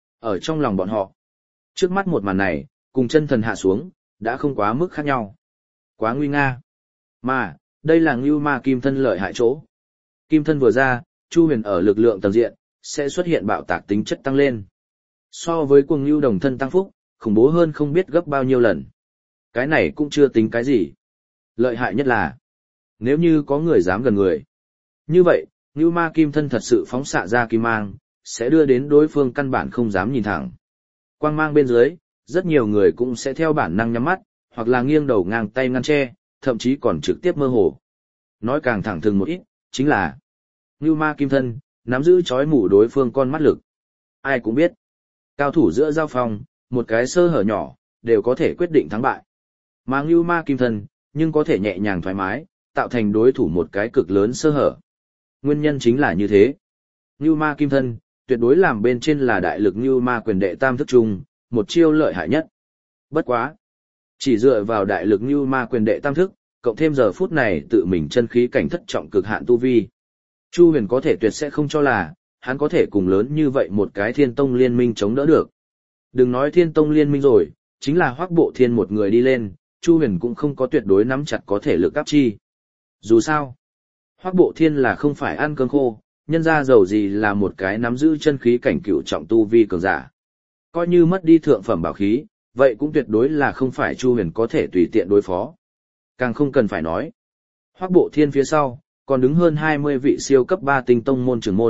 Speaker 1: Ở trong lòng bọn họ, trước mắt một màn này, cùng chân thần hạ xuống, đã không quá mức khác nhau. Quá nguy nga. Mà, đây là Ngưu Ma kim thân lợi hại chỗ. Kim thân vừa ra, Chu Huyền ở lực lượng tầng diện, sẽ xuất hiện bạo tạc tính chất tăng lên. So với cuồng Ngưu đồng thân tăng phúc, khủng bố hơn không biết gấp bao nhiêu lần. Cái này cũng chưa tính cái gì. Lợi hại nhất là, nếu như có người dám gần người. Như vậy, Ngưu Ma kim thân thật sự phóng xạ ra kim mang, sẽ đưa đến đối phương căn bản không dám nhìn thẳng. Quang mang bên dưới, rất nhiều người cũng sẽ theo bản năng nhắm mắt, hoặc là nghiêng đầu ngang tay ngăn che, thậm chí còn trực tiếp mơ hồ. Nói càng thẳng thừng một ít, chính là Ngưu Ma kim thân, nắm giữ chói mù đối phương con mắt lực. Ai cũng biết, cao thủ giữa giao phong, một cái sơ hở nhỏ, đều có thể quyết định thắng bại. Mà Ngưu Ma kim thân, nhưng có thể nhẹ nhàng thoải mái, tạo thành đối thủ một cái cực lớn sơ hở. Nguyên nhân chính là như thế. Ngưu Ma kim thân, tuyệt đối làm bên trên là đại lực Ngưu Ma quyền đệ tam thức trung, một chiêu lợi hại nhất. Bất quá. Chỉ dựa vào đại lực Ngưu Ma quyền đệ tam thức, cộng thêm giờ phút này tự mình chân khí cảnh thất trọng cực hạn tu vi. Chu Huyền có thể tuyệt sẽ không cho là, hắn có thể cùng lớn như vậy một cái Thiên Tông liên minh chống đỡ được. Đừng nói Thiên Tông liên minh rồi, chính là Hoắc Bộ Thiên một người đi lên, Chu Huyền cũng không có tuyệt đối nắm chặt có thể lực áp chi. Dù sao, Hoắc Bộ Thiên là không phải ăn cơm khô, nhân ra dầu gì là một cái nắm giữ chân khí cảnh cửu trọng tu vi cường giả. Coi như mất đi thượng phẩm bảo khí, vậy cũng tuyệt đối là không phải Chu Huyền có thể tùy tiện đối phó. Càng không cần phải nói. Hoắc Bộ Thiên phía sau, còn đứng hơn 20 vị siêu cấp 3 tinh tông môn trưởng môn,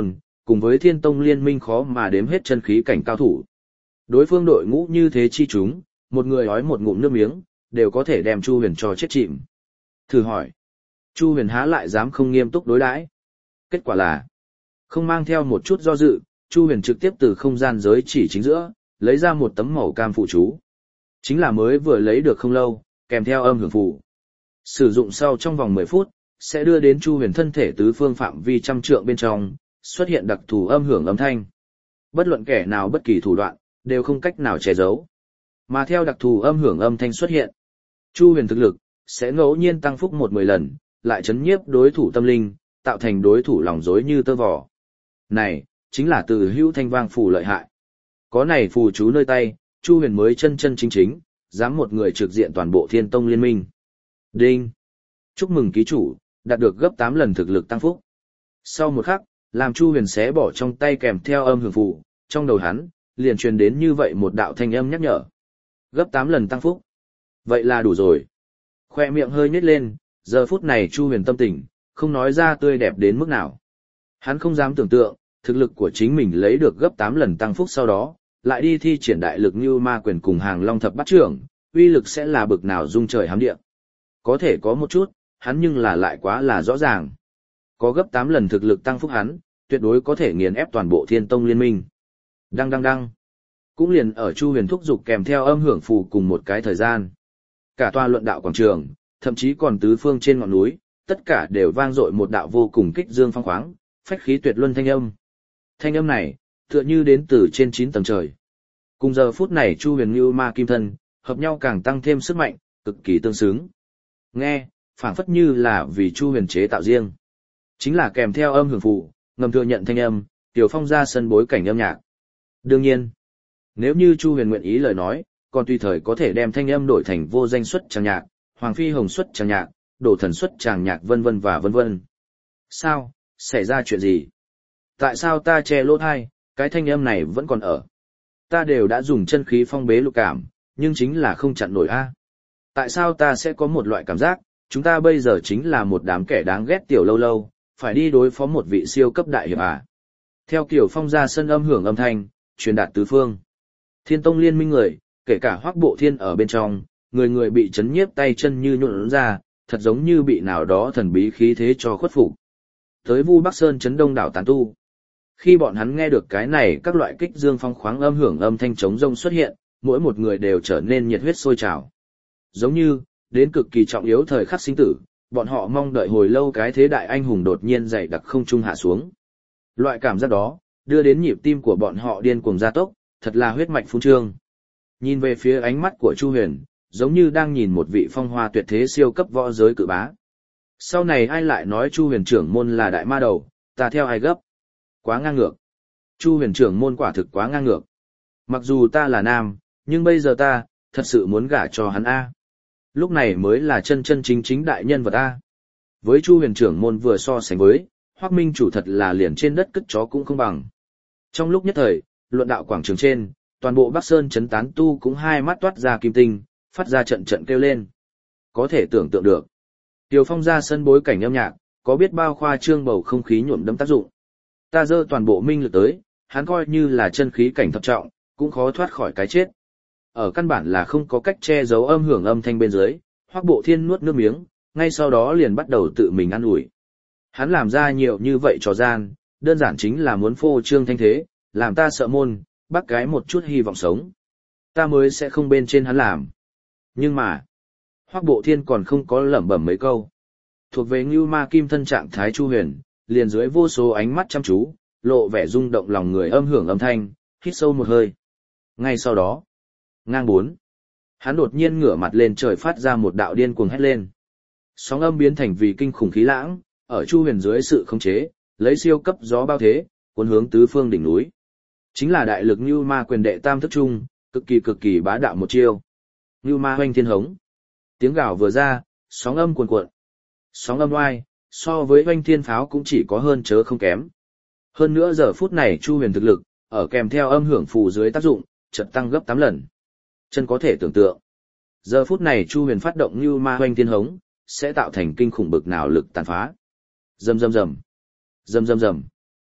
Speaker 1: cùng với Thiên Tông liên minh khó mà đếm hết chân khí cảnh cao thủ. Đối phương đội ngũ như thế chi chúng, một người ói một ngụm nước miếng, đều có thể đem Chu Huyền cho chết chìm. Thử hỏi, Chu Huyền há lại dám không nghiêm túc đối đãi? Kết quả là, không mang theo một chút do dự, Chu Huyền trực tiếp từ không gian giới chỉ chính giữa, lấy ra một tấm màu cam phụ chú. Chính là mới vừa lấy được không lâu, kèm theo âm hưởng phù. Sử dụng sau trong vòng 10 phút, sẽ đưa đến Chu Huyền thân thể tứ phương phạm vi trăm trượng bên trong, xuất hiện đặc thù âm hưởng âm thanh. Bất luận kẻ nào bất kỳ thủ đoạn, đều không cách nào che giấu. Mà theo đặc thù âm hưởng âm thanh xuất hiện, Chu Huyền thực lực sẽ ngẫu nhiên tăng phúc 10 lần, lại chấn nhiếp đối thủ tâm linh, tạo thành đối thủ lòng rối như tơ vò. Này, chính là từ hữu thanh vang phù lợi hại. Có này phù chú nơi tay, Chu Huyền mới chân chân chính chính, dám một người trực diện toàn bộ Thiên Tông liên minh. Đinh! Chúc mừng ký chủ, đạt được gấp 8 lần thực lực tăng phúc. Sau một khắc, làm Chu Huyền xé bỏ trong tay kèm theo âm hưởng phù, trong đầu hắn, liền truyền đến như vậy một đạo thanh âm nhắc nhở. Gấp 8 lần tăng phúc. Vậy là đủ rồi. Khoe miệng hơi nhếch lên, giờ phút này Chu Huyền tâm tình, không nói ra tươi đẹp đến mức nào. Hắn không dám tưởng tượng, thực lực của chính mình lấy được gấp 8 lần tăng phúc sau đó, lại đi thi triển đại lực như ma quyền cùng hàng long thập bát trưởng, uy lực sẽ là bực nào rung trời hám địa. Có thể có một chút, hắn nhưng là lại quá là rõ ràng. Có gấp 8 lần thực lực tăng phúc hắn, tuyệt đối có thể nghiền ép toàn bộ Thiên Tông liên minh. Đăng đăng đăng. Cũng liền ở Chu Huyền thúc dục kèm theo âm hưởng phù cùng một cái thời gian. Cả tòa luận đạo quảng trường, thậm chí còn tứ phương trên ngọn núi, tất cả đều vang dội một đạo vô cùng kích dương phong khoáng, phách khí tuyệt luân thanh âm. Thanh âm này, tựa như đến từ trên 9 tầng trời. Cùng giờ phút này Chu Huyền như ma kim thân, hợp nhau càng tăng thêm sức mạnh, cực kỳ tương xứng. Nghe, phảng phất như là vì Chu Huyền chế tạo riêng. Chính là kèm theo âm hưởng phù, ngầm thừa nhận thanh âm, Tiểu Phong ra sân bối cảnh âm nhạc. Đương nhiên, nếu như Chu Huyền nguyện ý lời nói, còn tùy thời có thể đem thanh âm đổi thành vô danh xuất tràng nhạc, Hoàng Phi Hồng xuất tràng nhạc, Đổ Thần xuất tràng nhạc vân vân và vân vân. Sao, xảy ra chuyện gì? Tại sao ta che lỗ tai, cái thanh âm này vẫn còn ở? Ta đều đã dùng chân khí phong bế lục cảm, nhưng chính là không chặn nổi a. Tại sao ta sẽ có một loại cảm giác, chúng ta bây giờ chính là một đám kẻ đáng ghét tiểu lâu lâu, phải đi đối phó một vị siêu cấp đại hiệp à? Theo kiểu phong ra sân âm hưởng âm thanh, truyền đạt tứ phương. Thiên Tông liên minh người, kể cả Hoắc Bộ Thiên ở bên trong, người người bị chấn nhiếp tay chân như nhũn ra, thật giống như bị nào đó thần bí khí thế cho khuất phục. Tới Vu Bắc Sơn chấn đông đảo tán tu. Khi bọn hắn nghe được cái này các loại kích dương phong khoáng âm hưởng âm thanh trống rông xuất hiện, mỗi một người đều trở nên nhiệt huyết sôi trào. Giống như, đến cực kỳ trọng yếu thời khắc sinh tử, bọn họ mong đợi hồi lâu cái thế đại anh hùng đột nhiên dày đặc không trung hạ xuống. Loại cảm giác đó, đưa đến nhịp tim của bọn họ điên cuồng gia tốc, thật là huyết mạch phun trương. Nhìn về phía ánh mắt của Chu Huyền, giống như đang nhìn một vị phong hoa tuyệt thế siêu cấp võ giới cự bá. Sau này ai lại nói Chu Huyền trưởng môn là đại ma đầu, ta theo ai gấp? Quá ngang ngược. Chu Huyền trưởng môn quả thực quá ngang ngược. Mặc dù ta là nam, nhưng bây giờ ta, thật sự muốn gả cho hắn A. Lúc này mới là chân chân chính chính đại nhân vật A. Với Chu Huyền trưởng môn vừa so sánh với, Hoắc Minh chủ thật là liền trên đất cất chó cũng không bằng. Trong lúc nhất thời, luận đạo quảng trường trên, toàn bộ Bắc Sơn chấn tán tu cũng hai mắt toát ra kim tinh, phát ra trận trận kêu lên. Có thể tưởng tượng được. Tiểu Phong ra sân bối cảnh âm nhạc, có biết bao khoa trương bầu không khí nhuộm đẫm tác dụng. Ta dơ toàn bộ minh lực tới, hắn coi như là chân khí cảnh thập trọng, cũng khó thoát khỏi cái chết. Ở căn bản là không có cách che giấu âm hưởng âm thanh bên dưới, Hoắc Bộ Thiên nuốt nước miếng, ngay sau đó liền bắt đầu tự mình ăn ủi. Hắn làm ra nhiều như vậy trò gian, đơn giản chính là muốn phô trương thanh thế, làm ta sợ môn, bắt cái một chút hy vọng sống. Ta mới sẽ không bên trên hắn làm. Nhưng mà, Hoắc Bộ Thiên còn không có lẩm bẩm mấy câu. Thuộc về Ngưu Ma Kim thân trạng thái Chu Huyền, liền dưới vô số ánh mắt chăm chú, lộ vẻ rung động lòng người âm hưởng âm thanh, hít sâu một hơi. Ngay sau đó, ngang 4, hắn đột nhiên ngửa mặt lên trời phát ra một đạo điên cuồng hét lên. Sóng âm biến thành vì kinh khủng khí lãng, ở Chu Huyền dưới sự khống chế, lấy siêu cấp gió bao thế, cuốn hướng tứ phương đỉnh núi. Chính là đại lực Ngưu Ma quyền đệ tam thức trung, cực kỳ bá đạo một chiêu. Ngưu Ma hoành thiên hống. Tiếng gào vừa ra, sóng âm cuồn cuộn. Sóng âm oai, so với hoành thiên pháo cũng chỉ có hơn chớ không kém. Hơn nữa giờ phút này Chu Huyền thực lực, ở kèm theo âm hưởng phù dưới tác dụng, chợt tăng gấp 8 lần. Chân có thể tưởng tượng. Giờ phút này Chu Huyền phát động Ngưu Ma hoành thiên hống, sẽ tạo thành kinh khủng bực nào lực tàn phá. Rầm rầm rầm. Rầm rầm rầm.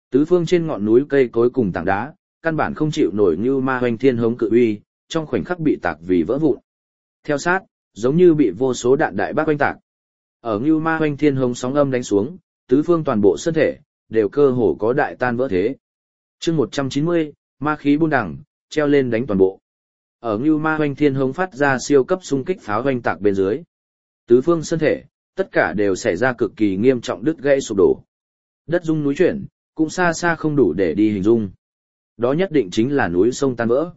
Speaker 1: Tứ phương trên ngọn núi cây cối cùng tảng đá, căn bản không chịu nổi như ma hoành thiên hống cự uy, trong khoảnh khắc bị tạc vì vỡ vụn. Theo sát, giống như bị vô số đạn đại bác oanh tạc. Ở Ngưu Ma Hoành Thiên Hống sóng âm đánh xuống, tứ phương toàn bộ thân thể đều cơ hồ có đại tan vỡ thế. Chương 190, ma khí buôn đẳng, treo lên đánh toàn bộ. Ở Ngưu Ma Hoành Thiên Hống phát ra siêu cấp xung kích pháo oanh tạc bên dưới, tứ phương thân thể tất cả đều xảy ra cực kỳ nghiêm trọng đứt gãy sụp đổ. Đất rung núi chuyển, cũng xa xa không đủ để đi hình dung. Đó nhất định chính là núi sông tan vỡ.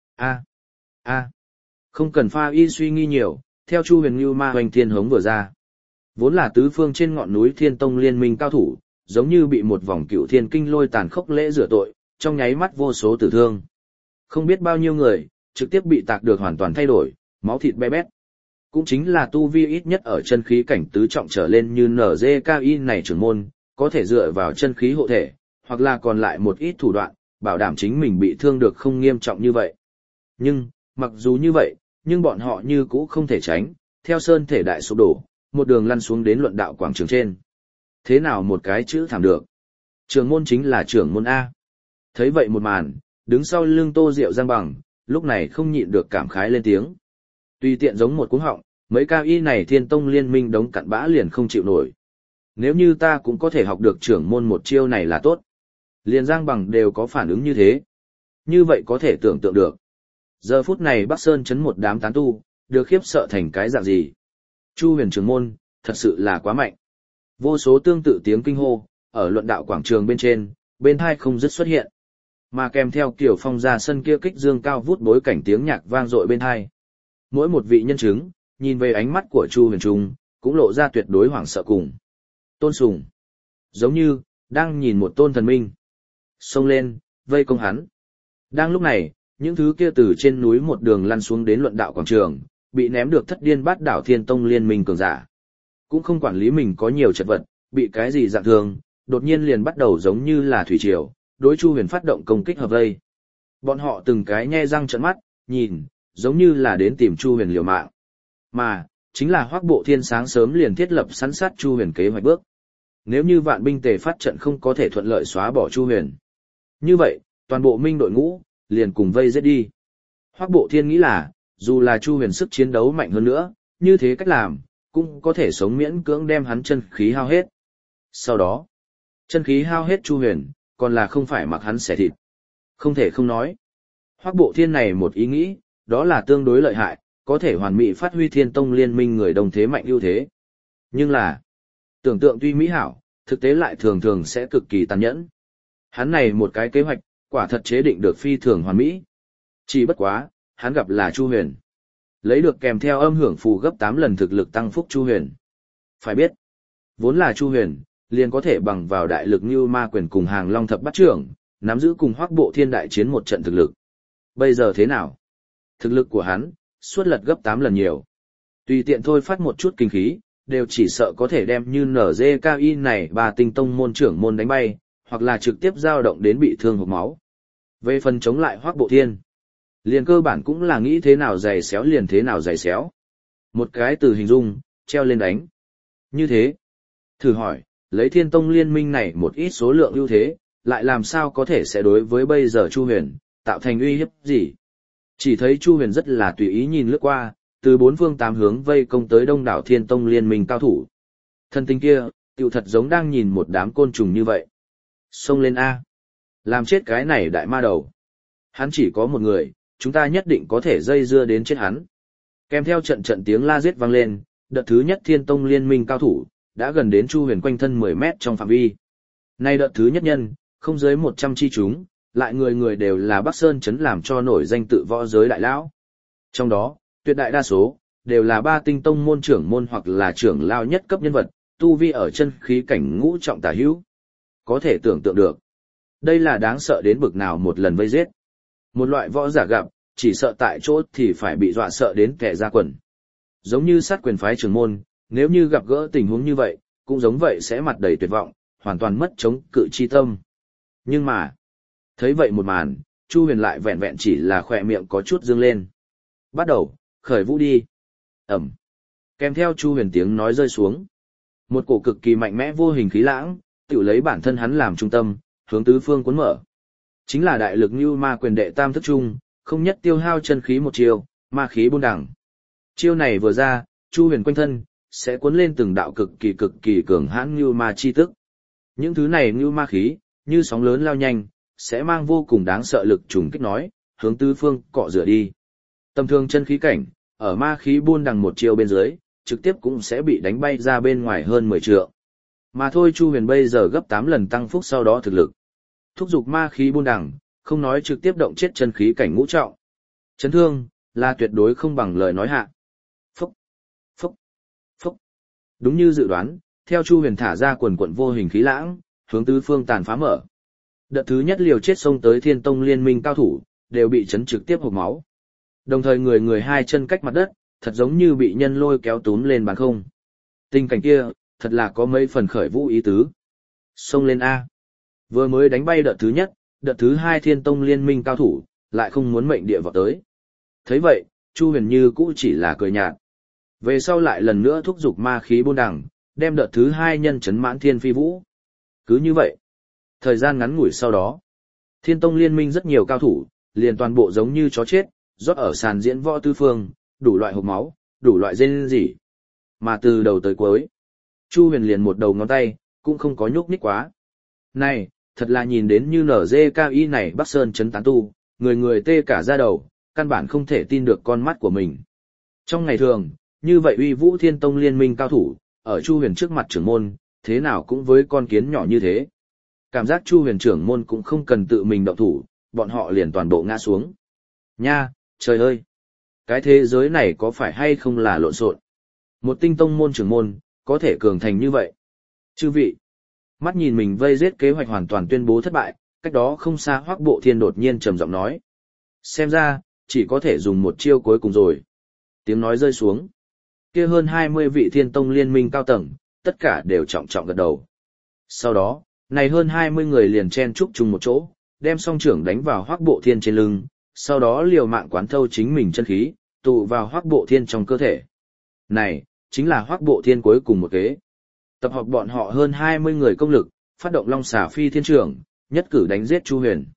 Speaker 1: Không cần pha y suy nghi nhiều, theo Chu Huyền Ngưu Ma Hoành Thiên Hống vừa ra. Vốn là tứ phương trên ngọn núi Thiên Tông liên minh cao thủ, giống như bị một vòng cựu thiên kinh lôi tàn khốc lễ rửa tội, trong nháy mắt vô số tử thương. Không biết bao nhiêu người, trực tiếp bị tạc được hoàn toàn thay đổi, máu thịt be bét. Cũng chính là tu vi ít nhất ở chân khí cảnh tứ trọng trở lên như NGKI này trưởng môn, có thể dựa vào chân khí hộ thể, hoặc là còn lại một ít thủ đoạn, bảo đảm chính mình bị thương được không nghiêm trọng như vậy. Nhưng, mặc dù như vậy, nhưng bọn họ như cũ không thể tránh, theo sơn thể đại sụp đổ, một đường lăn xuống đến luận đạo quảng trường trên. Thế nào một cái chữ thảm được? Trưởng môn chính là trưởng môn A. Thấy vậy một màn, đứng sau lưng Tô Diệu Giang Bằng, lúc này không nhịn được cảm khái lên tiếng. Tùy tiện giống một cuống họng, mấy cao y này Thiên Tông liên minh đống cặn bã liền không chịu nổi. Nếu như ta cũng có thể học được trưởng môn một chiêu này là tốt. Liền Giang Bằng đều có phản ứng như thế. Như vậy có thể tưởng tượng được. Giờ phút này Bắc Sơn chấn một đám tán tu, được khiếp sợ thành cái dạng gì. Chu Huyền trưởng môn, thật sự là quá mạnh. Vô số tương tự tiếng kinh hô, ở luận đạo quảng trường bên trên, bên hai không dứt xuất hiện. Mà kèm theo kiểu phong ra sân kia kích dương cao vút bối cảnh tiếng nhạc vang dội bên hai. Mỗi một vị nhân chứng, nhìn về ánh mắt của Chu Huyền Trung, cũng lộ ra tuyệt đối hoảng sợ cùng. Tôn sùng. Giống như, đang nhìn một tôn thần minh. Xông lên, vây công hắn. Đang lúc này, những thứ kia từ trên núi một đường lăn xuống đến luận đạo quảng trường, bị ném được thất điên bát đảo Thiên Tông liên minh cường giả. Cũng không quản lý mình có nhiều chật vật, bị cái gì dạng thường, đột nhiên liền bắt đầu giống như là thủy triều, đối Chu Huyền phát động công kích hợp vây. Bọn họ từng cái nhe răng trợn mắt, nhìn, giống như là đến tìm Chu Huyền liều mạng. Mà, chính là Hoắc Bộ Thiên sáng sớm liền thiết lập sẵn sát Chu Huyền kế hoạch bước. Nếu như vạn binh tề phát trận không có thể thuận lợi xóa bỏ Chu Huyền. Như vậy, toàn bộ minh đội ngũ, liền cùng vây giết đi. Hoắc Bộ Thiên nghĩ là, dù là Chu Huyền sức chiến đấu mạnh hơn nữa, như thế cách làm, cũng có thể sống miễn cưỡng đem hắn chân khí hao hết. Sau đó, chân khí hao hết Chu Huyền, còn là không phải mặc hắn xẻ thịt. Không thể không nói. Hoắc Bộ Thiên này một ý nghĩ, đó là tương đối lợi hại, có thể hoàn mỹ phát huy Thiên Tông liên minh người đồng thế mạnh ưu thế. Nhưng là, tưởng tượng tuy mỹ hảo, thực tế lại thường thường sẽ cực kỳ tàn nhẫn. Hắn này một cái kế hoạch, quả thật chế định được phi thường hoàn mỹ. Chỉ bất quá, hắn gặp là Chu Huyền. Lấy được kèm theo âm hưởng phù gấp 8 lần thực lực tăng phúc Chu Huyền. Phải biết, vốn là Chu Huyền, liền có thể bằng vào đại lực như ma quyền cùng hàng long thập bát trưởng, nắm giữ cùng Hoắc Bộ Thiên đại chiến một trận thực lực. Bây giờ thế nào? Thực lực của hắn, suốt lật gấp 8 lần nhiều. Tùy tiện thôi phát một chút kinh khí, đều chỉ sợ có thể đem như NGKI này bà tinh tông môn trưởng môn đánh bay, hoặc là trực tiếp dao động đến bị thương hộc máu. Về phần chống lại Hoắc Bộ Thiên, liền cơ bản cũng là nghĩ thế nào giày xéo liền thế nào giày xéo. Một cái từ hình dung, treo lên đánh. Như thế, thử hỏi, lấy Thiên Tông liên minh này một ít số lượng ưu thế, lại làm sao có thể sẽ đối với bây giờ Chu Huyền, tạo thành uy hiếp gì. Chỉ thấy Chu Huyền rất là tùy ý nhìn lướt qua, từ bốn phương tám hướng vây công tới đông đảo Thiên Tông liên minh cao thủ. Thân tinh kia, tiểu thật giống đang nhìn một đám côn trùng như vậy. Xông lên A. Làm chết cái này đại ma đầu. Hắn chỉ có một người, chúng ta nhất định có thể dây dưa đến chết hắn. Kèm theo trận trận tiếng la giết vang lên, đợt thứ nhất Thiên Tông liên minh cao thủ, đã gần đến Chu Huyền quanh thân 10 mét trong phạm vi. Nay đợt thứ nhất nhân, không dưới 100 chi chúng, lại người người đều là Bắc Sơn chấn làm cho nổi danh tự võ giới đại lão. Trong đó, tuyệt đại đa số, đều là ba tinh tông môn trưởng môn hoặc là trưởng lao nhất cấp nhân vật, tu vi ở chân khí cảnh ngũ trọng tả hữu. Có thể tưởng tượng được. Đây là đáng sợ đến bực nào một lần vây giết. Một loại võ giả gặp, chỉ sợ tại chỗ thì phải bị dọa sợ đến kẻ ra quần. Giống như sát quyền phái trưởng môn, nếu như gặp gỡ tình huống như vậy, cũng giống vậy sẽ mặt đầy tuyệt vọng, hoàn toàn mất chống cự chi tâm. Nhưng mà, thấy vậy một màn, Chu Huyền lại vẹn vẹn chỉ là khỏe miệng có chút dương lên. Bắt đầu, khởi vũ đi. Ẩm. Kèm theo Chu Huyền tiếng nói rơi xuống. Một cổ cực kỳ mạnh mẽ vô hình khí lãng, tự lấy bản thân hắn làm trung tâm, hướng tứ phương cuốn mở. Chính là đại lực như ma quyền đệ tam thức chung, không nhất tiêu hao chân khí một chiều, ma khí buôn đẳng. Chiêu này vừa ra, Chu Huyền quanh thân sẽ cuốn lên từng đạo cực kỳ cường hãn như ma chi tức. Những thứ này như ma khí, như sóng lớn lao nhanh, sẽ mang vô cùng đáng sợ lực trùng kích nói, hướng tứ phương cọ rửa đi. Tầm thường chân khí cảnh, ở ma khí buôn đằng một chiều bên dưới, trực tiếp cũng sẽ bị đánh bay ra bên ngoài hơn 10 trượng. Mà thôi Chu Huyền bây giờ gấp 8 lần tăng phúc sau đó thực lực. Thúc giục ma khí buôn đằng, không nói trực tiếp động chết chân khí cảnh ngũ trọng. Chấn thương, là tuyệt đối không bằng lời nói hạ. Phúc, phúc, phúc. Đúng như dự đoán, theo Chu Huyền thả ra quần quận vô hình khí lãng, hướng tứ phương tàn phá mở. Đợt thứ nhất liều chết xông tới Thiên Tông liên minh cao thủ, đều bị chấn trực tiếp hộc máu. Đồng thời người hai chân cách mặt đất, thật giống như bị nhân lôi kéo túm lên bàn không. Tình cảnh kia, thật là có mấy phần khởi vũ ý tứ. Xông lên A. Vừa mới đánh bay đợt thứ nhất, đợt thứ hai Thiên Tông liên minh cao thủ, lại không muốn mệnh địa vào tới. Thấy vậy, Chu Huyền như cũ chỉ là cười nhạt. Về sau lại lần nữa thúc giục ma khí buôn đằng, đem đợt thứ hai nhân chấn mãn thiên phi vũ. Cứ như vậy, thời gian ngắn ngủi sau đó, Thiên Tông liên minh rất nhiều cao thủ, liền toàn bộ giống như chó chết, rót ở sàn diễn võ tứ phương, đủ loại hộc máu, đủ loại rên rỉ. Mà từ đầu tới cuối, Chu Huyền liền một đầu ngón tay, cũng không có nhúc nhích quá. Này, thật là nhìn đến như NGKI này Bắc Sơn chấn tán tu, người tê cả da đầu, căn bản không thể tin được con mắt của mình. Trong ngày thường, như vậy uy vũ Thiên Tông liên minh cao thủ, ở Chu Huyền trước mặt trưởng môn, thế nào cũng với con kiến nhỏ như thế. Cảm giác Chu Huyền trưởng môn cũng không cần tự mình động thủ, bọn họ liền toàn bộ ngã xuống. Nha, trời ơi! Cái thế giới này có phải hay không là lộn xộn? Một tinh tông môn trưởng môn, có thể cường thành như vậy. Chư vị! Mắt nhìn mình vây giết kế hoạch hoàn toàn tuyên bố thất bại, cách đó không xa Hoắc Bộ Thiên đột nhiên trầm giọng nói. Xem ra, chỉ có thể dùng một chiêu cuối cùng rồi. Tiếng nói rơi xuống. Kia hơn 20 vị Thiên Tông liên minh cao tầng, tất cả đều trọng trọng gật đầu. Sau đó, này hơn 20 người liền chen chúc chung một chỗ, đem song trưởng đánh vào Hoắc Bộ Thiên trên lưng, sau đó liều mạng quán thâu chính mình chân khí, tụ vào Hoắc Bộ Thiên trong cơ thể. Này, chính là Hoắc Bộ Thiên cuối cùng một kế. Tập hợp bọn họ hơn 20 người công lực, phát động Long Xà Phi Thiên Trưởng, nhất cử đánh giết Chu Huyền.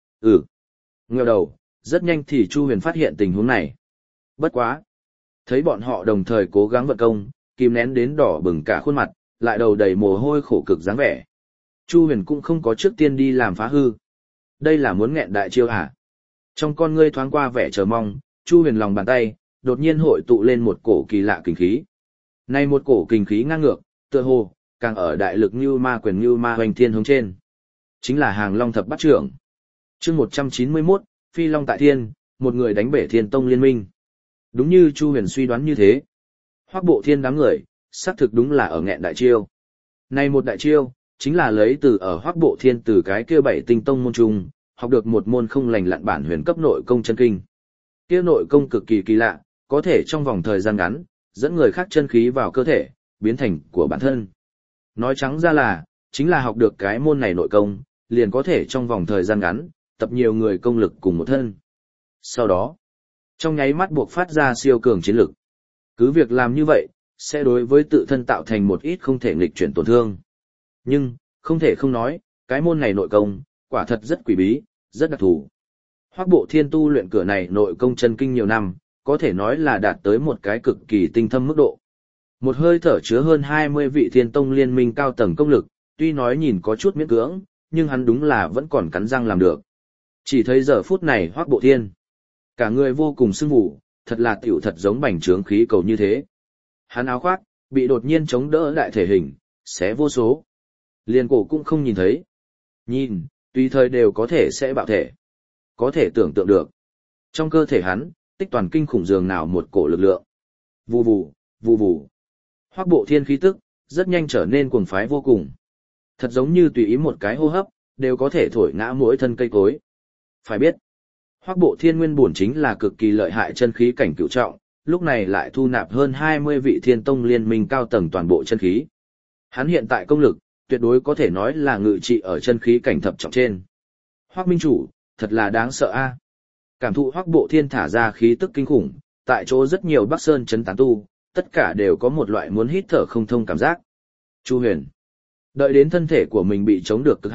Speaker 1: Nghèo đầu, rất nhanh thì Chu Huyền phát hiện tình huống này. Bất quá. Thấy bọn họ đồng thời cố gắng vận công, kìm nén đến đỏ bừng cả khuôn mặt, lại đầu đầy mồ hôi khổ cực dáng vẻ. Chu Huyền cũng không có trước tiên đi làm phá hư. Đây là muốn nghẹn đại chiêu hả? Trong con ngươi thoáng qua vẻ chờ mong, Chu Huyền lòng bàn tay, đột nhiên hội tụ lên một cổ kỳ lạ kinh khí. Này một cổ kinh khí ngang ngược, tựa hồ, càng ở đại lực như ma quyền như ma hoành thiên hướng trên. Chính là hàng long thập bát trưởng. Chương 191, Phi Long tại thiên, một người đánh bể Thiên Tông liên minh. Đúng như Chu Huyền suy đoán như thế. Hoắc Bộ Thiên đám người, xác thực đúng là ở nghẹn đại chiêu. Này một đại chiêu, chính là lấy từ ở Hoắc Bộ Thiên từ cái kia 7 tinh tông môn trung, học được một môn không lành lặn bản huyền cấp nội công chân kinh. Kia nội công cực kỳ kỳ lạ, có thể trong vòng thời gian ngắn, dẫn người khác chân khí vào cơ thể, biến thành của bản thân. Nói trắng ra là, chính là học được cái môn này nội công, liền có thể trong vòng thời gian ngắn, tập nhiều người công lực cùng một thân. Sau đó, trong nháy mắt buộc phát ra siêu cường chiến lực. Cứ việc làm như vậy, sẽ đối với tự thân tạo thành một ít không thể nghịch chuyển tổn thương. Nhưng, không thể không nói, cái môn này nội công, quả thật rất quỷ bí, rất đặc thù. Hoắc Bộ Thiên tu luyện cửa này nội công chân kinh nhiều năm, có thể nói là đạt tới một cái cực kỳ tinh thâm mức độ. Một hơi thở chứa hơn 20 vị Thiên Tông liên minh cao tầng công lực, tuy nói nhìn có chút miễn cưỡng, nhưng hắn đúng là vẫn còn cắn răng làm được. Chỉ thấy giờ phút này Hoắc Bộ Thiên, cả người vô cùng sưng vụ, thật là tiểu thật giống bành trướng khí cầu như thế. Hắn áo khoác, bị đột nhiên chống đỡ đại thể hình, xé vô số. Liền cổ cũng không nhìn thấy. Nhìn, tùy thời đều có thể sẽ bạo thể. Có thể tưởng tượng được. Trong cơ thể hắn, tích toàn kinh khủng dường nào một cổ lực lượng. Vù vù, vù vù. Hoắc Bộ Thiên khí tức, rất nhanh trở nên cuồng phái vô cùng. Thật giống như tùy ý một cái hô hấp, đều có thể thổi ngã mỗi thân cây cối. Phải biết, Hoắc Bộ Thiên nguyên bổn chính là cực kỳ lợi hại chân khí cảnh cửu trọng, lúc này lại thu nạp hơn 20 vị Thiên Tông liên minh cao tầng toàn bộ chân khí. Hắn hiện tại công lực, tuyệt đối có thể nói là ngự trị ở chân khí cảnh thập trọng trên. Hoắc minh chủ, thật là đáng sợ a. Cảm thụ Hoắc Bộ Thiên thả ra khí tức kinh khủng, tại chỗ rất nhiều Bắc Sơn chấn tán tu, tất cả đều có một loại muốn hít thở không thông cảm giác. Chu Huyền, đợi đến thân thể của mình bị chống được cực hạn,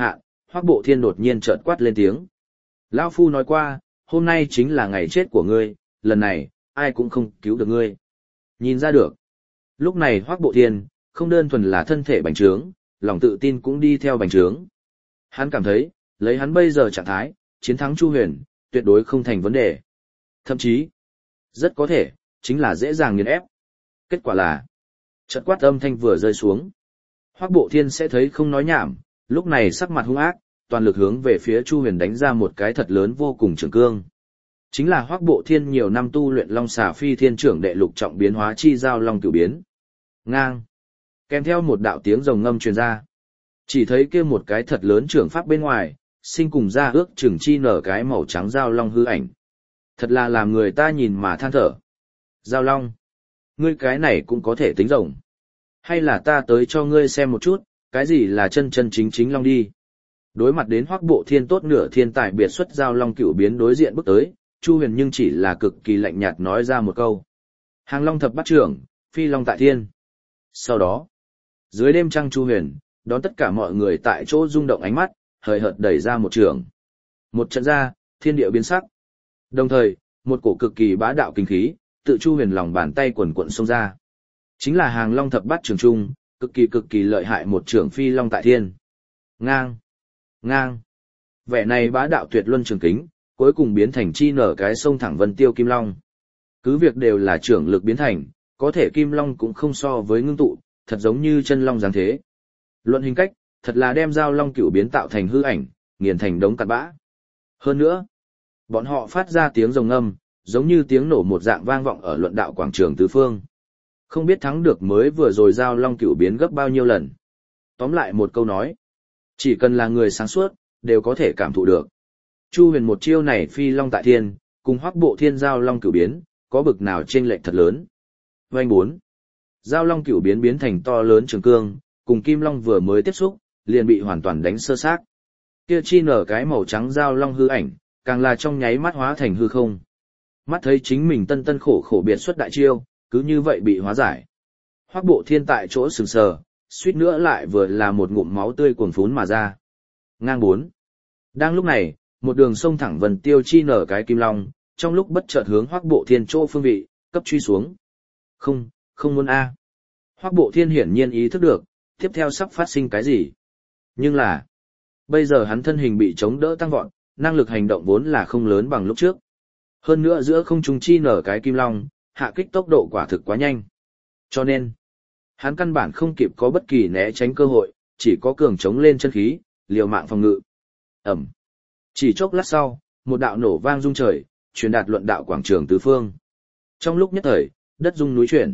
Speaker 1: Hoắc Bộ Thiên đột nhiên chợt quát lên tiếng. Lão Phu nói qua, hôm nay chính là ngày chết của ngươi, lần này, ai cũng không cứu được ngươi. Nhìn ra được. Lúc này Hoắc Bộ Thiên, không đơn thuần là thân thể bành trướng, lòng tự tin cũng đi theo bành trướng. Hắn cảm thấy, lấy hắn bây giờ trạng thái, chiến thắng Chu Huyền, tuyệt đối không thành vấn đề. Thậm chí, rất có thể, chính là dễ dàng nghiền ép. Kết quả là, chợt quát âm thanh vừa rơi xuống. Hoắc Bộ Thiên sẽ thấy không nói nhảm, lúc này sắc mặt hung ác, toàn lực hướng về phía Chu Huyền đánh ra một cái thật lớn vô cùng trường cương. Chính là Hoắc Bộ Thiên nhiều năm tu luyện Long Xà Phi Thiên Trưởng đệ lục trọng biến hóa chi giao long cửu biến. Ngang. Kèm theo một đạo tiếng rồng ngâm truyền ra. Chỉ thấy kia một cái thật lớn trưởng pháp bên ngoài, sinh cùng ra ước chừng chi nở cái màu trắng giao long hư ảnh. Thật là làm người ta nhìn mà than thở. Giao long. Ngươi cái này cũng có thể tính rồng. Hay là ta tới cho ngươi xem một chút, cái gì là chân chân chính chính long đi. Đối mặt đến Hoắc Bộ Thiên tốt nửa thiên tài biệt xuất giao long cửu biến đối diện bước tới, Chu Huyền nhưng chỉ là cực kỳ lạnh nhạt nói ra một câu. Hàng long thập bát trưởng, phi long tại thiên. Sau đó, dưới đêm trăng Chu Huyền, đón tất cả mọi người tại chỗ rung động ánh mắt, hời hợt đẩy ra một trường. Một trận ra, thiên địa biến sắc. Đồng thời, một cổ cực kỳ bá đạo kinh khí, tự Chu Huyền lòng bàn tay quần quận xông ra. Chính là hàng long thập bát trường trung, cực kỳ lợi hại một trường phi long tại thiên. Ngang, ngang. Vẻ này bá đạo tuyệt luân trường kính, cuối cùng biến thành chi nở cái sông thẳng vân tiêu kim long. Cứ việc đều là trưởng lực biến thành, có thể kim long cũng không so với ngưng tụ, thật giống như chân long dáng thế. Luận hình cách, thật là đem giao long cửu biến tạo thành hư ảnh, nghiền thành đống cặn bã. Hơn nữa, bọn họ phát ra tiếng rồng âm, giống như tiếng nổ một dạng vang vọng ở luận đạo quảng trường tứ phương. Không biết thắng được mới vừa rồi giao long cửu biến gấp bao nhiêu lần. Tóm lại một câu nói, chỉ cần là người sáng suốt, đều có thể cảm thụ được. Chu Huyền một chiêu này phi long tại thiên, cùng Hoắc Bộ Thiên giao long cửu biến, có bực nào chênh lệch thật lớn. Vành 4. Giao long cửu biến biến thành to lớn trường cương, cùng kim long vừa mới tiếp xúc, liền bị hoàn toàn đánh sơ xác. Kia chi nở cái màu trắng giao long hư ảnh, càng là trong nháy mắt hóa thành hư không. Mắt thấy chính mình tân tân khổ khổ biệt xuất đại chiêu, cứ như vậy bị hóa giải. Hoắc Bộ Thiên tại chỗ sừng sờ, suýt nữa lại vừa là một ngụm máu tươi cuồn phún mà ra. Ngang 4. Đang lúc này, một đường sông thẳng vần tiêu chi nở cái kim long, trong lúc bất chợt hướng Hoắc Bộ Thiên chỗ phương vị, cấp truy xuống. Không, không muốn a. Hoắc Bộ Thiên hiển nhiên ý thức được, tiếp theo sắp phát sinh cái gì. Nhưng là, bây giờ hắn thân hình bị chống đỡ tăng vọt, năng lực hành động vốn là không lớn bằng lúc trước. Hơn nữa giữa không trung chi nở cái kim long, hạ kích tốc độ quả thực quá nhanh. Cho nên, hắn căn bản không kịp có bất kỳ né tránh cơ hội, chỉ có cường chống lên chân khí, liều mạng phòng ngự. Ẩm. Chỉ chốc lát sau, một đạo nổ vang rung trời, truyền đạt luận đạo quảng trường tứ phương. Trong lúc nhất thời, đất rung núi chuyển.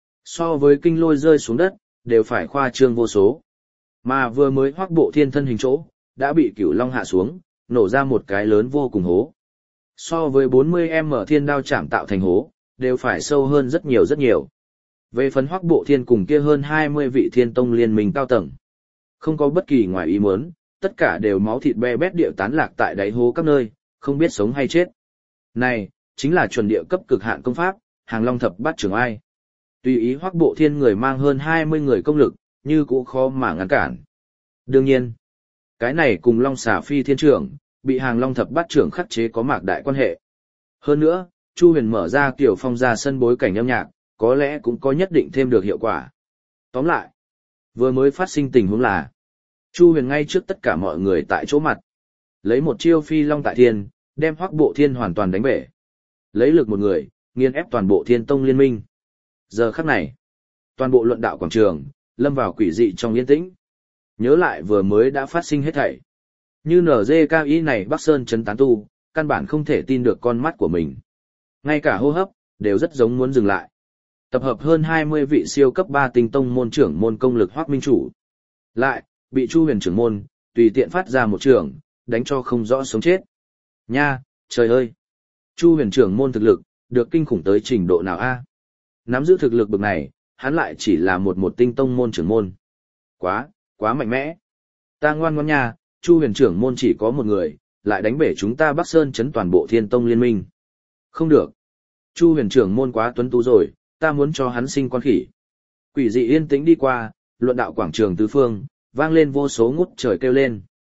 Speaker 1: So với kinh lôi rơi xuống đất, đều phải khoa trương vô số. Mà vừa mới Hoắc Bộ Thiên thân hình chỗ, đã bị Cửu Long hạ xuống, nổ ra một cái lớn vô cùng hố. So với 40m thiên đao chạm tạo thành hố, đều phải sâu hơn rất nhiều rất nhiều. Về phần Hoắc Bộ Thiên cùng kia hơn 20 vị thiên tông liên minh cao tầng. Không có bất kỳ ngoài ý muốn, tất cả đều máu thịt be bét điệu tán lạc tại đáy hố các nơi, không biết sống hay chết. Này, chính là chuẩn địa cấp cực hạn công pháp, hàng long thập bát trường ai. Tùy ý Hoắc Bộ Thiên người mang hơn 20 người công lực, như cũng khó mà ngăn cản. Đương nhiên, cái này cùng Long Xà Phi Thiên Trưởng, bị hàng long thập bát trưởng khắc chế có mạc đại quan hệ. Hơn nữa, Chu Huyền mở ra kiểu phong ra sân bối cảnh âm nhạc, có lẽ cũng có nhất định thêm được hiệu quả. Tóm lại, vừa mới phát sinh tình huống là, Chu Huyền ngay trước tất cả mọi người tại chỗ mặt, lấy một chiêu phi long tại thiên, đem Hoắc Bộ Thiên hoàn toàn đánh bể. Lấy lực một người, nghiền ép toàn bộ Thiên Tông liên minh. Giờ khắc này, toàn bộ luận đạo quảng trường, lâm vào quỷ dị trong yên tĩnh. Nhớ lại vừa mới đã phát sinh hết thảy. Như NGKI này Bắc Sơn chấn tán tu, căn bản không thể tin được con mắt của mình. Ngay cả hô hấp, đều rất giống muốn dừng lại. Tập hợp hơn 20 vị siêu cấp 3 tinh tông môn trưởng môn công lực Hoắc Minh Chủ. Lại, bị Chu Huyền trưởng môn, tùy tiện phát ra một trường, đánh cho không rõ sống chết. Nha, trời ơi! Chu Huyền trưởng môn thực lực, được kinh khủng tới trình độ nào a? Nắm giữ thực lực bậc này, hắn lại chỉ là một tinh tông môn trưởng môn. Quá mạnh mẽ. Ta ngoan ngoãn nha, Chu Huyền trưởng môn chỉ có một người, lại đánh bể chúng ta Bắc Sơn chấn toàn bộ Thiên Tông liên minh. Không được. Chu Huyền trưởng môn quá tuấn tú rồi, ta muốn cho hắn sinh con khỉ. Quỷ dị yên tĩnh đi qua, luận đạo quảng trường tứ phương, vang lên vô số ngút trời kêu lên.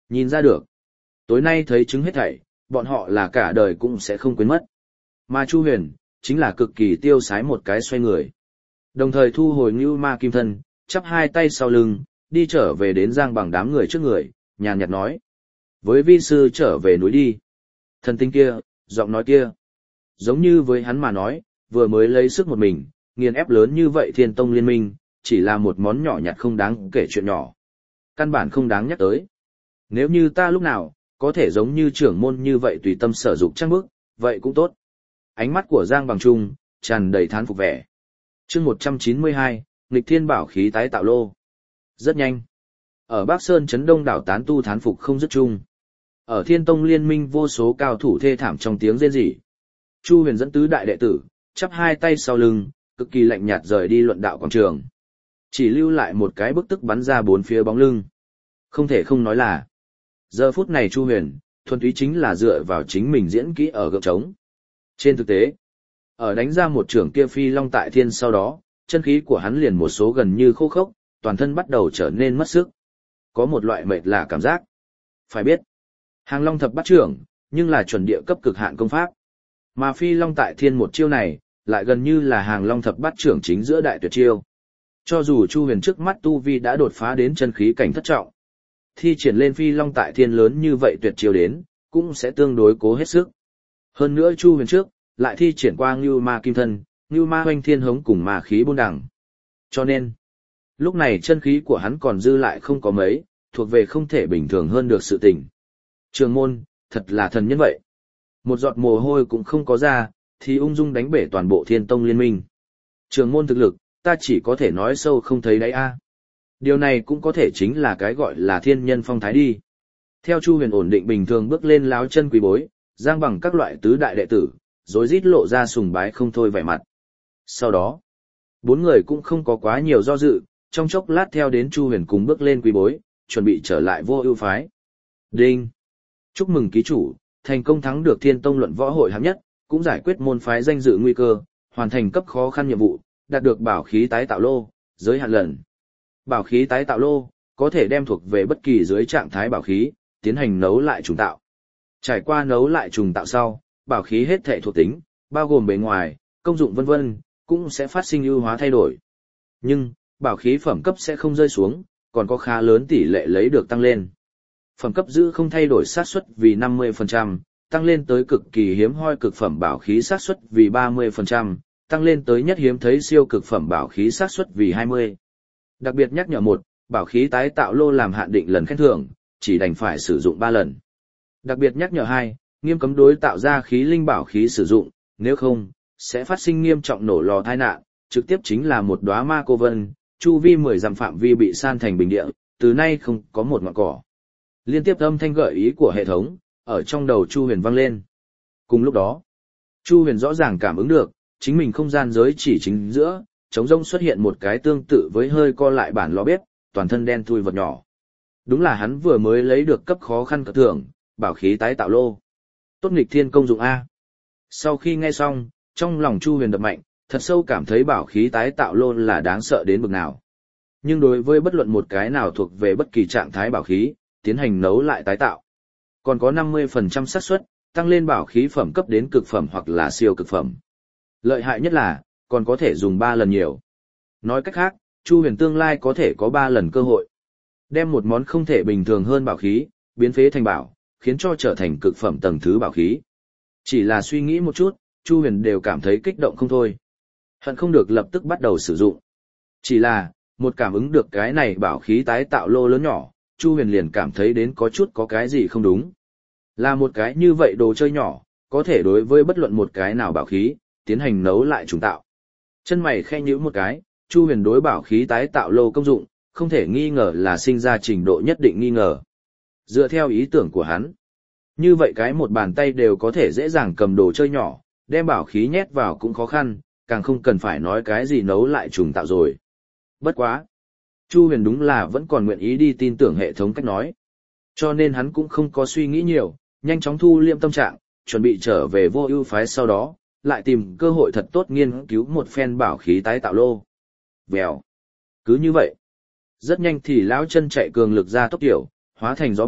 Speaker 1: Nhìn ra được, tối nay thấy chứng hết thảy, bọn họ là cả đời cũng sẽ không quên mất. Mà Chu Huyền, chính là cực kỳ tiêu sái một cái xoay người. Đồng thời thu hồi Ngưu Ma Kim Thân, chắp hai tay sau lưng, đi trở về đến Giang Bằng đám người trước người, nhàn nhạt nói. Với vi sư trở về núi đi. Thần tinh kia, giọng nói kia. Giống như với hắn mà nói, vừa mới lấy sức một mình, nghiền ép lớn như vậy Thiên Tông liên minh, chỉ là một món nhỏ nhặt không đáng kể chuyện nhỏ. Căn bản không đáng nhắc tới. Nếu như ta lúc nào, có thể giống như trưởng môn như vậy tùy tâm sở dục trang bức, vậy cũng tốt. Ánh mắt của Giang Bằng Trung, tràn đầy thán phục vẻ. chương 192, nghịch thiên bảo khí tái tạo lô. Rất nhanh. Ở Bắc Sơn Trấn Đông đảo tán tu thán phục không dứt chung. Ở Thiên Tông liên minh vô số cao thủ thê thảm trong tiếng rên rỉ. Chu Huyền dẫn tứ đại đệ tử, chắp hai tay sau lưng, cực kỳ lạnh nhạt rời đi luận đạo quảng trường. Chỉ lưu lại một cái bức tức bắn ra bốn phía bóng lưng. Không thể không nói là, giờ phút này Chu Huyền, thuần túy chính là dựa vào chính mình diễn kỹ ở gượng trống. Trên thực tế, ở đánh ra một trưởng kia phi long tại thiên sau đó, chân khí của hắn liền một số gần như khô khốc, toàn thân bắt đầu trở nên mất sức. Có một loại mệt lạ cảm giác. Phải biết, hàng long thập bát trưởng, nhưng là chuẩn địa cấp cực hạn công pháp. Mà phi long tại thiên một chiêu này, lại gần như là hàng long thập bát trưởng chính giữa đại tuyệt chiêu. Cho dù Chu Huyền trước mắt tu vi đã đột phá đến chân khí cảnh thất trọng, thi triển lên phi long tại thiên lớn như vậy tuyệt chiêu đến, cũng sẽ tương đối cố hết sức. Hơn nữa Chu Huyền trước, lại thi triển qua Ngưu Ma Kim Thân, Ngưu Ma Hoành Thiên Hống cùng ma khí bôn đằng. Cho nên, lúc này chân khí của hắn còn dư lại không có mấy, thuộc về không thể bình thường hơn được sự tình. Trường môn, thật là thần nhân vậy. Một giọt mồ hôi cũng không có ra, thì ung dung đánh bể toàn bộ Thiên Tông liên minh. Trường môn thực lực, ta chỉ có thể nói sâu không thấy đáy a. Điều này cũng có thể chính là cái gọi là thiên nhân phong thái đi. Theo Chu Huyền ổn định bình thường bước lên láo chân quỳ bối, Giang Bằng các loại tứ đại đệ tử, rối rít lộ ra sùng bái không thôi vẻ mặt. Sau đó, bốn người cũng không có quá nhiều do dự, trong chốc lát theo đến Chu Huyền cùng bước lên quỳ bối, chuẩn bị trở lại Vô Ưu phái. Đinh! Chúc mừng ký chủ, thành công thắng được Thiên Tông luận võ hội hạng nhất, cũng giải quyết môn phái danh dự nguy cơ, hoàn thành cấp khó khăn nhiệm vụ, đạt được bảo khí tái tạo lô, giới hạn lần. Bảo khí tái tạo lô, có thể đem thuộc về bất kỳ dưới trạng thái bảo khí, tiến hành nấu lại trùng tạo. Trải qua nấu lại trùng tạo sau, bảo khí hết thể thuộc tính, bao gồm bề ngoài, công dụng vân vân, cũng sẽ phát sinh ưu hóa thay đổi. Nhưng, bảo khí phẩm cấp sẽ không rơi xuống, còn có khá lớn tỷ lệ lấy được tăng lên. Phẩm cấp giữ không thay đổi xác suất vì 50%, tăng lên tới cực kỳ hiếm hoi cực phẩm bảo khí xác suất vì 30%, tăng lên tới nhất hiếm thấy siêu cực phẩm bảo khí xác suất vì 20%. Đặc biệt nhắc nhở một, bảo khí tái tạo lô làm hạn định lần khen thưởng, chỉ đành phải sử dụng 3 lần. Đặc biệt nhắc nhở 2, nghiêm cấm đối tạo ra khí linh bảo khí sử dụng, nếu không, sẽ phát sinh nghiêm trọng nổ lò tai nạn, trực tiếp chính là một đóa ma cô vân, chu vi 10 dặm phạm vi bị san thành bình địa, từ nay không có một ngọn cỏ. Liên tiếp âm thanh gợi ý của hệ thống, ở trong đầu Chu Huyền vang lên. Cùng lúc đó, Chu Huyền rõ ràng cảm ứng được, chính mình không gian giới chỉ chính giữa, trống rỗng xuất hiện một cái tương tự với hơi co lại bản lò bếp, toàn thân đen thui vật nhỏ. Đúng là hắn vừa mới lấy được cấp khó khăn cỡ thưởng, bảo khí tái tạo lô. Tốt nghịch thiên công dụng A. Sau khi nghe xong, trong lòng Chu Huyền đập mạnh, thật sâu cảm thấy bảo khí tái tạo lô là đáng sợ đến bực nào. Nhưng đối với bất luận một cái nào thuộc về bất kỳ trạng thái bảo khí, tiến hành nấu lại tái tạo, còn có 50% xác suất tăng lên bảo khí phẩm cấp đến cực phẩm hoặc là siêu cực phẩm. Lợi hại nhất là, còn có thể dùng 3 lần nhiều. Nói cách khác, Chu Huyền tương lai có thể có 3 lần cơ hội. Đem một món không thể bình thường hơn bảo khí, biến phế thành bảo, khiến cho trở thành cực phẩm tầng thứ bảo khí. Chỉ là suy nghĩ một chút, Chu Huyền đều cảm thấy kích động không thôi. Hận không được lập tức bắt đầu sử dụng. Chỉ là, một cảm ứng được cái này bảo khí tái tạo lô lớn nhỏ, Chu Huyền liền cảm thấy đến có chút có cái gì không đúng. Là một cái như vậy đồ chơi nhỏ, có thể đối với bất luận một cái nào bảo khí, tiến hành nấu lại trùng tạo. Chân mày khe nhíu một cái, Chu Huyền đối bảo khí tái tạo lô công dụng, không thể nghi ngờ là sinh ra trình độ nhất định nghi ngờ. Dựa theo ý tưởng của hắn, như vậy cái một bàn tay đều có thể dễ dàng cầm đồ chơi nhỏ, đem bảo khí nhét vào cũng khó khăn, càng không cần phải nói cái gì nấu lại trùng tạo rồi. Bất quá, Chu Huyền đúng là vẫn còn nguyện ý đi tin tưởng hệ thống cách nói. Cho nên hắn cũng không có suy nghĩ nhiều, nhanh chóng thu liệm tâm trạng, chuẩn bị trở về Vô Ưu phái sau đó, lại tìm cơ hội thật tốt nghiên cứu một phen bảo khí tái tạo lô. Vèo. Cứ như vậy, rất nhanh thì lão chân chạy cường lực ra tốc tiểu, hóa thành gió bão,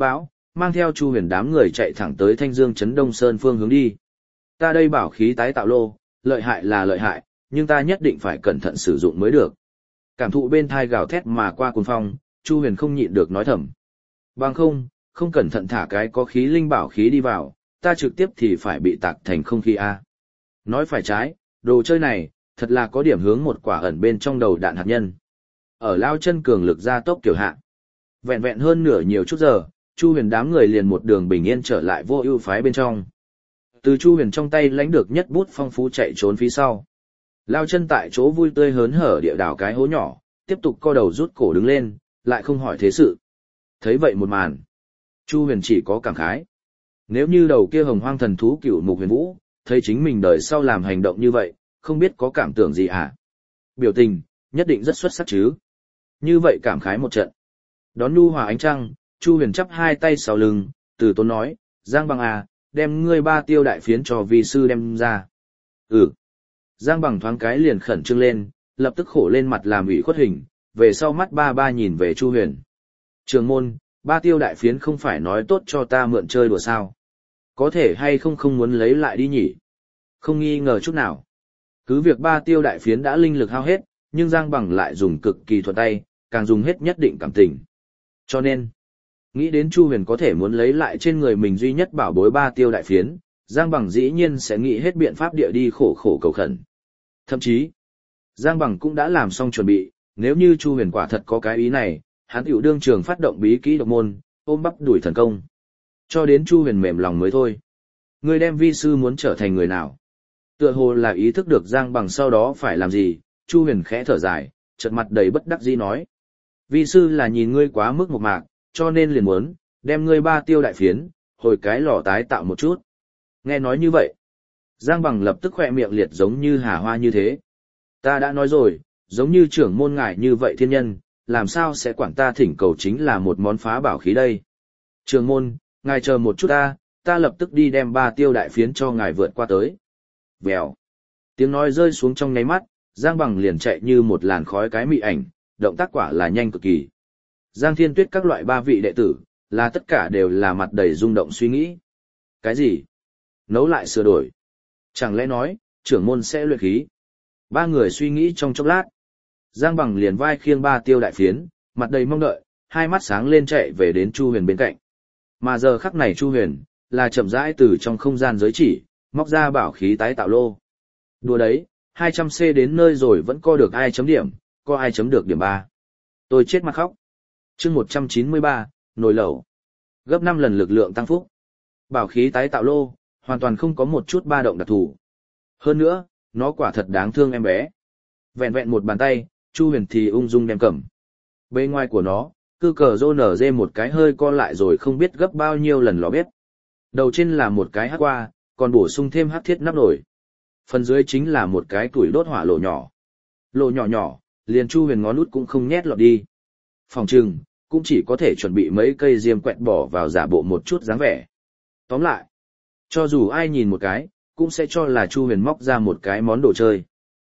Speaker 1: mang theo Chu Huyền đám người chạy thẳng tới Thanh Dương Trấn Đông Sơn phương hướng đi. Ta đây bảo khí tái tạo lô, lợi hại là lợi hại, nhưng ta nhất định phải cẩn thận sử dụng mới được. Cảm thụ bên thai gào thét mà qua cuồng phong, Chu Huyền không nhịn được nói thầm. Bằng không cẩn thận thả cái có khí linh bảo khí đi vào, ta trực tiếp thì phải bị tạc thành không khí a. Nói phải trái, đồ chơi này, thật là có điểm hướng một quả ẩn bên trong đầu đạn hạt nhân. Ở lao chân cường lực gia tốc kiểu hạ. Vẹn vẹn hơn nửa nhiều chút giờ, Chu Huyền đám người liền một đường bình yên trở lại Vô Ưu phái bên trong. Từ Chu Huyền trong tay lãnh được nhất bút phong phú chạy trốn phía sau. Lao chân tại chỗ vui tươi hớn hở địa đảo cái hố nhỏ, tiếp tục co đầu rút cổ đứng lên, lại không hỏi thế sự. Thấy vậy một màn, Chu Huyền chỉ có cảm khái. Nếu như đầu kia hồng hoang thần thú Cửu Mục Huyền Vũ, thấy chính mình đời sau làm hành động như vậy, không biết có cảm tưởng gì hả? Biểu tình, nhất định rất xuất sắc chứ. Như vậy cảm khái một trận. Đón nhu hòa ánh trăng, Chu Huyền chắp hai tay sau lưng, từ tốn nói, Giang Bằng à, đem ngươi 3 tiêu đại phiến cho vi sư đem ra. Giang Bằng thoáng cái liền khẩn trương lên, lập tức khổ lên mặt làm ủy khuất hình, về sau mắt ba nhìn về Chu Huyền. Trường môn, 3 tiêu đại phiến không phải nói tốt cho ta mượn chơi đùa sao? Có thể hay không muốn lấy lại đi nhỉ? Không nghi ngờ chút nào. Cứ việc 3 tiêu đại phiến đã linh lực hao hết, nhưng Giang Bằng lại dùng cực kỳ thuận tay, càng dùng hết nhất định cảm tình. Cho nên, nghĩ đến Chu Huyền có thể muốn lấy lại trên người mình duy nhất bảo bối 3 tiêu đại phiến, Giang Bằng dĩ nhiên sẽ nghĩ hết biện pháp địa đi khổ cầu khẩn. Thậm chí, Giang Bằng cũng đã làm xong chuẩn bị, nếu như Chu Huyền quả thật có cái ý này, hắn tiểu đương trường phát động bí kỹ độc môn, ôm bắp đuổi thần công. Cho đến Chu Huyền mềm lòng mới thôi. Người đem vi sư muốn trở thành người nào? Tựa hồ là ý thức được Giang Bằng sau đó phải làm gì, Chu Huyền khẽ thở dài, chợt mặt đầy bất đắc dĩ nói. Vi sư là nhìn ngươi quá mức mộc mạc, cho nên liền muốn, đem ngươi 3 tiêu đại phiến, hồi cái lò tái tạo một chút. Nghe nói như vậy, Giang Bằng lập tức khỏe miệng liệt giống như hà hoa như thế. Ta đã nói rồi, giống như trưởng môn ngài như vậy thiên nhân, làm sao sẽ quản ta thỉnh cầu chính là một món phá bảo khí đây. Trưởng môn, ngài chờ một chút ta lập tức đi đem 3 tiêu đại phiến cho ngài vượt qua tới. Vèo. Tiếng nói rơi xuống trong nháy mắt, Giang Bằng liền chạy như một làn khói cái mị ảnh, động tác quả là nhanh cực kỳ. Giang Thiên Tuyết các loại 3 vị đệ tử, là tất cả đều là mặt đầy rung động suy nghĩ. Cái gì? Nấu lại sửa đổi. Chẳng lẽ nói, trưởng môn sẽ luyện khí? 3 người suy nghĩ trong chốc lát. Giang Bằng liền vai khiêng 3 tiêu đại phiến, mặt đầy mong đợi, hai mắt sáng lên chạy về đến Chu Huyền bên cạnh. Mà giờ khắc này Chu Huyền, là chậm rãi từ trong không gian giới chỉ, móc ra bảo khí tái tạo lô. Đùa đấy, 200C đến nơi rồi vẫn co được ai chấm điểm, có ai chấm được điểm 3. Tôi chết mặt khóc. Chương 193, nồi lẩu. Gấp 5 lần lực lượng tăng phúc. Bảo khí tái tạo lô, hoàn toàn không có một chút ba động đặc thù. Hơn nữa, nó quả thật đáng thương em bé. Vẹn vẹn một bàn tay, Chu Huyền thì ung dung đem cầm. Bên ngoài của nó, cư cờ rô nở dê một cái hơi co lại rồi không biết gấp bao nhiêu lần lò bếp. Đầu trên là một cái hắc qua, còn bổ sung thêm hắc thiết nắp nồi. Phần dưới chính là một cái củi đốt hỏa lỗ nhỏ. Lỗ nhỏ nhỏ, liền Chu Huyền ngón út cũng không nhét lọt đi. Phòng trừng, cũng chỉ có thể chuẩn bị mấy cây diêm quẹt bỏ vào giả bộ một chút dáng vẻ. Tóm lại, cho dù ai nhìn một cái, cũng sẽ cho là Chu Huyền móc ra một cái món đồ chơi.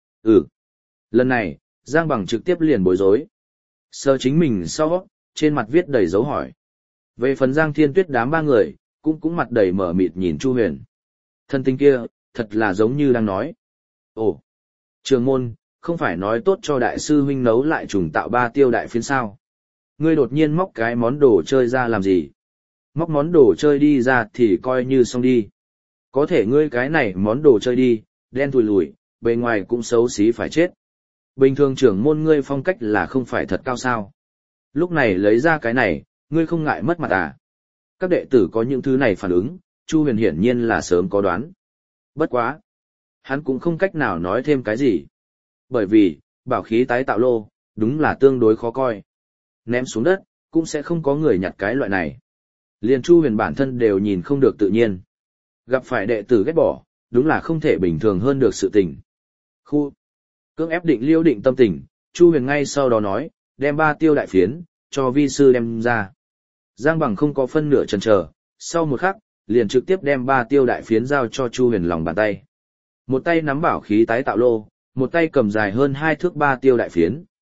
Speaker 1: Lần này, Giang Bằng trực tiếp liền bối rối. Sờ chính mình sau, trên mặt viết đầy dấu hỏi. Về phần Giang Thiên Tuyết đám 3 người, cũng mặt đầy mở mịt nhìn Chu Huyền. Thân tinh kia, thật là giống như đang nói. Ồ, trường môn, không phải nói tốt cho đại sư huynh nấu lại trùng tạo 3 tiêu đại phiến sao? Ngươi đột nhiên móc cái món đồ chơi ra làm gì? Móc món đồ chơi đi ra thì coi như xong đi. Có thể ngươi cái này món đồ chơi đi, đen thùi lùi, bề ngoài cũng xấu xí phải chết. Bình thường trưởng môn ngươi phong cách là không phải thật cao sao? Lúc này lấy ra cái này, ngươi không ngại mất mặt à? Các đệ tử có những thứ này phản ứng, Chu Huyền hiển nhiên là sớm có đoán. Bất quá. Hắn cũng không cách nào nói thêm cái gì. Bởi vì, bảo khí tái tạo lô, đúng là tương đối khó coi. Ném xuống đất, cũng sẽ không có người nhặt cái loại này. Liền Chu Huyền bản thân đều nhìn không được tự nhiên. Gặp phải đệ tử ghét bỏ, đúng là không thể bình thường hơn được sự tình. Cưỡng ép định liêu định tâm tình, Chu Huyền ngay sau đó nói, đem 3 tiêu đại phiến, cho vi sư đem ra. Giang Bằng không có phân nửa chần chờ, sau một khắc, liền trực tiếp đem 3 tiêu đại phiến giao cho Chu Huyền lòng bàn tay. Một tay nắm bảo khí tái tạo lô, một tay cầm dài hơn 2 thước 3 tiêu đại phiến.